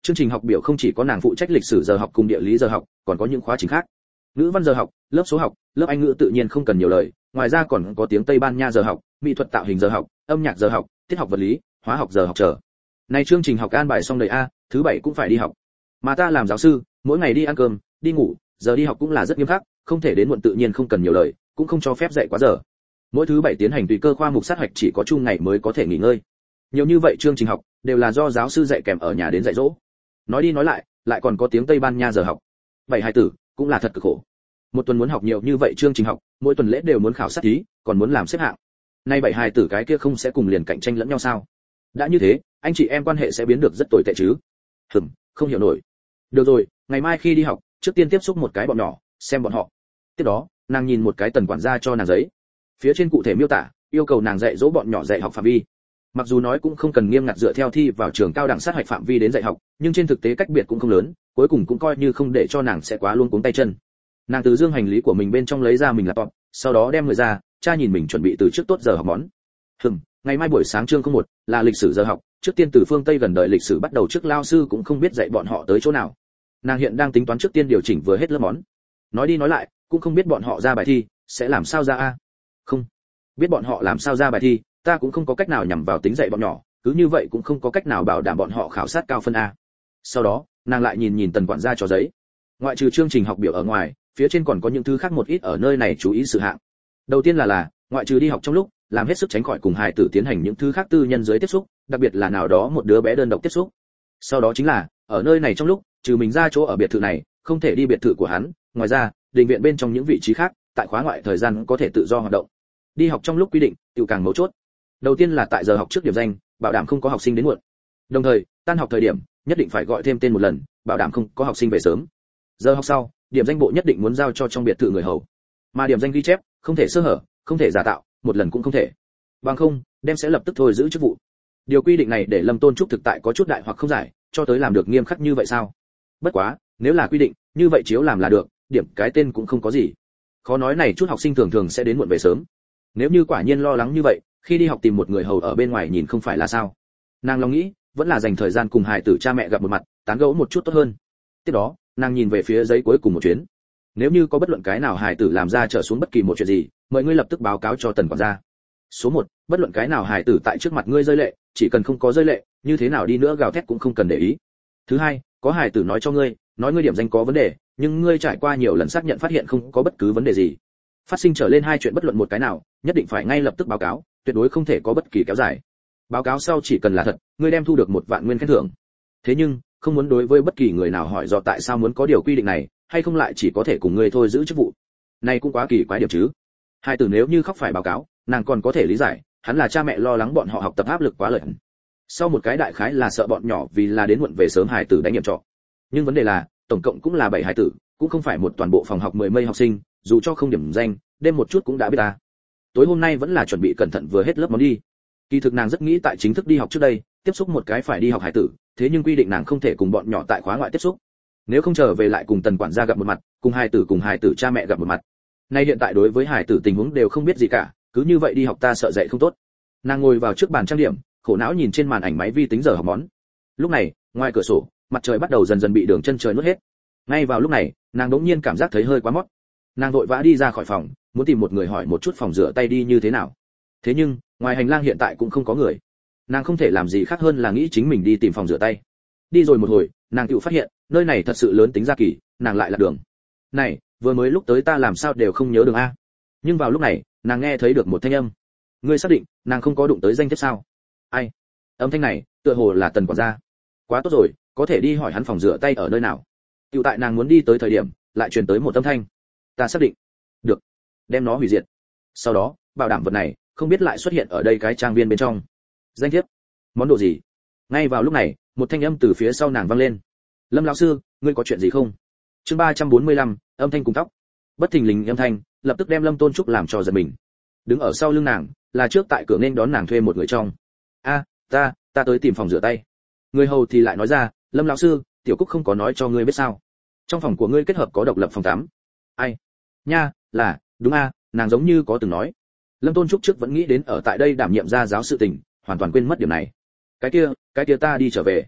S1: Chương trình học biểu không chỉ có nàng phụ trách lịch sử giờ học cùng địa lý giờ học, còn có những khóa chính khác. Ngữ văn giờ học, lớp số học, lớp Anh ngữ tự nhiên không cần nhiều lời, ngoài ra còn có tiếng Tây Ban Nha giờ học, mỹ thuật tạo hình giờ học, âm nhạc giờ học, tiết học vật lý, hóa học giờ học chờ. Này chương trình học an bài xong đời a, thứ bảy cũng phải đi học. Mà ta làm giáo sư, mỗi ngày đi ăn cơm, đi ngủ, giờ đi học cũng là rất nghiêm khắc, không thể đến muộn tự nhiên không cần nhiều lời, cũng không cho phép dạy quá giờ. Mỗi thứ bảy tiến hành tùy cơ khoa mục sát hạch chỉ có chung ngày mới có thể nghỉ ngơi. Nhiều như vậy chương trình học đều là do giáo sư dạy kèm ở nhà đến dạy dỗ. Nói đi nói lại, lại còn có tiếng Tây Ban Nha giờ học. Bảy hài tử cũng là thật cực khổ. Một tuần muốn học nhiều như vậy chương trình học, mỗi tuần lễ đều muốn khảo sát thí, còn muốn làm xếp hạng. Nay bảy hài tử cái kia không sẽ cùng liền cạnh tranh lẫn nhau sao? Đã như thế, anh chị em quan hệ sẽ biến được rất tồi tệ chứ? Hừm, không hiểu nổi. Được rồi, ngày mai khi đi học, trước tiên tiếp xúc một cái bọn nhỏ, xem bọn họ. Tiếp đó, nàng nhìn một cái tần quản gia cho nàng giấy. Phía trên cụ thể miêu tả, yêu cầu nàng dạy dỗ bọn nhỏ dạy học phạm vi. Mặc dù nói cũng không cần nghiêm ngặt dựa theo thi vào trường cao đẳng sát hạch phạm vi đến dạy học, nhưng trên thực tế cách biệt cũng không lớn, cuối cùng cũng coi như không để cho nàng sẽ quá luôn cuống tay chân. Nàng từ dương hành lý của mình bên trong lấy ra mình laptop, sau đó đem người ra, cha nhìn mình chuẩn bị từ trước tốt giờ học món. Hừm, ngày mai buổi sáng chương không một là lịch sử giờ học, trước tiên từ phương Tây gần đời lịch sử bắt đầu, trước lao sư cũng không biết dạy bọn họ tới chỗ nào. Nàng hiện đang tính toán trước tiên điều chỉnh vừa hết lớp món. Nói đi nói lại, cũng không biết bọn họ ra bài thi sẽ làm sao ra a. Không, biết bọn họ làm sao ra bài thi, ta cũng không có cách nào nhằm vào tính dạy bọn nhỏ, cứ như vậy cũng không có cách nào bảo đảm bọn họ khảo sát cao phân a. Sau đó, nàng lại nhìn nhìn tần quản gia cho giấy. Ngoại trừ chương trình học biểu ở ngoài, phía trên còn có những thứ khác một ít ở nơi này chú ý sự hạng. Đầu tiên là là, ngoại trừ đi học trong lúc, làm hết sức tránh khỏi cùng hài tử tiến hành những thứ khác tư nhân dưới tiếp xúc, đặc biệt là nào đó một đứa bé đơn độc tiếp xúc. Sau đó chính là, ở nơi này trong lúc, trừ mình ra chỗ ở biệt thự này, không thể đi biệt thự của hắn, ngoài ra, đình viện bên trong những vị trí khác, tại khóa ngoại thời gian có thể tự do hoạt động. Đi học trong lúc quy định, tiểu càng mấu chốt. Đầu tiên là tại giờ học trước điểm danh, bảo đảm không có học sinh đến muộn. Đồng thời, tan học thời điểm, nhất định phải gọi thêm tên một lần, bảo đảm không có học sinh về sớm. Giờ học sau, điểm danh bộ nhất định muốn giao cho trong biệt thự người hầu. Mà điểm danh ghi chép, không thể sơ hở, không thể giả tạo, một lần cũng không thể. Bằng không, đem sẽ lập tức thôi giữ chức vụ. Điều quy định này để Lâm Tôn Trúc thực tại có chút đại hoặc không giải, cho tới làm được nghiêm khắc như vậy sao? Bất quá, nếu là quy định, như vậy chiếu làm là được, điểm cái tên cũng không có gì. Khó nói này chút học sinh thường thường sẽ đến muộn về sớm. Nếu như quả nhiên lo lắng như vậy, khi đi học tìm một người hầu ở bên ngoài nhìn không phải là sao? Nàng lòng nghĩ, vẫn là dành thời gian cùng hài tử cha mẹ gặp một mặt, tán gẫu một chút tốt hơn. Tiếp đó, nàng nhìn về phía giấy cuối cùng một chuyến. Nếu như có bất luận cái nào hài tử làm ra trở xuống bất kỳ một chuyện gì, mời ngươi lập tức báo cáo cho tần quản gia. Số một, bất luận cái nào hài tử tại trước mặt ngươi rơi lệ, chỉ cần không có rơi lệ, như thế nào đi nữa gào thét cũng không cần để ý. Thứ hai, có hài tử nói cho ngươi, nói ngươi điểm danh có vấn đề, nhưng ngươi trải qua nhiều lần xác nhận phát hiện không có bất cứ vấn đề gì. Phát sinh trở lên hai chuyện bất luận một cái nào, nhất định phải ngay lập tức báo cáo, tuyệt đối không thể có bất kỳ kéo dài. Báo cáo sau chỉ cần là thật, ngươi đem thu được một vạn nguyên khen thưởng. Thế nhưng, không muốn đối với bất kỳ người nào hỏi do tại sao muốn có điều quy định này, hay không lại chỉ có thể cùng ngươi thôi giữ chức vụ. Này cũng quá kỳ quái điểm chứ. Hai tử nếu như khóc phải báo cáo, nàng còn có thể lý giải, hắn là cha mẹ lo lắng bọn họ học tập áp lực quá lớn. Sau một cái đại khái là sợ bọn nhỏ vì là đến muộn về sớm hài tử đánh nhiệm trọ. Nhưng vấn đề là, tổng cộng cũng là bảy hài tử, cũng không phải một toàn bộ phòng học mười mấy học sinh, dù cho không điểm danh, đêm một chút cũng đã biết ta. Tối hôm nay vẫn là chuẩn bị cẩn thận vừa hết lớp món đi. Kỳ thực nàng rất nghĩ tại chính thức đi học trước đây, tiếp xúc một cái phải đi học hài tử, thế nhưng quy định nàng không thể cùng bọn nhỏ tại khóa ngoại tiếp xúc. Nếu không trở về lại cùng tần quản gia gặp một mặt, cùng hài tử cùng hài tử cha mẹ gặp một mặt. Nay hiện tại đối với hài tử tình huống đều không biết gì cả, cứ như vậy đi học ta sợ dạy không tốt. Nàng ngồi vào trước bàn trang điểm, khổ não nhìn trên màn ảnh máy vi tính giờ học món. Lúc này, ngoài cửa sổ, mặt trời bắt đầu dần dần bị đường chân trời nuốt hết. Ngay vào lúc này, nàng đột nhiên cảm giác thấy hơi quá mót. Nàng vội vã đi ra khỏi phòng, muốn tìm một người hỏi một chút phòng rửa tay đi như thế nào. Thế nhưng, ngoài hành lang hiện tại cũng không có người. Nàng không thể làm gì khác hơn là nghĩ chính mình đi tìm phòng rửa tay. Đi rồi một hồi, nàng tự phát hiện, nơi này thật sự lớn tính ra kỳ, nàng lại lạc đường. Này, vừa mới lúc tới ta làm sao đều không nhớ đường a. Nhưng vào lúc này, nàng nghe thấy được một thanh âm. Ngươi xác định, nàng không có đụng tới danh thiếp sao? Ai? Âm thanh này, tựa hồ là tần quản gia. Quá tốt rồi, có thể đi hỏi hắn phòng rửa tay ở nơi nào. Tiểu tại nàng muốn đi tới thời điểm, lại truyền tới một âm thanh. Ta xác định. Được. Đem nó hủy diệt. Sau đó, bảo đảm vật này không biết lại xuất hiện ở đây cái trang viên bên trong. Danh thiếp? Món đồ gì? Ngay vào lúc này, một thanh âm từ phía sau nàng vang lên. Lâm lão sư, ngươi có chuyện gì không? Chương ba trăm bốn mươi lăm, âm thanh cùng tóc. Bất thình lình âm thanh, lập tức đem Lâm Tôn Trúc làm cho giật mình. Đứng ở sau lưng nàng, là trước tại cửa nên đón nàng thuê một người trong. A, ta, ta tới tìm phòng rửa tay. Người hầu thì lại nói ra, Lâm lão sư, tiểu Cúc không có nói cho ngươi biết sao? Trong phòng của ngươi kết hợp có độc lập phòng tắm. Ai? Nha, là, đúng a, nàng giống như có từng nói. Lâm Tôn Trúc trước vẫn nghĩ đến ở tại đây đảm nhiệm gia giáo sự tình, hoàn toàn quên mất điểm này. Cái kia, cái kia ta đi trở về.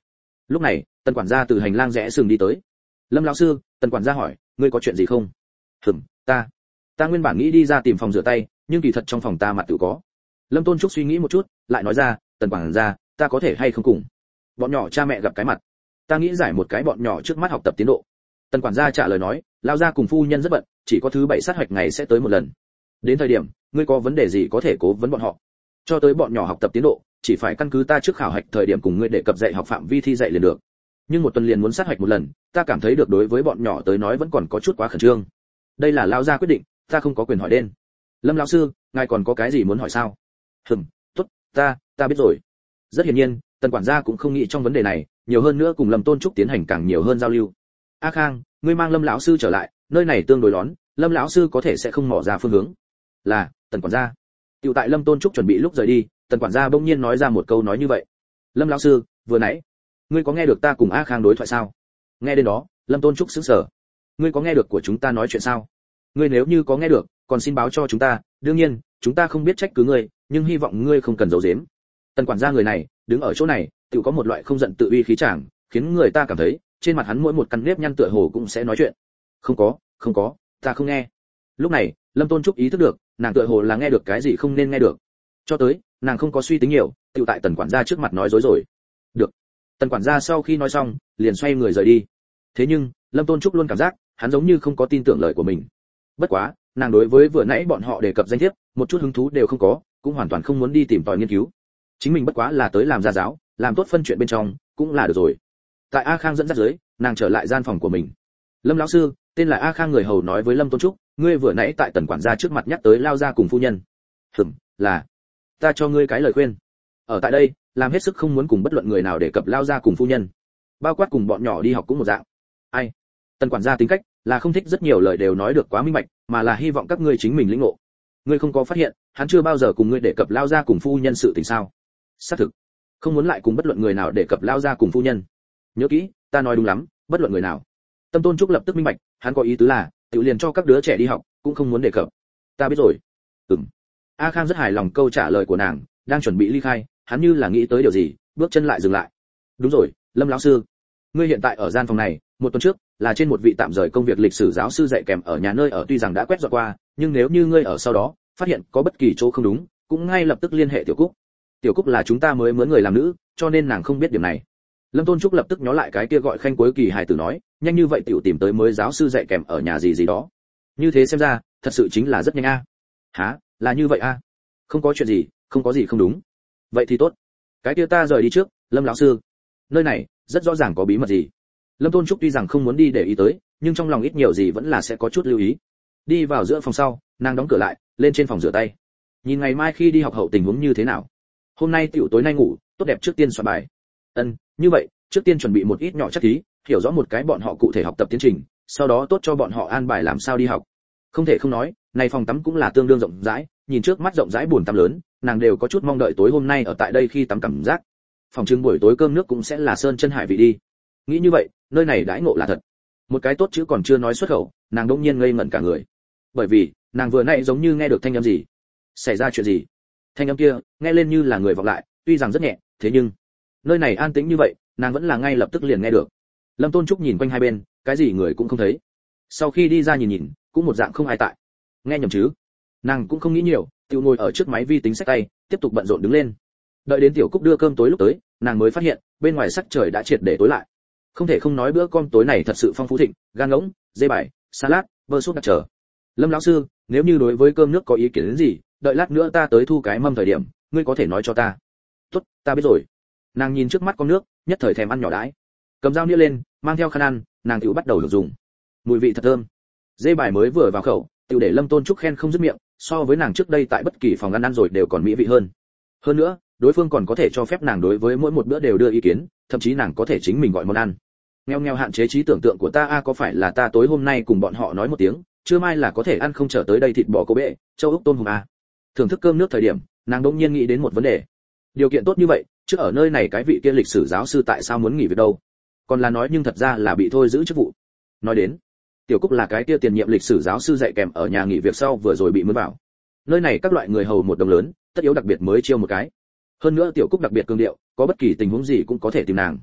S1: Lúc này tần quản gia từ hành lang rẽ sừng đi tới. Lâm lão sư, tần quản gia hỏi, ngươi có chuyện gì không? Hừm, ta ta nguyên bản nghĩ đi ra tìm phòng rửa tay, nhưng kỳ thật trong phòng ta mặt tự có. Lâm Tôn Trúc suy nghĩ một chút, lại nói ra, tần quản gia, ta có thể hay không cùng bọn nhỏ cha mẹ gặp cái mặt, ta nghĩ giải một cái bọn nhỏ trước mắt học tập tiến độ. Tần quản gia trả lời nói, lao gia cùng phu nhân rất bận, chỉ có thứ bảy sát hoạch ngày sẽ tới một lần. Đến thời điểm, ngươi có vấn đề gì có thể cố vấn bọn họ. Cho tới bọn nhỏ học tập tiến độ, chỉ phải căn cứ ta trước khảo hạch thời điểm cùng ngươi để cập dạy học phạm vi thi dạy liền được. Nhưng một tuần liền muốn sát hoạch một lần, ta cảm thấy được đối với bọn nhỏ tới nói vẫn còn có chút quá khẩn trương. Đây là lao gia quyết định, ta không có quyền hỏi đến. Lâm lão sư, ngài còn có cái gì muốn hỏi sao? Hừm, tốt, ta, ta biết rồi. Rất hiển nhiên, tần quản gia cũng không nghĩ trong vấn đề này, nhiều hơn nữa cùng Lâm Tôn Trúc tiến hành càng nhiều hơn giao lưu. A Khang, ngươi mang Lâm lão sư trở lại, nơi này tương đối lón, Lâm lão sư có thể sẽ không mò ra phương hướng. Là, tần quản gia. Tiểu tại Lâm Tôn Trúc chuẩn bị lúc rời đi, tần quản gia bỗng nhiên nói ra một câu nói như vậy. Lâm lão sư, vừa nãy, ngươi có nghe được ta cùng A Khang đối thoại sao? Nghe đến đó, Lâm Tôn Trúc sững sờ. Ngươi có nghe được của chúng ta nói chuyện sao? Ngươi nếu như có nghe được, còn xin báo cho chúng ta, đương nhiên, chúng ta không biết trách cứ ngươi, nhưng hy vọng ngươi không cần giấu giếm. Tần quản gia người này, đứng ở chỗ này, tự có một loại không giận tự uy khí chàng, khiến người ta cảm thấy, trên mặt hắn mỗi một căn nếp nhăn tựa hồ cũng sẽ nói chuyện. Không có, không có, ta không nghe. Lúc này, Lâm Tôn Trúc ý thức được, nàng tựa hồ là nghe được cái gì không nên nghe được. Cho tới, nàng không có suy tính nhiều, tự tại tần quản gia trước mặt nói dối rồi. Được. Tần quản gia sau khi nói xong, liền xoay người rời đi. Thế nhưng, Lâm Tôn Trúc luôn cảm giác, hắn giống như không có tin tưởng lời của mình. Bất quá, nàng đối với vừa nãy bọn họ đề cập danh thiếp, một chút hứng thú đều không có, cũng hoàn toàn không muốn đi tìm tòi nghiên cứu. Chính mình bất quá là tới làm gia giáo, làm tốt phân chuyện bên trong, cũng là được rồi. Tại A Khang dẫn dắt dưới, nàng trở lại gian phòng của mình. Lâm lão sư, tên là A Khang người hầu nói với Lâm Tôn Trúc, ngươi vừa nãy tại tần quản gia trước mặt nhắc tới lao gia cùng phu nhân. Hừm, là. Ta cho ngươi cái lời khuyên. Ở tại đây, làm hết sức không muốn cùng bất luận người nào đề cập lao gia cùng phu nhân. Bao quát cùng bọn nhỏ đi học cũng một dạng. Ai? Tần quản gia tính cách là không thích rất nhiều lời đều nói được quá minh bạch, mà là hy vọng các ngươi chính mình lĩnh ngộ. Ngươi không có phát hiện, hắn chưa bao giờ cùng ngươi đề cập lao gia cùng phu nhân sự tình sao? Xác thực. Không muốn lại cùng bất luận người nào đề cập lao gia cùng phu nhân. Nhớ kỹ, ta nói đúng lắm, bất luận người nào. Tâm Tôn Trúc lập tức minh bạch, hắn có ý tứ là, tự liền cho các đứa trẻ đi học, cũng không muốn đề cập. Ta biết rồi. Ừm. A Khang rất hài lòng câu trả lời của nàng, đang chuẩn bị ly khai, hắn như là nghĩ tới điều gì, bước chân lại dừng lại. Đúng rồi, Lâm lão sư, ngươi hiện tại ở gian phòng này, một tuần trước là trên một vị tạm rời công việc lịch sử giáo sư dạy kèm ở nhà nơi ở tuy rằng đã quét dọn qua, nhưng nếu như ngươi ở sau đó phát hiện có bất kỳ chỗ không đúng, cũng ngay lập tức liên hệ Tiểu Cúc. Tiểu Cúc là chúng ta mới mướn người làm nữ, cho nên nàng không biết điểm này. Lâm Tôn Trúc lập tức nhớ lại cái kia gọi Khanh cuối kỳ hài tử nói, nhanh như vậy tiểu tìm tới mới giáo sư dạy kèm ở nhà gì gì đó. Như thế xem ra, thật sự chính là rất nhanh a. À. Hả, là như vậy a? À? Không có chuyện gì, không có gì không đúng. Vậy thì tốt. Cái kia ta rời đi trước, Lâm lão sư. Nơi này rất rõ ràng có bí mật gì. Lâm Tôn Trúc tuy rằng không muốn đi để ý tới, nhưng trong lòng ít nhiều gì vẫn là sẽ có chút lưu ý. Đi vào giữa phòng sau, nàng đóng cửa lại, lên trên phòng rửa tay. Nhìn ngày mai khi đi học hậu tình huống như thế nào. Hôm nay tiểu tối nay ngủ, tốt đẹp trước tiên soạn bài. Ân, như vậy, trước tiên chuẩn bị một ít nhỏ chắc thí, hiểu rõ một cái bọn họ cụ thể học tập tiến trình, sau đó tốt cho bọn họ an bài làm sao đi học. Không thể không nói, này phòng tắm cũng là tương đương rộng rãi, nhìn trước mắt rộng rãi buồn tắm lớn, nàng đều có chút mong đợi tối hôm nay ở tại đây khi tắm cảm giác. Phòng trưng buổi tối cơm nước cũng sẽ là sơn chân hải vị đi. Nghĩ như vậy, nơi này đãi ngộ là thật. Một cái tốt chữ còn chưa nói xuất khẩu, nàng đỗng nhiên ngây ngẩn cả người. Bởi vì, nàng vừa nãy giống như nghe được thanh âm gì. Xảy ra chuyện gì? Thanh âm kia, nghe lên như là người vọng lại, tuy rằng rất nhẹ, thế nhưng nơi này an tĩnh như vậy, nàng vẫn là ngay lập tức liền nghe được. Lâm Tôn Trúc nhìn quanh hai bên, cái gì người cũng không thấy. Sau khi đi ra nhìn nhìn, cũng một dạng không ai tại. Nghe nhầm chứ? Nàng cũng không nghĩ nhiều, tự ngồi ở trước máy vi tính xách tay, tiếp tục bận rộn đứng lên. Đợi đến Tiểu Cúc đưa cơm tối lúc tới, nàng mới phát hiện, bên ngoài sắc trời đã triệt để tối lại. Không thể không nói bữa cơm tối này thật sự phong phú thịnh, gan ngỗng, dê bài, salad, bơ súp đặc trở. Lâm lão sư, nếu như đối với cơm nước có ý kiến đến gì, đợi lát nữa ta tới thu cái mâm thời điểm, ngươi có thể nói cho ta. Tốt, ta biết rồi. Nàng nhìn trước mắt con nước, nhất thời thèm ăn nhỏ đãi. Cầm dao nĩa lên, mang theo khăn ăn, nàng tiểu bắt đầu được dùng. Mùi vị thật thơm. Dê bài mới vừa vào khẩu, tiểu để Lâm Tôn Trúc khen không dứt miệng, so với nàng trước đây tại bất kỳ phòng ăn ăn rồi đều còn mỹ vị hơn. Hơn nữa, đối phương còn có thể cho phép nàng đối với mỗi một bữa đều đưa ý kiến, thậm chí nàng có thể chính mình gọi món ăn. Nghèo nghèo hạn chế trí tưởng tượng của ta a à, có phải là ta tối hôm nay cùng bọn họ nói một tiếng, trưa mai là có thể ăn không trở tới đây thịt bò cô bệ, châu ốc tôm hùm a. À. Thưởng thức cơm nước thời điểm, nàng đột nhiên nghĩ đến một vấn đề. Điều kiện tốt như vậy, chứ ở nơi này cái vị kia lịch sử giáo sư tại sao muốn nghỉ việc đâu? Còn là nói nhưng thật ra là bị thôi giữ chức vụ. Nói đến, Tiểu Cúc là cái kia tiền nhiệm lịch sử giáo sư dạy kèm ở nhà nghỉ việc sau vừa rồi bị mướn vào. Nơi này các loại người hầu một đồng lớn, tất yếu đặc biệt mới chiêu một cái. Hơn nữa Tiểu Cúc đặc biệt cương điệu, có bất kỳ tình huống gì cũng có thể tìm nàng.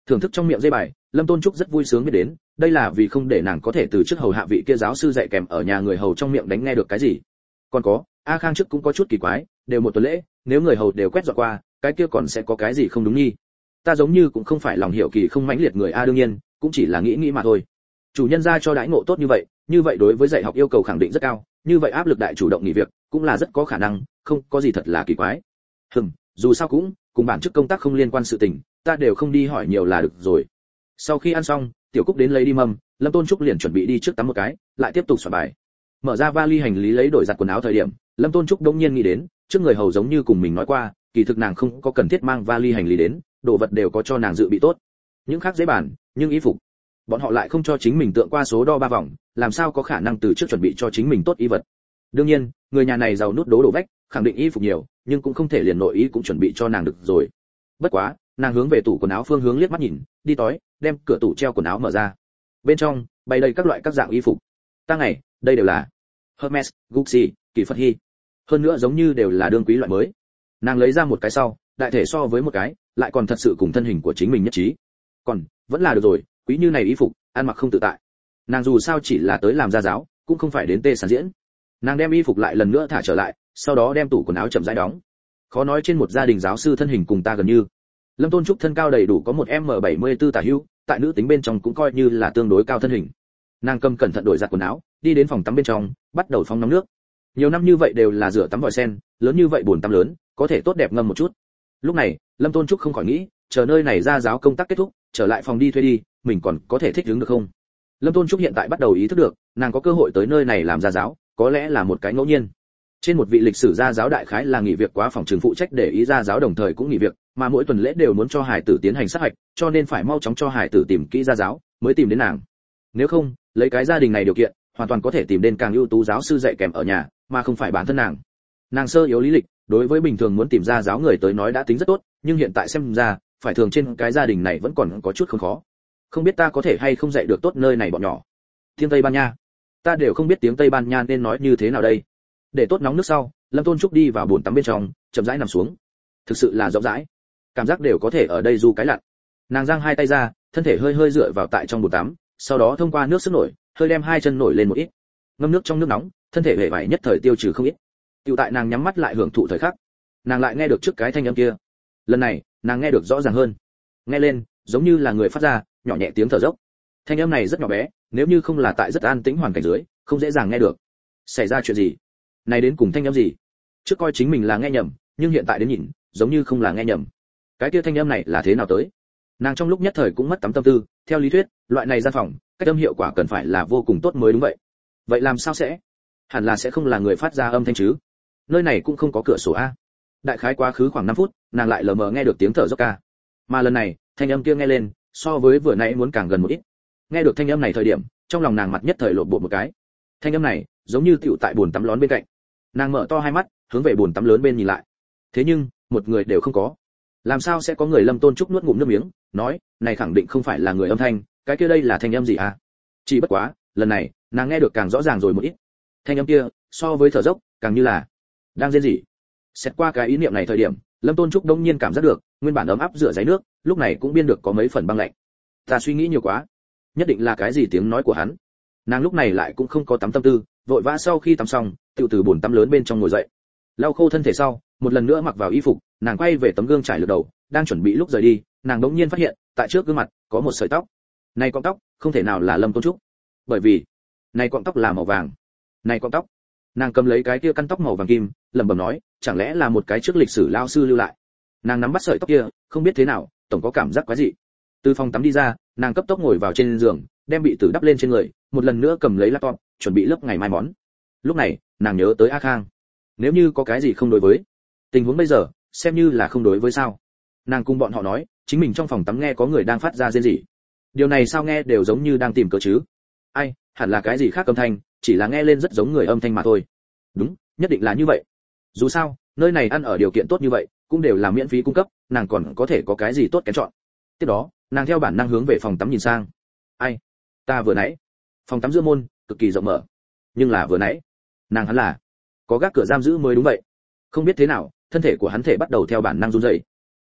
S1: Thưởng thức trong miệng dây bài, Lâm Tôn Trúc rất vui sướng biết đến, đây là vì không để nàng có thể từ trước hầu hạ vị kia giáo sư dạy kèm ở nhà người hầu trong miệng đánh nghe được cái gì. Còn có, A Khang trước cũng có chút kỳ quái, đều một tuần lễ, nếu người hầu đều quét dọn qua, cái kia còn sẽ có cái gì không đúng nhỉ? Ta giống như cũng không phải lòng hiểu kỳ không mãnh liệt người a, đương nhiên, cũng chỉ là nghĩ nghĩ mà thôi. Chủ nhân ra cho đãi ngộ tốt như vậy, như vậy đối với dạy học yêu cầu khẳng định rất cao, như vậy áp lực đại chủ động nghỉ việc, cũng là rất có khả năng, không có gì thật là kỳ quái. Hừm, dù sao cũng cùng bản chức công tác không liên quan sự tình, ta đều không đi hỏi nhiều là được rồi. Sau khi ăn xong, Tiểu Cúc đến lấy đi mâm, Lâm Tôn Trúc liền chuẩn bị đi trước tắm một cái, lại tiếp tục soạn bài. Mở ra vali hành lý lấy đổi giặt quần áo thời điểm, Lâm Tôn Trúc đông nhiên nghĩ đến, trước người hầu giống như cùng mình nói qua, kỳ thực nàng không có cần thiết mang vali hành lý đến, đồ vật đều có cho nàng dự bị tốt. Những khác giấy bản, nhưng y phục, bọn họ lại không cho chính mình tượng qua số đo ba vòng, làm sao có khả năng từ trước chuẩn bị cho chính mình tốt y vật. Đương nhiên, người nhà này giàu nút đố đổ vách, khẳng định y phục nhiều, nhưng cũng không thể liền nội y cũng chuẩn bị cho nàng được rồi. Bất quá, nàng hướng về tủ quần áo phương hướng liếc mắt nhìn, đi tối, đem cửa tủ treo quần áo mở ra. Bên trong bày đầy các loại các dạng y phục. Ta ngày, đây đều là Hermes, Gucci, Kỳ Phật Hy. Hơn nữa giống như đều là đương quý loại mới. Nàng lấy ra một cái sau, đại thể so với một cái, lại còn thật sự cùng thân hình của chính mình nhất trí. Còn, vẫn là được rồi, quý như này y phục, ăn mặc không tự tại. Nàng dù sao chỉ là tới làm gia giáo, cũng không phải đến tê sản diễn. Nàng đem y phục lại lần nữa thả trở lại, sau đó đem tủ quần áo chậm rãi đóng. Khó nói trên một gia đình giáo sư thân hình cùng ta gần như. Lâm Tôn Trúc thân cao đầy đủ có một em bảy mươi tư tả hữu, tại nữ tính bên trong cũng coi như là tương đối cao thân hình. Nàng cầm cẩn thận đổi giặt quần áo, đi đến phòng tắm bên trong, bắt đầu phóng nóng nước. Nhiều năm như vậy đều là rửa tắm vòi sen, lớn như vậy bồn tắm lớn, có thể tốt đẹp ngâm một chút. Lúc này, Lâm Tôn Trúc không khỏi nghĩ, chờ nơi này ra giáo công tác kết thúc, trở lại phòng đi thuê đi, mình còn có thể thích ứng được không? Lâm Tôn Trúc hiện tại bắt đầu ý thức được, nàng có cơ hội tới nơi này làm gia giáo, có lẽ là một cái ngẫu nhiên. Trên một vị lịch sử gia giáo đại khái là nghỉ việc quá phòng trường phụ trách để ý gia giáo đồng thời cũng nghỉ việc, mà mỗi tuần lễ đều muốn cho hải tử tiến hành sát hạch, cho nên phải mau chóng cho hải tử tìm kỹ gia giáo, mới tìm đến nàng. Nếu không, lấy cái gia đình này điều kiện, hoàn toàn có thể tìm đến càng ưu tú giáo sư dạy kèm ở nhà, mà không phải bản thân nàng. Nàng sơ yếu lý lịch, đối với bình thường muốn tìm gia giáo người tới nói đã tính rất tốt, nhưng hiện tại xem ra, phải thường trên cái gia đình này vẫn còn có chút không khó. Không biết ta có thể hay không dạy được tốt nơi này bọn nhỏ. Tiếng Tây Ban Nha, ta đều không biết tiếng Tây Ban Nha nên nói như thế nào đây. Để tốt nóng nước sau, Lâm Tôn Trúc đi vào bồn tắm bên trong, chậm rãi nằm xuống. Thực sự là rộng rãi, cảm giác đều có thể ở đây du cái lặn. Nàng giang hai tay ra, thân thể hơi hơi dựa vào tại trong bồn tắm, sau đó thông qua nước sức nổi, hơi đem hai chân nổi lên một ít. Ngâm nước trong nước nóng, thân thể hề vải nhất thời tiêu trừ không ít. Tiểu tại nàng nhắm mắt lại hưởng thụ thời khắc, nàng lại nghe được trước cái thanh âm kia. Lần này, nàng nghe được rõ ràng hơn. Nghe lên, giống như là người phát ra nhỏ nhẹ tiếng thở dốc. Thanh âm này rất nhỏ bé, nếu như không là tại rất an tĩnh hoàn cảnh dưới, không dễ dàng nghe được. Xảy ra chuyện gì? Này đến cùng thanh âm gì? Trước coi chính mình là nghe nhầm, nhưng hiện tại đến nhìn, giống như không là nghe nhầm. Cái kia thanh âm này là thế nào tới? Nàng trong lúc nhất thời cũng mất tắm tâm tư, theo lý thuyết, loại này gian phòng, cách âm hiệu quả cần phải là vô cùng tốt mới đúng vậy. Vậy làm sao sẽ? Hẳn là sẽ không là người phát ra âm thanh chứ? Nơi này cũng không có cửa sổ a. Đại khái quá khứ khoảng năm phút, nàng lại lờ mờ nghe được tiếng thở dốc ca. Mà lần này, thanh âm kia nghe lên, so với vừa nãy muốn càng gần một ít. Nghe được thanh âm này thời điểm, trong lòng nàng mặt nhất thời lộn bộ một cái. Thanh âm này, giống như tựu tại bồn tắm lón bên cạnh. Nàng mở to hai mắt, hướng về bồn tắm lớn bên nhìn lại. Thế nhưng, một người đều không có. Làm sao sẽ có người? Lâm Tôn Trúc nuốt ngụm nước miếng, nói, này khẳng định không phải là người âm thanh, cái kia đây là thanh âm gì à? Chỉ bất quá, lần này, nàng nghe được càng rõ ràng rồi một ít. Thanh âm kia, so với thở dốc, càng như là đang rên rỉ. Xét qua cái ý niệm này thời điểm, Lâm Tôn Trúc đông nhiên cảm giác được, nguyên bản ấm áp rửa giấy nước, lúc này cũng biên được có mấy phần băng lạnh. Ta suy nghĩ nhiều quá, nhất định là cái gì tiếng nói của hắn. Nàng lúc này lại cũng không có tắm tâm tư, vội vã sau khi tắm xong, tự từ bồn tắm lớn bên trong ngồi dậy. Lau khô thân thể sau, một lần nữa mặc vào y phục, nàng quay về tấm gương trải lược đầu, đang chuẩn bị lúc rời đi, nàng đống nhiên phát hiện, tại trước gương mặt có một sợi tóc. Này cọng tóc, không thể nào là Lâm Tôn Trúc, bởi vì này cọng tóc là màu vàng. Này cọng tóc, nàng cầm lấy cái kia căn tóc màu vàng kim, lẩm bẩm nói, chẳng lẽ là một cái trước lịch sử lao sư lưu lại. Nàng nắm bắt sợi tóc kia, không biết thế nào, tổng có cảm giác quái dị. Từ phòng tắm đi ra, nàng cấp tốc ngồi vào trên giường, đem bị tử đắp lên trên người, một lần nữa cầm lấy laptop, chuẩn bị lớp ngày mai món. Lúc này, nàng nhớ tới A Khang. Nếu như có cái gì không đối với, tình huống bây giờ, xem như là không đối với sao? Nàng cùng bọn họ nói, chính mình trong phòng tắm nghe có người đang phát ra rên rỉ. Điều này sao nghe đều giống như đang tìm cớ chứ? Ai, hẳn là cái gì khác âm thanh, chỉ là nghe lên rất giống người âm thanh mà thôi. Đúng, nhất định là như vậy. Dù sao, nơi này ăn ở điều kiện tốt như vậy, cũng đều là miễn phí cung cấp, nàng còn có thể có cái gì tốt kén chọn. Tiếp đó, nàng theo bản năng hướng về phòng tắm nhìn sang. Ai? Ta vừa nãy, phòng tắm giữa môn cực kỳ rộng mở, nhưng là vừa nãy, nàng hắn là có gác cửa giam giữ mới đúng vậy. Không biết thế nào, thân thể của hắn thể bắt đầu theo bản năng run rẩy.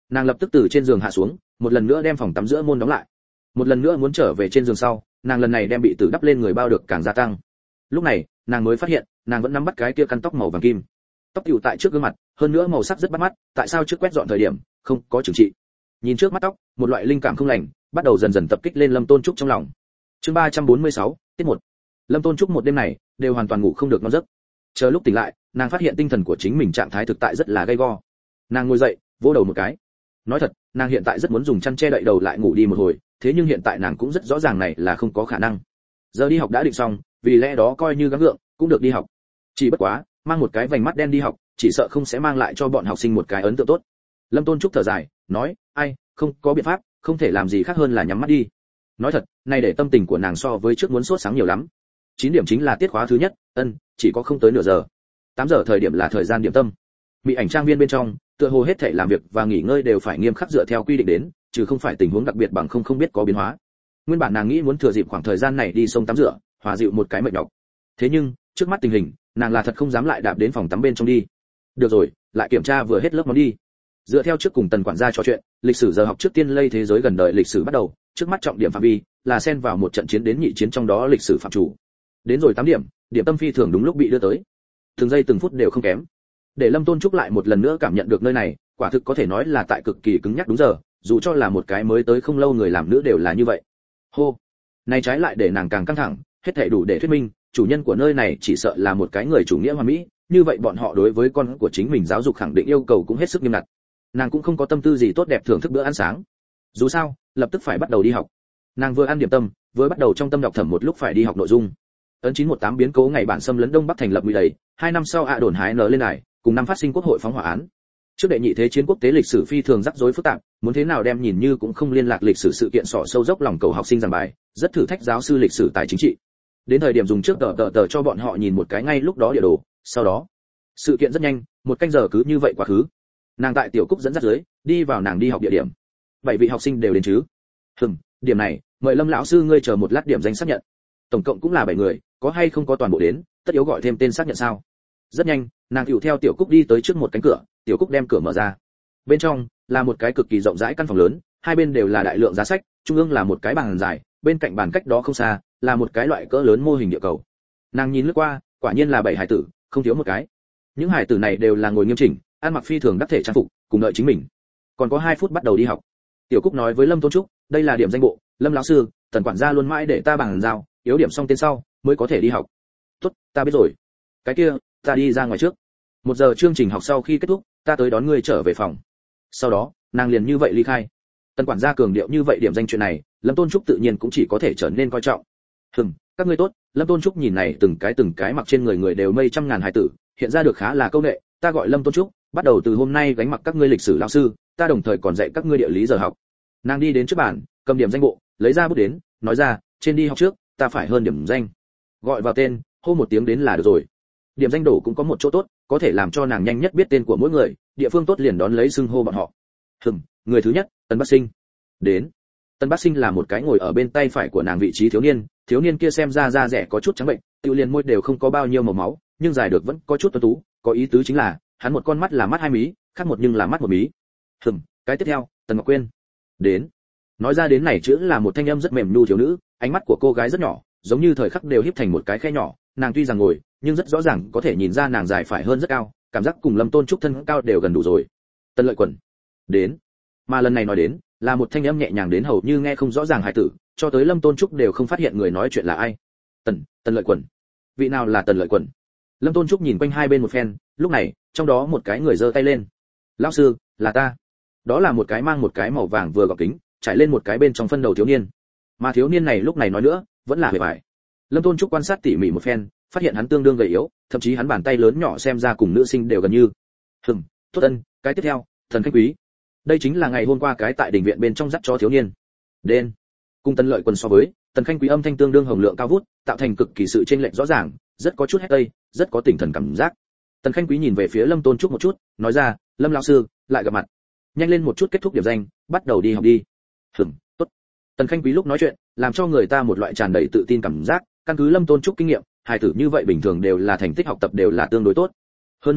S1: Nàng lập tức từ trên giường hạ xuống, một lần nữa đem phòng tắm giữa môn đóng lại. Một lần nữa muốn trở về trên giường sau, nàng lần này đem bị tử đắp lên người bao được càng gia tăng. Lúc này, nàng mới phát hiện, nàng vẫn nắm bắt cái kia căn tóc màu vàng kim. Tóc tựu tại trước gương mặt, hơn nữa màu sắc rất bắt mắt, tại sao trước quét dọn thời điểm không có trừng trị. Nhìn trước mắt tóc, một loại linh cảm không lành bắt đầu dần dần tập kích lên Lâm Tôn Trúc trong lòng. Chương ba trăm bốn mươi sáu, tiết một. Lâm Tôn Trúc một đêm này đều hoàn toàn ngủ không được ngon giấc. Chờ lúc tỉnh lại, nàng phát hiện tinh thần của chính mình trạng thái thực tại rất là gay go. Nàng ngồi dậy, vỗ đầu một cái. Nói thật, nàng hiện tại rất muốn dùng chăn che đậy đầu lại ngủ đi một hồi, thế nhưng hiện tại nàng cũng rất rõ ràng này là không có khả năng. Giờ đi học đã định xong, vì lẽ đó coi như gắng gượng cũng được đi học. Chỉ bất quá, mang một cái vành mắt đen đi học, chỉ sợ không sẽ mang lại cho bọn học sinh một cái ấn tượng tốt. Lâm Tôn Trúc thở dài, nói, ai, không có biện pháp, không thể làm gì khác hơn là nhắm mắt đi. Nói thật, này để tâm tình của nàng so với trước muốn sốt sáng nhiều lắm. chín điểm chính là tiết khóa thứ nhất, ân, chỉ có không tới nửa giờ. tám giờ thời điểm là thời gian điểm tâm. Mỹ ảnh trang viên bên trong, tựa hồ hết thảy làm việc và nghỉ ngơi đều phải nghiêm khắc dựa theo quy định đến, trừ không phải tình huống đặc biệt bằng không không biết có biến hóa. Nguyên bản nàng nghĩ muốn thừa dịp khoảng thời gian này đi sông tắm rửa, hòa dịu một cái mệt nhọc. Thế nhưng, trước mắt tình hình, nàng là thật không dám lại đạp đến phòng tắm bên trong đi. Được rồi, lại kiểm tra vừa hết lớp món đi. Dựa theo trước cùng Tần quản gia trò chuyện, lịch sử giờ học trước tiên lây thế giới gần đời lịch sử bắt đầu, trước mắt trọng điểm phạm vi là xen vào một trận chiến đến nhị chiến trong đó lịch sử phạm chủ. Đến rồi tám điểm, điểm tâm phi thường đúng lúc bị đưa tới. Từng giây từng phút đều không kém. Để Lâm Tôn Trúc lại một lần nữa cảm nhận được nơi này, quả thực có thể nói là tại cực kỳ cứng nhắc đúng giờ, dù cho là một cái mới tới không lâu người làm nữ đều là như vậy. Hô, này trái lại để nàng càng căng thẳng, hết thảy đủ để thuyết minh, chủ nhân của nơi này chỉ sợ là một cái người chủ nghĩa hoàn mỹ, như vậy bọn họ đối với con của chính mình giáo dục khẳng định yêu cầu cũng hết sức nghiêm ngặt. Nàng cũng không có tâm tư gì tốt đẹp thưởng thức bữa ăn sáng. Dù sao, lập tức phải bắt đầu đi học. Nàng vừa ăn điểm tâm, vừa bắt đầu trong tâm đọc thẩm một lúc phải đi học nội dung. Ấn chín một tám biến cố ngày bản xâm lấn Đông Bắc thành lập nguy đầy, hai năm sau ạ đồn hái nở lên này, cùng năm phát sinh quốc hội phóng hỏa án. Trước đệ nhị thế chiến quốc tế lịch sử phi thường rắc rối phức tạp, muốn thế nào đem nhìn như cũng không liên lạc lịch sử sự kiện sọ sâu dốc lòng cầu học sinh giảng bài, rất thử thách giáo sư lịch sử tài chính trị. Đến thời điểm dùng trước tờ tờ tờ cho bọn họ nhìn một cái ngay lúc đó địa đồ, sau đó, sự kiện rất nhanh, một canh giờ cứ như vậy quá khứ. Nàng tại tiểu cúc dẫn dắt dưới, đi vào nàng đi học địa điểm. Bảy vị học sinh đều đến chứ? Hừm, điểm này, mời Lâm lão sư ngươi chờ một lát điểm danh xác nhận. Tổng cộng cũng là bảy người, có hay không có toàn bộ đến, tất yếu gọi thêm tên xác nhận sao? Rất nhanh, nàng hữu theo tiểu cúc đi tới trước một cánh cửa, tiểu cúc đem cửa mở ra. Bên trong là một cái cực kỳ rộng rãi căn phòng lớn, hai bên đều là đại lượng giá sách, trung ương là một cái bàn dài, bên cạnh bàn cách đó không xa là một cái loại cỡ lớn mô hình địa cầu. Nàng nhìn lướt qua, quả nhiên là bảy hải tử, không thiếu một cái. Những hải tử này đều là ngồi nghiêm chỉnh, ăn mặc phi thường đắc thể trang phục, cùng đợi chính mình. Còn có hai phút bắt đầu đi học. Tiểu Cúc nói với Lâm Tôn Trúc, đây là điểm danh bộ, Lâm lão sư, Tần quản gia luôn mãi để ta bằng giao, yếu điểm xong tên sau mới có thể đi học. Tốt, ta biết rồi. Cái kia, ta đi ra ngoài trước. Một giờ chương trình học sau khi kết thúc, ta tới đón ngươi trở về phòng. Sau đó, nàng liền như vậy ly khai. Tần quản gia cường điệu như vậy điểm danh chuyện này, Lâm Tôn Trúc tự nhiên cũng chỉ có thể trở nên coi trọng. Hừm, các ngươi tốt. Lâm Tôn Trúc nhìn này từng cái từng cái mặc trên người người đều mây trăm ngàn hải tử, hiện ra được khá là câu nệ. Ta gọi Lâm Tôn Trúc, bắt đầu từ hôm nay gánh mặc các ngươi lịch sử lão sư, ta đồng thời còn dạy các ngươi địa lý giờ học. Nàng đi đến trước bàn, cầm điểm danh bộ, lấy ra bút đến, nói ra, trên đi học trước, ta phải hơn điểm danh. Gọi vào tên, hô một tiếng đến là được rồi. Điểm danh đổ cũng có một chỗ tốt, có thể làm cho nàng nhanh nhất biết tên của mỗi người, địa phương tốt liền đón lấy xưng hô bọn họ. Hừm, người thứ nhất, Tần Bắc Sinh. Đến. Tần Bắc Sinh là một cái ngồi ở bên tay phải của nàng vị trí thiếu niên, thiếu niên kia xem ra da rẻ có chút trắng bệnh, tiêu liền môi đều không có bao nhiêu màu máu, nhưng dài được vẫn có chút tuấn tú, có ý tứ chính là, hắn một con mắt là mắt hai mí, khác một nhưng là mắt một mí. Hừm, cái tiếp theo, Tần Ngọc Quyên. Đến. Nói ra đến này chữ là một thanh âm rất mềm nhu thiếu nữ, ánh mắt của cô gái rất nhỏ, giống như thời khắc đều híp thành một cái khe nhỏ, nàng tuy rằng ngồi, nhưng rất rõ ràng có thể nhìn ra nàng dài phải hơn rất cao, cảm giác cùng Lâm Tôn Trúc thân cao đều gần đủ rồi. Tần Lợi Quần. Đến. Mà lần này nói đến, là một thanh âm nhẹ nhàng đến hầu như nghe không rõ ràng hài tử, cho tới Lâm Tôn Trúc đều không phát hiện người nói chuyện là ai. Tần, Tần Lợi Quần. Vị nào là Tần Lợi Quần? Lâm Tôn Trúc nhìn quanh hai bên một phen, lúc này, trong đó một cái người giơ tay lên. Lão sư, là ta. Đó là một cái mang một cái màu vàng vừa gọt kính, trải lên một cái bên trong phân đầu thiếu niên. Mà thiếu niên này lúc này nói nữa, vẫn là bề bài. Lâm Tôn Trúc quan sát tỉ mỉ một phen, phát hiện hắn tương đương gầy yếu, thậm chí hắn bàn tay lớn nhỏ xem ra cùng nữ sinh đều gần như. Hừm, tốt ân, cái tiếp theo, Thần Khanh Quý. Đây chính là ngày hôm qua cái tại đình viện bên trong dắt cho thiếu niên. Đen. Cùng Tần Lợi Quần so với, Tần Khanh Quý âm thanh tương đương hồng lượng cao vút, tạo thành cực kỳ sự chênh lệch rõ ràng, rất có chút hét tây, rất có tinh thần cảm giác. Tần Khanh Quý nhìn về phía Lâm Tôn Trúc một chút, nói ra, Lâm lão sư, lại gặp mặt. Nhanh lên một chút kết thúc điểm danh, bắt đầu đi học đi. Hừm, tốt. Tần Khanh Quý lúc nói chuyện, làm cho người ta một loại tràn đầy tự tin cảm giác, căn cứ Lâm Tôn Trúc kinh nghiệm, hài tử như vậy bình thường đều là thành tích học tập đều là tương đối tốt. Hơn nữa,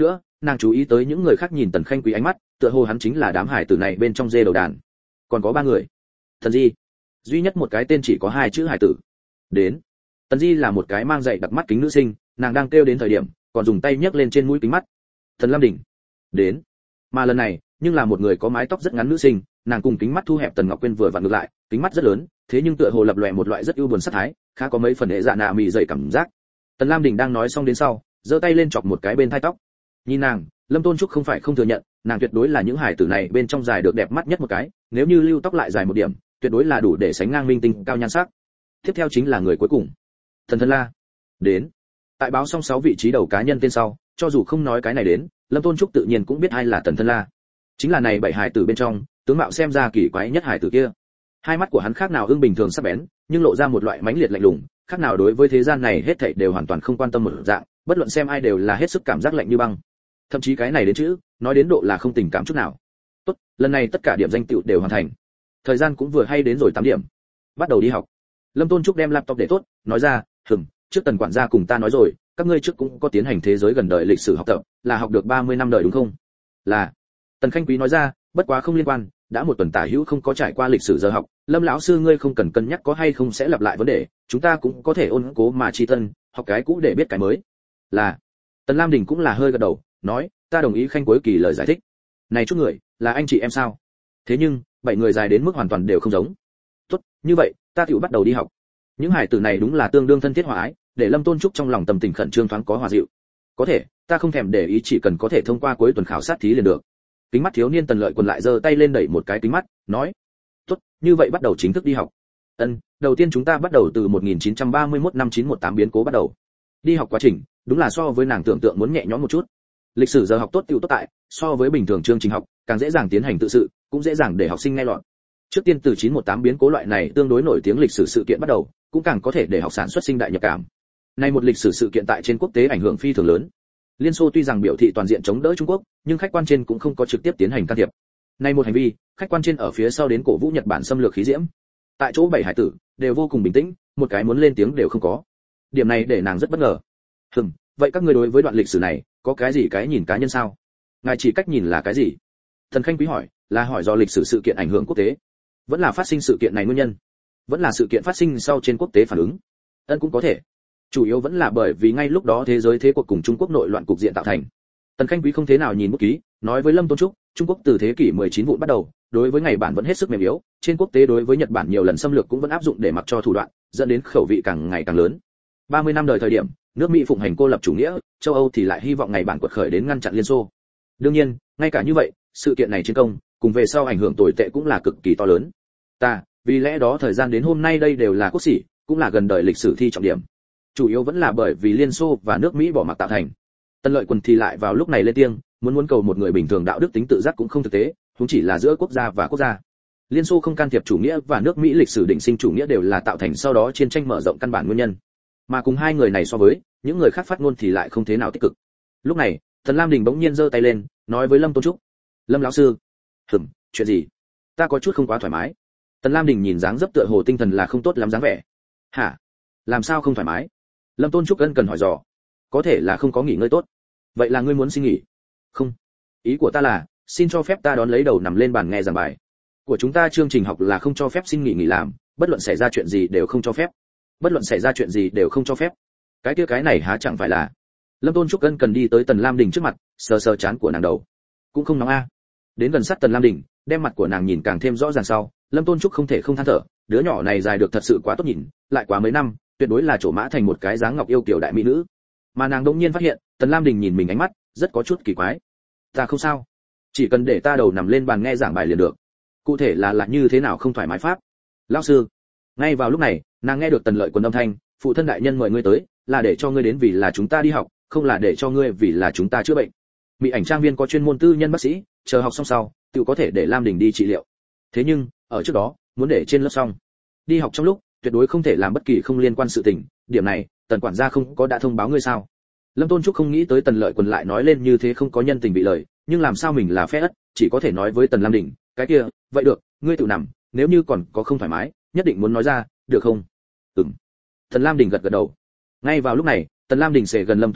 S1: nàng chú ý tới những người khác nhìn Tần Khanh Quý ánh mắt, tựa hồ hắn chính là đám hải tử này bên trong dê đầu đàn. Còn có ba người. Tần Di, duy nhất một cái tên chỉ có hai chữ hải tử. Đến. Tần Di là một cái mang dày đặc mắt kính nữ sinh, nàng đang kêu đến thời điểm, còn dùng tay nhấc lên trên mũi kính mắt. Thần Lam Đình. Đến. Mà lần này, nhưng là một người có mái tóc rất ngắn nữ sinh, nàng cùng kính mắt thu hẹp Tần Ngọc Quyên vừa vặn ngược lại, kính mắt rất lớn, thế nhưng tựa hồ lập lòe một loại rất ưu buồn sát thái, khá có mấy phần hệ dạ nạ mì dậy cảm giác. Tần Lam Đình đang nói xong đến sau, giơ tay lên chọc một cái bên thai tóc. Nhìn nàng, Lâm Tôn Trúc không phải không thừa nhận, nàng tuyệt đối là những hải tử này bên trong dài được đẹp mắt nhất một cái, nếu như lưu tóc lại dài một điểm, tuyệt đối là đủ để sánh ngang minh tinh cao nhan sắc. Tiếp theo chính là người cuối cùng. Thần Thân La. Đến. Tại báo xong sáu vị trí đầu cá nhân tên sau, cho dù không nói cái này đến, Lâm Tôn Trúc tự nhiên cũng biết ai là Tần Thân La. Chính là này bảy hải tử bên trong, tướng mạo xem ra kỳ quái nhất hải tử kia. Hai mắt của hắn khác nào ưng bình thường sắc bén, nhưng lộ ra một loại mãnh liệt lạnh lùng, khác nào đối với thế gian này hết thảy đều hoàn toàn không quan tâm một dạng, bất luận xem ai đều là hết sức cảm giác lạnh như băng. Thậm chí cái này đến chữ, nói đến độ là không tình cảm chút nào. Tốt, lần này tất cả điểm danh tựu đều hoàn thành. Thời gian cũng vừa hay đến rồi tám điểm. Bắt đầu đi học. Lâm Tôn Trúc đem laptop để tốt, nói ra, "Ừm, trước Tần quản gia cùng ta nói rồi, các ngươi trước cũng có tiến hành thế giới gần đời lịch sử học tập, là học được ba mươi năm đời đúng không?" "Là." Tần Khanh Quý nói ra, "Bất quá không liên quan, đã một tuần tả hữu không có trải qua lịch sử giờ học, Lâm lão sư ngươi không cần cân nhắc có hay không sẽ lặp lại vấn đề, chúng ta cũng có thể ôn cố mà chi tân, học cái cũ để biết cái mới." "Là." Tần Lam Đình cũng là hơi gật đầu, nói, "Ta đồng ý Khanh Cuối Kỳ lời giải thích." "Này chút người, là anh chị em sao?" "Thế nhưng, bảy người dài đến mức hoàn toàn đều không giống." "Tốt, như vậy, ta tựu bắt đầu đi học." Những hải tử này đúng là tương đương thân thiết hòa ái, để Lâm Tôn Trúc trong lòng tâm tình khẩn trương thoáng có hòa dịu. "Có thể, ta không thèm để ý, chỉ cần có thể thông qua cuối tuần khảo sát thí liền được." Kính mắt thiếu niên Tần Lợi Quần lại giơ tay lên đẩy một cái kính mắt, nói, "Tốt, như vậy bắt đầu chính thức đi học." "Ân, đầu tiên chúng ta bắt đầu từ một nghìn chín trăm ba mươi mốt năm chín một tám biến cố bắt đầu." Đi học quá trình, đúng là so với nàng tưởng tượng muốn nhẹ nhõm một chút. Lịch sử giờ học tốt tiểu tốt tại, so với bình thường chương trình học, càng dễ dàng tiến hành tự sự, cũng dễ dàng để học sinh nghe lọt. Trước tiên từ chín một tám biến cố loại này tương đối nổi tiếng lịch sử sự kiện bắt đầu, cũng càng có thể để học sản xuất sinh đại nhập cảm. Nay một lịch sử sự kiện tại trên quốc tế ảnh hưởng phi thường lớn. Liên Xô tuy rằng biểu thị toàn diện chống đỡ Trung Quốc, nhưng khách quan trên cũng không có trực tiếp tiến hành can thiệp. Nay một hành vi, khách quan trên ở phía sau đến cổ vũ Nhật Bản xâm lược khí diễm. Tại chỗ bảy hải tử đều vô cùng bình tĩnh, một cái muốn lên tiếng đều không có. Điểm này để nàng rất bất ngờ. Hừm, vậy các ngươi đối với đoạn lịch sử này có cái gì cái nhìn cá nhân sao? Ngài chỉ cách nhìn là cái gì? Thần Khanh Quý hỏi, là hỏi do lịch sử sự kiện ảnh hưởng quốc tế, vẫn là phát sinh sự kiện này nguyên nhân, vẫn là sự kiện phát sinh sau trên quốc tế phản ứng? Ân cũng có thể. Chủ yếu vẫn là bởi vì ngay lúc đó thế giới thế cuộc cùng Trung Quốc nội loạn cục diện tạo thành. Tần Khanh Quý không thế nào nhìn bút ký, nói với Lâm Tôn Trúc, Trung Quốc từ thế kỷ mười chín vụn bắt đầu, đối với ngày bản vẫn hết sức mềm yếu, trên quốc tế đối với Nhật Bản nhiều lần xâm lược cũng vẫn áp dụng để mặc cho thủ đoạn, dẫn đến khẩu vị càng ngày càng lớn. ba mươi năm đời thời điểm, nước Mỹ phụng hành cô lập chủ nghĩa, châu Âu thì lại hy vọng ngày bản quật khởi đến ngăn chặn Liên Xô. Đương nhiên, ngay cả như vậy, sự kiện này chiến công, cùng về sau ảnh hưởng tồi tệ cũng là cực kỳ to lớn. Ta, vì lẽ đó thời gian đến hôm nay đây đều là quốc sĩ, cũng là gần đời lịch sử thi trọng điểm. Chủ yếu vẫn là bởi vì Liên Xô và nước Mỹ bỏ mặc tạo thành. Tân Lợi Quần thì lại vào lúc này lên tiếng, muốn muốn cầu một người bình thường đạo đức tính tự giác cũng không thực tế, huống chỉ là giữa quốc gia và quốc gia. Liên Xô không can thiệp chủ nghĩa và nước Mỹ lịch sử định sinh chủ nghĩa đều là tạo thành sau đó chiến tranh mở rộng căn bản nguyên nhân. Mà cùng hai người này so với, những người khác phát ngôn thì lại không thế nào tích cực. Lúc này, Thần Lam Đình bỗng nhiên giơ tay lên, nói với Lâm Tôn Trúc, "Lâm lão sư." "Hừm, chuyện gì?" "Ta có chút không quá thoải mái." Tần Lam Đình nhìn dáng dấp tựa hồ tinh thần là không tốt lắm dáng vẻ. "Hả? Làm sao không thoải mái?" Lâm Tôn Trúc ân cần hỏi dò. "Có thể là không có nghỉ ngơi tốt." "Vậy là ngươi muốn xin nghỉ?" "Không, ý của ta là, xin cho phép ta đón lấy đầu nằm lên bàn nghe giảng bài. Của chúng ta chương trình học là không cho phép xin nghỉ nghỉ làm, bất luận xảy ra chuyện gì đều không cho phép. Bất luận xảy ra chuyện gì đều không cho phép." Cái kia cái này há chẳng phải là? Lâm Tôn Trúc ân cần đi tới Tần Lam Đình trước mặt, sờ sờ trán của nàng đầu. "Cũng không nóng a." Đến gần sát Tần Lam Đình, đem mặt của nàng nhìn càng thêm rõ ràng sau, Lâm Tôn Trúc không thể không than thở, đứa nhỏ này dài được thật sự quá tốt nhìn, lại quá mấy năm, tuyệt đối là trổ mã thành một cái dáng ngọc yêu kiều đại mỹ nữ. Mà nàng đột nhiên phát hiện, Tần Lam Đình nhìn mình ánh mắt, rất có chút kỳ quái. "Ta không sao, chỉ cần để ta đầu nằm lên bàn nghe giảng bài liền được." "Cụ thể là là như thế nào không thoải mái pháp?" "Lão sư." Ngay vào lúc này, nàng nghe được Tần Lợi Quần âm thanh, "Phụ thân đại nhân mời ngươi tới, là để cho ngươi đến vì là chúng ta đi học, không là để cho ngươi vì là chúng ta chữa bệnh. Mỹ ảnh trang viên có chuyên môn tư nhân bác sĩ, chờ học xong sau, tự có thể để Lam Đình đi trị liệu. Thế nhưng, ở trước đó, muốn để trên lớp xong. Đi học trong lúc, tuyệt đối không thể làm bất kỳ không liên quan sự tình, điểm này, Tần quản gia không có đã thông báo ngươi sao?" Lâm Tôn Trúc không nghĩ tới Tần Lợi Quần lại nói lên như thế không có nhân tình bị lời, nhưng làm sao mình là phe ất, chỉ có thể nói với Tần Lam Đình, "Cái kia, vậy được, ngươi tự nằm, nếu như còn có không thoải mái, nhất định muốn nói ra, được không?" "Ừm." Tần Lam Đình gật gật đầu. Ngay vào lúc này, Tần Lam Đình xề gần Lâm Tôn Trúc,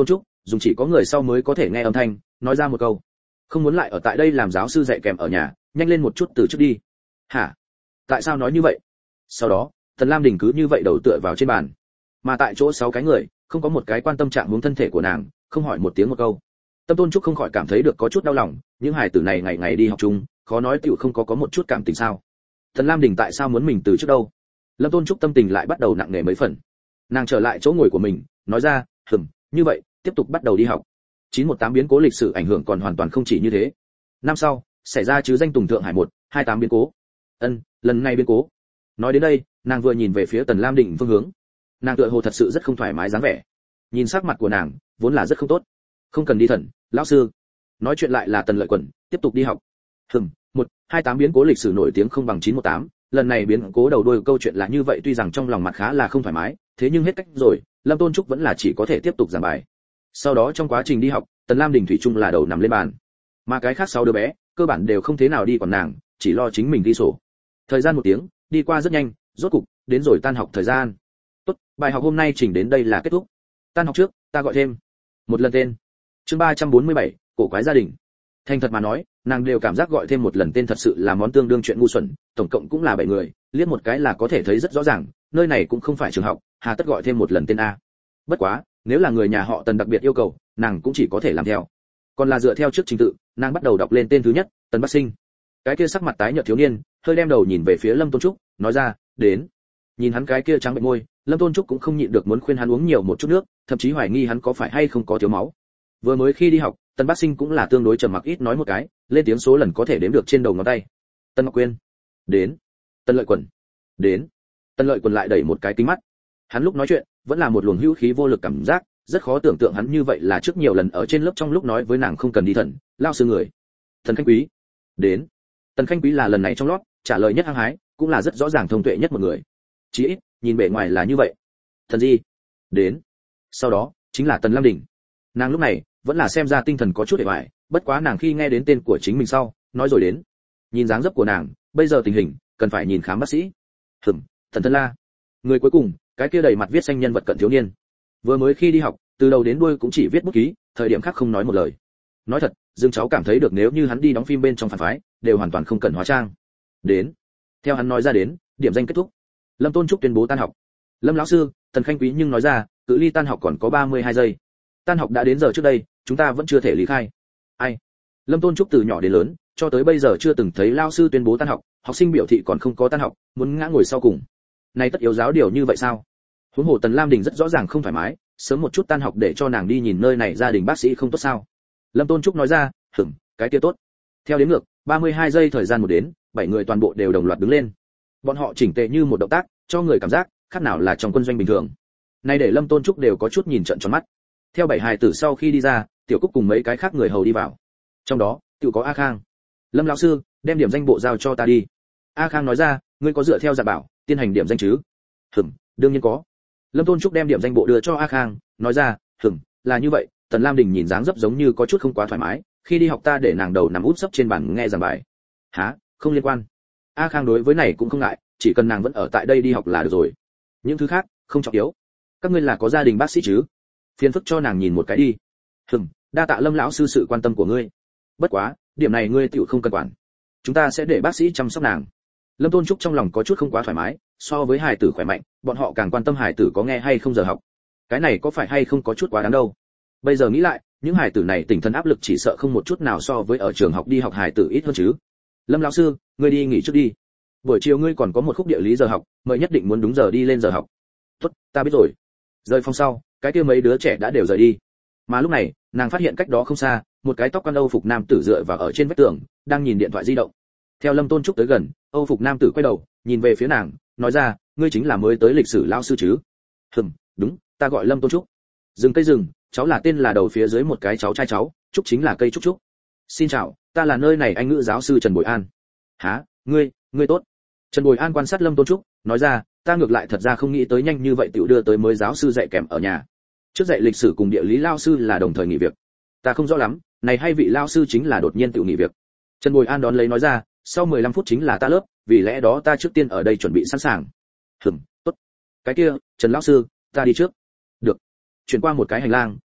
S1: dùng chỉ có người sau mới có thể nghe âm thanh, nói ra một câu: không muốn lại ở tại đây làm giáo sư dạy kèm ở nhà, nhanh lên một chút từ trước đi. Hả? Tại sao nói như vậy? Sau đó Tần Lam Đình cứ như vậy đầu tựa vào trên bàn, mà tại chỗ sáu cái người không có một cái quan tâm trạng huống thân thể của nàng, không hỏi một tiếng một câu. Tâm Tôn Trúc không khỏi cảm thấy được có chút đau lòng, những hài tử này ngày ngày đi học chung, khó nói tiểu không có có một chút cảm tình sao? Tần Lam Đình tại sao muốn mình từ trước đâu? Lâm Tôn Trúc tâm tình lại bắt đầu nặng nề mấy phần. Nàng trở lại chỗ ngồi của mình, nói ra: "Hừm, như vậy, tiếp tục bắt đầu đi học." chín một tám biến cố lịch sử ảnh hưởng còn hoàn toàn không chỉ như thế. Năm sau, xảy ra chứ danh Tùng Thượng Hải một hai tám biến cố. Ân, lần này biến cố. Nói đến đây, nàng vừa nhìn về phía Tần Lam Đình phương hướng. Nàng tựa hồ thật sự rất không thoải mái dáng vẻ. Nhìn sắc mặt của nàng, vốn là rất không tốt. "Không cần đi thần, lão sư." Nói chuyện lại là Tần Lợi Quẩn, tiếp tục đi học. Hừm, một hai tám biến cố lịch sử nổi tiếng không bằng chín một tám, lần này biến cố đầu đuôi câu chuyện là như vậy, tuy rằng trong lòng mặt khá là không thoải mái, thế nhưng hết cách rồi, Lâm Tôn Trúc vẫn là chỉ có thể tiếp tục giảng bài. Sau đó trong quá trình đi học, Tần Lam Đình thủy chung là đầu nằm lên bàn, mà cái khác sáu đứa bé cơ bản đều không thế nào đi quản nàng, chỉ lo chính mình ghi sổ. Thời gian một tiếng đi qua rất nhanh, rốt cục đến rồi tan học thời gian. Tốt, bài học hôm nay chỉnh đến đây là kết thúc. Tan học trước, ta gọi thêm một lần tên. Chương ba trăm bốn mươi bảy, cổ quái gia đình. Thành thật mà nói, nàng đều cảm giác gọi thêm một lần tên thật sự là món tương đương chuyện ngu xuẩn, tổng cộng cũng là bảy người, liếc một cái là có thể thấy rất rõ ràng, nơi này cũng không phải trường học, hà tất gọi thêm một lần tên a. Bất quá, nếu là người nhà họ Tần đặc biệt yêu cầu, nàng cũng chỉ có thể làm theo. Còn là dựa theo trước trình tự, nàng bắt đầu đọc lên tên thứ nhất, Tần Bắc Sinh. Cái kia sắc mặt tái nhợt thiếu niên, hơi đem đầu nhìn về phía Lâm Tôn Trúc, nói ra: "Đến." Nhìn hắn cái kia trắng bệch môi, Lâm Tôn Trúc cũng không nhịn được muốn khuyên hắn uống nhiều một chút nước, thậm chí hoài nghi hắn có phải hay không có thiếu máu. Vừa mới khi đi học, Tần Bắc Sinh cũng là tương đối trầm mặc, ít nói một cái, lên tiếng số lần có thể đếm được trên đầu ngón tay. Tần Ngọc Quyên, đến. Tần Lợi Quẩn, đến. Tần Lợi Quẩn lại đẩy một cái kính mắt. Hắn lúc nói chuyện, vẫn là một luồng hữu khí vô lực cảm giác, rất khó tưởng tượng hắn như vậy là trước nhiều lần ở trên lớp trong lúc nói với nàng không cần đi thần, lao sư người. Tần Khanh Quý, đến. Tần Khanh Quý là lần này trong lót, trả lời nhất hăng hái, cũng là rất rõ ràng thông tuệ nhất một người. Chỉ ít, nhìn bề ngoài là như vậy. Thần Di, đến. Sau đó, chính là Tần Lam Đình. Nàng lúc này vẫn là xem ra tinh thần có chút để hoài, bất quá nàng khi nghe đến tên của chính mình sau, nói rồi đến. Nhìn dáng dấp của nàng, bây giờ tình hình, cần phải nhìn khám bác sĩ. Hừm, Thần Thân La. Người cuối cùng, cái kia đầy mặt viết xanh nhân vật cận thiếu niên. Vừa mới khi đi học, từ đầu đến đuôi cũng chỉ viết bút ký, thời điểm khác không nói một lời. Nói thật, Dương cháu cảm thấy được nếu như hắn đi đóng phim bên trong phản phái, đều hoàn toàn không cần hóa trang. Đến. Theo hắn nói ra đến, điểm danh kết thúc. Lâm Tôn Trúc tuyên bố tan học. Lâm lão sư, Tần Khanh Quý nhưng nói ra, cự ly tan học còn có ba mươi hai giây. Tan học đã đến giờ trước đây, chúng ta vẫn chưa thể lý khai. Ai? Lâm Tôn Trúc từ nhỏ đến lớn, cho tới bây giờ chưa từng thấy lao sư tuyên bố tan học, học sinh biểu thị còn không có tan học, muốn ngã ngồi sau cùng. Này tất yếu giáo điều như vậy sao? Huống hồ Tần Lam Đình rất rõ ràng không thoải mái, sớm một chút tan học để cho nàng đi nhìn nơi này gia đình bác sĩ không tốt sao? Lâm Tôn Trúc nói ra, "Hửm, cái kia tốt." Theo đến ngược, ba mươi hai giây thời gian một đến, bảy người toàn bộ đều đồng loạt đứng lên. Bọn họ chỉnh tề như một động tác, cho người cảm giác khác nào là trong quân doanh bình thường. Nay để Lâm Tôn Trúc đều có chút nhìn trợn tròn mắt. Theo bảy hài tử sau khi đi ra, Tiểu Cúc cùng mấy cái khác người hầu đi vào. Trong đó, tự có A Khang. "Lâm lão sư, đem điểm danh bộ giao cho ta đi." A Khang nói ra, "Ngươi có dựa theo dạ bảo, tiến hành điểm danh chứ?" "Ừm, đương nhiên có." Lâm Tôn Trúc đem điểm danh bộ đưa cho A Khang, nói ra, "Ừm, là như vậy." Tần Lam Đình nhìn dáng dấp giống như có chút không quá thoải mái, khi đi học ta để nàng đầu nằm út sấp trên bàn nghe giảng bài. "Hả? Không liên quan." A Khang đối với này cũng không ngại, chỉ cần nàng vẫn ở tại đây đi học là được rồi. Những thứ khác, không trọng yếu. "Các ngươi là có gia đình bác sĩ chứ? Phiền phức cho nàng nhìn một cái đi." "Hừm, đa tạ Lâm lão sư sự quan tâm của ngươi. Bất quá, điểm này ngươi tiểu không cần quản. Chúng ta sẽ để bác sĩ chăm sóc nàng." Lâm Tôn Trúc trong lòng có chút không quá thoải mái, so với hài tử khỏe mạnh, bọn họ càng quan tâm hài tử có nghe hay không giờ học. Cái này có phải hay không có chút quá đáng đâu. Bây giờ nghĩ lại, những hài tử này tinh thần áp lực chỉ sợ không một chút nào so với ở trường học đi học hài tử ít hơn chứ. "Lâm lão sư, ngươi đi nghỉ trước đi. Buổi chiều ngươi còn có một khúc địa lý giờ học, mời nhất định muốn đúng giờ đi lên giờ học." "Tốt, ta biết rồi." Rời phòng sau, cái kia mấy đứa trẻ đã đều rời đi. Mà lúc này, nàng phát hiện cách đó không xa, một cái tóc quan Âu phục nam tử dựa vào ở trên vách tường, đang nhìn điện thoại di động. Theo Lâm Tôn Trúc tới gần, Âu phục nam tử quay đầu, nhìn về phía nàng, nói ra, "Ngươi chính là mới tới lịch sử lão sư chứ?" "Hừm, đúng, ta gọi Lâm Tôn Trúc." "Rừng cây rừng, cháu là tên là đầu phía dưới một cái cháu trai cháu, Trúc chính là cây trúc trúc." "Xin chào, ta là nơi này Anh ngữ giáo sư Trần Bội An." "Hả? Ngươi, ngươi tốt." Trần Bội An quan sát Lâm Tôn Trúc, nói ra, "Ta ngược lại thật ra không nghĩ tới nhanh như vậy tiểu đưa tới mới giáo sư dạy kèm ở nhà. Trước dạy lịch sử cùng địa lý lao sư là đồng thời nghỉ việc. Ta không rõ lắm, này hay vị lao sư chính là đột nhiên tự nghỉ việc." Trần Bội An đón lấy nói ra, "Sau mười lăm phút chính là ta lớp, vì lẽ đó ta trước tiên ở đây chuẩn bị sẵn sàng." "Hừm, tốt. Cái kia, Trần lão sư, ta đi trước." "Được." Chuyển qua một cái hành lang,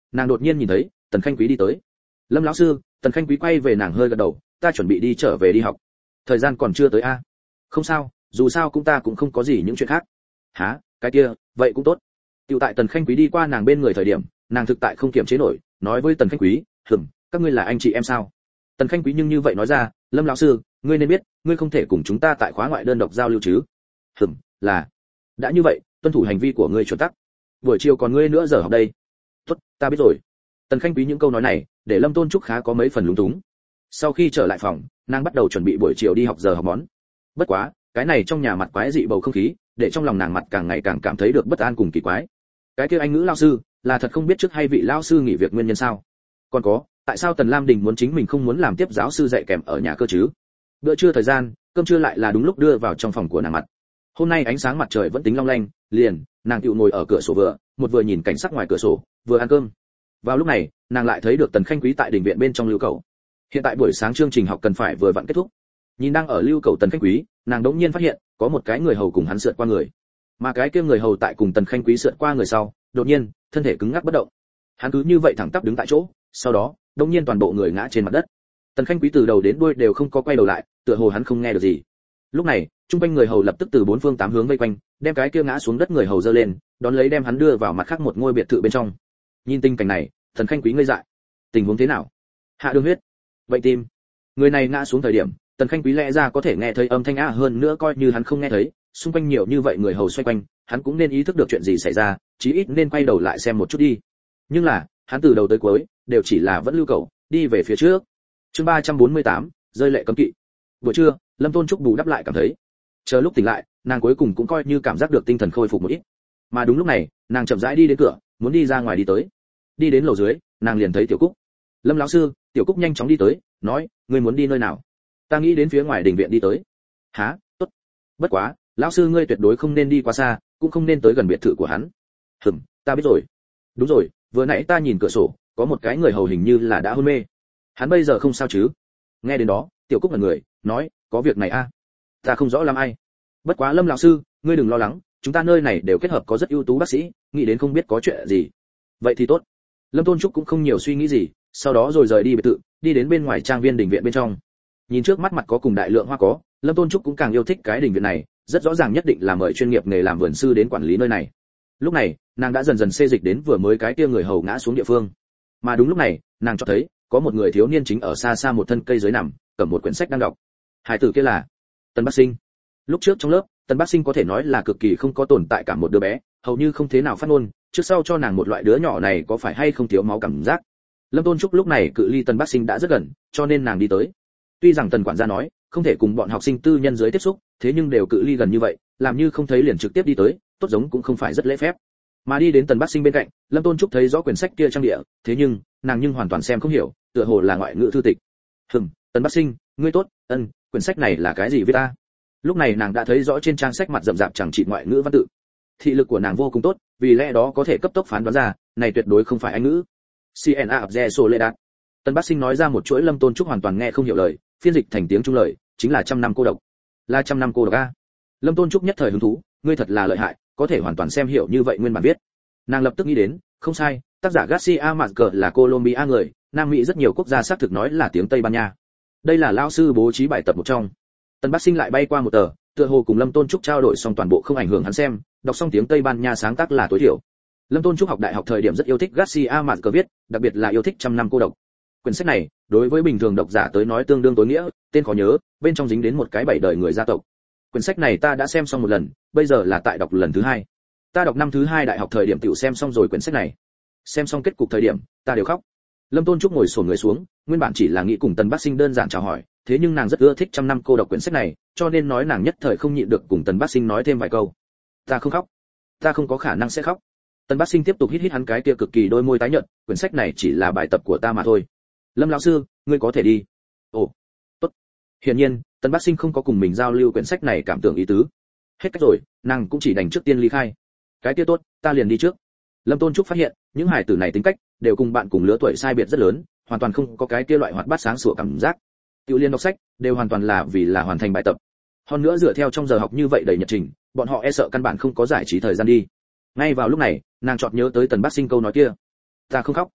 S1: nàng đột nhiên nhìn thấy Tần Khanh Quý đi tới. Lâm lão sư. Tần Khanh Quý quay về nàng hơi gật đầu, ta chuẩn bị đi trở về đi học. Thời gian còn chưa tới a. Không sao, dù sao cũng ta cũng không có gì những chuyện khác. Hả? Cái kia, vậy cũng tốt. Tiểu tại Tần Khanh Quý đi qua nàng bên người thời điểm, nàng thực tại không kiềm chế nổi, nói với Tần Khanh Quý, "Hừm, các ngươi là anh chị em sao?" Tần Khanh Quý nhưng như vậy nói ra, "Lâm lão sư, ngươi nên biết, ngươi không thể cùng chúng ta tại khóa ngoại đơn độc giao lưu chứ?" "Hừm, là. Đã như vậy, tuân thủ hành vi của ngươi chuẩn tắc. Buổi chiều còn ngươi nữa giờ học đây." "Tốt, ta biết rồi." Tần Khanh Quý những câu nói này, để Lâm Tôn Trúc khá có mấy phần lúng túng. Sau khi trở lại phòng, nàng bắt đầu chuẩn bị buổi chiều đi học giờ học món. Bất quá, cái này trong nhà mặt quái dị bầu không khí, để trong lòng nàng mặt càng ngày càng cảm thấy được bất an cùng kỳ quái. Cái kia anh ngữ lao sư, là thật không biết trước hay vị lao sư nghỉ việc nguyên nhân sao? Còn có, tại sao Tần Lam Đình muốn chính mình không muốn làm tiếp giáo sư dạy kèm ở nhà cơ chứ? Bữa trưa thời gian, cơm trưa lại là đúng lúc đưa vào trong phòng của nàng mặt. Hôm nay ánh sáng mặt trời vẫn tính long lanh, liền, nàng tựu ngồi ở cửa sổ vừa, một vừa nhìn cảnh sắc ngoài cửa sổ, vừa ăn cơm. Vào lúc này, nàng lại thấy được Tần Khanh Quý tại đình viện bên trong lưu cầu. Hiện tại buổi sáng chương trình học cần phải vừa vặn kết thúc. Nhìn đang ở lưu cầu Tần Khanh Quý, nàng đống nhiên phát hiện, có một cái người hầu cùng hắn sượt qua người. Mà cái kia người hầu tại cùng Tần Khanh Quý sượt qua người sau, đột nhiên, thân thể cứng ngắc bất động. Hắn cứ như vậy thẳng tắp đứng tại chỗ, sau đó, đống nhiên toàn bộ người ngã trên mặt đất. Tần Khanh Quý từ đầu đến đuôi đều không có quay đầu lại, tựa hồ hắn không nghe được gì. Lúc này, trung quanh người hầu lập tức từ bốn phương tám hướng vây quanh, đem cái kia ngã xuống đất người hầu giơ lên, đón lấy đem hắn đưa vào mặt khác một ngôi biệt thự bên trong. Nhìn tình cảnh này, Tần Khanh Quý ngây dại. Tình huống thế nào? Hạ đường huyết, bệnh tim. Người này ngã xuống thời điểm, Tần Khanh Quý lẽ ra có thể nghe thấy âm thanh a hơn nữa coi như hắn không nghe thấy, xung quanh nhiều như vậy người hầu xoay quanh, hắn cũng nên ý thức được chuyện gì xảy ra, chí ít nên quay đầu lại xem một chút đi. Nhưng là, hắn từ đầu tới cuối đều chỉ là vẫn lưu cầu, đi về phía trước. Chương ba trăm bốn mươi tám, rơi lệ cấm kỵ. Buổi trưa, Lâm Tôn Trúc bù đắp lại cảm thấy, chờ lúc tỉnh lại, nàng cuối cùng cũng coi như cảm giác được tinh thần khôi phục một ít. Mà đúng lúc này, nàng chậm rãi đi đến cửa, muốn đi ra ngoài đi tới. Đi đến lầu dưới, nàng liền thấy Tiểu Cúc. "Lâm lão sư." Tiểu Cúc nhanh chóng đi tới, nói, "Ngươi muốn đi nơi nào?" "Ta nghĩ đến phía ngoài đình viện đi tới." "Hả? Tốt. Bất quá, lão sư ngươi tuyệt đối không nên đi quá xa, cũng không nên tới gần biệt thự của hắn." "Hừm, ta biết rồi." "Đúng rồi, vừa nãy ta nhìn cửa sổ, có một cái người hầu hình như là đã hôn mê. Hắn bây giờ không sao chứ?" Nghe đến đó, Tiểu Cúc ngẩn người, nói, "Có việc này a? À? Ta không rõ lắm ai. Bất quá Lâm lão sư, ngươi đừng lo lắng, chúng ta nơi này đều kết hợp có rất ưu tú bác sĩ, nghĩ đến không biết có chuyện gì." "Vậy thì tốt." Lâm Tôn Trúc cũng không nhiều suy nghĩ gì, sau đó rồi rời đi biệt thự, đi đến bên ngoài trang viên đình viện bên trong. Nhìn trước mắt mặt có cùng đại lượng hoa có, Lâm Tôn Trúc cũng càng yêu thích cái đình viện này, rất rõ ràng nhất định là mời chuyên nghiệp nghề làm vườn sư đến quản lý nơi này. Lúc này, nàng đã dần dần xê dịch đến vừa mới cái kia người hầu ngã xuống địa phương. Mà đúng lúc này, nàng cho thấy có một người thiếu niên chính ở xa xa một thân cây dưới nằm, cầm một quyển sách đang đọc. Hải tử kia là Tần Bác Sinh. Lúc trước trong lớp, Tần Bác Sinh có thể nói là cực kỳ không có tồn tại cảm một đứa bé, hầu như không thế nào phát ngôn, trước sau cho nàng một loại đứa nhỏ này có phải hay không thiếu máu cảm giác. Lâm Tôn Trúc lúc này cự ly Tần Bác Sinh đã rất gần, cho nên nàng đi tới. Tuy rằng Tần quản gia nói, không thể cùng bọn học sinh tư nhân dưới tiếp xúc, thế nhưng đều cự ly gần như vậy, làm như không thấy liền trực tiếp đi tới, tốt giống cũng không phải rất lễ phép. Mà đi đến Tần Bác Sinh bên cạnh, Lâm Tôn Trúc thấy rõ quyển sách kia trang địa, thế nhưng, nàng nhưng hoàn toàn xem không hiểu, tựa hồ là ngoại ngữ thư tịch. "Hừm, Tần Bác Sinh, ngươi tốt, ân, quyển sách này là cái gì viết ta?" Lúc này nàng đã thấy rõ trên trang sách mặt rậm rạp chẳng chịt ngoại ngữ văn tự. Thị lực của nàng vô cùng tốt, vì lẽ đó có thể cấp tốc phán đoán ra, này tuyệt đối không phải Anh ngữ. Cna of the Soledad. Tần Bác Sinh nói ra một chuỗi Lâm Tôn Trúc hoàn toàn nghe không hiểu lời, phiên dịch thành tiếng Trung lời, chính là trăm năm cô độc. Là trăm năm cô độc a. Lâm Tôn Trúc nhất thời hứng thú, ngươi thật là lợi hại, có thể hoàn toàn xem hiểu như vậy nguyên bản viết. Nàng lập tức nghĩ đến, không sai, tác giả Garcia Marquez là Colombia người, Nam Mỹ rất nhiều quốc gia xác thực nói là tiếng Tây Ban Nha. Đây là lão sư bố trí bài tập một trong. Tần Bác Sinh lại bay qua một tờ, tựa hồ cùng Lâm Tôn Trúc trao đổi xong toàn bộ không ảnh hưởng hắn xem, đọc xong tiếng Tây Ban Nha sáng tác là tối thiểu. Lâm Tôn Trúc học đại học thời điểm rất yêu thích Garcia Marquez viết, đặc biệt là yêu thích trăm năm cô độc. Quyển sách này, đối với bình thường độc giả tới nói tương đương tối nghĩa, tên khó nhớ, bên trong dính đến một cái bảy đời người gia tộc. Quyển sách này ta đã xem xong một lần, bây giờ là tại đọc lần thứ hai. Ta đọc năm thứ hai đại học thời điểm tiểu xem xong rồi quyển sách này. Xem xong kết cục thời điểm, ta đều khóc. Lâm Tôn Trúc ngồi xổm người xuống, nguyên bản chỉ là nghĩ cùng Tần Bác Sinh đơn giản chào hỏi, thế nhưng nàng rất ưa thích trăm năm cô độc quyển sách này, cho nên nói nàng nhất thời không nhịn được cùng Tần Bác Sinh nói thêm vài câu. Ta không khóc, ta không có khả năng sẽ khóc. Tần Bác Sinh tiếp tục hít hít hắn cái kia cực kỳ đôi môi tái nhợt, quyển sách này chỉ là bài tập của ta mà thôi. Lâm lão sư, ngươi có thể đi. Ồ, tốt. Hiển nhiên, Tần Bác Sinh không có cùng mình giao lưu quyển sách này cảm tưởng ý tứ. Hết cách rồi, nàng cũng chỉ đành trước tiên ly khai. Cái kia tốt, ta liền đi trước. Lâm Tôn Trúc phát hiện, những hải tử này tính cách đều cùng bạn cùng lứa tuổi sai biệt rất lớn, hoàn toàn không có cái kia loại hoạt bát sáng sủa cảm giác. Tiểu liên đọc sách, đều hoàn toàn là vì là hoàn thành bài tập. Hơn nữa dựa theo trong giờ học như vậy đầy nhật trình, bọn họ e sợ căn bản không có giải trí thời gian đi. Ngay vào lúc này, nàng chợt nhớ tới Tần Bác Sinh câu nói kia. Ta không khóc.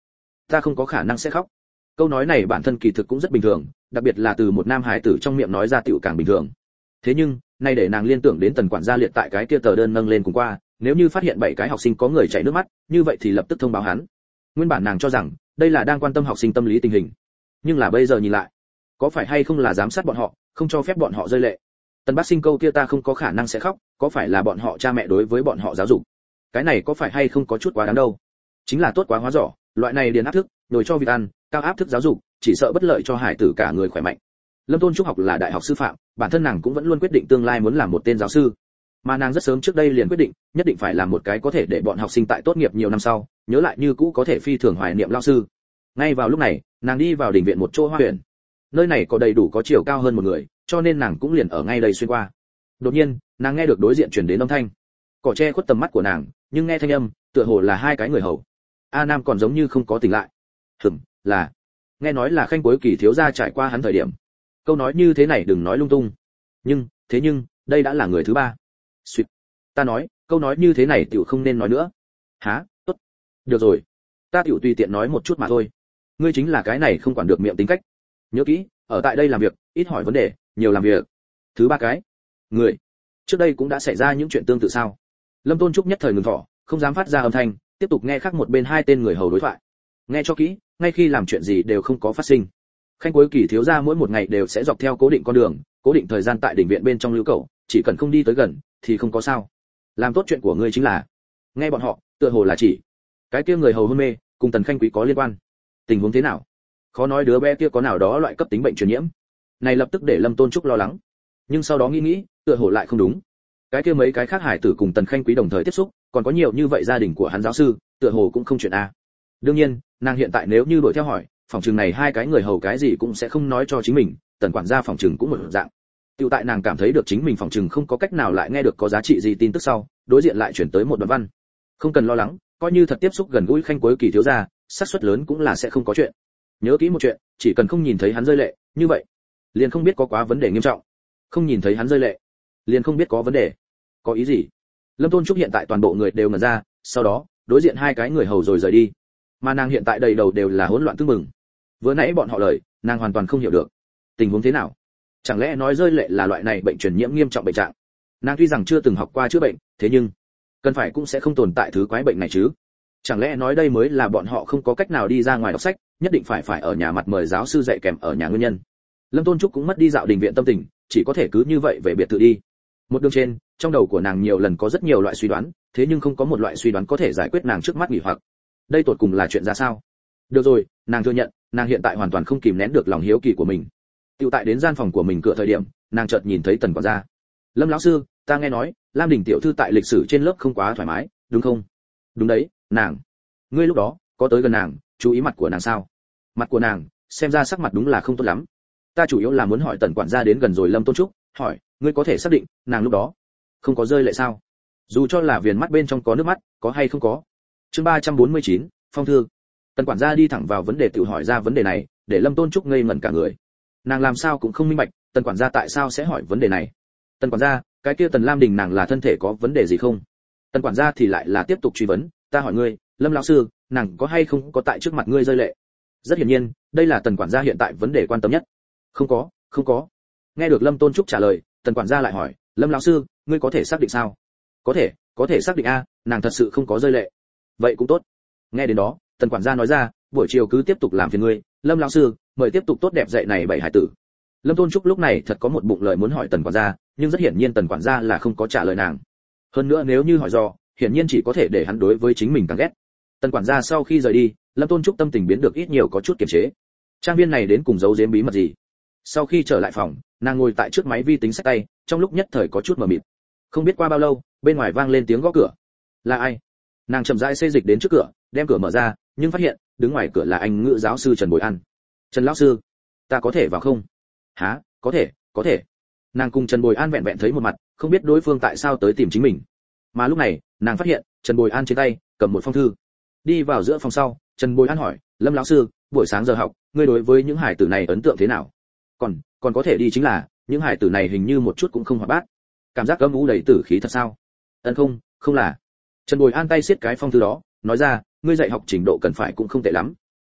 S1: ta không có khả năng sẽ khóc. Câu nói này bản thân kỳ thực cũng rất bình thường, đặc biệt là từ một nam hải tử trong miệng nói ra tiểu càng bình thường. Thế nhưng nay để nàng liên tưởng đến tần quản gia liệt tại cái kia tờ đơn nâng lên cùng qua, nếu như phát hiện bảy cái học sinh có người chảy nước mắt, như vậy thì lập tức thông báo hắn. Nguyên bản nàng cho rằng đây là đang quan tâm học sinh tâm lý tình hình, nhưng là bây giờ nhìn lại, có phải hay không là giám sát bọn họ, không cho phép bọn họ rơi lệ. Tần bác sinh câu kia ta không có khả năng sẽ khóc, có phải là bọn họ cha mẹ đối với bọn họ giáo dục? Cái này có phải hay không có chút quá đáng đâu? Chính là tốt quá hóa giỏ, loại này điền áp thức, nhồi cho vịt ăn, cao áp thức giáo dục, chỉ sợ bất lợi cho hải tử cả người khỏe mạnh. Lâm Tôn Trúc học là đại học sư phạm, bản thân nàng cũng vẫn luôn quyết định tương lai muốn làm một tên giáo sư. Mà nàng rất sớm trước đây liền quyết định, nhất định phải làm một cái có thể để bọn học sinh tại tốt nghiệp nhiều năm sau, nhớ lại như cũ có thể phi thường hoài niệm lao sư. Ngay vào lúc này, nàng đi vào đình viện một chỗ hoa huyện. Nơi này có đầy đủ có chiều cao hơn một người, cho nên nàng cũng liền ở ngay đây xuyên qua. Đột nhiên, nàng nghe được đối diện truyền đến âm thanh. Cỏ che khuất tầm mắt của nàng, nhưng nghe thanh âm, tựa hồ là hai cái người hầu. A Nam còn giống như không có tỉnh lại. Hừm, là. Nghe nói là Khanh Cuối Kỳ thiếu gia trải qua hắn thời điểm. Câu nói như thế này đừng nói lung tung. Nhưng, thế nhưng, đây đã là người thứ ba. Xuyệt. Ta nói, câu nói như thế này tiểu không nên nói nữa. Hả? Tốt. Được rồi. Ta tiểu tùy tiện nói một chút mà thôi. Ngươi chính là cái này không quản được miệng tính cách. Nhớ kỹ, ở tại đây làm việc, ít hỏi vấn đề, nhiều làm việc. Thứ ba cái. Người. Trước đây cũng đã xảy ra những chuyện tương tự sao? Lâm Tôn Trúc nhất thời ngừng thỏ, không dám phát ra âm thanh, tiếp tục nghe khác một bên hai tên người hầu đối thoại. Nghe cho kỹ, ngay khi làm chuyện gì đều không có phát sinh. Khanh Cuối Kỳ thiếu gia mỗi một ngày đều sẽ dọc theo cố định con đường, cố định thời gian tại đỉnh viện bên trong lưu cầu, chỉ cần không đi tới gần thì không có sao. Làm tốt chuyện của ngươi chính là. Nghe bọn họ, tựa hồ là chỉ cái kia người hầu hôn mê, cùng Tần Khanh Quý có liên quan. Tình huống thế nào? Khó nói đứa bé kia có nào đó loại cấp tính bệnh truyền nhiễm. Này lập tức để Lâm Tôn Trúc lo lắng. Nhưng sau đó nghĩ nghĩ, tựa hồ lại không đúng. Cái kia mấy cái khác hải tử cùng Tần Khanh Quý đồng thời tiếp xúc, còn có nhiều như vậy gia đình của hắn giáo sư, tựa hồ cũng không chuyện a. Đương nhiên, nàng hiện tại nếu như đuổi theo hỏi, phòng trường này hai cái người hầu cái gì cũng sẽ không nói cho chính mình, Tần quản gia phòng trường cũng một dạng. Tiểu tại nàng cảm thấy được chính mình phòng trường không có cách nào lại nghe được có giá trị gì tin tức sau, đối diện lại chuyển tới một đoạn văn. Không cần lo lắng, coi như thật tiếp xúc gần gũi Khanh Cuối Kỳ thiếu gia, xác suất lớn cũng là sẽ không có chuyện. Nhớ kỹ một chuyện, chỉ cần không nhìn thấy hắn rơi lệ, như vậy, liền không biết có quá vấn đề nghiêm trọng. Không nhìn thấy hắn rơi lệ, liền không biết có vấn đề. Có ý gì? Lâm Tôn Trúc hiện tại toàn bộ người đều ngẩn ra, sau đó, đối diện hai cái người hầu rồi rời đi. Mà nàng hiện tại đầy đầu đều là hỗn loạn tương mừng. Vừa nãy bọn họ lời, nàng hoàn toàn không hiểu được. Tình huống thế nào? Chẳng lẽ nói rơi lệ là loại này bệnh truyền nhiễm nghiêm trọng bệnh trạng? Nàng tuy rằng chưa từng học qua chữa bệnh, thế nhưng cần phải cũng sẽ không tồn tại thứ quái bệnh này chứ? Chẳng lẽ nói đây mới là bọn họ không có cách nào đi ra ngoài đọc sách, nhất định phải phải ở nhà mặt mời giáo sư dạy kèm ở nhà nguyên nhân. Lâm Tôn Trúc cũng mất đi dạo đình viện tâm tình, chỉ có thể cứ như vậy về biệt thự đi. Một đường trên, trong đầu của nàng nhiều lần có rất nhiều loại suy đoán, thế nhưng không có một loại suy đoán có thể giải quyết nàng trước mắt nghỉ hoặc. Đây tột cùng là chuyện ra sao? Được rồi, nàng thừa nhận, nàng hiện tại hoàn toàn không kìm nén được lòng hiếu kỳ của mình. Tiểu tại đến gian phòng của mình cửa thời điểm, nàng chợt nhìn thấy Tần quản gia. Lâm lão sư, ta nghe nói, Lam Đình tiểu thư tại lịch sử trên lớp không quá thoải mái, đúng không? Đúng đấy, nàng. Ngươi lúc đó có tới gần nàng, chú ý mặt của nàng sao? Mặt của nàng, xem ra sắc mặt đúng là không tốt lắm. Ta chủ yếu là muốn hỏi Tần quản gia đến gần rồi Lâm Tôn Trúc, hỏi, ngươi có thể xác định, nàng lúc đó không có rơi lệ sao? Dù cho là viền mắt bên trong có nước mắt, có hay không có? Chương ba trăm bốn mươi chín, phong thư. Tần quản gia đi thẳng vào vấn đề tự hỏi ra vấn đề này, để Lâm Tôn Trúc ngây ngẩn cả người. Nàng làm sao cũng không minh bạch, Tần quản gia tại sao sẽ hỏi vấn đề này. Tần quản gia, cái kia Tần Lam Đình nàng là thân thể có vấn đề gì không? Tần quản gia thì lại là tiếp tục truy vấn, ta hỏi ngươi, Lâm lão sư, nàng có hay không có tại trước mặt ngươi rơi lệ? Rất hiển nhiên, đây là Tần quản gia hiện tại vấn đề quan tâm nhất. Không có, không có. Nghe được Lâm Tôn Trúc trả lời, Tần quản gia lại hỏi, Lâm lão sư, ngươi có thể xác định sao? Có thể, có thể xác định a, nàng thật sự không có rơi lệ. Vậy cũng tốt. Nghe đến đó, Tần quản gia nói ra, buổi chiều cứ tiếp tục làm phiền ngươi, Lâm lão sư, mời tiếp tục tốt đẹp dạy này bảy hải tử. Lâm Tôn Trúc lúc này thật có một bụng lời muốn hỏi Tần quản gia, nhưng rất hiển nhiên Tần quản gia là không có trả lời nàng. Hơn nữa nếu như hỏi do, hiển nhiên chỉ có thể để hắn đối với chính mình càng ghét. Tần quản gia sau khi rời đi, Lâm Tôn Trúc tâm tình biến được ít nhiều có chút kiềm chế. Trang viên này đến cùng giấu giếm bí mật gì? Sau khi trở lại phòng, nàng ngồi tại trước máy vi tính sách tay, trong lúc nhất thời có chút mờ mịt. Không biết qua bao lâu, bên ngoài vang lên tiếng gõ cửa. Là ai? Nàng chậm rãi xê dịch đến trước cửa, đem cửa mở ra, nhưng phát hiện đứng ngoài cửa là anh ngữ giáo sư Trần Bồi An. Trần lão sư, ta có thể vào không? Hả? Có thể, có thể. Nàng cùng Trần Bồi An vẹn vẹn thấy một mặt, không biết đối phương tại sao tới tìm chính mình. Mà lúc này, nàng phát hiện Trần Bồi An trên tay cầm một phong thư. Đi vào giữa phòng sau, Trần Bồi An hỏi, Lâm lão sư, buổi sáng giờ học, ngươi đối với những hải tử này ấn tượng thế nào? Còn, còn có thể đi chính là, những hải tử này hình như một chút cũng không hoạt bát. Cảm giác cấm u đầy tử khí thật sao? Ấn không, không là. Trần Bồi An tay siết cái phong thư đó, nói ra, ngươi dạy học trình độ cần phải cũng không tệ lắm.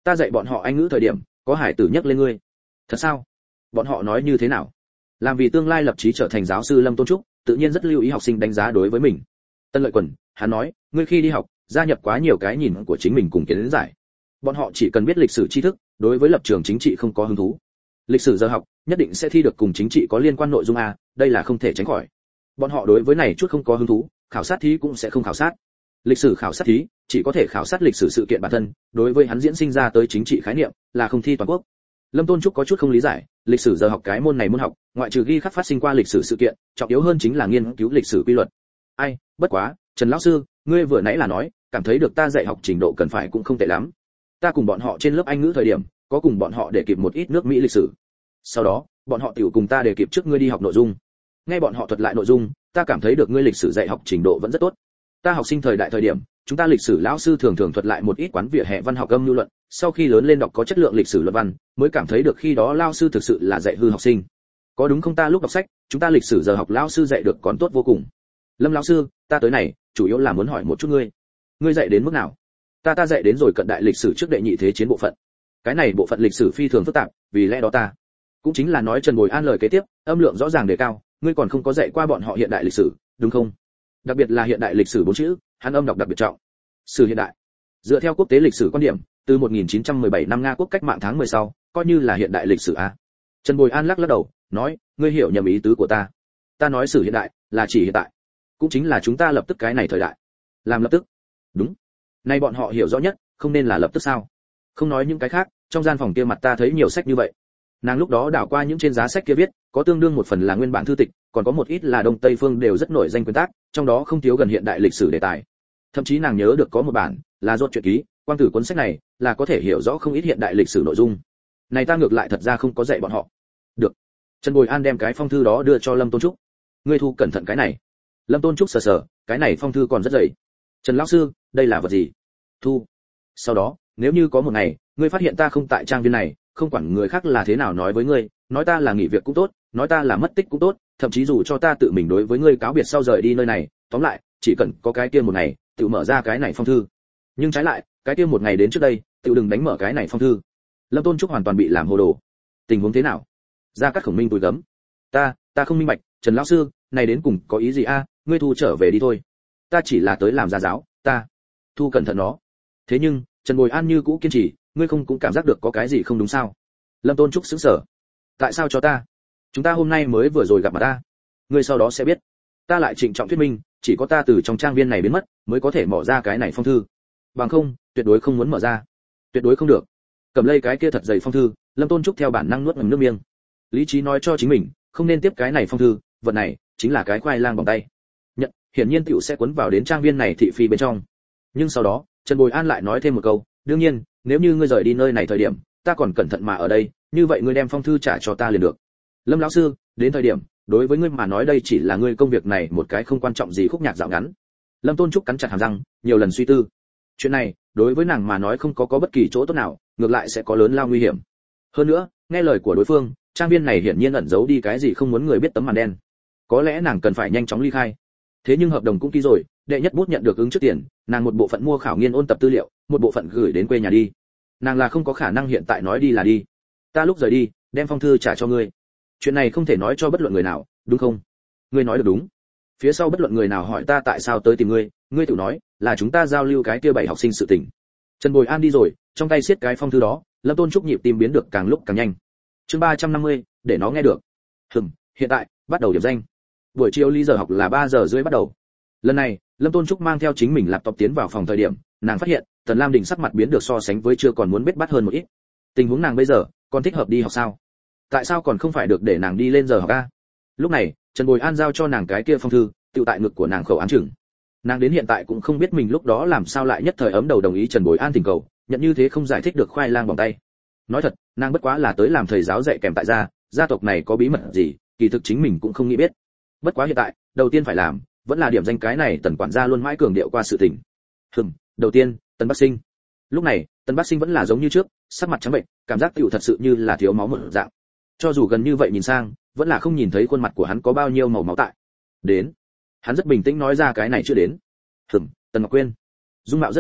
S1: Ta dạy bọn họ Anh ngữ thời điểm, có hải tử nhắc lên ngươi. Thật sao? Bọn họ nói như thế nào? Làm vì tương lai lập chí trở thành giáo sư Lâm Tôn Trúc, tự nhiên rất lưu ý học sinh đánh giá đối với mình. Tân Lợi Quần, hắn nói, ngươi khi đi học, gia nhập quá nhiều cái nhìn của chính mình cùng kiến giải. Bọn họ chỉ cần biết lịch sử tri thức, đối với lập trường chính trị không có hứng thú. Lịch sử giờ học, nhất định sẽ thi được cùng chính trị có liên quan nội dung a, đây là không thể tránh khỏi. Bọn họ đối với này chút không có hứng thú, khảo sát thí cũng sẽ không khảo sát. Lịch sử khảo sát thí chỉ có thể khảo sát lịch sử sự kiện bản thân, đối với hắn diễn sinh ra tới chính trị khái niệm là không thi toàn quốc. Lâm Tôn Trúc có chút không lý giải, lịch sử giờ học cái môn này môn học, ngoại trừ ghi khắc phát sinh qua lịch sử sự kiện, trọng yếu hơn chính là nghiên cứu lịch sử quy luật. Ai, bất quá, Trần lão sư, ngươi vừa nãy là nói, cảm thấy được ta dạy học trình độ cần phải cũng không tệ lắm. Ta cùng bọn họ trên lớp Anh ngữ thời điểm, có cùng bọn họ để kịp một ít nước Mỹ lịch sử. Sau đó, bọn họ tiểu cùng ta để kịp trước ngươi đi học nội dung. Nghe bọn họ thuật lại nội dung, ta cảm thấy được ngươi lịch sử dạy học trình độ vẫn rất tốt. Ta học sinh thời đại thời điểm, chúng ta lịch sử lão sư thường thường thuật lại một ít quán vỉa hè văn học âm lưu luận, sau khi lớn lên đọc có chất lượng lịch sử luận văn, mới cảm thấy được khi đó lão sư thực sự là dạy hư học sinh. Có đúng không, ta lúc đọc sách, chúng ta lịch sử giờ học lão sư dạy được còn tốt vô cùng. Lâm lão sư, ta tới này, chủ yếu là muốn hỏi một chút ngươi. Ngươi dạy đến mức nào? Ta ta dạy đến rồi cận đại lịch sử trước đệ nhị thế chiến bộ phận. Cái này bộ phận lịch sử phi thường phức tạp, vì lẽ đó ta cũng chính là nói Trần Bồi An lời kế tiếp, âm lượng rõ ràng đề cao, ngươi còn không có dạy qua bọn họ hiện đại lịch sử, đúng không? Đặc biệt là hiện đại lịch sử bốn chữ, hắn âm đọc đặc biệt trọng. Sử hiện đại. Dựa theo quốc tế lịch sử quan điểm, từ một nghìn chín trăm mười bảy năm Nga quốc cách mạng tháng mười sau, coi như là hiện đại lịch sử a. Trần Bồi An lắc lắc đầu, nói, ngươi hiểu nhầm ý tứ của ta. Ta nói sử hiện đại, là chỉ hiện tại, cũng chính là chúng ta lập tức cái này thời đại. Làm lập tức. Đúng. Nay bọn họ hiểu rõ nhất, không nên là lập tức sao? Không nói những cái khác, trong gian phòng kia mặt ta thấy nhiều sách như vậy. Nàng lúc đó đảo qua những trên giá sách kia viết, có tương đương một phần là nguyên bản thư tịch, còn có một ít là đông tây phương đều rất nổi danh quyển tác, trong đó không thiếu gần hiện đại lịch sử đề tài. Thậm chí nàng nhớ được có một bản là rốt truyện ký, quang tử cuốn sách này là có thể hiểu rõ không ít hiện đại lịch sử nội dung. Này ta ngược lại thật ra không có dạy bọn họ. Được. Trần Bồi An đem cái phong thư đó đưa cho Lâm Tôn Trúc. Ngươi thu cẩn thận cái này. Lâm Tôn Trúc sờ sờ, cái này phong thư còn rất dày. Trần lão sư, đây là vật gì? Thu. Sau đó, nếu như có một ngày, ngươi phát hiện ta không tại trang viên này, không quản người khác là thế nào nói với ngươi, nói ta là nghỉ việc cũng tốt, nói ta là mất tích cũng tốt, thậm chí dù cho ta tự mình đối với ngươi cáo biệt sau rời đi nơi này, tóm lại, chỉ cần có cái kia một ngày, tự mở ra cái này phong thư. Nhưng trái lại, cái kia một ngày đến trước đây, tự đừng đánh mở cái này phong thư. Lâm Tôn Trúc hoàn toàn bị làm hồ đồ. Tình huống thế nào? Ra Cát Khổng Minh túi gấm. Ta, ta không minh bạch, Trần lão sư, này đến cùng có ý gì a? Ngươi thu trở về đi thôi. Ta chỉ là tới làm gia giáo, ta thu cẩn thận nó. Thế nhưng, Trần Bồi An như cũ kiên trì, ngươi không cũng cảm giác được có cái gì không đúng sao? Lâm Tôn Trúc sững sờ. Tại sao cho ta? Chúng ta hôm nay mới vừa rồi gặp mặt ta. Ngươi sau đó sẽ biết. Ta lại trịnh trọng thuyết minh, chỉ có ta từ trong trang viên này biến mất, mới có thể mở ra cái này phong thư. Bằng không, tuyệt đối không muốn mở ra. Tuyệt đối không được. Cầm lấy cái kia thật dày phong thư, Lâm Tôn Trúc theo bản năng nuốt ngụm nước miếng. Lý trí nói cho chính mình, không nên tiếp cái này phong thư, vật này chính là cái khoai lang bằng tay. Nhận, hiển nhiên tiểu sẽ cuốn vào đến trang viên này thị phi bên trong. Nhưng sau đó, Trần Bồi An lại nói thêm một câu, đương nhiên, nếu như ngươi rời đi nơi này thời điểm, ta còn cẩn thận mà ở đây, như vậy ngươi đem phong thư trả cho ta liền được. Lâm lão sư, đến thời điểm, đối với ngươi mà nói đây chỉ là ngươi công việc này một cái không quan trọng gì khúc nhạc dạo ngắn. Lâm Tôn Trúc cắn chặt hàm răng, nhiều lần suy tư. Chuyện này, đối với nàng mà nói không có có bất kỳ chỗ tốt nào, ngược lại sẽ có lớn lao nguy hiểm. Hơn nữa, nghe lời của đối phương, trang viên này hiển nhiên ẩn giấu đi cái gì không muốn người biết tấm màn đen. Có lẽ nàng cần phải nhanh chóng ly khai. Thế nhưng hợp đồng cũng ký rồi, đệ nhất bút nhận được ứng trước tiền, nàng một bộ phận mua khảo nghiên ôn tập tư liệu, một bộ phận gửi đến quê nhà đi. Nàng là không có khả năng hiện tại nói đi là đi. Ta lúc rời đi, đem phong thư trả cho ngươi. Chuyện này không thể nói cho bất luận người nào, đúng không? Ngươi nói được đúng. Phía sau bất luận người nào hỏi ta tại sao tới tìm ngươi, ngươi tự nói là chúng ta giao lưu cái kia bảy học sinh sự tình. Trần Bồi An đi rồi, trong tay siết cái phong thư đó, Lâm Tôn Trúc nhịp tim biến được càng lúc càng nhanh. Chương ba trăm năm mươi, để nó nghe được. Hừm, hiện tại, bắt đầu điểm danh. Buổi chiều ly giờ học là ba giờ rưỡi bắt đầu. Lần này, Lâm Tôn Trúc mang theo chính mình laptop tiến vào phòng thời điểm, nàng phát hiện, Tần Lam Đình sắc mặt biến được so sánh với chưa còn muốn biết bắt hơn một ít. Tình huống nàng bây giờ, còn thích hợp đi học sao? Tại sao còn không phải được để nàng đi lên giờ học a? Lúc này, Trần Bồi An giao cho nàng cái kia phong thư, tiêu tại ngực của nàng khẩu án chừng. Nàng đến hiện tại cũng không biết mình lúc đó làm sao lại nhất thời ấm đầu đồng ý Trần Bồi An thỉnh cầu, nhận như thế không giải thích được khoai lang bằng tay. Nói thật, nàng bất quá là tới làm thầy giáo dạy kèm tại gia, gia tộc này có bí mật gì, kỳ thực chính mình cũng không nghĩ biết. Bất quá hiện tại, đầu tiên phải làm, vẫn là điểm danh cái này Tần quản gia luôn mãi cường điệu qua sự tình. Hừm, đầu tiên, Tần Bắc Sinh. Lúc này, Tần Bắc Sinh vẫn là giống như trước, sắc mặt trắng bệnh, cảm giác tiểu thật sự như là thiếu máu một dạng. Cho dù gần như vậy nhìn sang, vẫn là không nhìn thấy khuôn mặt của hắn có bao nhiêu màu máu tại. Đến. Hắn rất bình tĩnh nói ra cái này chưa đến. Hừm, Tần Ngọc Quyên. Dung mạo rất cao,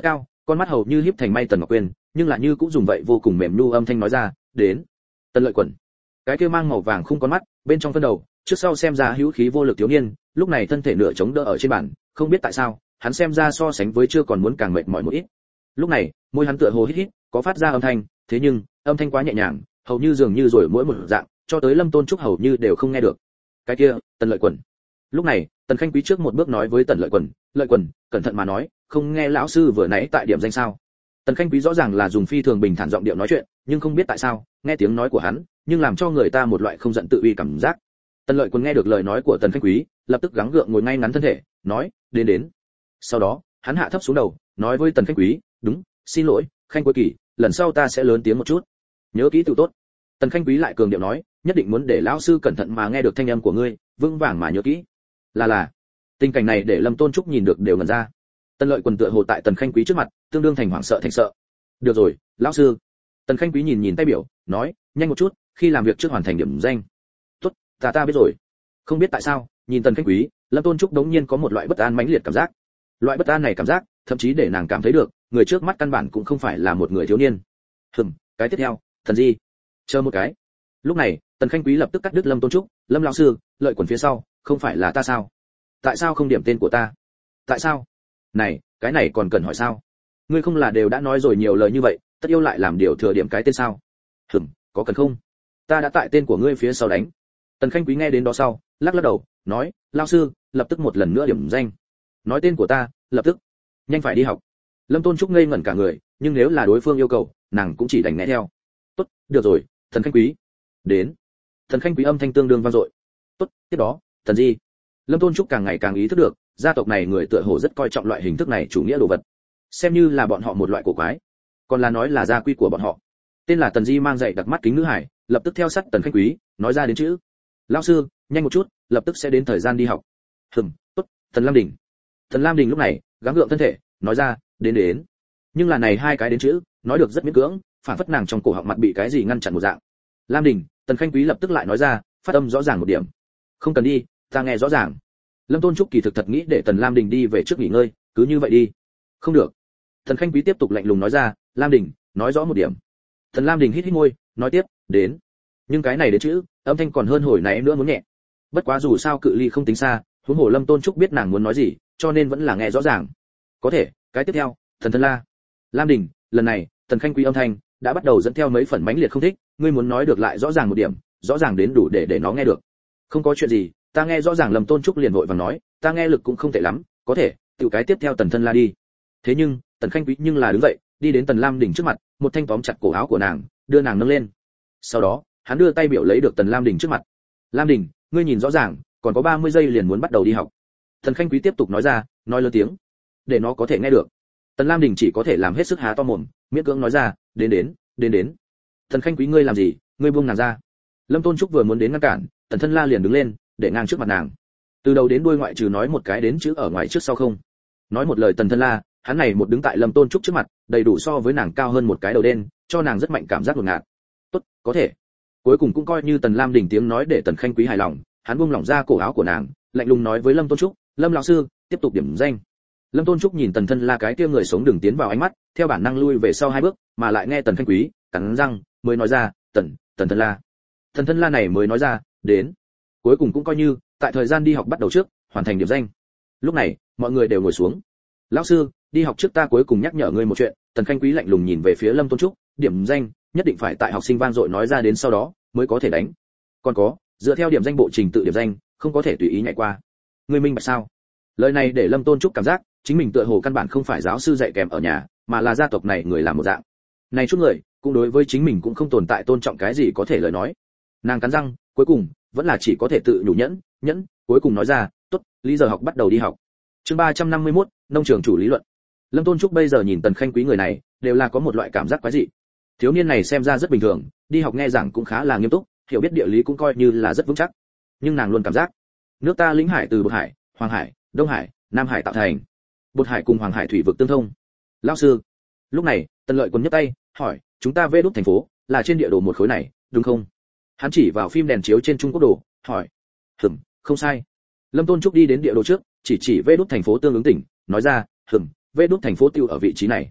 S1: con mắt hầu như híp thành may Tần Ngọc Quyên, nhưng lại như cũng dùng vậy vô cùng mềm nu âm thanh nói ra, đến. Tần Lợi Quần. Cái kia mang màu vàng khung con mắt, bên trong phân đầu, trước sau xem ra hữu khí vô lực thiếu niên, lúc này thân thể nửa chống đỡ ở trên bàn, không biết tại sao, hắn xem ra so sánh với chưa còn muốn càng mệt mỏi một ít. Lúc này, môi hắn tựa hồ hít hít, có phát ra âm thanh, thế nhưng, âm thanh quá nhẹ nhàng, hầu như dường như rồi mỗi một dạng, cho tới Lâm Tôn Trúc hầu như đều không nghe được. Cái kia, Tần Lợi Quần. Lúc này, Tần Khanh Quý trước một bước nói với Tần Lợi Quần, "Lợi Quần, cẩn thận mà nói, không nghe lão sư vừa nãy tại điểm danh sao?" Tần Khanh Quý rõ ràng là dùng phi thường bình thản giọng điệu nói chuyện, nhưng không biết tại sao, nghe tiếng nói của hắn, nhưng làm cho người ta một loại không giận tự uy cảm giác. Tần Lợi Quần nghe được lời nói của Tần Khanh Quý, lập tức gắng gượng ngồi ngay ngắn thân thể, nói, "Đến đến." Sau đó, hắn hạ thấp xuống đầu, nói với Tần Khanh Quý, "Đúng, xin lỗi, Khanh Quý Kỳ, lần sau ta sẽ lớn tiếng một chút. Nhớ kỹ tự tốt." Tần Khanh Quý lại cường điệu nói, "Nhất định muốn để lão sư cẩn thận mà nghe được thanh âm của ngươi, vững vàng mà nhớ kỹ." Là là. Tình cảnh này để Lâm Tôn Trúc nhìn được đều ngẩn ra. Tần Lợi Quần tựa hồ tại Tần Khanh Quý trước mặt, tương đương thành hoảng sợ thành sợ. "Được rồi, lão sư." Tần Khanh Quý nhìn nhìn tay biểu, nói, "Nhanh một chút, khi làm việc trước hoàn thành điểm danh." "Tốt, ta ta biết rồi." Không biết tại sao, nhìn Tần Khanh Quý, Lâm Tôn Trúc đống nhiên có một loại bất an mãnh liệt cảm giác. Loại bất an này cảm giác, thậm chí để nàng cảm thấy được, người trước mắt căn bản cũng không phải là một người thiếu niên. Hừm, cái tiếp theo, thần gì? Chờ một cái. Lúc này, Tần Khanh Quý lập tức cắt đứt Lâm Tôn Trúc, "Lâm lão sư, Lợi Quần phía sau, không phải là ta sao? Tại sao không điểm tên của ta? Tại sao?" "Này, cái này còn cần hỏi sao? Ngươi không là đều đã nói rồi nhiều lời như vậy, tất yêu lại làm điều thừa điểm cái tên sao?" "Hừm, có cần không? Ta đã tại tên của ngươi phía sau đánh." Tần Khanh Quý nghe đến đó sau, lắc lắc đầu, nói, "Lão sư, lập tức một lần nữa điểm danh." "Nói tên của ta, lập tức. Nhanh phải đi học." Lâm Tôn Trúc ngây ngẩn cả người, nhưng nếu là đối phương yêu cầu, nàng cũng chỉ đành nghe theo. "Tốt, được rồi, Tần Khanh Quý." "Đến." Tần Khanh Quý âm thanh tương đương vang dội. "Tốt, tiếp đó, Tần gì?" Lâm Tôn Trúc càng ngày càng ý thức được, gia tộc này người tựa hồ rất coi trọng loại hình thức này chủ nghĩa đồ vật, xem như là bọn họ một loại cổ quái, còn là nói là gia quy của bọn họ. Tên là Tần Di mang dạy đặc mắt kính nữ hải, lập tức theo sát Tần Khanh Quý, nói ra đến chữ. "Lão sư, nhanh một chút, lập tức sẽ đến thời gian đi học." "Hừm, tốt, Tần Lam Đình." Tần Lam Đình lúc này, gắng gượng thân thể, nói ra, "Đến đến." Nhưng là này hai cái đến chữ, nói được rất miễn cưỡng, phản phất nàng trong cổ họng mặt bị cái gì ngăn chặn một dạng. "Lam Đình." Tần Khanh Quý lập tức lại nói ra, phát âm rõ ràng một điểm. "Không cần đi, ta nghe rõ ràng." Lâm Tôn Trúc kỳ thực thật nghĩ để Tần Lam Đình đi về trước nghỉ ngơi, cứ như vậy đi. "Không được." Tần Khanh Quý tiếp tục lạnh lùng nói ra, "Lam Đình, nói rõ một điểm." Tần Lam Đình hít hít môi, nói tiếp, "Đến." Nhưng cái này đến chữ, âm thanh còn hơn hồi nãy nữa muốn nhẹ. Bất quá dù sao cự ly không tính xa, huống hồ Lâm Tôn Trúc biết nàng muốn nói gì, cho nên vẫn là nghe rõ ràng. "Có thể, cái tiếp theo, Thần Thân La." "Lam Đình, lần này, Tần Khanh Quý âm thanh đã bắt đầu dẫn theo mấy phần mãnh liệt không thích, ngươi muốn nói được lại rõ ràng một điểm, rõ ràng đến đủ để để nó nghe được." "Không có chuyện gì, ta nghe rõ ràng." Lâm Tôn Trúc liền vội vàng nói, "Ta nghe lực cũng không tệ lắm, có thể, tiểu cái tiếp theo Tần Thân La đi." Thế nhưng, Tần Khanh Quý nhưng là đứng dậy, đi đến Tần Lam Đình trước mặt, một thanh tóm chặt cổ áo của nàng, đưa nàng nâng lên. Sau đó, hắn đưa tay biểu lấy được Tần Lam Đình trước mặt. "Lam Đình, ngươi nhìn rõ ràng, còn có ba mươi giây liền muốn bắt đầu đi học." Tần Khanh Quý tiếp tục nói ra, nói lớn tiếng, để nó có thể nghe được. Tần Lam Đình chỉ có thể làm hết sức há to mồm, miễn cưỡng nói ra, "Đến đến, đến đến." "Tần Khanh Quý ngươi làm gì, ngươi buông nàng ra." Lâm Tôn Trúc vừa muốn đến ngăn cản, Tần Thân La liền đứng lên, để ngang trước mặt nàng. Từ đầu đến đuôi ngoại trừ nói một cái đến chữ ở ngoài trước sau không nói một lời. Tần Thân La, hắn này một đứng tại Lâm Tôn Trúc trước mặt, đầy đủ so với nàng cao hơn một cái đầu đen, cho nàng rất mạnh cảm giác ngột ngạt. "Tốt, có thể." Cuối cùng cũng coi như Tần Lam Đình tiếng nói để Tần Khanh Quý hài lòng, hắn buông lỏng ra cổ áo của nàng, lạnh lùng nói với Lâm Tôn Trúc, "Lâm lão sư, tiếp tục điểm danh." Lâm Tôn Trúc nhìn Tần Thân La cái kia người sống đường tiến vào ánh mắt, theo bản năng lui về sau hai bước, mà lại nghe Tần Khanh Quý cắn răng mới nói ra, "Tần, Tần Thân La." Tần Thân La này mới nói ra, "Đến." Cuối cùng cũng coi như tại thời gian đi học bắt đầu trước, hoàn thành điểm danh. Lúc này, mọi người đều ngồi xuống. "Lão sư, đi học trước ta cuối cùng nhắc nhở ngươi một chuyện." Tần Khanh Quý lạnh lùng nhìn về phía Lâm Tôn Trúc, "Điểm danh nhất định phải tại học sinh vang dội nói ra đến sau đó mới có thể đánh. Còn có, dựa theo điểm danh bộ trình tự điểm danh, không có thể tùy ý nhảy qua. Ngươi minh bạch sao?" Lời này để Lâm Tôn Trúc cảm giác chính mình tựa hồ căn bản không phải giáo sư dạy kèm ở nhà, mà là gia tộc này người làm một dạng. Này chút người, cũng đối với chính mình cũng không tồn tại tôn trọng cái gì có thể lời nói. Nàng cắn răng, cuối cùng vẫn là chỉ có thể tự nhủ nhẫn, nhẫn, cuối cùng nói ra, "Tốt, lý giờ học bắt đầu đi học." Chương ba trăm năm mươi mốt, nông trường chủ lý luận. Lâm Tôn Trúc bây giờ nhìn Tần Khanh Quý người này, đều là có một loại cảm giác quái dị. Thiếu niên này xem ra rất bình thường, đi học nghe giảng cũng khá là nghiêm túc, hiểu biết địa lý cũng coi như là rất vững chắc. Nhưng nàng luôn cảm giác, nước ta lĩnh hải từ Bột Hải, Hoàng Hải, Đông Hải, Nam Hải tạo thành. Bột Hải cùng Hoàng Hải thủy vực tương thông. "Lão sư." Lúc này, Tần Lợi Quân nhấc tay, hỏi, "Chúng ta vê đút thành phố, là trên địa đồ một khối này, đúng không?" Hắn chỉ vào phim đèn chiếu trên Trung Quốc đồ, hỏi, "Hừm, không sai." Lâm Tôn Trúc đi đến địa đồ trước, chỉ chỉ vê đút thành phố tương ứng tỉnh, nói ra, "Hừm, vê đút thành phố tiêu ở vị trí này."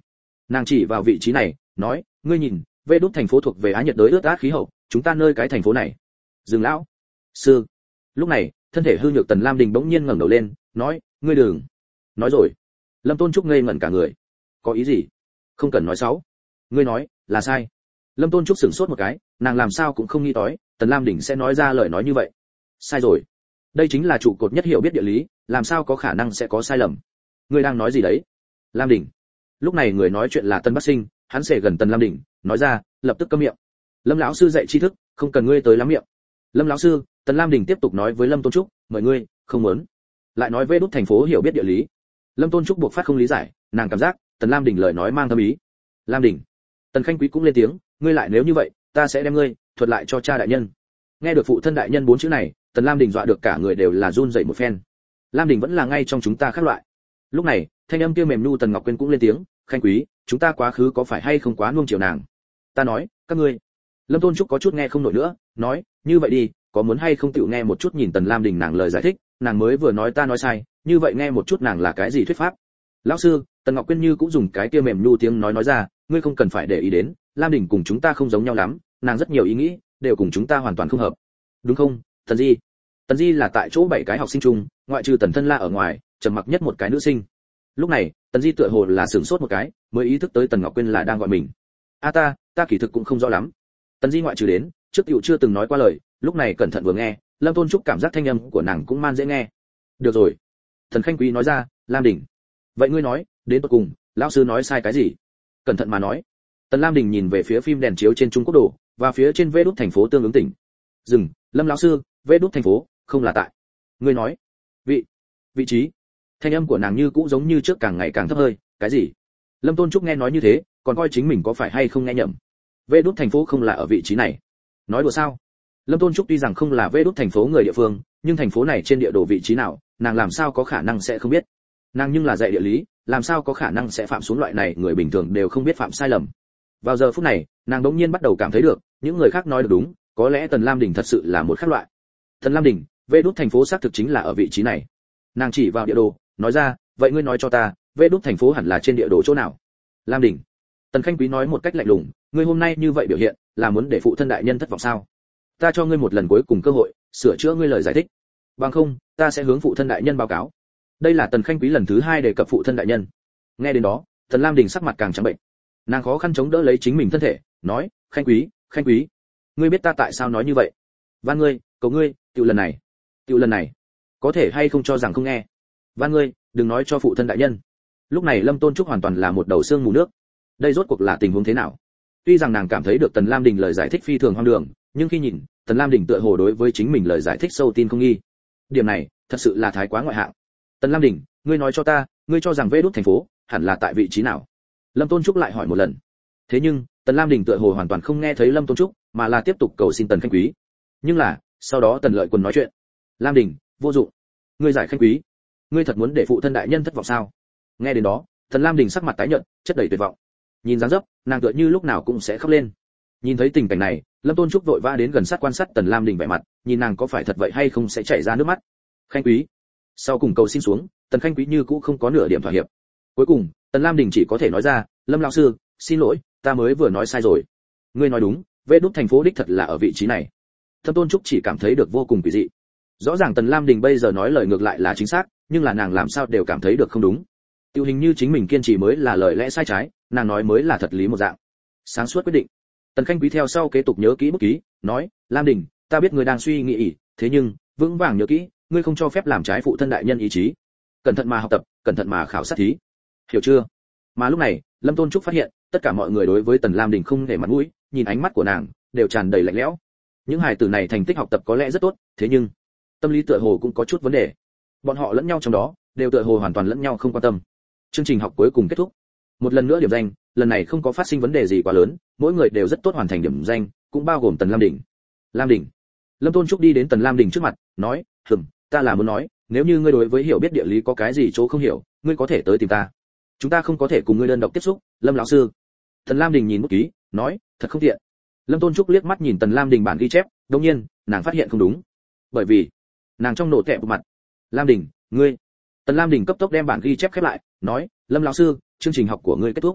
S1: Nàng chỉ vào vị trí này, nói, ngươi nhìn, Vê Đúc thành phố thuộc về Á nhiệt đới ướt át khí hậu, chúng ta nơi cái thành phố này. Dừng lão sư. Lúc này, thân thể hư nhược Tần Lam Đình bỗng nhiên ngẩng đầu lên, nói, ngươi đừng. Nói rồi. Lâm Tôn Trúc ngây ngẩn cả người. Có ý gì? Không cần nói xấu. Ngươi nói, là sai. Lâm Tôn Trúc sửng sốt một cái, nàng làm sao cũng không nghĩ tới, Tần Lam Đình sẽ nói ra lời nói như vậy. Sai rồi. Đây chính là trụ cột nhất hiểu biết địa lý, làm sao có khả năng sẽ có sai lầm. Ngươi đang nói gì đấy? Lam Đình. Lúc này người nói chuyện là Tân Bắc Sinh, hắn xề gần Tần Lam Đình, nói ra, lập tức câm miệng. Lâm lão sư dạy tri thức, không cần ngươi tới lắm miệng. Lâm lão sư, Tần Lam Đình tiếp tục nói với Lâm Tôn Trúc, mời ngươi, không muốn. Lại nói Vê Đúc thành phố hiểu biết địa lý. Lâm Tôn Trúc buộc phát không lý giải, nàng cảm giác Tần Lam Đình lời nói mang thâm ý. Lam Đình. Tần Khanh Quý cũng lên tiếng, ngươi lại nếu như vậy, ta sẽ đem ngươi thuật lại cho cha đại nhân. Nghe được phụ thân đại nhân bốn chữ này, Tần Lam Đình dọa được cả người đều là run rẩy một phen. Lam Đình vẫn là ngay trong chúng ta khác loại. Lúc này, thanh âm kia mềm nu Tần Ngọc Quyên cũng lên tiếng, Khanh Quý, chúng ta quá khứ có phải hay không quá nuông chiều nàng? Ta nói, các ngươi. Lâm Tôn Trúc có chút nghe không nổi nữa, nói, như vậy đi, có muốn hay không chịu nghe một chút nhìn Tần Lam Đình nàng lời giải thích, nàng mới vừa nói ta nói sai, như vậy nghe một chút nàng là cái gì thuyết pháp. Lão sư, Tần Ngọc Quyên như cũng dùng cái kia mềm nu tiếng nói nói ra, ngươi không cần phải để ý đến, Lam Đình cùng chúng ta không giống nhau lắm, nàng rất nhiều ý nghĩ, đều cùng chúng ta hoàn toàn không hợp. Đúng không, Tần Di? Tần Di là tại chỗ bảy cái học sinh chung, ngoại trừ Tần Thân La ở ngoài, trầm mặc nhất một cái nữ sinh. Lúc này, Tần Di tựa hồ là sửng sốt một cái, mới ý thức tới Tần Ngọc Quyên là đang gọi mình. A ta, ta kỳ thực cũng không rõ lắm. Tần Di ngoại trừ đến, trước tiểu chưa từng nói qua lời, lúc này cẩn thận vừa nghe, Lâm Tôn Trúc cảm giác thanh âm của nàng cũng man dễ nghe. Được rồi. Thần Khanh Quý nói ra, Lam Đình. Vậy ngươi nói, đến tận cùng, lão sư nói sai cái gì? Cẩn thận mà nói. Tần Lam Đình nhìn về phía phim đèn chiếu trên Trung Quốc đồ, và phía trên Vê Đúc thành phố tương ứng tỉnh. Dừng, Lâm lão sư, Vê Đúc thành phố, không là tại. Ngươi nói, vị, vị trí. Thanh âm của nàng như cũ giống như trước càng ngày càng thấp hơi, cái gì? Lâm Tôn Trúc nghe nói như thế, còn coi chính mình có phải hay không nghe nhầm. Vê Đúc thành phố không là ở vị trí này. Nói đùa sao? Lâm Tôn Trúc tuy rằng không là Vê Đúc thành phố người địa phương, nhưng thành phố này trên địa đồ vị trí nào, nàng làm sao có khả năng sẽ không biết. Nàng nhưng là dạy địa lý, làm sao có khả năng sẽ phạm xuống loại này người bình thường đều không biết phạm sai lầm. Vào giờ phút này, nàng đống nhiên bắt đầu cảm thấy được, những người khác nói được đúng, có lẽ Tần Lam Đình thật sự là một khác loại. Tần Lam Đình, Vê Đúc thành phố xác thực chính là ở vị trí này. Nàng chỉ vào địa đồ, nói ra, vậy ngươi nói cho ta, Vê Đúc thành phố hẳn là trên địa đồ chỗ nào? Lam Đình. Tần Khanh Quý nói một cách lạnh lùng, ngươi hôm nay như vậy biểu hiện, là muốn để phụ thân đại nhân thất vọng sao? Ta cho ngươi một lần cuối cùng cơ hội, sửa chữa ngươi lời giải thích. Bằng không, ta sẽ hướng phụ thân đại nhân báo cáo. Đây là Tần Khanh Quý lần thứ hai đề cập phụ thân đại nhân. Nghe đến đó, Tần Lam Đình sắc mặt càng trắng bệnh. Nàng khó khăn chống đỡ lấy chính mình thân thể, nói, Khanh Quý, Khanh Quý, ngươi biết ta tại sao nói như vậy? Van ngươi, cầu ngươi, tiểu lần này, tiểu lần này, có thể hay không cho rằng không nghe? Van ngươi, đừng nói cho phụ thân đại nhân. Lúc này Lâm Tôn Trúc hoàn toàn là một đầu xương mù nước. Đây rốt cuộc là tình huống thế nào? Tuy rằng nàng cảm thấy được Tần Lam Đình lời giải thích phi thường hoang đường, nhưng khi nhìn, Tần Lam Đình tựa hồ đối với chính mình lời giải thích sâu tin không nghi. Điểm này, thật sự là thái quá ngoại hạng. Tần Lam Đình, ngươi nói cho ta, ngươi cho rằng Vê Đúc thành phố hẳn là tại vị trí nào? Lâm Tôn Trúc lại hỏi một lần. Thế nhưng, Tần Lam Đình tựa hồ hoàn toàn không nghe thấy Lâm Tôn Trúc, mà là tiếp tục cầu xin Tần Khanh Quý. Nhưng là, sau đó Tần Lợi Quân nói chuyện. Lam Đình, vô dụng. Ngươi giải Khanh Quý, ngươi thật muốn để phụ thân đại nhân thất vọng sao? Nghe đến đó, Tần Lam Đình sắc mặt tái nhợt, chất đầy tuyệt vọng. Nhìn dáng dấp, nàng tựa như lúc nào cũng sẽ khóc lên. Nhìn thấy tình cảnh này, Lâm Tôn Trúc vội vã đến gần sát quan sát Tần Lam Đình vẻ mặt, nhìn nàng có phải thật vậy hay không sẽ chảy ra nước mắt. Khanh Quý. Sau cùng cầu xin xuống, Tần Khanh Quý như cũ không có nửa điểm thỏa hiệp. Cuối cùng, Tần Lam Đình chỉ có thể nói ra, Lâm lão sư, xin lỗi, ta mới vừa nói sai rồi. Ngươi nói đúng, Vê Đúc thành phố đích thật là ở vị trí này. Lâm Tôn Trúc chỉ cảm thấy được vô cùng kỳ dị. Rõ ràng Tần Lam Đình bây giờ nói lời ngược lại là chính xác, nhưng là nàng làm sao đều cảm thấy được không đúng. Tiêu hình như chính mình kiên trì mới là lời lẽ sai trái, nàng nói mới là thật lý một dạng. Sáng suốt quyết định. Tần Khanh Quý theo sau kế tục nhớ kỹ bút ký, nói, Lam Đình, ta biết ngươi đang suy nghĩ ỉ, thế nhưng, vững vàng nhớ kỹ, ngươi không cho phép làm trái phụ thân đại nhân ý chí. Cẩn thận mà học tập, cẩn thận mà khảo sát thí. Hiểu chưa? Mà lúc này, Lâm Tôn Trúc phát hiện, tất cả mọi người đối với Tần Lam Đình không để mặt mũi, nhìn ánh mắt của nàng, đều tràn đầy lạnh lẽo. Những hài tử này thành tích học tập có lẽ rất tốt, thế nhưng, tâm lý tựa hồ cũng có chút vấn đề. Bọn họ lẫn nhau trong đó, đều tựa hồ hoàn toàn lẫn nhau không quan tâm. Chương trình học cuối cùng kết thúc. Một lần nữa điểm danh, lần này không có phát sinh vấn đề gì quá lớn, mỗi người đều rất tốt hoàn thành điểm danh, cũng bao gồm Tần Lam Đình. Lam Đình. Lâm Tôn Trúc đi đến Tần Lam Đình trước mặt, nói, "Hừm, ta là muốn nói, nếu như ngươi đối với hiểu biết địa lý có cái gì chỗ không hiểu, ngươi có thể tới tìm ta. Chúng ta không có thể cùng ngươi đơn độc tiếp xúc, Lâm lão sư." Tần Lam Đình nhìn bút ký, nói, "Thật không tiện." Lâm Tôn Trúc liếc mắt nhìn Tần Lam Đình bản ghi chép, đột nhiên, nàng phát hiện không đúng. Bởi vì, nàng trong nổ tẹp bộ mặt. "Lam Đình, ngươi." Tần Lam Đình cấp tốc đem bản ghi chép khép lại, nói, "Lâm lão sư, chương trình học của ngươi kết thúc."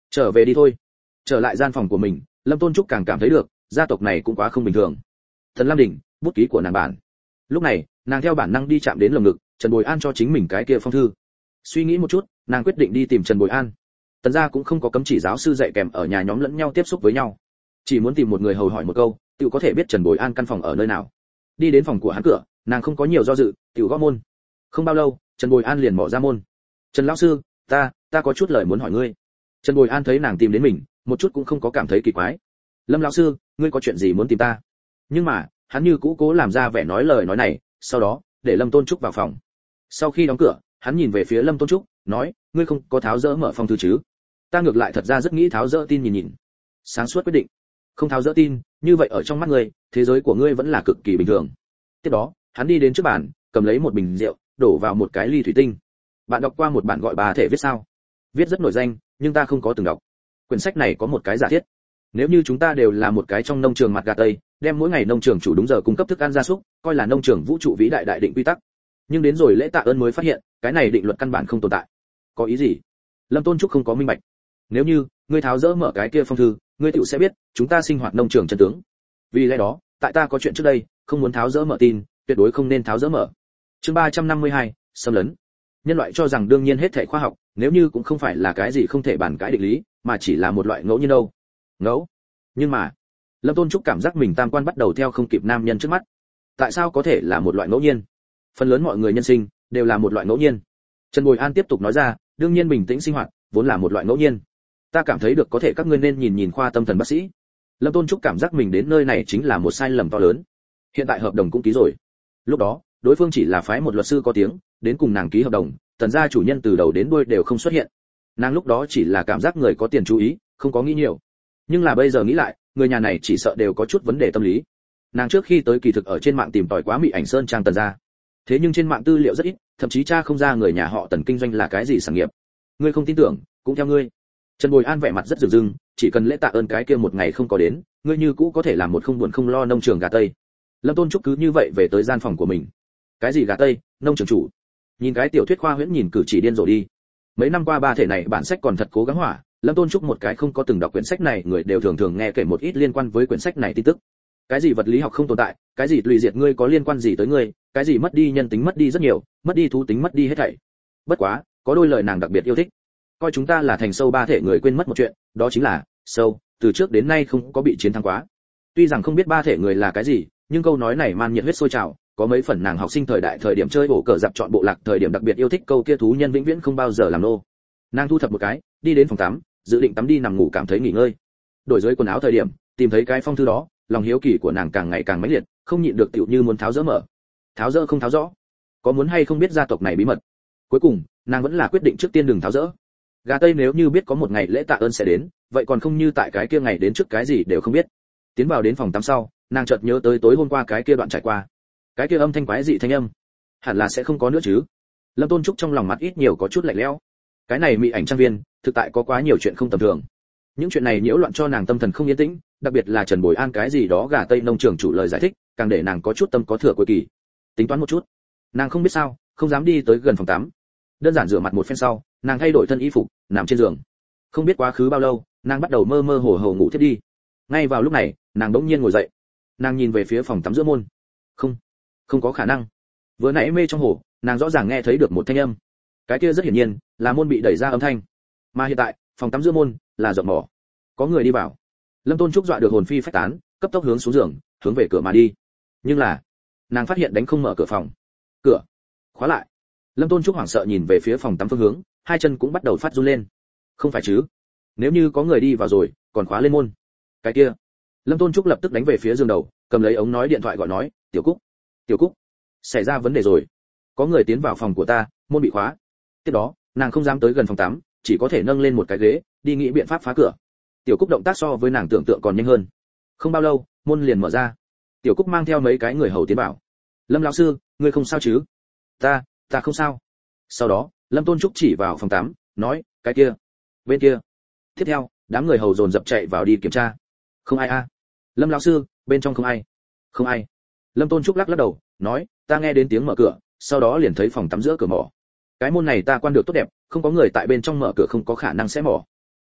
S1: trở về đi thôi. Trở lại gian phòng của mình, Lâm Tôn Trúc càng cảm thấy được gia tộc này cũng quá không bình thường. Thần Lam Đình, bút ký của nàng bản. Lúc này nàng theo bản năng đi chạm đến lồng ngực Trần Bồi An cho chính mình cái kia phong thư. Suy nghĩ một chút, nàng quyết định đi tìm Trần Bồi An. Tần gia cũng không có cấm chỉ giáo sư dạy kèm ở nhà nhóm lẫn nhau tiếp xúc với nhau, chỉ muốn tìm một người hầu hỏi một câu tự có thể biết Trần Bồi An căn phòng ở nơi nào. Đi đến phòng của hắn cửa, nàng không có nhiều do dự, tự gõ môn. Không bao lâu, Trần Bồi An liền mở ra môn. Trần lão sư, ta ta có chút lời muốn hỏi ngươi. Trần Bồi An thấy nàng tìm đến mình, một chút cũng không có cảm thấy kỳ quái. Lâm lão sư, ngươi có chuyện gì muốn tìm ta? Nhưng mà hắn như cũ cố làm ra vẻ nói lời nói này, sau đó để Lâm Tôn Trúc vào phòng. Sau khi đóng cửa, hắn nhìn về phía Lâm Tôn Trúc, nói, ngươi không có tháo dỡ mở phong thư chứ? Ta ngược lại thật ra rất nghĩ tháo dỡ tin nhìn nhìn. Sáng suốt quyết định. Không tháo dỡ tin, như vậy ở trong mắt ngươi, thế giới của ngươi vẫn là cực kỳ bình thường. Tiếp đó, hắn đi đến trước bàn, cầm lấy một bình rượu, đổ vào một cái ly thủy tinh. Bạn đọc qua một bản gọi bà thể viết sao? Viết rất nổi danh, nhưng ta không có từng đọc. Quyển sách này có một cái giả thiết. Nếu như chúng ta đều là một cái trong nông trường mặt gà tây, đem mỗi ngày nông trường chủ đúng giờ cung cấp thức ăn gia súc, coi là nông trường vũ trụ vĩ đại đại định quy tắc. Nhưng đến rồi lễ tạ ơn mới phát hiện, cái này định luật căn bản không tồn tại. Có ý gì? Lâm Tôn Trúc không có minh bạch. Nếu như ngươi tháo dỡ mở cái kia phong thư, ngươi tự sẽ biết chúng ta sinh hoạt nông trường chân tướng. Vì lẽ đó, tại ta có chuyện trước đây, không muốn tháo dỡ mở tin, tuyệt đối không nên tháo dỡ mở. Chương ba trăm năm mươi hai, xâm lấn. Nhân loại cho rằng đương nhiên hết thảy khoa học, nếu như cũng không phải là cái gì không thể bàn cãi định lý, mà chỉ là một loại ngẫu nhiên đâu. Ngẫu. Nhưng mà, Lâm Tôn Trúc cảm giác mình tam quan bắt đầu theo không kịp nam nhân trước mắt. Tại sao có thể là một loại ngẫu nhiên? Phần lớn mọi người nhân sinh đều là một loại ngẫu nhiên. Trần Bồi An tiếp tục nói ra, đương nhiên bình tĩnh sinh hoạt vốn là một loại ngẫu nhiên. Ta cảm thấy được có thể các ngươi nên nhìn nhìn khoa tâm thần bác sĩ. Lâm Tôn Trúc cảm giác mình đến nơi này chính là một sai lầm to lớn. Hiện tại hợp đồng cũng ký rồi. Lúc đó, đối phương chỉ là phái một luật sư có tiếng đến cùng nàng ký hợp đồng, Tần gia chủ nhân từ đầu đến đuôi đều không xuất hiện. Nàng lúc đó chỉ là cảm giác người có tiền chú ý, không có nghĩ nhiều. Nhưng là bây giờ nghĩ lại, người nhà này chỉ sợ đều có chút vấn đề tâm lý. Nàng trước khi tới kỳ thực ở trên mạng tìm tòi quá Mị Ảnh Sơn trang Tần gia. Thế nhưng trên mạng tư liệu rất ít, thậm chí cha không ra người nhà họ Tần kinh doanh là cái gì sản nghiệp. Ngươi không tin tưởng, cũng theo ngươi. Trần Bồi An vẻ mặt rất rừng rưng, chỉ cần lễ tạ ơn cái kia một ngày không có đến, ngươi như cũ có thể làm một không buồn không lo nông trường gà tây. Lâm Tôn Trúc cứ như vậy về tới gian phòng của mình. Cái gì gà tây, nông trường chủ? Nhìn cái tiểu thuyết khoa huyễn nhìn cử chỉ điên rồ đi. Mấy năm qua ba thể này bản sách còn thật cố gắng hỏa, Lâm Tôn Trúc một cái không có từng đọc quyển sách này, người đều thường thường nghe kể một ít liên quan với quyển sách này tin tức. Cái gì vật lý học không tồn tại, cái gì tùy diệt ngươi có liên quan gì tới ngươi, cái gì mất đi nhân tính mất đi rất nhiều, mất đi thú tính mất đi hết thảy. Bất quá, có đôi lời nàng đặc biệt yêu thích. Coi chúng ta là thành sâu ba thể người quên mất một chuyện, đó chính là sâu từ trước đến nay không có bị chiến thắng quá. Tuy rằng không biết ba thể người là cái gì, nhưng câu nói này man nhiệt huyết sôi trào, có mấy phần nàng học sinh thời đại thời điểm chơi bổ cờ giặc chọn bộ lạc thời điểm đặc biệt yêu thích câu kia thú nhân vĩnh viễn không bao giờ làm nô. Nàng thu thập một cái, đi đến phòng tắm, dự định tắm đi nằm ngủ cảm thấy nghỉ ngơi. Đổi dưới quần áo thời điểm, tìm thấy cái phong thư đó, lòng hiếu kỳ của nàng càng ngày càng mãnh liệt, không nhịn được tựu như muốn tháo dỡ mở. Tháo dỡ không tháo rõ, có muốn hay không biết gia tộc này bí mật. Cuối cùng, nàng vẫn là quyết định trước tiên đừng tháo dỡ. Gà Tây nếu như biết có một ngày lễ tạ ơn sẽ đến, vậy còn không như tại cái kia ngày đến trước cái gì đều không biết. Tiến vào đến phòng tắm sau, nàng chợt nhớ tới tối hôm qua cái kia đoạn trải qua. Cái kia âm thanh quái dị thanh âm, hẳn là sẽ không có nữa chứ. Lâm Tôn Trúc trong lòng mặt ít nhiều có chút lạnh lẽo. Cái này Mị Ảnh trang viên, thực tại có quá nhiều chuyện không tầm thường. Những chuyện này nhiễu loạn cho nàng tâm thần không yên tĩnh, đặc biệt là Trần Bồi An cái gì đó Gà Tây nông trường chủ lời giải thích, càng để nàng có chút tâm có thừa cuối kỳ. Tính toán một chút, nàng không biết sao, không dám đi tới gần phòng tắm. Đơn giản rửa mặt một phen sau, nàng thay đổi thân y phục, nằm trên giường. Không biết quá khứ bao lâu, nàng bắt đầu mơ mơ hồ hồ ngủ thiếp đi. Ngay vào lúc này, nàng bỗng nhiên ngồi dậy. Nàng nhìn về phía phòng tắm giữa môn. Không, không có khả năng. Vừa nãy mê trong hồ, nàng rõ ràng nghe thấy được một thanh âm. Cái kia rất hiển nhiên là môn bị đẩy ra âm thanh. Mà hiện tại, phòng tắm giữa môn là rộng mỏ. Có người đi vào. Lâm Tôn Trúc dọa được hồn phi phách tán, cấp tốc hướng xuống giường, hướng về cửa mà đi. Nhưng là, nàng phát hiện đánh không mở cửa phòng. Cửa khóa lại. Lâm Tôn Trúc hoảng sợ nhìn về phía phòng tắm phương hướng, hai chân cũng bắt đầu phát run lên. Không phải chứ? Nếu như có người đi vào rồi, còn khóa lên môn. Cái kia. Lâm Tôn Trúc lập tức đánh về phía giường đầu, cầm lấy ống nói điện thoại gọi nói, "Tiểu Cúc, Tiểu Cúc, xảy ra vấn đề rồi. Có người tiến vào phòng của ta, môn bị khóa." Tiếp đó, nàng không dám tới gần phòng tắm, chỉ có thể nâng lên một cái ghế, đi nghĩ biện pháp phá cửa. Tiểu Cúc động tác so với nàng tưởng tượng còn nhanh hơn. Không bao lâu, môn liền mở ra. Tiểu Cúc mang theo mấy cái người hầu tiến vào. "Lâm lão sư, ngươi không sao chứ?" "Ta, ta không sao." Sau đó, Lâm Tôn Trúc chỉ vào phòng tắm, nói, "Cái kia, bên kia." Tiếp theo, đám người hầu dồn dập chạy vào đi kiểm tra. "Không ai a." À. "Lâm lão sư, bên trong không ai." "Không ai." Lâm Tôn Trúc lắc lắc đầu, nói, "Ta nghe đến tiếng mở cửa, sau đó liền thấy phòng tắm giữa cửa mỏ. Cái môn này ta quan được tốt đẹp, không có người tại bên trong mở cửa không có khả năng sẽ mỏ."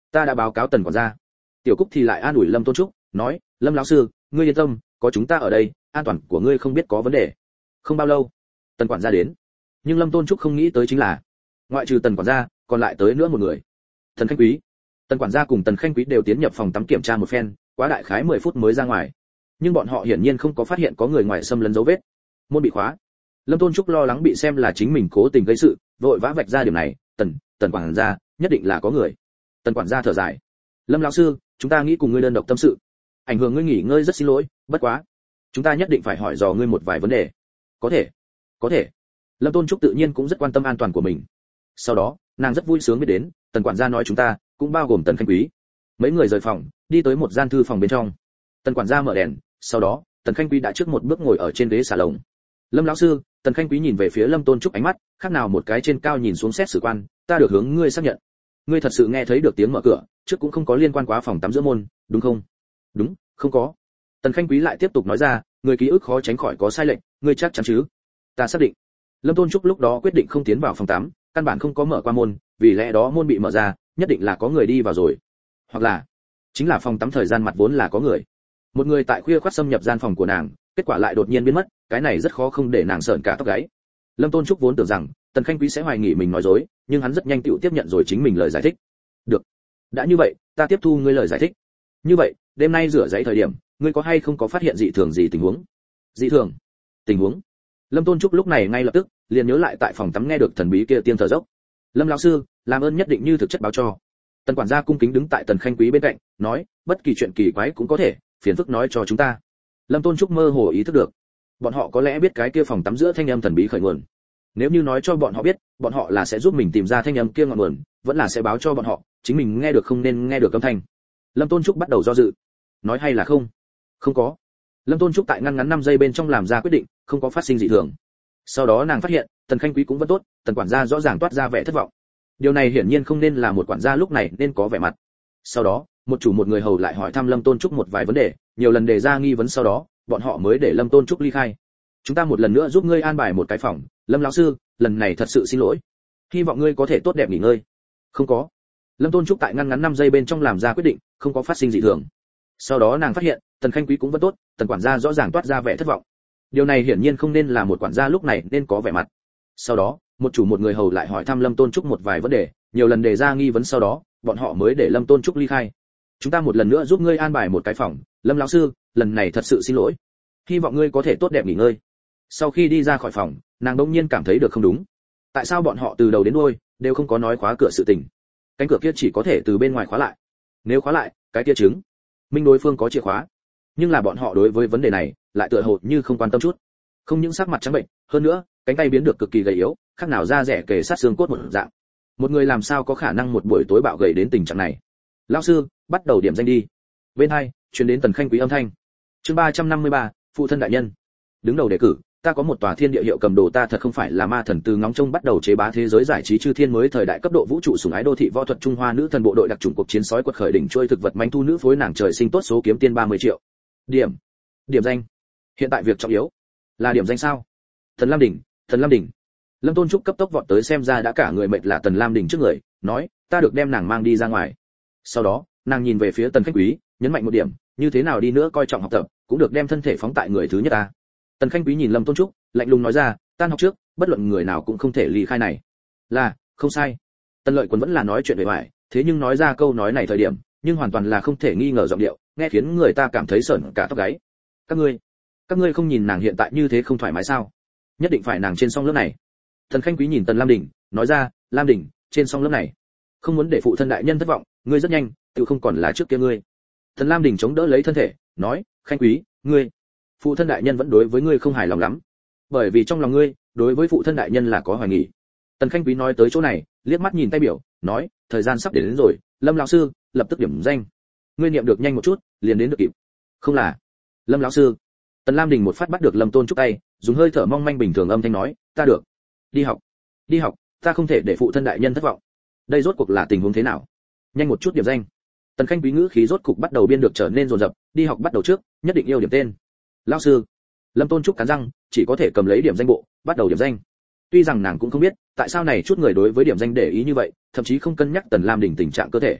S1: Ta đã báo cáo Tần quản gia. Tiểu Cúc thì lại an ủi Lâm Tôn Trúc, nói, Lâm lão sư, ngươi yên tâm, có chúng ta ở đây, an toàn của ngươi không biết có vấn đề. Không bao lâu, Tần quản gia đến, nhưng Lâm Tôn Trúc không nghĩ tới chính là, ngoại trừ Tần quản gia, còn lại tới nữa một người. Tần Khanh Quý. Tần quản gia cùng Tần Khanh Quý đều tiến nhập phòng tắm kiểm tra một phen, quá đại khái mười phút mới ra ngoài. Nhưng bọn họ hiển nhiên không có phát hiện có người ngoài xâm lấn dấu vết. Môn bị khóa. Lâm Tôn Trúc lo lắng bị xem là chính mình cố tình gây sự, vội vã vạch ra điểm này, "Tần, Tần quản gia, nhất định là có người." Tần quản gia thở dài, "Lâm lão sư, chúng ta nghĩ cùng ngươi đơn độc tâm sự. Ảnh hưởng ngươi nghỉ ngơi rất xin lỗi, bất quá, chúng ta nhất định phải hỏi dò ngươi một vài vấn đề." "Có thể, có thể." Lâm Tôn Trúc tự nhiên cũng rất quan tâm an toàn của mình. Sau đó, nàng rất vui sướng biết đến, Tần quản gia nói chúng ta, cũng bao gồm Tần Khanh Quý. Mấy người rời phòng, đi tới một gian thư phòng bên trong. Tần quản gia mở đèn, sau đó, Tần Khanh Quý đã trước một bước ngồi ở trên ghế xà lồng. "Lâm lão sư." Tần Khanh Quý nhìn về phía Lâm Tôn Trúc ánh mắt, khác nào một cái trên cao nhìn xuống xét xử quan, "Ta được hướng ngươi xác nhận. Ngươi thật sự nghe thấy được tiếng mở cửa, trước cũng không có liên quan quá phòng tắm giữa môn, đúng không?" "Đúng, không có." Tần Khanh Quý lại tiếp tục nói ra, "Người ký ức khó tránh khỏi có sai lệch, ngươi chắc chắn chứ?" "Ta xác định." Lâm Tôn Trúc lúc đó quyết định không tiến vào phòng tắm, căn bản không có mở qua môn, vì lẽ đó môn bị mở ra, nhất định là có người đi vào rồi. Hoặc là, chính là phòng tắm thời gian mặt vốn là có người. Một người tại khuya khoắt xâm nhập gian phòng của nàng, kết quả lại đột nhiên biến mất, cái này rất khó không để nàng sởn cả tóc gáy. Lâm Tôn Trúc vốn tưởng rằng Tần Khanh Quý sẽ hoài nghi mình nói dối, nhưng hắn rất nhanh tựu tiếp nhận rồi chính mình lời giải thích. "Được, đã như vậy, ta tiếp thu ngươi lời giải thích. Như vậy, đêm nay rửa giấy thời điểm, ngươi có hay không có phát hiện dị thường gì tình huống?" "Dị thường? Tình huống?" Lâm Tôn Trúc lúc này ngay lập tức liền nhớ lại tại phòng tắm nghe được thần bí kia tiếng thở dốc. "Lâm lão sư, làm ơn nhất định như thực chất báo cho." Tần quản gia cung kính đứng tại Tần Khanh Quý bên cạnh, nói, "Bất kỳ chuyện kỳ quái cũng có thể, phiền phức nói cho chúng ta." Lâm Tôn Trúc mơ hồ ý thức được, bọn họ có lẽ biết cái kia phòng tắm giữa thanh âm thần bí khởi nguồn. Nếu như nói cho bọn họ biết, bọn họ là sẽ giúp mình tìm ra thanh âm kia ngọn nguồn, vẫn là sẽ báo cho bọn họ, chính mình nghe được không nên nghe được âm thanh. Lâm Tôn Trúc bắt đầu do dự, nói hay là không? Không có. Lâm Tôn Trúc tại ngăn ngắn năm giây bên trong làm ra quyết định, không có phát sinh dị thường. Sau đó nàng phát hiện, Tần Khanh Quý cũng vẫn tốt, Tần quản gia rõ ràng toát ra vẻ thất vọng. Điều này hiển nhiên không nên là một quản gia lúc này nên có vẻ mặt. Sau đó, một chủ một người hầu lại hỏi thăm Lâm Tôn Trúc một vài vấn đề, nhiều lần đề ra nghi vấn, sau đó, bọn họ mới để Lâm Tôn Trúc ly khai. "Chúng ta một lần nữa giúp ngươi an bài một cái phòng, Lâm lão sư, lần này thật sự xin lỗi. Hy vọng ngươi có thể tốt đẹp nghỉ ngơi." Không có. Lâm Tôn Trúc tại ngăn ngắn năm giây bên trong làm ra quyết định, không có phát sinh dị thường. Sau đó nàng phát hiện, Tần Khanh Quý cũng vẫn tốt, Tần quản gia rõ ràng toát ra vẻ thất vọng. Điều này hiển nhiên không nên là một quản gia lúc này nên có vẻ mặt. Sau đó, một chủ một người hầu lại hỏi thăm Lâm Tôn Trúc một vài vấn đề, nhiều lần đề ra nghi vấn, sau đó, bọn họ mới để Lâm Tôn Trúc ly khai. "Chúng ta một lần nữa giúp ngươi an bài một cái phòng, Lâm lão sư, lần này thật sự xin lỗi. Hy vọng ngươi có thể tốt đẹp nghỉ ngơi." Sau khi đi ra khỏi phòng, nàng đột nhiên cảm thấy được không đúng. Tại sao bọn họ từ đầu đến đuôi đều không có nói khóa cửa sự tình? Cánh cửa kia chỉ có thể từ bên ngoài khóa lại. Nếu khóa lại, cái kia chứng minh đối phương có chìa khóa. Nhưng là bọn họ đối với vấn đề này lại tựa hồ như không quan tâm chút. Không những sắc mặt trắng bệnh, hơn nữa, cánh tay biến được cực kỳ gầy yếu, khác nào da rẻ kề sát xương cốt một dạng. Một người làm sao có khả năng một buổi tối bạo gầy đến tình trạng này? "Lão sư, bắt đầu điểm danh đi." Bên hai, truyền đến Tần Khanh Quý âm thanh. Chương ba trăm năm mươi ba, phụ thân đại nhân. Đứng đầu đề cử, ta có một tòa thiên địa hiệu cầm đồ, ta thật không phải là ma thần, từ ngóng trông bắt đầu chế bá thế giới giải trí chư thiên mới thời đại cấp độ vũ trụ sủng ái đô thị võ thuật Trung Hoa nữ thần bộ đội đặc chủng cuộc chiến sói quật khởi đỉnh trôi thực vật manh thu nữ phối nàng trời sinh tốt số kiếm tiên ba mươi triệu. Điểm. Điểm danh. Hiện tại việc trọng yếu là điểm danh sao? Thần Lam đỉnh, Thần Lam đỉnh. Lâm Tôn Trúc cấp tốc vọt tới, xem ra đã cả người mệt là Tần Lam đỉnh trước người, nói, "Ta được đem nàng mang đi ra ngoài." Sau đó, nàng nhìn về phía Tần Khanh Quý, nhấn mạnh một điểm, như thế nào đi nữa coi trọng học tập, cũng được đem thân thể phóng tại người thứ nhất ta. Tần Khanh Quý nhìn Lâm Tôn Trúc, lạnh lùng nói ra, "Tan học trước, bất luận người nào cũng không thể ly khai này." "Là, không sai." Tần Lợi Quân vẫn là nói chuyện bề ngoài, thế nhưng nói ra câu nói này thời điểm, nhưng hoàn toàn là không thể nghi ngờ giọng điệu, nghe khiến người ta cảm thấy sởn cả tóc gáy. "Các ngươi, các ngươi không nhìn nàng hiện tại như thế không thoải mái sao? Nhất định phải nàng trên song lớp này." Tần Khanh Quý nhìn Tần Lam Đình, nói ra, "Lam Đình, trên song lớp này, không muốn để phụ thân đại nhân thất vọng, ngươi rất nhanh, tự không còn là trước kia ngươi." Tần Lam Đình chống đỡ lấy thân thể, nói, "Khanh Quý, ngươi, phụ thân đại nhân vẫn đối với ngươi không hài lòng lắm, bởi vì trong lòng ngươi, đối với phụ thân đại nhân là có hoài nghi." Tần Khanh Quý nói tới chỗ này, liếc mắt nhìn tay biểu, nói, "Thời gian sắp đến, đến rồi, Lâm lão sư, lập tức điểm danh. Ngươi niệm được nhanh một chút, liền đến được kịp." "Không là, Lâm lão sư." Tần Lam Đình một phát bắt được Lâm Tôn Trúc tay, dùng hơi thở mong manh bình thường âm thanh nói, "Ta được. Đi học. Đi học, ta không thể để phụ thân đại nhân thất vọng." Đây rốt cuộc là tình huống thế nào? Nhanh một chút điểm danh. Tần Khanh Quý ngữ khí rốt cục bắt đầu biên được trở nên dồn dập, "Đi học bắt đầu trước, nhất định yêu điểm tên." "Lão sư." Lâm Tôn Trúc cắn răng, chỉ có thể cầm lấy điểm danh bộ, bắt đầu điểm danh. Tuy rằng nàng cũng không biết, tại sao này chút người đối với điểm danh để ý như vậy, thậm chí không cân nhắc Tần Lam Đình tình trạng cơ thể.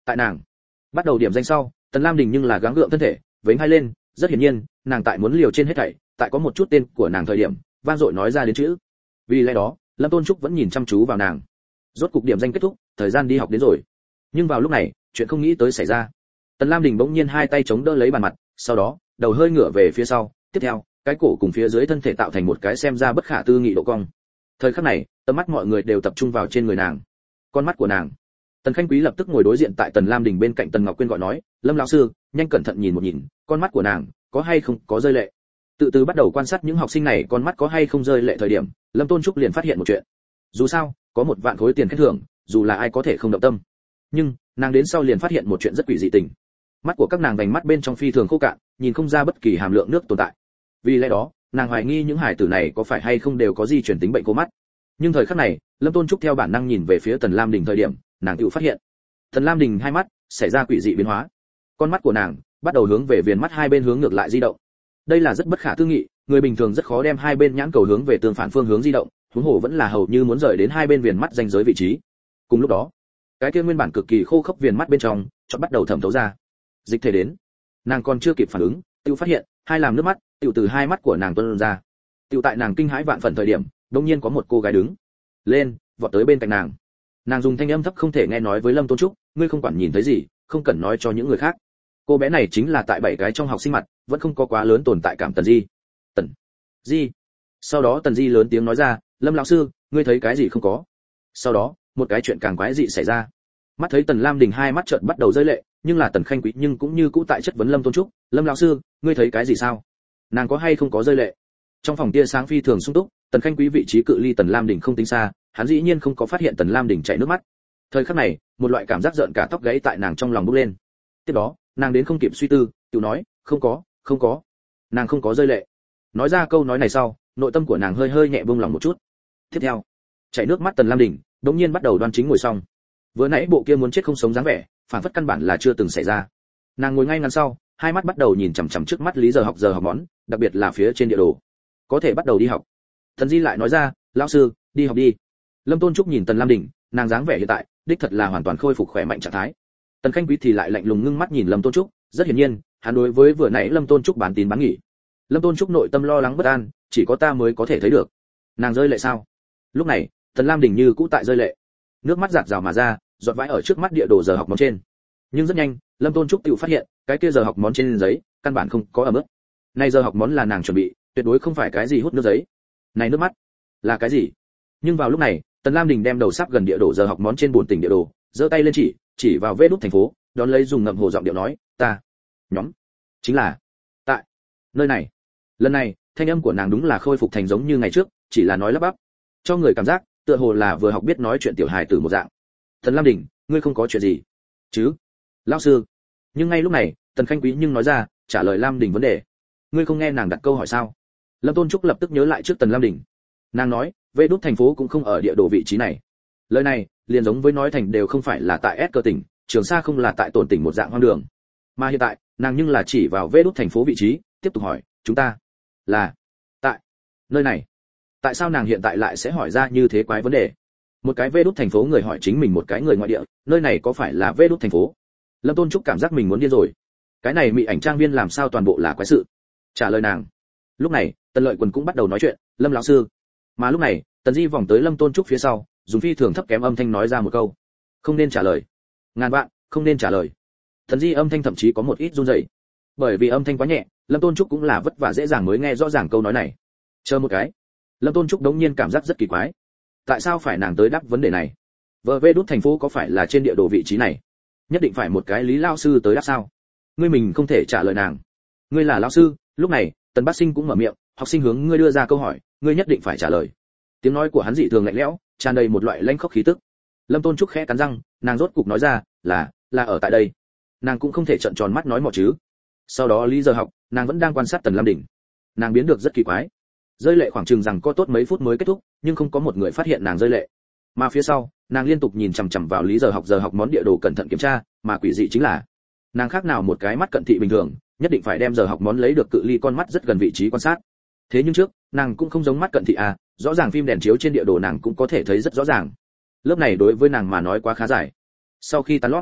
S1: Tại nàng bắt đầu điểm danh sau, Tần Lam Đình nhưng là gắng gượng thân thể, vẫy hai lên, rất hiển nhiên, nàng tại muốn liều trên hết thảy, tại có một chút tên của nàng thời điểm, vang dội nói ra đến chữ. Vì lẽ đó, Lâm Tôn Trúc vẫn nhìn chăm chú vào nàng. Rốt cục điểm danh kết thúc, thời gian đi học đến rồi. Nhưng vào lúc này, chuyện không nghĩ tới xảy ra. Tần Lam Đình bỗng nhiên hai tay chống đỡ lấy bàn mặt, sau đó, đầu hơi ngửa về phía sau, tiếp theo, cái cổ cùng phía dưới thân thể tạo thành một cái xem ra bất khả tư nghị độ cong. Thời khắc này, tầm mắt mọi người đều tập trung vào trên người nàng. Con mắt của nàng. Tần Khanh Quý lập tức ngồi đối diện tại Tần Lam Đình bên cạnh Tần Ngọc Quyên gọi nói, "Lâm lão sư, nhanh cẩn thận nhìn một nhìn, con mắt của nàng có hay không có rơi lệ." Tự từ bắt đầu quan sát những học sinh này con mắt có hay không rơi lệ thời điểm, Lâm Tôn Trúc liền phát hiện một chuyện. Dù sao, có một vạn khối tiền khen thưởng, dù là ai có thể không động tâm. Nhưng, nàng đến sau liền phát hiện một chuyện rất quỷ dị tình. Mắt của các nàng vành mắt bên trong phi thường khô cạn, nhìn không ra bất kỳ hàm lượng nước tồn tại. Vì lẽ đó, nàng hoài nghi những hải tử này có phải hay không đều có di truyền tính bệnh cô mắt. Nhưng thời khắc này, Lâm Tôn Trúc theo bản năng nhìn về phía Tần Lam Đình thời điểm, nàng tự phát hiện, Tần Lam Đình hai mắt xảy ra quỷ dị biến hóa. Con mắt của nàng bắt đầu hướng về viền mắt hai bên hướng ngược lại di động. Đây là rất bất khả tư nghị, người bình thường rất khó đem hai bên nhãn cầu hướng về tương phản phương hướng di động, huống hồ vẫn là hầu như muốn rời đến hai bên viền mắt ranh giới vị trí. Cùng lúc đó, cái kia nguyên bản cực kỳ khô khốc viền mắt bên trong, chợt bắt đầu thẩm thấu ra. Dịch thể đến. Nàng còn chưa kịp phản ứng, tiêu phát hiện, hai làm nước mắt, tiêu từ hai mắt của nàng tuôn ra. Tiêu tại nàng kinh hãi vạn phần thời điểm, đột nhiên có một cô gái đứng lên, vọt tới bên cạnh nàng. Nàng dùng thanh âm thấp không thể nghe nói với Lâm Tôn Trúc, "Ngươi không quản nhìn thấy gì, không cần nói cho những người khác." Cô bé này chính là tại bảy cái trong học sinh mặt, vẫn không có quá lớn tồn tại cảm Tần Di. Tần Di. Sau đó Tần Di lớn tiếng nói ra, "Lâm lão sư, ngươi thấy cái gì không có?" Sau đó, một cái chuyện càng quái dị xảy ra. Mắt thấy Tần Lam Đình hai mắt trợn bắt đầu rơi lệ, nhưng là Tần Khanh Quý nhưng cũng như cũ tại chất vấn Lâm Tôn Trúc, "Lâm lão sư, ngươi thấy cái gì sao? Nàng có hay không có rơi lệ?" Trong phòng tia sáng phi thường sung túc, Tần Khanh Quý vị trí cự ly Tần Lam Đình không tính xa, hắn dĩ nhiên không có phát hiện Tần Lam Đình chảy nước mắt. Thời khắc này, một loại cảm giác giận cả tóc gáy tại nàng trong lòng bốc lên. Tiếp đó, nàng đến không kịp suy tư, tự nói, "Không có, không có, nàng không có rơi lệ." Nói ra câu nói này sau, nội tâm của nàng hơi hơi nhẹ buông lòng một chút. Tiếp theo, chảy nước mắt Tần Lam Đình, đột nhiên bắt đầu đoan chính ngồi xong. Vừa nãy bộ kia muốn chết không sống dáng vẻ, phản phất căn bản là chưa từng xảy ra. Nàng ngồi ngay ngắn sau, hai mắt bắt đầu nhìn chằm chằm trước mắt lý giờ học giờ học món, đặc biệt là phía trên địa đồ. Có thể bắt đầu đi học. Thần Di lại nói ra, "Lão sư, đi học đi." Lâm Tôn Trúc nhìn Tần Lam Đình, nàng dáng vẻ hiện tại, đích thật là hoàn toàn khôi phục khỏe mạnh trạng thái. Tần Khanh Quý thì lại lạnh lùng ngưng mắt nhìn Lâm Tôn Trúc, rất hiển nhiên, hắn đối với vừa nãy Lâm Tôn Trúc bán tín bán nghi. Lâm Tôn Trúc nội tâm lo lắng bất an, chỉ có ta mới có thể thấy được. Nàng rơi lệ sao? Lúc này, Tần Lam Đình như cũ tại rơi lệ. Nước mắt giạt rào mà ra, giọt vãi ở trước mắt địa đồ giờ học món trên. Nhưng rất nhanh, Lâm Tôn Trúc tự phát hiện, cái kia giờ học món trên giấy, căn bản không có ẩm ướt. Này giờ học món là nàng chuẩn bị, tuyệt đối không phải cái gì hút nước giấy. Này nước mắt, là cái gì? Nhưng vào lúc này, Tần Lam Đình đem đầu sắp gần địa đồ giờ học món trên buồn tỉnh địa đồ, giơ tay lên chỉ, chỉ vào vết đút thành phố, đón lấy dùng ngậm hồ giọng điệu nói, "Ta, nhóm, chính là tại nơi này." Lần này, thanh âm của nàng đúng là khôi phục thành giống như ngày trước, chỉ là nói lắp bắp, cho người cảm giác tựa hồ là vừa học biết nói chuyện tiểu hài tử một dạng. "Tần Lam Đình, ngươi không có chuyện gì chứ?" "Lão sư." Nhưng ngay lúc này, Tần Khanh Quý nhưng nói ra, trả lời Lam Đình vấn đề. "Ngươi không nghe nàng đặt câu hỏi sao?" Lâm Tôn Trúc lập tức nhớ lại trước Tần Lam Đình. Nàng nói, vê đút thành phố cũng không ở địa đồ vị trí này. Lời này, liền giống với nói thành đều không phải là tại S cơ tỉnh, Trường Sa không là tại Tổn tỉnh một dạng hoang đường. Mà hiện tại, nàng nhưng là chỉ vào vê đút thành phố vị trí, tiếp tục hỏi, "Chúng ta là tại nơi này." Tại sao nàng hiện tại lại sẽ hỏi ra như thế quái vấn đề? Một cái vê đút thành phố người hỏi chính mình một cái người ngoại địa, nơi này có phải là vê đút thành phố? Lâm Tôn Trúc cảm giác mình muốn điên rồi. Cái này mị ảnh trang viên làm sao toàn bộ là quái sự? Trả lời nàng. Lúc này, Tần Lợi Quần cũng bắt đầu nói chuyện, "Lâm lão sư." Mà lúc này, Tần Di vòng tới Lâm Tôn Trúc phía sau, dùng phi thường thấp kém âm thanh nói ra một câu, "Không nên trả lời. Ngàn vạn, không nên trả lời." Tần Di âm thanh thậm chí có một ít run rẩy. Bởi vì âm thanh quá nhẹ, Lâm Tôn Trúc cũng là vất vả dễ dàng mới nghe rõ ràng câu nói này. Chờ một cái. Lâm Tôn Trúc đống nhiên cảm giác rất kỳ quái. Tại sao phải nàng tới đáp vấn đề này? Vờ vê đút thành phố có phải là trên địa đồ vị trí này? Nhất định phải một cái Lý lão sư tới đáp sao? Ngươi mình không thể trả lời nàng. Ngươi là lão sư. Lúc này, Tần Bác Sinh cũng mở miệng, "Học sinh hướng ngươi đưa ra câu hỏi, ngươi nhất định phải trả lời." Tiếng nói của hắn dị thường lạnh lẽo, tràn đầy một loại lãnh khốc khí tức. Lâm Tôn Trúc khẽ cắn răng, nàng rốt cục nói ra, "Là, là ở tại đây." Nàng cũng không thể trợn tròn mắt nói mò chứ. Sau đó Lý giờ học, nàng vẫn đang quan sát Tần Lam Đình. Nàng biến được rất kỳ quái. Rơi lệ khoảng chừng rằng có tốt mấy phút mới kết thúc, nhưng không có một người phát hiện nàng rơi lệ. Mà phía sau, nàng liên tục nhìn chằm chằm vào Lý giờ học giờ học món địa đồ cẩn thận kiểm tra, mà quỷ dị chính là, nàng khác nào một cái mắt cận thị bình thường, nhất định phải đem giờ học món lấy được cự ly con mắt rất gần vị trí quan sát. Thế nhưng trước, nàng cũng không giống mắt cận thị à, rõ ràng phim đèn chiếu trên địa đồ nàng cũng có thể thấy rất rõ ràng. Lớp này đối với nàng mà nói quá khá dài. Sau khi tan lót,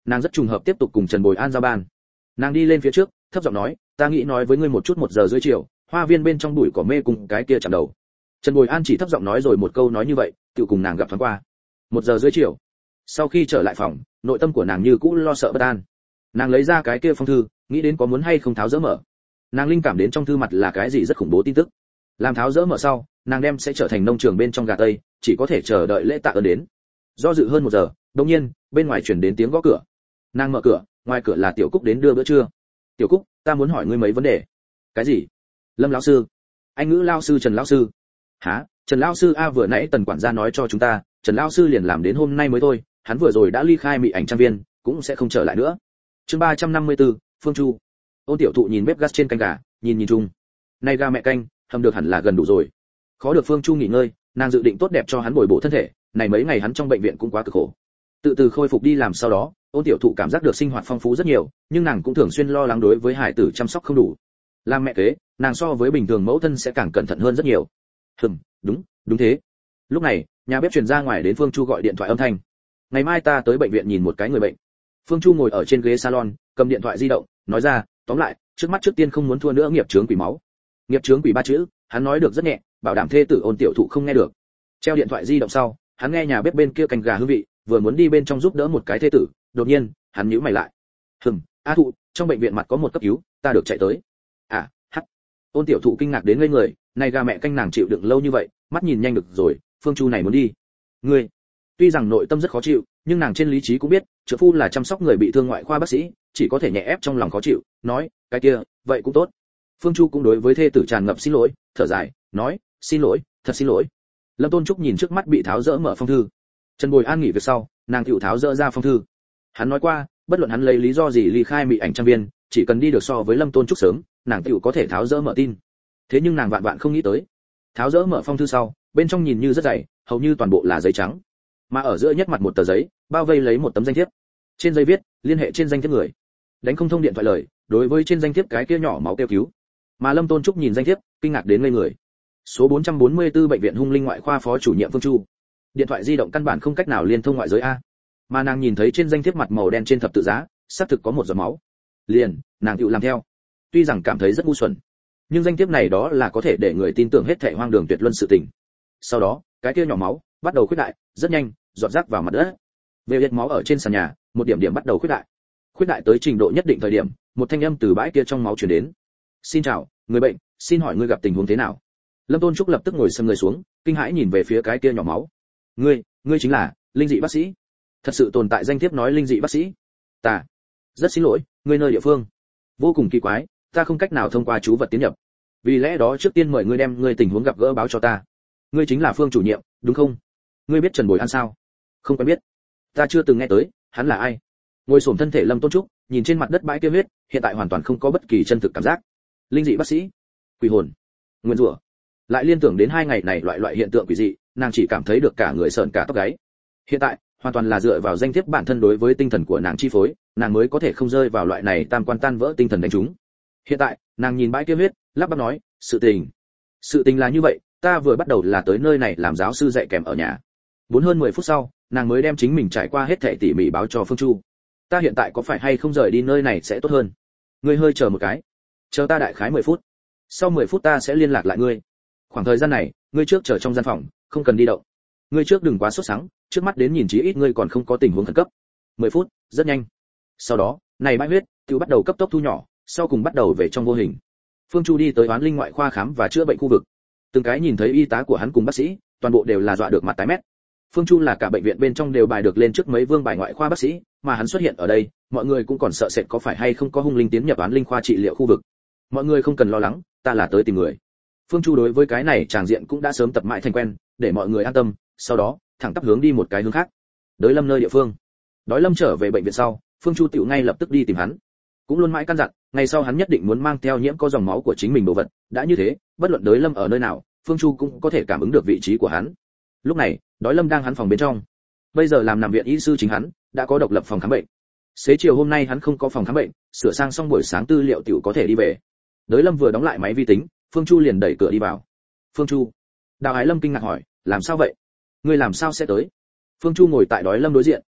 S1: nàng rất trùng hợp tiếp tục cùng Trần Bồi An giao ban. Nàng đi lên phía trước, thấp giọng nói, ta nghĩ nói với ngươi một chút một giờ rưỡi chiều, hoa viên bên trong bụi cỏ mê cùng cái kia chạm đầu. Trần Bồi An chỉ thấp giọng nói rồi một câu nói như vậy, tự cùng nàng gặp thoáng qua. Một giờ rưỡi chiều. Sau khi trở lại phòng, nội tâm của nàng như cũ lo sợ bất an. Nàng lấy ra cái kia phong thư, nghĩ đến có muốn hay không tháo dỡ mở. Nàng linh cảm đến trong thư mặt là cái gì rất khủng bố tin tức. Làm tháo dỡ mở sau, nàng đem sẽ trở thành nông trường bên trong gà tây, chỉ có thể chờ đợi lễ tạ ơn đến. Do dự hơn một giờ, đột nhiên, bên ngoài truyền đến tiếng gõ cửa. Nàng mở cửa, ngoài cửa là Tiểu Cúc đến đưa bữa trưa. Tiểu Cúc, ta muốn hỏi ngươi mấy vấn đề. Cái gì? Lâm lão sư, anh ngữ lão sư, Trần lão sư. Hả? Trần lão sư a, vừa nãy Tần quản gia nói cho chúng ta, Trần lão sư liền làm đến hôm nay mới thôi, hắn vừa rồi đã ly khai Mị Ảnh trang viên, cũng sẽ không trở lại nữa. Chương ba trăm năm mươi tư, Phương Chu. Ôn Tiểu Thụ nhìn bếp gas trên canh gà, nhìn nhìn chung. Nay gà mẹ canh, hầm được hẳn là gần đủ rồi. Khó được Phương Chu nghỉ ngơi, nàng dự định tốt đẹp cho hắn bồi bổ thân thể, này mấy ngày hắn trong bệnh viện cũng quá cực khổ. Tự từ khôi phục đi làm sau đó, Ôn Tiểu Thụ cảm giác được sinh hoạt phong phú rất nhiều, nhưng nàng cũng thường xuyên lo lắng đối với hải tử chăm sóc không đủ. Làm mẹ kế, nàng so với bình thường mẫu thân sẽ càng cẩn thận hơn rất nhiều. Hừm, đúng, đúng thế. Lúc này, nhà bếp truyền ra ngoài đến Phương Chu gọi điện thoại âm thanh. Ngày mai ta tới bệnh viện nhìn một cái người bệnh. Phương Chu ngồi ở trên ghế salon, cầm điện thoại di động, nói ra, tóm lại, trước mắt trước tiên không muốn thua nữa nghiệp chướng quỷ máu. Nghiệp chướng quỷ ba chữ, hắn nói được rất nhẹ, bảo đảm thê tử Ôn Tiểu Thụ không nghe được. Treo điện thoại di động sau, hắn nghe nhà bếp bên kia canh gà hương vị, vừa muốn đi bên trong giúp đỡ một cái thê tử, đột nhiên, hắn nhíu mày lại. Hừm, A Thụ, trong bệnh viện mặt có một cấp cứu, ta được chạy tới. À, hắc. Ôn Tiểu Thụ kinh ngạc đến ngây người, này gà mẹ canh nàng chịu đựng lâu như vậy, mắt nhìn nhanh được rồi, Phương Chu này muốn đi. Ngươi, tuy rằng nội tâm rất khó chịu, nhưng nàng trên lý trí cũng biết, trợ phu là chăm sóc người bị thương ngoại khoa bác sĩ, chỉ có thể nhẹ ép trong lòng khó chịu, nói, cái kia, vậy cũng tốt. Phương Chu cũng đối với thê tử tràn ngập xin lỗi, thở dài, nói, xin lỗi, thật xin lỗi. Lâm Tôn Trúc nhìn trước mắt bị tháo dỡ mở phong thư. Trần Bồi An nghỉ việc sau, nàng tiểu tháo dỡ ra phong thư. Hắn nói qua, bất luận hắn lấy lý do gì ly khai Mị Ảnh trang viên, chỉ cần đi được so với Lâm Tôn Trúc sớm, nàng tiểu có thể tháo dỡ mở tin. Thế nhưng nàng vạn vạn không nghĩ tới, tháo dỡ mở phong thư sau, bên trong nhìn như rất dày, hầu như toàn bộ là giấy trắng, mà ở giữa nhất mặt một tờ giấy, bao vây lấy một tấm danh thiếp. Trên giấy viết, liên hệ trên danh thiếp người, đánh không thông điện thoại lời, đối với trên danh thiếp cái kia nhỏ máu kêu cứu. Mà Lâm Tôn Trúc nhìn danh thiếp, kinh ngạc đến ngây người. Số bốn trăm bốn mươi tư bệnh viện Hung Linh ngoại khoa phó chủ nhiệm Phương Chu. Điện thoại di động căn bản không cách nào liên thông ngoại giới a. Mà nàng nhìn thấy trên danh thiếp mặt màu đen trên thập tự giá, xác thực có một giọt máu. Liền, nàng tự làm theo. Tuy rằng cảm thấy rất ngu xuẩn, nhưng danh thiếp này đó là có thể để người tin tưởng hết thảy hoang đường tuyệt luân sự tình. Sau đó, cái kia nhỏ máu bắt đầu khuyết đại, rất nhanh, giọt rác vào mặt đất. Về liệt máu ở trên sàn nhà, một điểm điểm bắt đầu khuyết đại. Khuyết đại tới trình độ nhất định thời điểm, một thanh âm từ bãi kia trong máu truyền đến. "Xin chào, người bệnh, xin hỏi ngươi gặp tình huống thế nào?" Lâm Tôn Trúc lập tức ngồi xâm người xuống, kinh hãi nhìn về phía cái kia nhỏ máu. "Ngươi, ngươi chính là linh dị bác sĩ?" Thật sự tồn tại danh thiếp nói linh dị bác sĩ? "Ta, rất xin lỗi, ngươi nơi địa phương vô cùng kỳ quái, ta không cách nào thông qua chú vật tiến nhập. Vì lẽ đó trước tiên mời ngươi đem ngươi tình huống gặp gỡ báo cho ta. Ngươi chính là Phương chủ nhiệm, đúng không? Ngươi biết Trần Bồi An sao?" "Không quen biết. Ta chưa từng nghe tới, hắn là ai?" Ngồi xổm thân thể Lâm Tôn Trúc, nhìn trên mặt đất bãi kia huyết, hiện tại hoàn toàn không có bất kỳ chân thực cảm giác. Linh dị bác sĩ, quỷ hồn, nguyên rủa, lại liên tưởng đến hai ngày này loại loại hiện tượng quỷ dị, nàng chỉ cảm thấy được cả người sợn cả tóc gáy. Hiện tại, hoàn toàn là dựa vào danh thiếp bản thân đối với tinh thần của nàng chi phối, nàng mới có thể không rơi vào loại này tam quan tan vỡ tinh thần đánh trúng. Hiện tại, nàng nhìn bãi kia huyết, lắp bắp nói, sự tình, sự tình là như vậy, ta vừa bắt đầu là tới nơi này làm giáo sư dạy kèm ở nhà. Bốn hơn mười phút sau, nàng mới đem chính mình trải qua hết thảy tỉ mỉ báo cho Phương Chu. Ta hiện tại có phải hay không rời đi nơi này sẽ tốt hơn? Ngươi hơi chờ một cái, chờ ta đại khái mười phút. Sau mười phút ta sẽ liên lạc lại ngươi. Khoảng thời gian này, ngươi trước chờ trong gian phòng, không cần đi động. Ngươi trước đừng quá sốt sắng, trước mắt đến nhìn chí ít ngươi còn không có tình huống khẩn cấp. mười phút, rất nhanh. Sau đó, này bãi huyết, tiểu bắt đầu cấp tốc thu nhỏ, sau cùng bắt đầu về trong vô hình. Phương Chu đi tới Oán Linh ngoại khoa khám và chữa bệnh khu vực. Từng cái nhìn thấy y tá của hắn cùng bác sĩ, toàn bộ đều là dọa được mặt tái mét. Phương Chu là cả bệnh viện bên trong đều bài được lên trước mấy vương bài ngoại khoa bác sĩ, mà hắn xuất hiện ở đây, mọi người cũng còn sợ sệt có phải hay không có hung linh tiến nhập Oán Linh khoa trị liệu khu vực. Mọi người không cần lo lắng, ta là tới tìm người. Phương Chu đối với cái này tràng diện cũng đã sớm tập mãi thành quen, để mọi người an tâm, sau đó, thẳng tắp hướng đi một cái hướng khác. Đới Lâm nơi địa phương. Đói Lâm trở về bệnh viện sau, Phương Chu tiểu ngay lập tức đi tìm hắn. Cũng luôn mãi căn dặn, ngày sau hắn nhất định muốn mang theo nhiễm có dòng máu của chính mình đồ vật, đã như thế, bất luận Đới Lâm ở nơi nào, Phương Chu cũng có thể cảm ứng được vị trí của hắn. Lúc này, Đói Lâm đang hắn phòng bên trong. Bây giờ làm nằm viện y sư chính hắn, đã có độc lập phòng khám bệnh. Xế chiều hôm nay hắn không có phòng khám bệnh, sửa sang xong buổi sáng tư liệu tiểu có thể đi về. Đới Lâm vừa đóng lại máy vi tính, Phương Chu liền đẩy cửa đi vào. "Phương Chu." Đào Ái Lâm kinh ngạc hỏi, "Làm sao vậy? Ngươi làm sao sẽ tới?" Phương Chu ngồi tại Đói Lâm đối diện,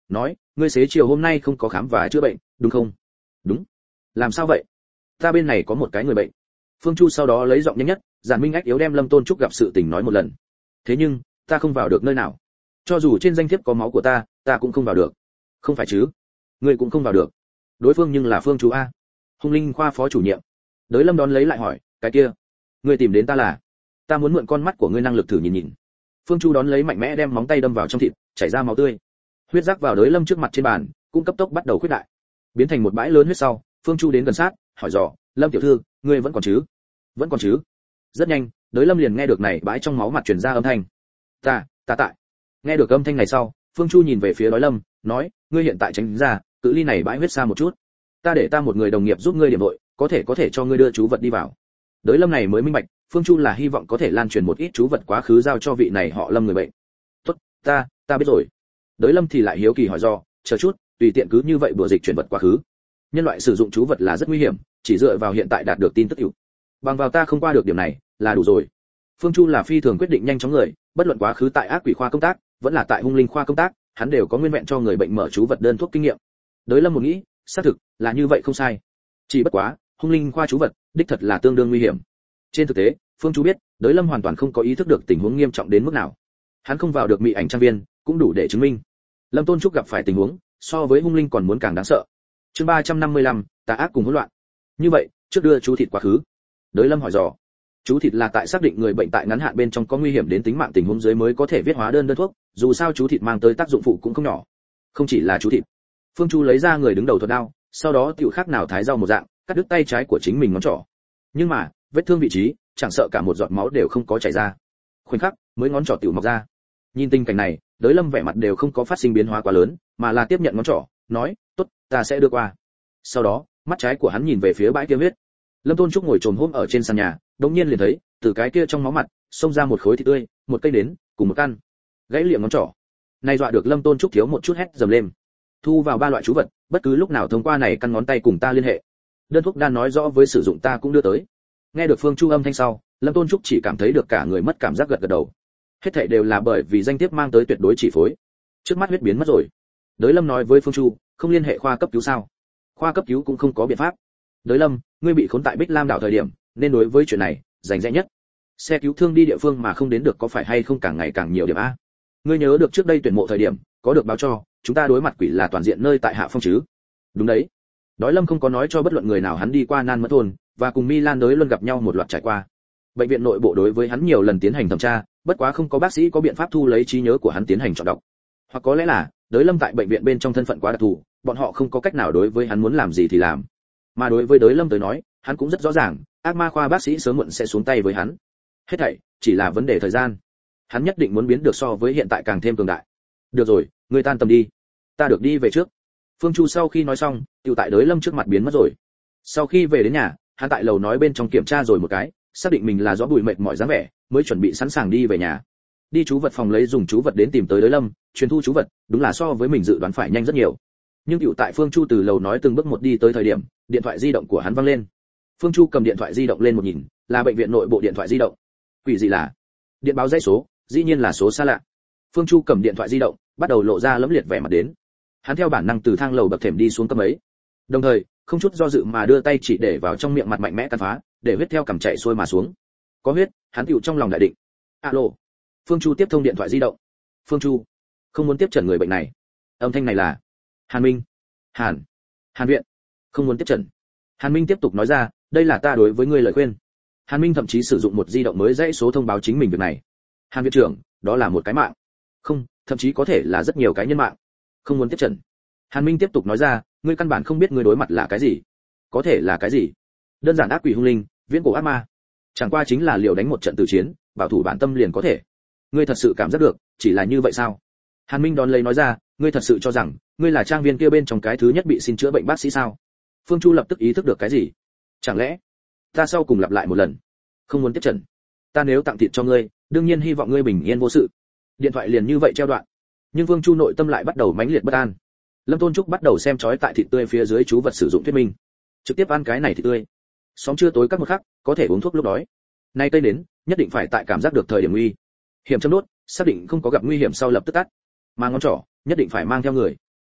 S1: nói, ngươi xế chiều hôm nay không có khám và chữa bệnh, đúng không? Đúng. Làm sao vậy? Ta bên này có một cái người bệnh. Phương Chu sau đó lấy giọng nhanh nhất, giản minh ách yếu đem Lâm Tôn Trúc gặp sự tình nói một lần. Thế nhưng, ta không vào được nơi nào. Cho dù trên danh thiếp có máu của ta, ta cũng không vào được. Không phải chứ? Ngươi cũng không vào được. Đối phương nhưng là Phương Chu a, Hung Linh khoa phó chủ nhiệm. Đới Lâm đón lấy lại hỏi, cái kia, ngươi tìm đến ta là? Ta muốn mượn con mắt của ngươi năng lực thử nhìn nhìn. Phương Chu đón lấy mạnh mẽ đem móng tay đâm vào trong thịt, chảy ra máu tươi. Huyết rác vào Đới Lâm trước mặt trên bàn, cũng cấp tốc bắt đầu khuyết đại, biến thành một bãi lớn huyết sau. Phương Chu đến gần sát, hỏi dò, Lâm tiểu thư, ngươi vẫn còn chứ? Vẫn còn chứ? Rất nhanh, Đới Lâm liền nghe được này bãi trong máu mặt truyền ra âm thanh. Ta, ta tại. Nghe được âm thanh này sau, Phương Chu nhìn về phía Đới Lâm, nói, ngươi hiện tại tránh ra, cự ly này bãi huyết xa một chút. Ta để ta một người đồng nghiệp giúp ngươi điểm đội, có thể có thể cho ngươi đưa chú vật đi vào. Đới Lâm này mới minh bạch, Phương Chu là hy vọng có thể lan truyền một ít chú vật quá khứ giao cho vị này họ Lâm người bệnh. Tốt, ta, ta biết rồi. Đới Lâm thì lại hiếu kỳ hỏi do, chờ chút, tùy tiện cứ như vậy bừa dịch chuyển vật quá khứ. Nhân loại sử dụng chú vật là rất nguy hiểm, chỉ dựa vào hiện tại đạt được tin tức hữu. Bằng vào ta không qua được điểm này, là đủ rồi. Phương Chu là phi thường quyết định nhanh chóng người, bất luận quá khứ tại ác quỷ khoa công tác, vẫn là tại hung linh khoa công tác, hắn đều có nguyên vẹn cho người bệnh mở chú vật đơn thuốc kinh nghiệm. Đới Lâm một nghĩ, xác thực là như vậy không sai. Chỉ bất quá, hung linh khoa chú vật, đích thật là tương đương nguy hiểm. Trên thực tế, Phương Chu biết, Đới Lâm hoàn toàn không có ý thức được tình huống nghiêm trọng đến mức nào. Hắn không vào được mị ảnh trang viên, cũng đủ để chứng minh. Lâm Tôn Trúc gặp phải tình huống, so với hung linh còn muốn càng đáng sợ. Chương ba trăm năm mươi lăm, tà ác cùng hỗn loạn. Như vậy, trước đưa chú thịt quá khứ. Đới Lâm hỏi dò. Chú thịt là tại xác định người bệnh tại ngắn hạn bên trong có nguy hiểm đến tính mạng tình huống dưới mới có thể viết hóa đơn đơn thuốc, dù sao chú thịt mang tới tác dụng phụ cũng không nhỏ. Không chỉ là chú thịt. Phương Chu lấy ra người đứng đầu thuật đao, sau đó tiểu khác nào thái rau một dạng, cắt đứt tay trái của chính mình ngón trỏ. Nhưng mà, vết thương vị trí, chẳng sợ cả một giọt máu đều không có chảy ra. Khoảnh khắc, mới ngón trỏ tiểu mọc ra. Nhìn tình cảnh này, Đới Lâm vẻ mặt đều không có phát sinh biến hóa quá lớn, mà là tiếp nhận ngón trỏ, nói, "Tốt, ta sẽ đưa qua." Sau đó, mắt trái của hắn nhìn về phía bãi kia huyết. Lâm Tôn Trúc ngồi chồm hôm ở trên sàn nhà, đột nhiên liền thấy, từ cái kia trong máu mặt, xông ra một khối thịt tươi, một cây nến, cùng một căn. Gãy liệm ngón trỏ. Này dọa được Lâm Tôn Trúc thiếu một chút hét dầm lên. Thu vào ba loại chú vật, bất cứ lúc nào thông qua này căn ngón tay cùng ta liên hệ. Đơn thuốc đan nói rõ với sử dụng ta cũng đưa tới. Nghe được Phương Chu âm thanh sau, Lâm Tôn Trúc chỉ cảm thấy được cả người mất cảm giác gật gật đầu. Hết thảy đều là bởi vì danh tiếp mang tới tuyệt đối chỉ phối. Trước mắt huyết biến mất rồi. Đới Lâm nói với Phương Chu, không liên hệ khoa cấp cứu sao? Khoa cấp cứu cũng không có biện pháp. Đới Lâm, ngươi bị khốn tại Bích Lam đảo thời điểm, nên đối với chuyện này, rành rẽ nhất. Xe cứu thương đi địa phương mà không đến được có phải hay không càng ngày càng nhiều điểm a? Ngươi nhớ được trước đây tuyển mộ thời điểm, có được báo cho, chúng ta đối mặt quỷ là toàn diện nơi tại hạ phong chứ? Đúng đấy. Đới Lâm không có nói cho bất luận người nào hắn đi qua Nan Mẫn thôn, và cùng Milan Đới luôn gặp nhau một loạt trải qua. Bệnh viện nội bộ đối với hắn nhiều lần tiến hành thẩm tra, bất quá không có bác sĩ có biện pháp thu lấy trí nhớ của hắn tiến hành chọn đọc. Hoặc có lẽ là, Đới Lâm tại bệnh viện bên trong thân phận quá đặc thù, bọn họ không có cách nào đối với hắn muốn làm gì thì làm. Mà đối với Đới Lâm tới nói, hắn cũng rất rõ ràng, ác ma khoa bác sĩ sớm muộn sẽ xuống tay với hắn. Hết thảy chỉ là vấn đề thời gian. Hắn nhất định muốn biến được so với hiện tại càng thêm cường đại. Được rồi, ngươi tan tầm đi, ta được đi về trước. Phương Chu sau khi nói xong, tiểu tại Đới Lâm trước mặt biến mất rồi. Sau khi về đến nhà, hắn tại lầu nói bên trong kiểm tra rồi một cái, xác định mình là rõ bụi mệt mỏi dáng vẻ, mới chuẩn bị sẵn sàng đi về nhà. Đi chú vật phòng lấy dùng chú vật đến tìm tới Đới Lâm, truyền thu chú vật, đúng là so với mình dự đoán phải nhanh rất nhiều. Nhưng tiểu tại Phương Chu từ lầu nói từng bước một đi tới thời điểm, điện thoại di động của hắn vang lên. Phương Chu cầm điện thoại di động lên một nhìn, là bệnh viện nội bộ điện thoại di động. Quỷ gì là? Điện báo dãy số, dĩ nhiên là số xa lạ. Phương Chu cầm điện thoại di động, bắt đầu lộ ra lẫm liệt vẻ mặt đến. Hắn theo bản năng từ thang lầu bậc thềm đi xuống cấp ấy. Đồng thời, không chút do dự mà đưa tay chỉ để vào trong miệng mặt mạnh mẽ cắn phá, để huyết theo cằm chạy xuôi mà xuống. Có huyết, hắn tựu trong lòng đại định. Alo. Phương Chu tiếp thông điện thoại di động. Phương Chu, không muốn tiếp诊người bệnh này. Âm thanh này là Hàn Minh. Hàn. Hàn viện. Không muốn tiếp诊. Hàn Minh tiếp tục nói ra, đây là ta đối với ngươi lời khuyên. Hàn Minh thậm chí sử dụng một di động mới dãy số thông báo chính mình việc này. Hàn viện trưởng, đó là một cái mạng. Không, thậm chí có thể là rất nhiều cái nhân mạng. Không muốn tiếp诊. Hàn Minh tiếp tục nói ra, ngươi căn bản không biết ngươi đối mặt là cái gì. Có thể là cái gì? Đơn giản ác quỷ hung linh, viễn cổ ác ma. Chẳng qua chính là liều đánh một trận tử chiến, bảo thủ bản tâm liền có thể. Ngươi thật sự cảm giác được, chỉ là như vậy sao? Hàn Minh đón lấy nói ra, ngươi thật sự cho rằng, ngươi là trang viên kia bên trong cái thứ nhất bị xin chữa bệnh bác sĩ sao? Phương Chu lập tức ý thức được cái gì? Chẳng lẽ, ta sau cùng lặp lại một lần, không muốn tiếp诊. Ta nếu tặng thịt cho ngươi, đương nhiên hy vọng ngươi bình yên vô sự. Điện thoại liền như vậy treo đoạn. Nhưng Phương Chu nội tâm lại bắt đầu mãnh liệt bất an. Lâm Tôn Trúc bắt đầu xem chói tại thịt tươi phía dưới chú vật sử dụng thuyết minh. Trực tiếp ăn cái này thịt tươi. Xóm trưa tối các một khắc, có thể uống thuốc lúc đói. Nay cây đến, nhất định phải tại cảm giác được thời điểm nguy hiểm châm đốt, xác định không có gặp nguy hiểm sau lập tức tắt. Mà ngón trỏ, nhất định phải mang theo người.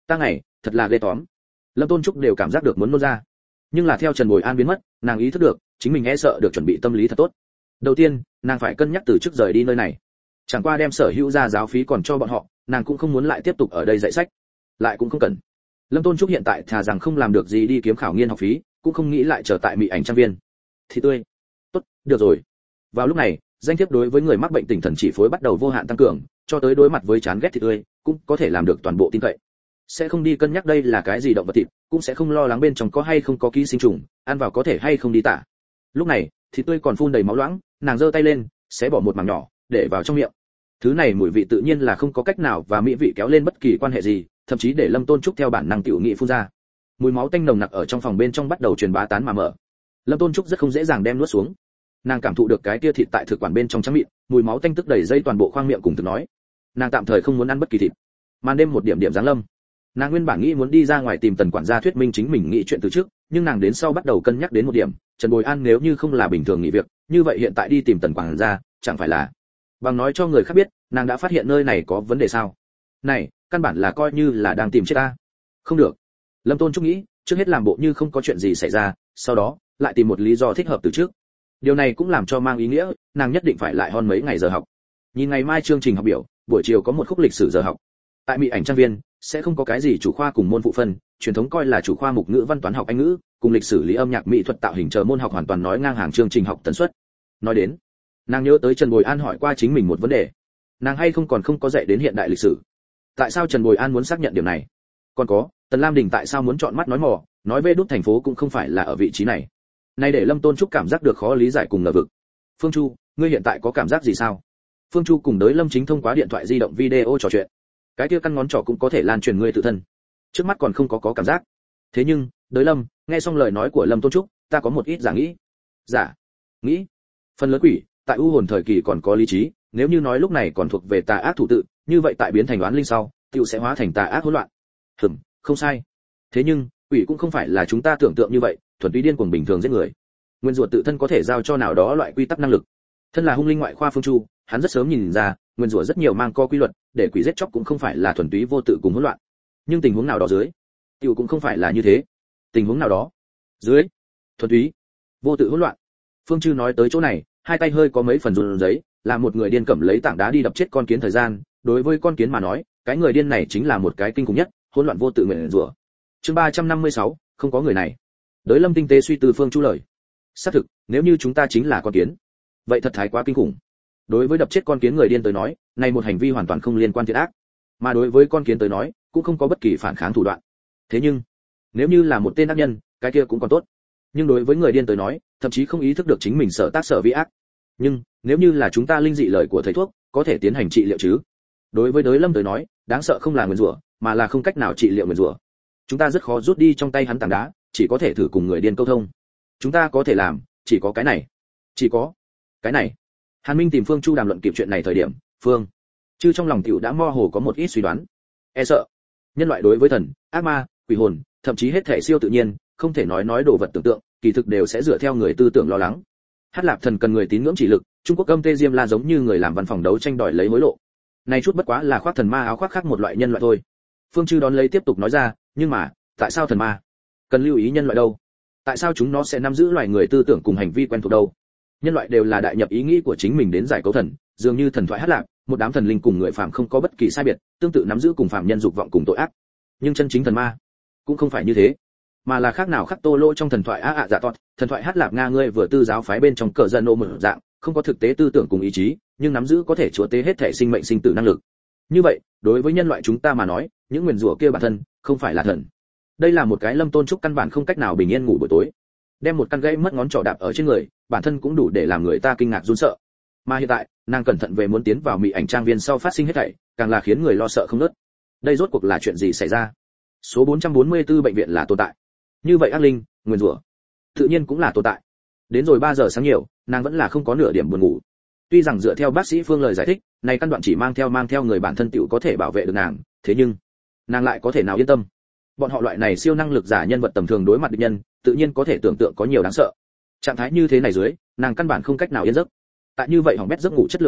S1: Ta ngày thật là ghê tóm. Lâm Tôn Trúc đều cảm giác được muốn nôn ra. Nhưng là theo Trần Bồi An biến mất, nàng ý thức được chính mình e sợ được chuẩn bị tâm lý thật tốt. Đầu tiên, nàng phải cân nhắc từ trước rời đi nơi này. Chẳng qua đem sở hữu ra giáo phí còn cho bọn họ, nàng cũng không muốn lại tiếp tục ở đây dạy sách, lại cũng không cần. Lâm Tôn Trúc hiện tại thà rằng không làm được gì đi kiếm khảo nghiên học phí, cũng không nghĩ lại trở tại Mỹ Ảnh trang viên. Thì tươi. Tốt, được rồi. Vào lúc này, danh thiếp đối với người mắc bệnh tỉnh thần chỉ phối bắt đầu vô hạn tăng cường, cho tới đối mặt với chán ghét thịt tươi, cũng có thể làm được toàn bộ tin cậy. Sẽ không đi cân nhắc đây là cái gì động vật thịt, cũng sẽ không lo lắng bên trong có hay không có ký sinh trùng, ăn vào có thể hay không đi tả. Lúc này, thịt tươi còn phun đầy máu loãng, nàng giơ tay lên, xé bỏ một mảng nhỏ, để vào trong miệng. Thứ này mùi vị tự nhiên là không có cách nào và mỹ vị kéo lên bất kỳ quan hệ gì, thậm chí để Lâm Tôn Trúc theo bản năng tiểu nghị phun ra. Mùi máu tanh nồng nặc ở trong phòng bên trong bắt đầu truyền bá tán mà mở. Lâm Tôn Trúc rất không dễ dàng đem nuốt xuống. Nàng cảm thụ được cái tia thịt tại thực quản bên trong trắng mịn, mùi máu tanh tức đầy dây toàn bộ khoang miệng cùng tự nói. Nàng tạm thời không muốn ăn bất kỳ thịt. Màn đêm một điểm điểm giáng lâm. Nàng nguyên bản nghĩ muốn đi ra ngoài tìm Tần quản gia thuyết minh chính mình nghĩ chuyện từ trước, nhưng nàng đến sau bắt đầu cân nhắc đến một điểm, Trần Bồi An nếu như không là bình thường nghỉ việc, như vậy hiện tại đi tìm Tần quản gia, chẳng phải là bằng nói cho người khác biết, nàng đã phát hiện nơi này có vấn đề sao? Này, căn bản là coi như là đang tìm chết ta. Không được. Lâm Tôn Trúc nghĩ, trước hết làm bộ như không có chuyện gì xảy ra, sau đó lại tìm một lý do thích hợp từ trước. Điều này cũng làm cho mang ý nghĩa, nàng nhất định phải lại hon mấy ngày giờ học. Nhìn ngày mai chương trình học biểu, buổi chiều có một khúc lịch sử giờ học. Tại Mỹ Ảnh trang viên sẽ không có cái gì chủ khoa cùng môn phụ phân, truyền thống coi là chủ khoa mục ngữ văn toán học Anh ngữ, cùng lịch sử lý âm nhạc mỹ thuật tạo hình chờ môn học hoàn toàn nói ngang hàng chương trình học tần suất. Nói đến, nàng nhớ tới Trần Bồi An hỏi qua chính mình một vấn đề, nàng hay không còn không có dạy đến hiện đại lịch sử. Tại sao Trần Bồi An muốn xác nhận điểm này? Còn có, Tần Lam Đình tại sao muốn chọn mắt nói mò, nói về đúc thành phố cũng không phải là ở vị trí này. Này để Lâm Tôn Trúc cảm giác được khó lý giải cùng ngờ vực. Phương Chu, ngươi hiện tại có cảm giác gì sao? Phương Chu cùng Đới Lâm Chính thông qua điện thoại di động video trò chuyện. Cái kia căn ngón trỏ cũng có thể lan truyền ngươi tự thân. Trước mắt còn không có có cảm giác. Thế nhưng, Đới Lâm, nghe xong lời nói của Lâm Tôn Trúc, ta có một ít giả nghĩ. Giả? Nghĩ? Phần lớn quỷ, tại u hồn thời kỳ còn có lý trí, nếu như nói lúc này còn thuộc về tà ác thủ tự, như vậy tại biến thành oán linh sau, tiểu sẽ hóa thành tà ác hỗn loạn. Hừm, không sai. Thế nhưng, quỷ cũng không phải là chúng ta tưởng tượng như vậy, thuần túy điên cuồng bình thường giết người. Nguyên rủa tự thân có thể giao cho nào đó loại quy tắc năng lực. Thân là hung linh ngoại khoa Phương Chu, hắn rất sớm nhìn ra, nguyên rủa rất nhiều mang co quy luật, để quỷ giết chóc cũng không phải là thuần túy vô tự cùng hỗn loạn. Nhưng tình huống nào đó dưới, tiểu cũng không phải là như thế. Tình huống nào đó dưới, thuần túy vô tự hỗn loạn. Phương Chu nói tới chỗ này, hai tay hơi có mấy phần run rẩy, là một người điên cầm lấy tảng đá đi đập chết con kiến thời gian, đối với con kiến mà nói, cái người điên này chính là một cái kinh khủng nhất, hỗn loạn vô tự nguyên rủa. Chương ba trăm năm mươi sáu, không có người này. Đới Lâm tinh tế suy tư Phương Chu lời. Xác thực, nếu như chúng ta chính là con kiến, vậy thật thái quá kinh khủng. Đối với đập chết con kiến người điên tới nói, này một hành vi hoàn toàn không liên quan thiện ác, mà đối với con kiến tới nói, cũng không có bất kỳ phản kháng thủ đoạn. Thế nhưng, nếu như là một tên ác nhân, cái kia cũng còn tốt. Nhưng đối với người điên tới nói, thậm chí không ý thức được chính mình sở tác sở vi ác. Nhưng, nếu như là chúng ta linh dị lời của thầy thuốc, có thể tiến hành trị liệu chứ? Đối với Đới Lâm tới nói, đáng sợ không là nguyên rủa, mà là không cách nào trị liệu nguyên rủa. Chúng ta rất khó rút đi trong tay hắn tảng đá, chỉ có thể thử cùng người điên câu thông. Chúng ta có thể làm, chỉ có cái này. Chỉ có cái này. Hàn Minh tìm Phương Chu đàm luận kịp chuyện này thời điểm, Phương Chư trong lòng tiểu đã mơ hồ có một ít suy đoán. E sợ, nhân loại đối với thần, ác ma, quỷ hồn, thậm chí hết thể siêu tự nhiên, không thể nói nói đồ vật tưởng tượng, kỳ thực đều sẽ dựa theo người tư tưởng lo lắng. Hát Lạp Thần cần người tín ngưỡng chỉ lực, Trung Quốc Âm Tê Diêm La giống như người làm văn phòng đấu tranh đòi lấy hối lộ. Này chút bất quá là khoác thần ma áo khoác khác một loại nhân loại thôi. Phương Chư đón lấy tiếp tục nói ra, nhưng mà, tại sao thần ma cần lưu ý nhân loại đâu? Tại sao chúng nó sẽ nắm giữ loài người tư tưởng cùng hành vi quen thuộc đâu? Nhân loại đều là đại nhập ý nghĩ của chính mình đến giải cấu thần, dường như thần thoại Hát Lạp, một đám thần linh cùng người phàm không có bất kỳ sai biệt, tương tự nắm giữ cùng phàm nhân dục vọng cùng tội ác. Nhưng chân chính thần ma cũng không phải như thế, mà là khác nào khắc Tô Lô trong thần thoại á ạ dạ tọt, thần thoại Hát Lạp Nga ngươi vừa tư giáo phái bên trong cờ dân nô một dạng, không có thực tế tư tưởng cùng ý chí, nhưng nắm giữ có thể chúa tế hết thể sinh mệnh sinh tử năng lực. Như vậy, đối với nhân loại chúng ta mà nói, những nguyền rủa kia bản thân không phải là thần. Đây là một cái Lâm Tôn Trúc căn bản không cách nào bình yên ngủ buổi tối. Đem một căn gãy mất ngón trỏ đạp ở trên người, bản thân cũng đủ để làm người ta kinh ngạc run sợ. Mà hiện tại, nàng cẩn thận về muốn tiến vào Mỹ Ảnh trang viên sau phát sinh hết thảy, càng là khiến người lo sợ không ngớt. Đây rốt cuộc là chuyện gì xảy ra? Số bốn trăm bốn mươi tư bệnh viện là tồn tại. Như vậy ác linh, nguyền rủa, tự nhiên cũng là tồn tại. Đến rồi ba giờ sáng nhiều, nàng vẫn là không có nửa điểm buồn ngủ. Tuy rằng dựa theo bác sĩ Phương lời giải thích, này căn đoạn chỉ mang theo mang theo người bản thân tiểu có thể bảo vệ được nàng, thế nhưng, nàng lại có thể nào yên tâm? Bọn họ loại này siêu năng lực giả nhân vật tầm thường đối mặt địch nhân, tự nhiên có thể tưởng tượng có nhiều đáng sợ. Trạng thái như thế này dưới, nàng căn bản không cách nào yên giấc. Tại như vậy hỏng bét giấc ngủ chất lượng dưới,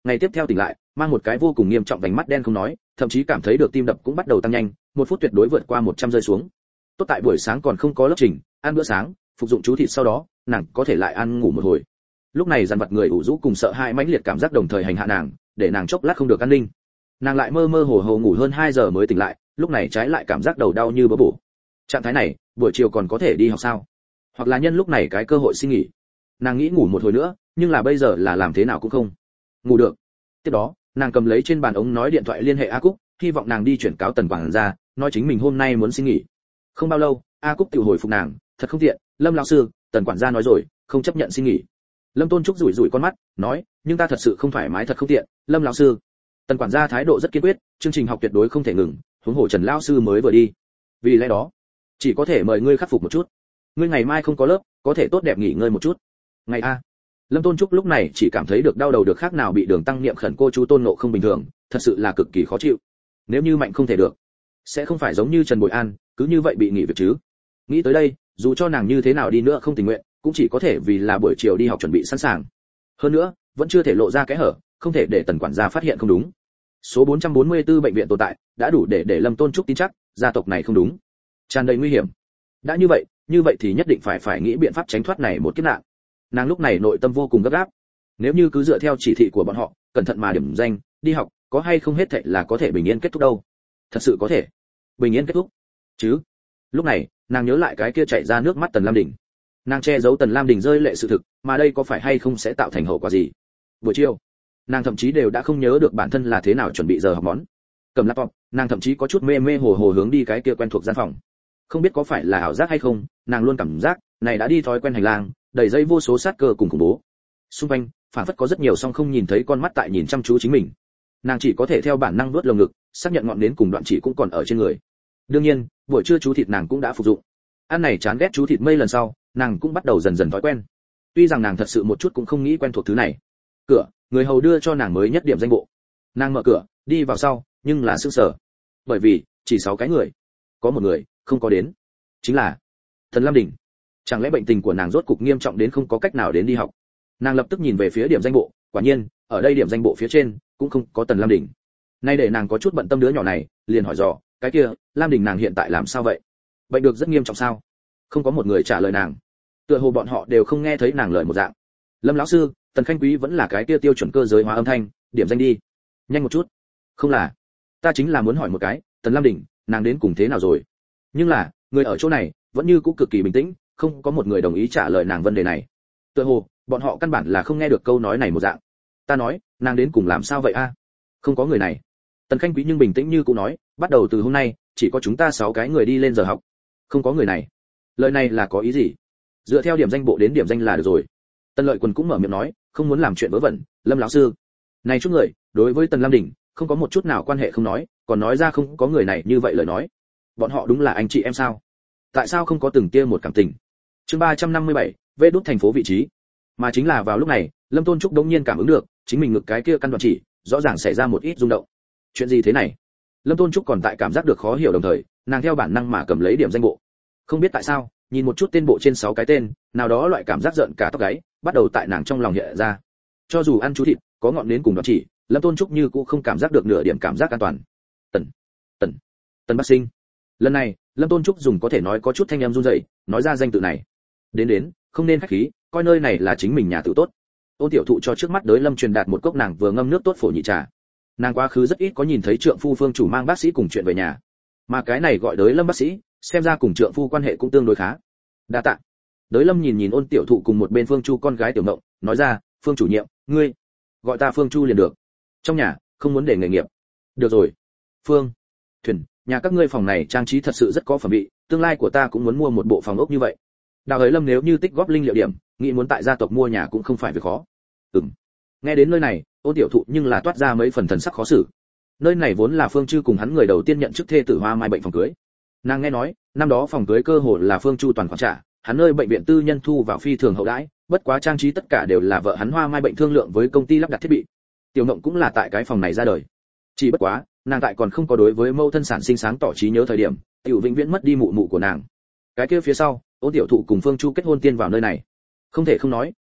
S1: ngày tiếp theo tỉnh lại, mang một cái vô cùng nghiêm trọng vành mắt đen không nói, thậm chí cảm thấy được tim đập cũng bắt đầu tăng nhanh, một phút tuyệt đối vượt qua một trăm rơi xuống. Tốt tại buổi sáng còn không có lớp trình, ăn bữa sáng, phục dụng chú thịt sau đó, nàng có thể lại ăn ngủ một hồi. Lúc này dằn vặt người ủ rũ cùng sợ hãi mãnh liệt cảm giác đồng thời hành hạ nàng, để nàng chốc lát không được an ninh. Nàng lại mơ mơ hồ hồ ngủ hơn hai giờ mới tỉnh lại, lúc này trái lại cảm giác đầu đau như bỡ bổ. Trạng thái này, buổi chiều còn có thể đi học sao? Hoặc là nhân lúc này cái cơ hội xin nghỉ. Nàng nghĩ ngủ một hồi nữa, nhưng là bây giờ là làm thế nào cũng không ngủ được. Tiếp đó, nàng cầm lấy trên bàn ống nói điện thoại liên hệ A Cúc, hy vọng nàng đi chuyển cáo Tần quản gia, nói chính mình hôm nay muốn xin nghỉ. Không bao lâu, A Cúc tự hồi phục nàng, thật không tiện, Lâm lão sư, Tần quản gia nói rồi, không chấp nhận xin nghỉ. Lâm Tôn Trúc rủi rủi con mắt, nói, nhưng ta thật sự không thoải mái thật không tiện, Lâm lão sư. Tần quản gia thái độ rất kiên quyết, chương trình học tuyệt đối không thể ngừng, huống hồ Trần lão sư mới vừa đi. Vì lẽ đó, chỉ có thể mời ngươi khắc phục một chút. Ngươi ngày mai không có lớp, có thể tốt đẹp nghỉ ngơi một chút. Ngày a. Lâm Tôn Trúc lúc này chỉ cảm thấy được đau đầu được khác nào bị Đường Tăng niệm khẩn cô chú tôn nộ không bình thường, thật sự là cực kỳ khó chịu. Nếu như mạnh không thể được, sẽ không phải giống như Trần Bội An, cứ như vậy bị nghỉ việc chứ. Nghĩ tới đây, dù cho nàng như thế nào đi nữa không tình nguyện, cũng chỉ có thể vì là buổi chiều đi học chuẩn bị sẵn sàng. Hơn nữa, vẫn chưa thể lộ ra kẽ hở, không thể để Tần quản gia phát hiện không đúng. Số bốn trăm bốn mươi tư bệnh viện tồn tại, đã đủ để để Lâm Tôn Trúc tin chắc, gia tộc này không đúng, tràn đầy nguy hiểm. Đã như vậy, như vậy thì nhất định phải phải nghĩ biện pháp tránh thoát này một kiếp nạn. Nàng lúc này nội tâm vô cùng gấp gáp. Nếu như cứ dựa theo chỉ thị của bọn họ, cẩn thận mà điểm danh, đi học, có hay không hết thảy là có thể bình yên kết thúc đâu. Thật sự có thể bình yên kết thúc chứ? Lúc này, nàng nhớ lại cái kia chảy ra nước mắt Tần Lam Đình. Nàng che giấu Tần Lam Đình rơi lệ sự thực, mà đây có phải hay không sẽ tạo thành hậu quả gì? Buổi chiều, nàng thậm chí đều đã không nhớ được bản thân là thế nào chuẩn bị giờ học món. Cầm laptop, nàng thậm chí có chút mê mê hồ hồ hướng đi cái kia quen thuộc gian phòng. Không biết có phải là ảo giác hay không, nàng luôn cảm giác này đã đi thói quen hành lang, đầy dây vô số sát cơ cùng khủng bố. Xung quanh, phản phất có rất nhiều song không nhìn thấy con mắt tại nhìn chăm chú chính mình. Nàng chỉ có thể theo bản năng vuốt lồng ngực, xác nhận ngọn nến cùng đoạn chỉ cũng còn ở trên người. Đương nhiên, buổi trưa chú thịt nàng cũng đã phục dụng. Ăn này chán ghét chú thịt mây lần sau, nàng cũng bắt đầu dần dần thói quen. Tuy rằng nàng thật sự một chút cũng không nghĩ quen thuộc thứ này. Cửa, người hầu đưa cho nàng mới nhất điểm danh bộ. Nàng mở cửa, đi vào sau, nhưng là sững sờ. Bởi vì, chỉ sáu cái người, có một người không có đến, chính là Tần Lam Đình. Chẳng lẽ bệnh tình của nàng rốt cục nghiêm trọng đến không có cách nào đến đi học? Nàng lập tức nhìn về phía điểm danh bộ, quả nhiên, ở đây điểm danh bộ phía trên cũng không có Tần Lam Đình. Nay để nàng có chút bận tâm đứa nhỏ này, liền hỏi dò, cái kia, Lam Đình nàng hiện tại làm sao vậy? Bệnh được rất nghiêm trọng sao? Không có một người trả lời nàng. Tựa hồ bọn họ đều không nghe thấy nàng lời một dạng. Lâm lão sư, Tần Khanh Quý vẫn là cái kia tiêu chuẩn cơ giới hóa âm thanh, điểm danh đi. Nhanh một chút. Không là, ta chính là muốn hỏi một cái, Tần Lam Đình, nàng đến cùng thế nào rồi? Nhưng là, người ở chỗ này vẫn như cũ cực kỳ bình tĩnh, không có một người đồng ý trả lời nàng vấn đề này. Tựa hồ, bọn họ căn bản là không nghe được câu nói này một dạng. Ta nói, nàng đến cùng làm sao vậy a? Không có người này. Tần Khanh Quý nhưng bình tĩnh như cũ nói, bắt đầu từ hôm nay, chỉ có chúng ta sáu cái người đi lên giờ học. Không có người này. Lời này là có ý gì? Dựa theo điểm danh bộ đến điểm danh là được rồi. Tần Lợi Quần cũng mở miệng nói, không muốn làm chuyện vớ vẩn, Lâm lão sư. Này chút người, đối với Tần Lam Đình, không có một chút nào quan hệ không nói, còn nói ra không có người này như vậy lời nói. Bọn họ đúng là anh chị em sao? Tại sao không có từng kia một cảm tình? Chương ba trăm năm mươi bảy, vê đút thành phố vị trí. Mà chính là vào lúc này, Lâm Tôn Trúc đống nhiên cảm ứng được, chính mình ngực cái kia căn đoạn chỉ, rõ ràng xảy ra một ít rung động. Chuyện gì thế này? Lâm Tôn Trúc còn tại cảm giác được khó hiểu đồng thời, nàng theo bản năng mà cầm lấy điểm danh bộ. Không biết tại sao, nhìn một chút tên bộ trên sáu cái tên, nào đó loại cảm giác giận cả tóc gáy, bắt đầu tại nàng trong lòng hiện ra. Cho dù ăn chú thịt, có ngọn nến cùng đoạn chỉ, Lâm Tôn Trúc như cũng không cảm giác được nửa điểm cảm giác an toàn. Tần, Tần, Tần Bắc Sinh. Lần này, Lâm Tôn Trúc dùng có thể nói có chút thanh âm run rẩy, nói ra danh tự này. Đến đến, không nên khách khí, coi nơi này là chính mình nhà tự tốt. Ôn Tiểu Thụ cho trước mắt đối Lâm truyền đạt một cốc nàng vừa ngâm nước tốt phổ nhị trà. Nàng quá khứ rất ít có nhìn thấy trượng phu Phương chủ mang bác sĩ cùng chuyện về nhà, mà cái này gọi đối Lâm bác sĩ, xem ra cùng trượng phu quan hệ cũng tương đối khá. Đa tạ. Đối Lâm nhìn nhìn Ôn Tiểu Thụ cùng một bên Phương Chu con gái Tiểu Mộng, nói ra, Phương chủ nhiệm, ngươi gọi ta Phương Chu liền được. Trong nhà không muốn để nghề nghiệp. Được rồi. Phương, Thuyền, nhà các ngươi phòng này trang trí thật sự rất có phẩm vị, tương lai của ta cũng muốn mua một bộ phòng ốc như vậy. Đào Hới Lâm nếu như tích góp linh liệu điểm, nghĩ muốn tại gia tộc mua nhà cũng không phải việc khó. Ừm. Nghe đến nơi này, Ôn Tiểu Thụ nhưng là toát ra mấy phần thần sắc khó xử. Nơi này vốn là Phương Chu cùng hắn người đầu tiên nhận chức thê tử Hoa Mai bệnh phòng cưới. Nàng nghe nói, năm đó phòng cưới cơ hồ là Phương Chu toàn khoản trả, hắn nơi bệnh viện tư nhân thu vào phi thường hậu đãi, bất quá trang trí tất cả đều là vợ hắn Hoa Mai bệnh thương lượng với công ty lắp đặt thiết bị. Tiểu Mộng cũng là tại cái phòng này ra đời. Chỉ bất quá, nàng tại còn không có đối với mâu thân sản sinh sáng tỏ trí nhớ thời điểm, tiểu vĩnh viễn mất đi mụ mụ của nàng. Cái kia phía sau, Ôn Tiểu Thụ cùng Phương Chu kết hôn tiên vào nơi này. Không thể không nói,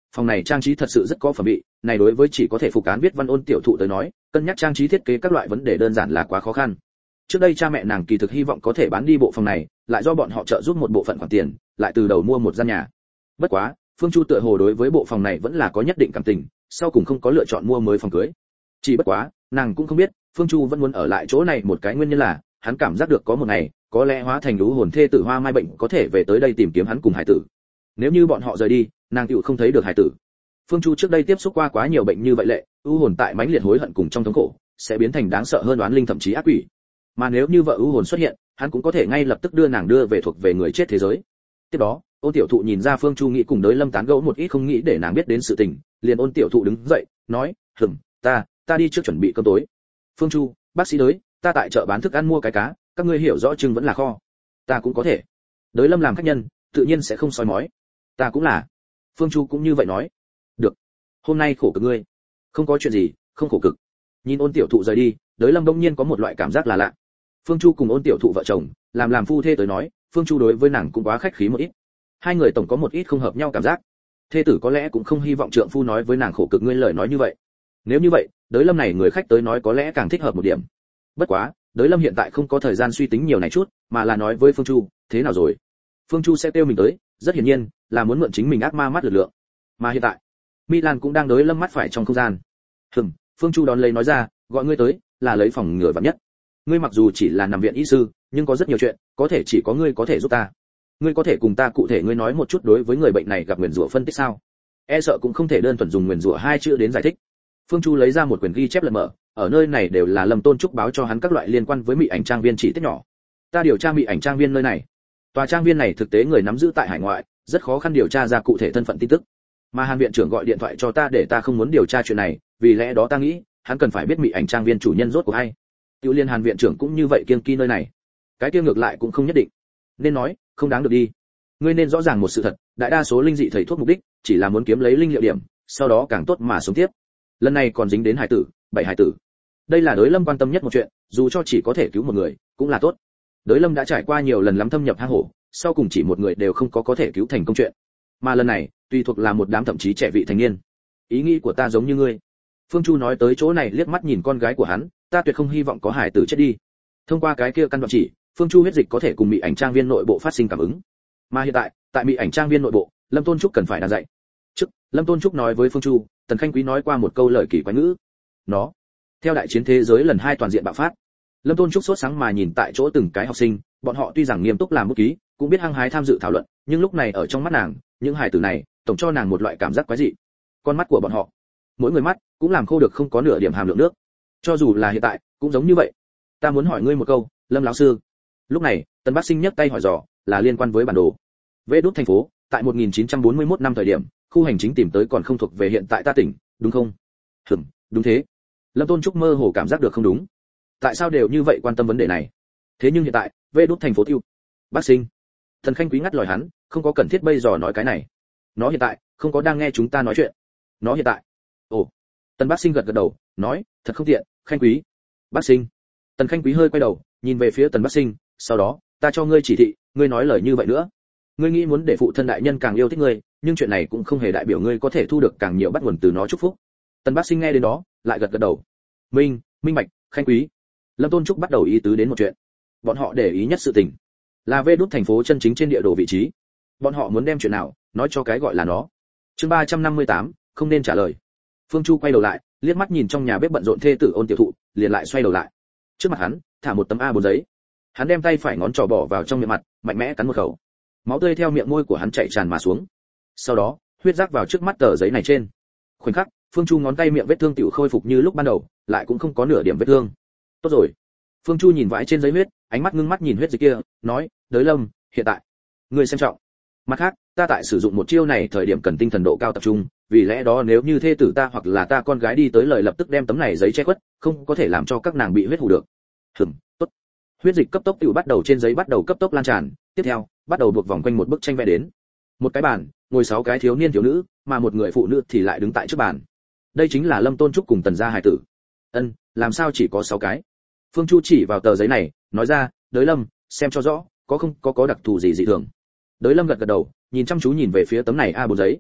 S1: phòng này trang trí thật sự rất có phẩm vị, này đối với chỉ có thể phục án viết văn Ôn tiểu thụ tới nói, cân nhắc trang trí thiết kế các loại vấn đề đơn giản là quá khó khăn. Trước đây cha mẹ nàng kỳ thực hy vọng có thể bán đi bộ phòng này, lại do bọn họ trợ giúp một bộ phận khoản tiền, lại từ đầu mua một gian nhà. Bất quá, Phương Chu tựa hồ đối với bộ phòng này vẫn là có nhất định cảm tình, sau cùng không có lựa chọn mua mới phòng cưới. Chỉ bất quá, nàng cũng không biết, Phương Chu vẫn muốn ở lại chỗ này một cái nguyên nhân là, hắn cảm giác được có một ngày, có lẽ hóa thành lũ hồn thê tử Hoa Mai bệnh có thể về tới đây tìm kiếm hắn cùng hải tử. Nếu như bọn họ rời đi, nàng tựu không thấy được hải tử. Phương Chu trước đây tiếp xúc qua quá nhiều bệnh như vậy lệ, u hồn tại mãnh liệt hối hận cùng trong thống khổ, sẽ biến thành đáng sợ hơn oán linh thậm chí ác quỷ. Mà nếu như vợ u hồn xuất hiện, hắn cũng có thể ngay lập tức đưa nàng đưa về thuộc về người chết thế giới. Tiếp đó, Ôn tiểu thụ nhìn ra Phương Chu nghĩ cùng Đới Lâm tán gẫu một ít không nghĩ để nàng biết đến sự tình, liền Ôn tiểu thụ đứng dậy, nói, "Ừm, ta, ta đi trước chuẩn bị cơm tối." "Phương Chu, bác sĩ Đới, ta tại chợ bán thức ăn mua cái cá, các ngươi hiểu rõ chừng vẫn là kho." "Ta cũng có thể." Đới Lâm làm khách nhân, tự nhiên sẽ không soi mói. "Ta cũng là." Phương Chu cũng như vậy nói. "Được, hôm nay khổ cực ngươi." "Không có chuyện gì, không khổ cực." Nhìn Ôn tiểu thụ rời đi, Đới Lâm bỗng nhiên có một loại cảm giác là lạ. Phương Chu cùng Ôn tiểu thụ vợ chồng, làm làm phu thê tới nói, Phương Chu đối với nàng cũng quá khách khí một ít. Hai người tổng có một ít không hợp nhau cảm giác. Thê tử có lẽ cũng không hy vọng trượng phu nói với nàng khổ cực ngươi lời nói như vậy. Nếu như vậy, Đới Lâm này người khách tới nói có lẽ càng thích hợp một điểm. Bất quá, Đới Lâm hiện tại không có thời gian suy tính nhiều này chút, mà là nói với Phương Chu, thế nào rồi? Phương Chu sẽ kêu mình tới, rất hiển nhiên là muốn mượn chính mình ác ma mắt lực lượng. Mà hiện tại, Milan cũng đang Đới Lâm mắt phải trong không gian. Hừm, Phương Chu đón lấy nói ra, gọi ngươi tới, là lấy phòng ngừa vạn nhất. Ngươi mặc dù chỉ là nằm viện y sư, nhưng có rất nhiều chuyện, có thể chỉ có ngươi có thể giúp ta. Ngươi có thể cùng ta cụ thể ngươi nói một chút đối với người bệnh này gặp nguyền rủa phân tích sao? E sợ cũng không thể đơn thuần dùng nguyền rủa hai chữ đến giải thích. Phương Chu lấy ra một quyển ghi chép lật mở, ở nơi này đều là Lâm Tôn Trúc báo cho hắn các loại liên quan với Mị Ảnh Trang viên chỉ tiết nhỏ. Ta điều tra Mị Ảnh Trang viên nơi này. Tòa trang viên này thực tế người nắm giữ tại hải ngoại, rất khó khăn điều tra ra cụ thể thân phận tin tức. Mà Hàn viện trưởng gọi điện thoại cho ta để ta không muốn điều tra chuyện này, vì lẽ đó ta nghĩ, hắn cần phải biết Mị Ảnh Trang viên chủ nhân rốt cuộc ai. Tiểu Liên Hàn viện trưởng cũng như vậy kiêng kỵ nơi này. Cái kia ngược lại cũng không nhất định. Nên nói, không đáng được đi. Ngươi nên rõ ràng một sự thật, đại đa số linh dị thầy thuốc mục đích chỉ là muốn kiếm lấy linh liệu điểm, sau đó càng tốt mà sống tiếp. Lần này còn dính đến hải tử, bảy hải tử. Đây là Đới Lâm quan tâm nhất một chuyện, dù cho chỉ có thể cứu một người, cũng là tốt. Đới Lâm đã trải qua nhiều lần lắm thâm nhập hang hổ, sau cùng chỉ một người đều không có có thể cứu thành công chuyện. Mà lần này, tùy thuộc là một đám thậm chí trẻ vị thành niên. Ý nghĩ của ta giống như ngươi. Phương Chu nói tới chỗ này liếc mắt nhìn con gái của hắn, ta tuyệt không hy vọng có hải tử chết đi. Thông qua cái kia căn đoạn chỉ, Phương Chu huyết dịch có thể cùng Mị Ảnh Trang viên nội bộ phát sinh cảm ứng. Mà hiện tại, tại Mị Ảnh Trang viên nội bộ, Lâm Tôn Trúc cần phải đang dạy. Trước, Lâm Tôn Trúc nói với Phương Chu, Tần Khanh Quý nói qua một câu lời kỳ quái ngữ. Nó, theo đại chiến thế giới lần hai toàn diện bạo phát. Lâm Tôn Trúc sốt sáng mà nhìn tại chỗ từng cái học sinh, bọn họ tuy rằng nghiêm túc làm bút ký, cũng biết hăng hái tham dự thảo luận, nhưng lúc này ở trong mắt nàng, những hài tử này, tổng cho nàng một loại cảm giác quái dị. Con mắt của bọn họ, mỗi người mắt cũng làm khô được không có nửa điểm hàm lượng nước. Cho dù là hiện tại, cũng giống như vậy. Ta muốn hỏi ngươi một câu, Lâm lão sư. Lúc này, Tần Bác Sinh nhấc tay hỏi dò, là liên quan với bản đồ. Vê đút thành phố, tại một nghìn chín trăm bốn mươi mốt năm thời điểm, khu hành chính tìm tới còn không thuộc về hiện tại ta tỉnh, đúng không? Hừm, đúng thế. Lâm Tôn Trúc mơ hồ cảm giác được không đúng. Tại sao đều như vậy quan tâm vấn đề này? Thế nhưng hiện tại, Vê đút thành phố tiêu. Bác Sinh. Thần Khanh Quý ngắt lời hắn, không có cần thiết bây giờ nói cái này. Nó hiện tại, không có đang nghe chúng ta nói chuyện. Nó hiện tại. Ồ. Tần Bác Sinh gật gật đầu, nói, thật không tiện, Khanh Quý. Bác Sinh. Tần Khanh Quý hơi quay đầu, nhìn về phía Tần Bác Sinh, sau đó, ta cho ngươi chỉ thị, ngươi nói lời như vậy nữa. Ngươi nghĩ muốn để phụ thân đại nhân càng yêu thích ngươi, nhưng chuyện này cũng không hề đại biểu ngươi có thể thu được càng nhiều bắt nguồn từ nó chúc phúc. Tần Bác Sinh nghe đến đó, lại gật gật đầu. Minh, minh bạch, Khanh Quý. Lâm Tôn Trúc bắt đầu ý tứ đến một chuyện. Bọn họ để ý nhất sự tình, là Vê đút thành phố chân chính trên địa đồ vị trí. Bọn họ muốn đem chuyện nào, nói cho cái gọi là nó. Chương ba trăm năm mươi tám, không nên trả lời. Phương Chu quay đầu lại, liếc mắt nhìn trong nhà bếp bận rộn thê tử Ôn tiểu thụ, liền lại xoay đầu lại. Trước mặt hắn, thả một tấm A bốn giấy. Hắn đem tay phải ngón trỏ bỏ vào trong miệng mặt, mạnh mẽ cắn một khẩu. Máu tươi theo miệng môi của hắn chảy tràn mà xuống. Sau đó, huyết rác vào trước mắt tờ giấy này trên. Khoảnh khắc, Phương Chu ngón tay miệng vết thương tiểu khôi phục như lúc ban đầu, lại cũng không có nửa điểm vết thương. Tốt rồi. Phương Chu nhìn vãi trên giấy huyết, ánh mắt ngưng mắt nhìn huyết dịch kia, nói, Đới Lâm, hiện tại, ngươi xem trọng. Mặt khác, ta tại sử dụng một chiêu này thời điểm cần tinh thần độ cao tập trung, vì lẽ đó nếu như thê tử ta hoặc là ta con gái đi tới lời lập tức đem tấm này giấy che khuất, không có thể làm cho các nàng bị huyết hù được. Hừm, tốt. Huyết dịch cấp tốc tiểu bắt đầu trên giấy bắt đầu cấp tốc lan tràn, tiếp theo, bắt đầu buộc vòng quanh một bức tranh vẽ đến. Một cái bàn, ngồi sáu cái thiếu niên thiếu nữ, mà một người phụ nữ thì lại đứng tại trước bàn. Đây chính là Lâm Tôn Trúc cùng Tần gia hài tử. Ân, làm sao chỉ có sáu cái? Phương Chu chỉ vào tờ giấy này, nói ra, Đới Lâm, xem cho rõ, có không có có đặc thù gì dị thường. Đới Lâm gật gật đầu, nhìn chăm chú nhìn về phía tấm này A bốn giấy.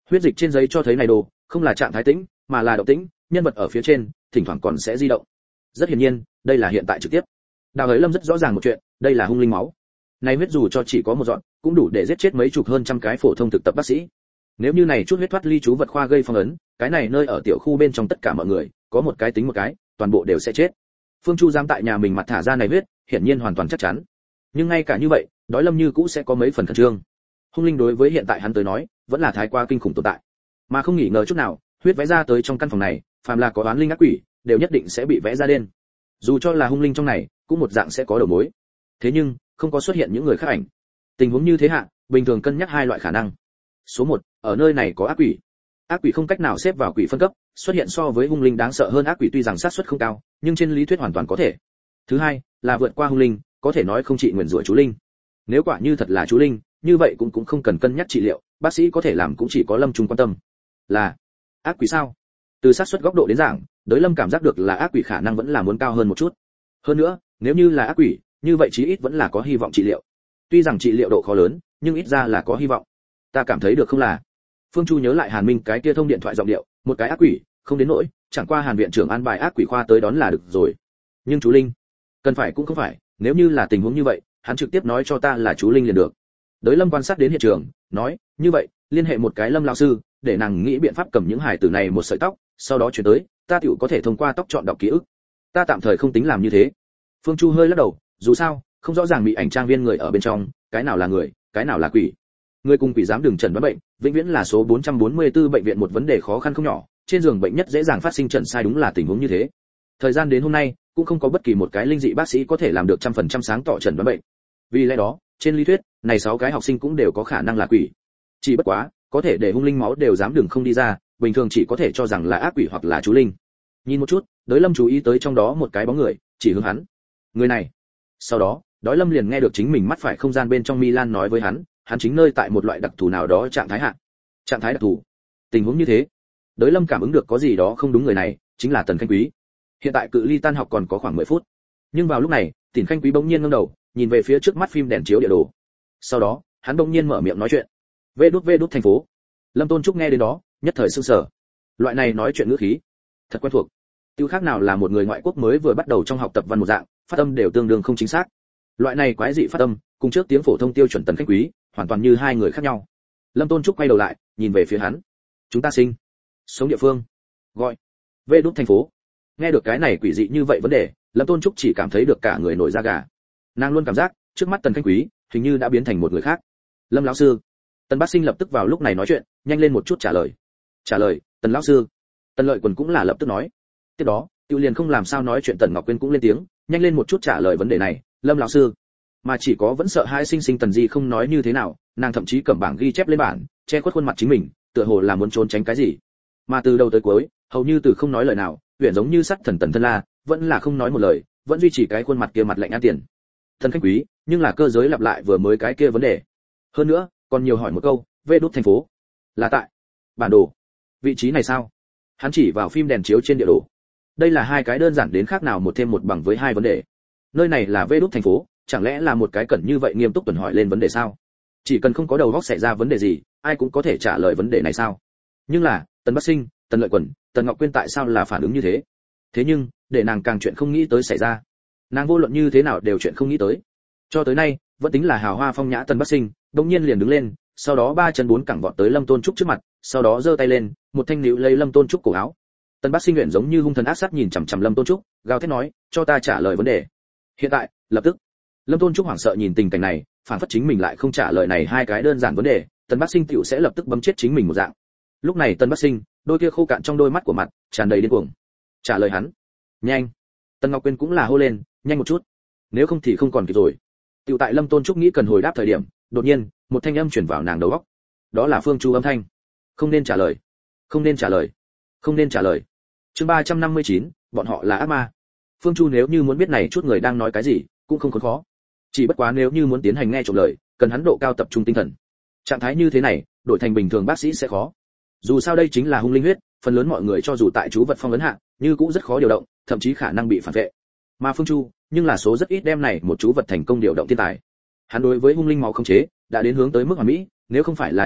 S1: Huyết dịch trên giấy cho thấy này đồ không là trạng thái tĩnh, mà là động tĩnh, nhân vật ở phía trên thỉnh thoảng còn sẽ di động. Rất hiển nhiên, đây là hiện tại trực tiếp. Đào Hới Lâm rất rõ ràng một chuyện, đây là hung linh máu. Này huyết dù cho chỉ có một dọn, cũng đủ để giết chết mấy chục hơn trăm cái phổ thông thực tập bác sĩ. Nếu như này chút huyết thoát ly chú vật khoa gây phong ấn, cái này nơi ở tiểu khu bên trong tất cả mọi người, có một cái tính một cái, toàn bộ đều sẽ chết. Phương Chu dám tại nhà mình mặt thả ra này huyết, hiển nhiên hoàn toàn chắc chắn. Nhưng ngay cả như vậy, Đói Lâm như cũ sẽ có mấy phần khẩn trương. Hung linh đối với hiện tại hắn tới nói, vẫn là thái quá kinh khủng tồn tại. Mà không nghỉ ngờ chút nào, huyết vẽ ra tới trong căn phòng này, phàm là có oán linh ác quỷ, đều nhất định sẽ bị vẽ ra đen. Dù cho là hung linh trong này, cũng một dạng sẽ có đầu mối. Thế nhưng, không có xuất hiện những người khác ảnh. Tình huống như thế hạ, bình thường cân nhắc hai loại khả năng. Số một, ở nơi này có ác quỷ. Ác quỷ không cách nào xếp vào quỷ phân cấp, xuất hiện so với hung linh đáng sợ hơn ác quỷ tuy rằng xác suất không cao, nhưng trên lý thuyết hoàn toàn có thể. Thứ hai, là vượt qua hung linh, có thể nói không trị nguyền rủa chú linh. Nếu quả như thật là chú linh, như vậy cũng cũng không cần cân nhắc trị liệu, bác sĩ có thể làm cũng chỉ có Lâm Trung quan tâm. Là ác quỷ sao? Từ xác suất góc độ đến giảng, Đới Lâm cảm giác được là ác quỷ khả năng vẫn là muốn cao hơn một chút. Hơn nữa, nếu như là ác quỷ, như vậy chí ít vẫn là có hy vọng trị liệu. Tuy rằng trị liệu độ khó lớn, nhưng ít ra là có hy vọng. Ta cảm thấy được không là? Phương Chu nhớ lại Hàn Minh cái kia thông điện thoại giọng điệu, một cái ác quỷ, không đến nỗi, chẳng qua Hàn viện trưởng an bài ác quỷ khoa tới đón là được rồi. Nhưng chú linh, cần phải cũng không phải, nếu như là tình huống như vậy, hắn trực tiếp nói cho ta là chú linh liền được. Đới Lâm quan sát đến hiện trường, nói, như vậy, liên hệ một cái Lâm lão sư, để nàng nghĩ biện pháp cầm những hài tử này một sợi tóc, sau đó chuyển tới, ta tiểu có thể thông qua tóc chọn đọc ký ức. Ta tạm thời không tính làm như thế. Phương Chu hơi lắc đầu, dù sao, không rõ ràng bị ảnh trang viên người ở bên trong, cái nào là người, cái nào là quỷ. Người cùng quỷ dám đừng chẩn đoán bệnh, vĩnh viễn là số bốn trăm bốn mươi tư bệnh viện một vấn đề khó khăn không nhỏ, trên giường bệnh nhất dễ dàng phát sinh chẩn sai đúng là tình huống như thế. Thời gian đến hôm nay, cũng không có bất kỳ một cái linh dị bác sĩ có thể làm được trăm phần trăm sáng tỏ chẩn đoán bệnh. Vì lẽ đó, trên lý thuyết, này sáu cái học sinh cũng đều có khả năng là quỷ. Chỉ bất quá, có thể để hung linh máu đều dám đừng không đi ra, bình thường chỉ có thể cho rằng là ác quỷ hoặc là chú linh. Nhìn một chút, Đới Lâm chú ý tới trong đó một cái bóng người, chỉ hướng hắn. Người này. Sau đó, Đới Lâm liền nghe được chính mình mắt phải không gian bên trong Milan nói với hắn, hắn chính nơi tại một loại đặc thù nào đó trạng thái hạ. Trạng thái đặc thù. Tình huống như thế, Đới Lâm cảm ứng được có gì đó không đúng, người này chính là Tần Khanh Quý. Hiện tại cự ly tan học còn có khoảng mười phút. Nhưng vào lúc này, Tần Khanh Quý bỗng nhiên ngẩng đầu, nhìn về phía trước mắt phim đèn chiếu địa đồ. Sau đó, hắn bỗng nhiên mở miệng nói chuyện. Vê đút vê đút thành phố. Lâm Tôn Trúc nghe đến đó, nhất thời sửng sở. Loại này nói chuyện ngữ khí, thật quen thuộc. Tiêu khác nào là một người ngoại quốc mới vừa bắt đầu trong học tập văn một dạng, phát âm đều tương đương không chính xác. Loại này quái dị phát âm, cùng trước tiếng phổ thông tiêu chuẩn Tần Khanh Quý, hoàn toàn như hai người khác nhau. Lâm Tôn Trúc quay đầu lại, nhìn về phía hắn. Chúng ta sinh, sống địa phương, gọi Vê đút thành phố. Nghe được cái này quỷ dị như vậy vấn đề, Lâm Tôn Trúc chỉ cảm thấy được cả người nổi da gà. Nàng luôn cảm giác, trước mắt Tần Khanh Quý, hình như đã biến thành một người khác. Lâm lão sư. Tần Bác Sinh lập tức vào lúc này nói chuyện, nhanh lên một chút trả lời. Trả lời, Tần lão sư. Tần Lợi Quần cũng là lập tức nói. Tiếp đó, Tiêu liền không làm sao nói chuyện, Tần Ngọc Quyên cũng lên tiếng, nhanh lên một chút trả lời vấn đề này, Lâm lão sư. Mà chỉ có vẫn sợ hai sinh sinh Tần Di không nói như thế nào, nàng thậm chí cầm bảng ghi chép lên bản, che khuất khuôn mặt chính mình, tựa hồ là muốn trốn tránh cái gì. Mà từ đầu tới cuối, hầu như từ không nói lời nào, huyền giống như sắt thần Tần Thân La, vẫn là không nói một lời, vẫn duy trì cái khuôn mặt kia mặt lạnh an tiền. Thần Khanh Quý, nhưng là cơ giới lặp lại vừa mới cái kia vấn đề. Hơn nữa, còn nhiều hỏi một câu, Vê đút thành phố là tại bản đồ vị trí này sao? Hắn chỉ vào phim đèn chiếu trên địa đồ. Đây là hai cái đơn giản đến khác nào một thêm một bằng với hai vấn đề. Nơi này là Vê đút thành phố, chẳng lẽ là một cái cẩn như vậy nghiêm túc tuần hỏi lên vấn đề sao? Chỉ cần không có đầu óc xảy ra vấn đề gì, ai cũng có thể trả lời vấn đề này sao? Nhưng là, Tần Bắc Sinh, Tần Lợi Quần, Tần Ngọc Quyên tại sao là phản ứng như thế? Thế nhưng, để nàng càng chuyện không nghĩ tới xảy ra. Nàng vô luận như thế nào đều chuyện không nghĩ tới. Cho tới nay, vẫn tính là hào hoa phong nhã Tần Bắc Sinh, đột nhiên liền đứng lên, sau đó ba chân bốn cẳng vọt tới Lâm Tôn Trúc trước mặt, sau đó giơ tay lên, một thanh níu lấy Lâm Tôn Trúc cổ áo. Tần Bắc Sinh nguyện giống như hung thần ác sát nhìn chằm chằm Lâm Tôn Trúc, gào thét nói, cho ta trả lời vấn đề. Hiện tại, lập tức. Lâm Tôn Trúc hoảng sợ nhìn tình cảnh này, phản phất chính mình lại không trả lời này hai cái đơn giản vấn đề, Tần Bắc Sinh tiểu sẽ lập tức bấm chết chính mình một dạng. Lúc này Tần Bắc Sinh, đôi kia khô cạn trong đôi mắt của mặt, tràn đầy điên cuồng. Trả lời hắn. Nhanh. Tần Ngọc Quyên cũng là hô lên, nhanh một chút. Nếu không thì không còn kịp rồi. Tiểu tại Lâm Tôn Trúc nghĩ cần hồi đáp thời điểm, đột nhiên, một thanh âm truyền vào nàng đầu óc. Đó là Phương Chu âm thanh. Không nên trả lời. Không nên trả lời. Không nên trả lời. Chương ba trăm năm mươi chín, bọn họ là ác ma. Phương Chu nếu như muốn biết này chút người đang nói cái gì, cũng không khốn khó. Chỉ bất quá nếu như muốn tiến hành nghe trộm lời, cần hắn độ cao tập trung tinh thần. Trạng thái như thế này, đổi thành bình thường bác sĩ sẽ khó. Dù sao đây chính là hung linh huyết, phần lớn mọi người cho dù tại chú vật phong ấn hạ, như cũng rất khó điều động, thậm chí khả năng bị phản vệ. Mà Phương Chu, nhưng là số rất ít đem này một chú vật thành công điều động thiên tài. Hắn đối với hung linh máu không chế, đã đến hướng tới mức hoàn mỹ, nếu không phải là như vậy,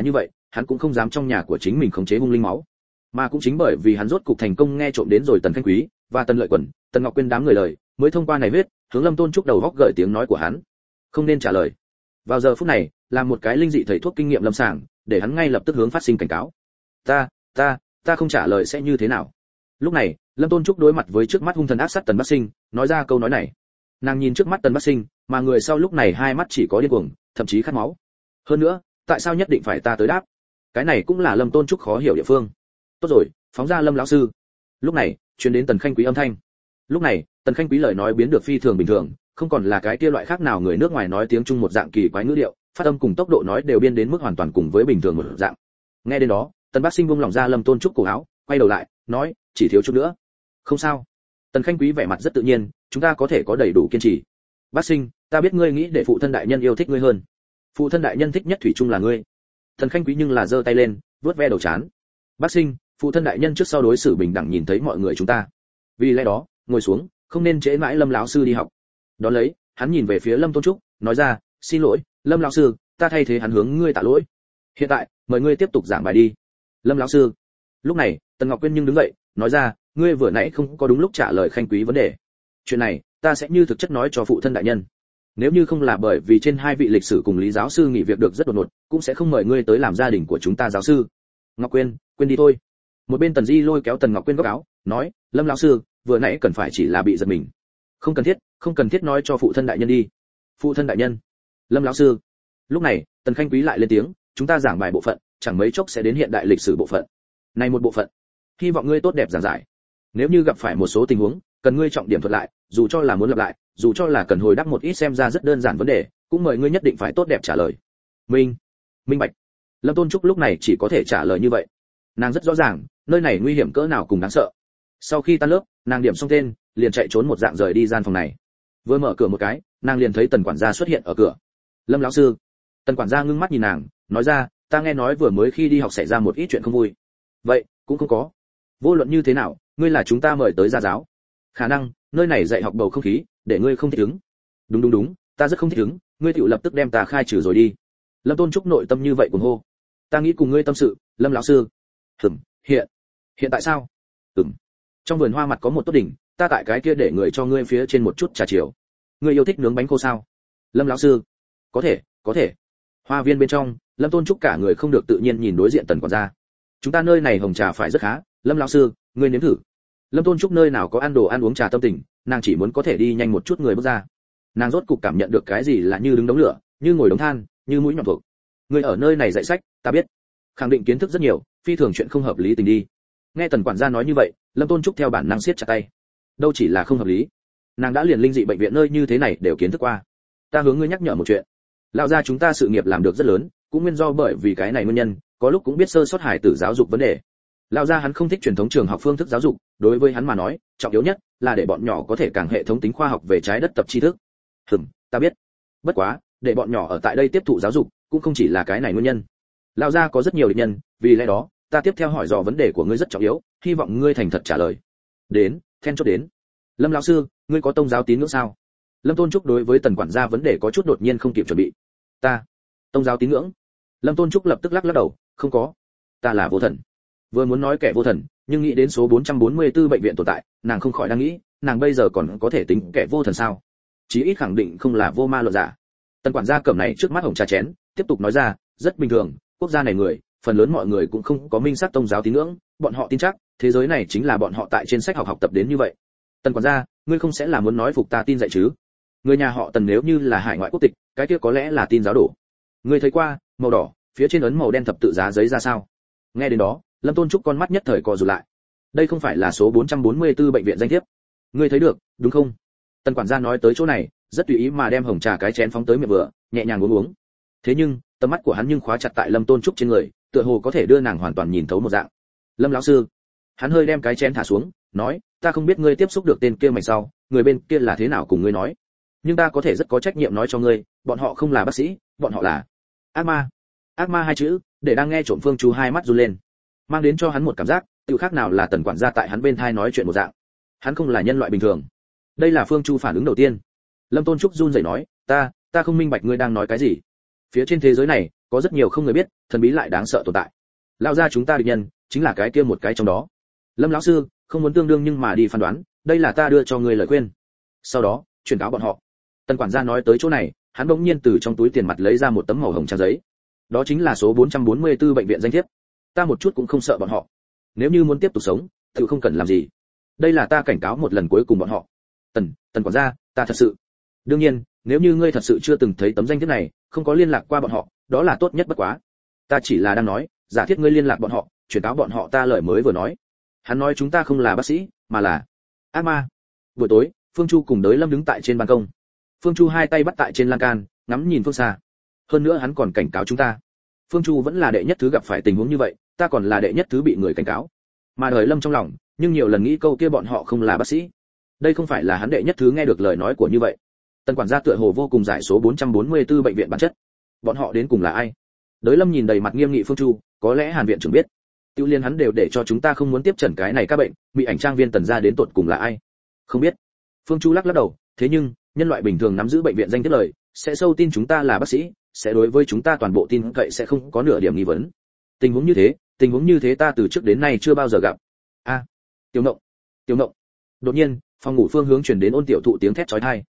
S1: hắn cũng không dám trong nhà của chính mình khống chế hung linh máu. Mà cũng chính bởi vì hắn rốt cục thành công nghe trộm đến rồi Tần Khanh Quý và Tần Lợi Quẩn, Tần Ngọc Quyên đám người lời, mới thông qua này viết, hướng Lâm Tôn Trúc đầu góc gợi tiếng nói của hắn. Không nên trả lời. Vào giờ phút này, làm một cái linh dị thầy thuốc kinh nghiệm lâm sàng, để hắn ngay lập tức hướng phát sinh cảnh cáo. Ta, ta, ta không trả lời sẽ như thế nào? Lúc này, Lâm Tôn Trúc đối mặt với trước mắt hung thần ác sát Tần Bắc Sinh, nói ra câu nói này. Nàng nhìn trước mắt Tần Bắc Sinh, mà người sau lúc này hai mắt chỉ có điên cuồng, thậm chí khát máu. Hơn nữa, tại sao nhất định phải ta tới đáp? Cái này cũng là Lâm Tôn Trúc khó hiểu địa phương. Tốt rồi, phóng ra Lâm lão sư. Lúc này, truyền đến Tần Khanh Quý âm thanh. Lúc này, Tần Khanh Quý lời nói biến được phi thường bình thường, không còn là cái kia loại khác nào người nước ngoài nói tiếng Trung một dạng kỳ quái ngữ điệu, phát âm cùng tốc độ nói đều biên đến mức hoàn toàn cùng với bình thường một dạng. Nghe đến đó, Tần Bắc Sinh buông lỏng ra Lâm Tôn Trúc cổ áo, quay đầu lại, nói, chỉ thiếu chút nữa. Không sao. Tần Khanh Quý vẻ mặt rất tự nhiên, chúng ta có thể có đầy đủ kiên trì. Bác Sinh, ta biết ngươi nghĩ để phụ thân đại nhân yêu thích ngươi hơn. Phụ thân đại nhân thích nhất thủy chung là ngươi. Tần Khanh Quý nhưng là giơ tay lên, vuốt ve đầu trán. Bác Sinh, phụ thân đại nhân trước sau đối xử bình đẳng nhìn thấy mọi người chúng ta. Vì lẽ đó, ngồi xuống, không nên trễ mãi Lâm lão sư đi học. Đó lấy, hắn nhìn về phía Lâm Tôn Trúc, nói ra, xin lỗi, Lâm lão sư, ta thay thế hắn hướng ngươi tạ lỗi. Hiện tại, mời ngươi tiếp tục giảng bài đi. Lâm lão sư. Lúc này, Tần Ngọc Quyên nhưng đứng dậy, nói ra, ngươi vừa nãy không có đúng lúc trả lời Khanh Quý vấn đề. Chuyện này, ta sẽ như thực chất nói cho phụ thân đại nhân. Nếu như không là bởi vì trên hai vị lịch sử cùng lý giáo sư nghỉ việc được rất đột ngột, cũng sẽ không mời ngươi tới làm gia đình của chúng ta giáo sư. Ngọc Quyên, quên đi thôi. Một bên Tần Di lôi kéo Tần Ngọc Quyên góc áo, nói, Lâm lão sư, vừa nãy cần phải chỉ là bị giật mình. Không cần thiết, không cần thiết nói cho phụ thân đại nhân đi. Phụ thân đại nhân. Lâm lão sư. Lúc này, Tần Khanh Quý lại lên tiếng, chúng ta giảng bài bộ phận, chẳng mấy chốc sẽ đến hiện đại lịch sử bộ phận. Này một bộ phận, hy vọng ngươi tốt đẹp giảng giải. Nếu như gặp phải một số tình huống, cần ngươi trọng điểm thuật lại, dù cho là muốn lặp lại, dù cho là cần hồi đáp một ít xem ra rất đơn giản vấn đề, cũng mời ngươi nhất định phải tốt đẹp trả lời. Minh, minh bạch. Lâm Tôn Trúc lúc này chỉ có thể trả lời như vậy. Nàng rất rõ ràng, nơi này nguy hiểm cỡ nào cùng đáng sợ. Sau khi tan lớp, nàng điểm xong tên, liền chạy trốn một dạng rời đi gian phòng này. Vừa mở cửa một cái, nàng liền thấy Tần quản gia xuất hiện ở cửa. Lâm lão sư. Tần quản gia ngưng mắt nhìn nàng, nói ra, ta nghe nói vừa mới khi đi học xảy ra một ít chuyện không vui. Vậy, cũng không có. Vô luận như thế nào, ngươi là chúng ta mời tới gia giáo. Khả năng, nơi này dạy học bầu không khí, để ngươi không thích ứng. Đúng đúng đúng, ta rất không thích ứng, ngươi tiểu lập tức đem ta khai trừ rồi đi. Lâm Tôn Trúc nội tâm như vậy cuồng hô. Ta nghĩ cùng ngươi tâm sự, Lâm lão sư. Hửm, hiện. Hiện tại sao? Ừm. Trong vườn hoa mặt có một tốt đỉnh, ta tại cái kia để người cho ngươi phía trên một chút trà chiều. Ngươi yêu thích nướng bánh khô sao? Lâm lão sư. Có thể, có thể. Hoa viên bên trong, Lâm Tôn Trúc cả người không được tự nhiên nhìn đối diện Tần quản gia. Chúng ta nơi này hồng trà phải rất khá, Lâm lão sư, ngươi nếm thử. Lâm Tôn Trúc nơi nào có ăn đồ ăn uống trà tâm tình, nàng chỉ muốn có thể đi nhanh một chút người bước ra. Nàng rốt cục cảm nhận được cái gì là như đứng đống lửa, như ngồi đống than, như mũi nhọn thuộc. Ngươi ở nơi này dạy sách, ta biết. Khẳng định kiến thức rất nhiều, phi thường chuyện không hợp lý tình đi. Nghe Tần quản gia nói như vậy, Lâm Tôn Trúc theo bản năng siết chặt tay. Đâu chỉ là không hợp lý, nàng đã liền linh dị bệnh viện nơi như thế này đều kiến thức qua. Ta hướng ngươi nhắc nhở một chuyện. Lão gia chúng ta sự nghiệp làm được rất lớn, cũng nguyên do bởi vì cái này nguyên nhân, có lúc cũng biết sơ sót hài tử giáo dục vấn đề. Lão gia hắn không thích truyền thống trường học phương thức giáo dục, đối với hắn mà nói, trọng yếu nhất là để bọn nhỏ có thể càng hệ thống tính khoa học về trái đất tập tri thức. Hừm, ta biết. Bất quá, để bọn nhỏ ở tại đây tiếp thụ giáo dục, cũng không chỉ là cái này nguyên nhân. Lão gia có rất nhiều địch nhân, vì lẽ đó, ta tiếp theo hỏi dò vấn đề của ngươi rất trọng yếu, hy vọng ngươi thành thật trả lời. Đến, then chốt đến. Lâm lão sư, ngươi có tôn giáo tín ngưỡng sao? Lâm Tôn Trúc đối với Tần quản gia vấn đề có chút đột nhiên không kịp chuẩn bị. Ta, tôn giáo tín ngưỡng? Lâm Tôn Trúc lập tức lắc lắc đầu, không có. Ta là vô thần. Vừa muốn nói kẻ vô thần, nhưng nghĩ đến số bốn trăm bốn mươi tư bệnh viện tồn tại, nàng không khỏi đang nghĩ, nàng bây giờ còn có thể tính kẻ vô thần sao? Chí ít khẳng định không là vô ma luận giả. Tần quản gia cầm này trước mắt hồng trà chén, tiếp tục nói ra, rất bình thường, quốc gia này người, phần lớn mọi người cũng không có minh xác tôn giáo tín ngưỡng, bọn họ tin chắc, thế giới này chính là bọn họ tại trên sách học học tập đến như vậy. Tần quản gia, ngươi không sẽ là muốn nói phục ta tin dạy chứ? Người nhà họ Tần nếu như là hải ngoại quốc tịch, cái kia có lẽ là tin giáo đồ. Ngươi thấy qua, màu đỏ, phía trên ấn màu đen thập tự giá giấy ra sao? Nghe đến đó, Lâm Tôn Trúc con mắt nhất thời co rụt lại. Đây không phải là số bốn trăm bốn mươi tư bệnh viện danh thiếp. Ngươi thấy được, đúng không? Tần quản gia nói tới chỗ này, rất tùy ý mà đem hồng trà cái chén phóng tới miệng vừa, nhẹ nhàng uống uống. Thế nhưng, tầm mắt của hắn nhưng khóa chặt tại Lâm Tôn Trúc trên người, tựa hồ có thể đưa nàng hoàn toàn nhìn thấu một dạng. Lâm lão sư. Hắn hơi đem cái chén thả xuống, nói, ta không biết ngươi tiếp xúc được tên kia mày sau, người bên kia là thế nào cùng ngươi nói, nhưng ta có thể rất có trách nhiệm nói cho ngươi, bọn họ không là bác sĩ, bọn họ là ác ma. Ác ma hai chữ, để đang nghe trộm Phương Chu hai mắt run lên, mang đến cho hắn một cảm giác, tự khác nào là Tần quản gia tại hắn bên thai nói chuyện một dạng. Hắn không là nhân loại bình thường. Đây là Phương Chu phản ứng đầu tiên. Lâm Tôn Trúc run rẩy nói, ta, ta không minh bạch ngươi đang nói cái gì. Phía trên thế giới này, có rất nhiều không người biết, thần bí lại đáng sợ tồn tại. Lão gia chúng ta địch nhân chính là cái kia một cái trong đó. Lâm lão sư, không muốn tương đương nhưng mà đi phán đoán, đây là ta đưa cho ngươi lời khuyên. Sau đó, truyền cáo bọn họ. Tần quản gia nói tới chỗ này, hắn bỗng nhiên từ trong túi tiền mặt lấy ra một tấm màu hồng trang giấy. Đó chính là số bốn trăm bốn mươi tư bệnh viện danh thiếp. Ta một chút cũng không sợ bọn họ. Nếu như muốn tiếp tục sống, tự không cần làm gì. Đây là ta cảnh cáo một lần cuối cùng bọn họ. Tần, Tần quản gia, ta thật sự. Đương nhiên, nếu như ngươi thật sự chưa từng thấy tấm danh thiếp này, không có liên lạc qua bọn họ, đó là tốt nhất bất quá. Ta chỉ là đang nói, giả thiết ngươi liên lạc bọn họ, truyền cáo bọn họ ta lời mới vừa nói. Hắn nói chúng ta không là bác sĩ, mà là ác ma. Buổi tối, Phương Chu cùng Đới Lâm đứng tại trên ban công. Phương Chu hai tay bắt tại trên lan can, ngắm nhìn phương xa. Hơn nữa hắn còn cảnh cáo chúng ta. Phương Chu vẫn là đệ nhất thứ gặp phải tình huống như vậy, ta còn là đệ nhất thứ bị người cảnh cáo. Mà Đới Lâm trong lòng, nhưng nhiều lần nghĩ câu kia bọn họ không là bác sĩ. Đây không phải là hắn đệ nhất thứ nghe được lời nói của như vậy. Tần quản gia tựa hồ vô cùng giải số bốn trăm bốn mươi tư bệnh viện bản chất. Bọn họ đến cùng là ai? Đới Lâm nhìn đầy mặt nghiêm nghị Phương Chu, có lẽ Hàn viện trưởng biết. Tiêu Liên hắn đều để cho chúng ta không muốn tiếp诊cái này các bệnh, bị ảnh trang viên Tần gia đến tột cùng là ai? Không biết. Phương Chu lắc lắc đầu, thế nhưng, nhân loại bình thường nắm giữ bệnh viện danh tiếp lời, sẽ sâu tin chúng ta là bác sĩ, sẽ đối với chúng ta toàn bộ tin cậy sẽ không có nửa điểm nghi vấn. Tình huống như thế, tình huống như thế ta từ trước đến nay chưa bao giờ gặp. A, Tiểu Ngộng, Tiểu Ngộng. Đột nhiên, phòng ngủ phương hướng truyền đến ôn tiểu thụ tiếng thét chói tai.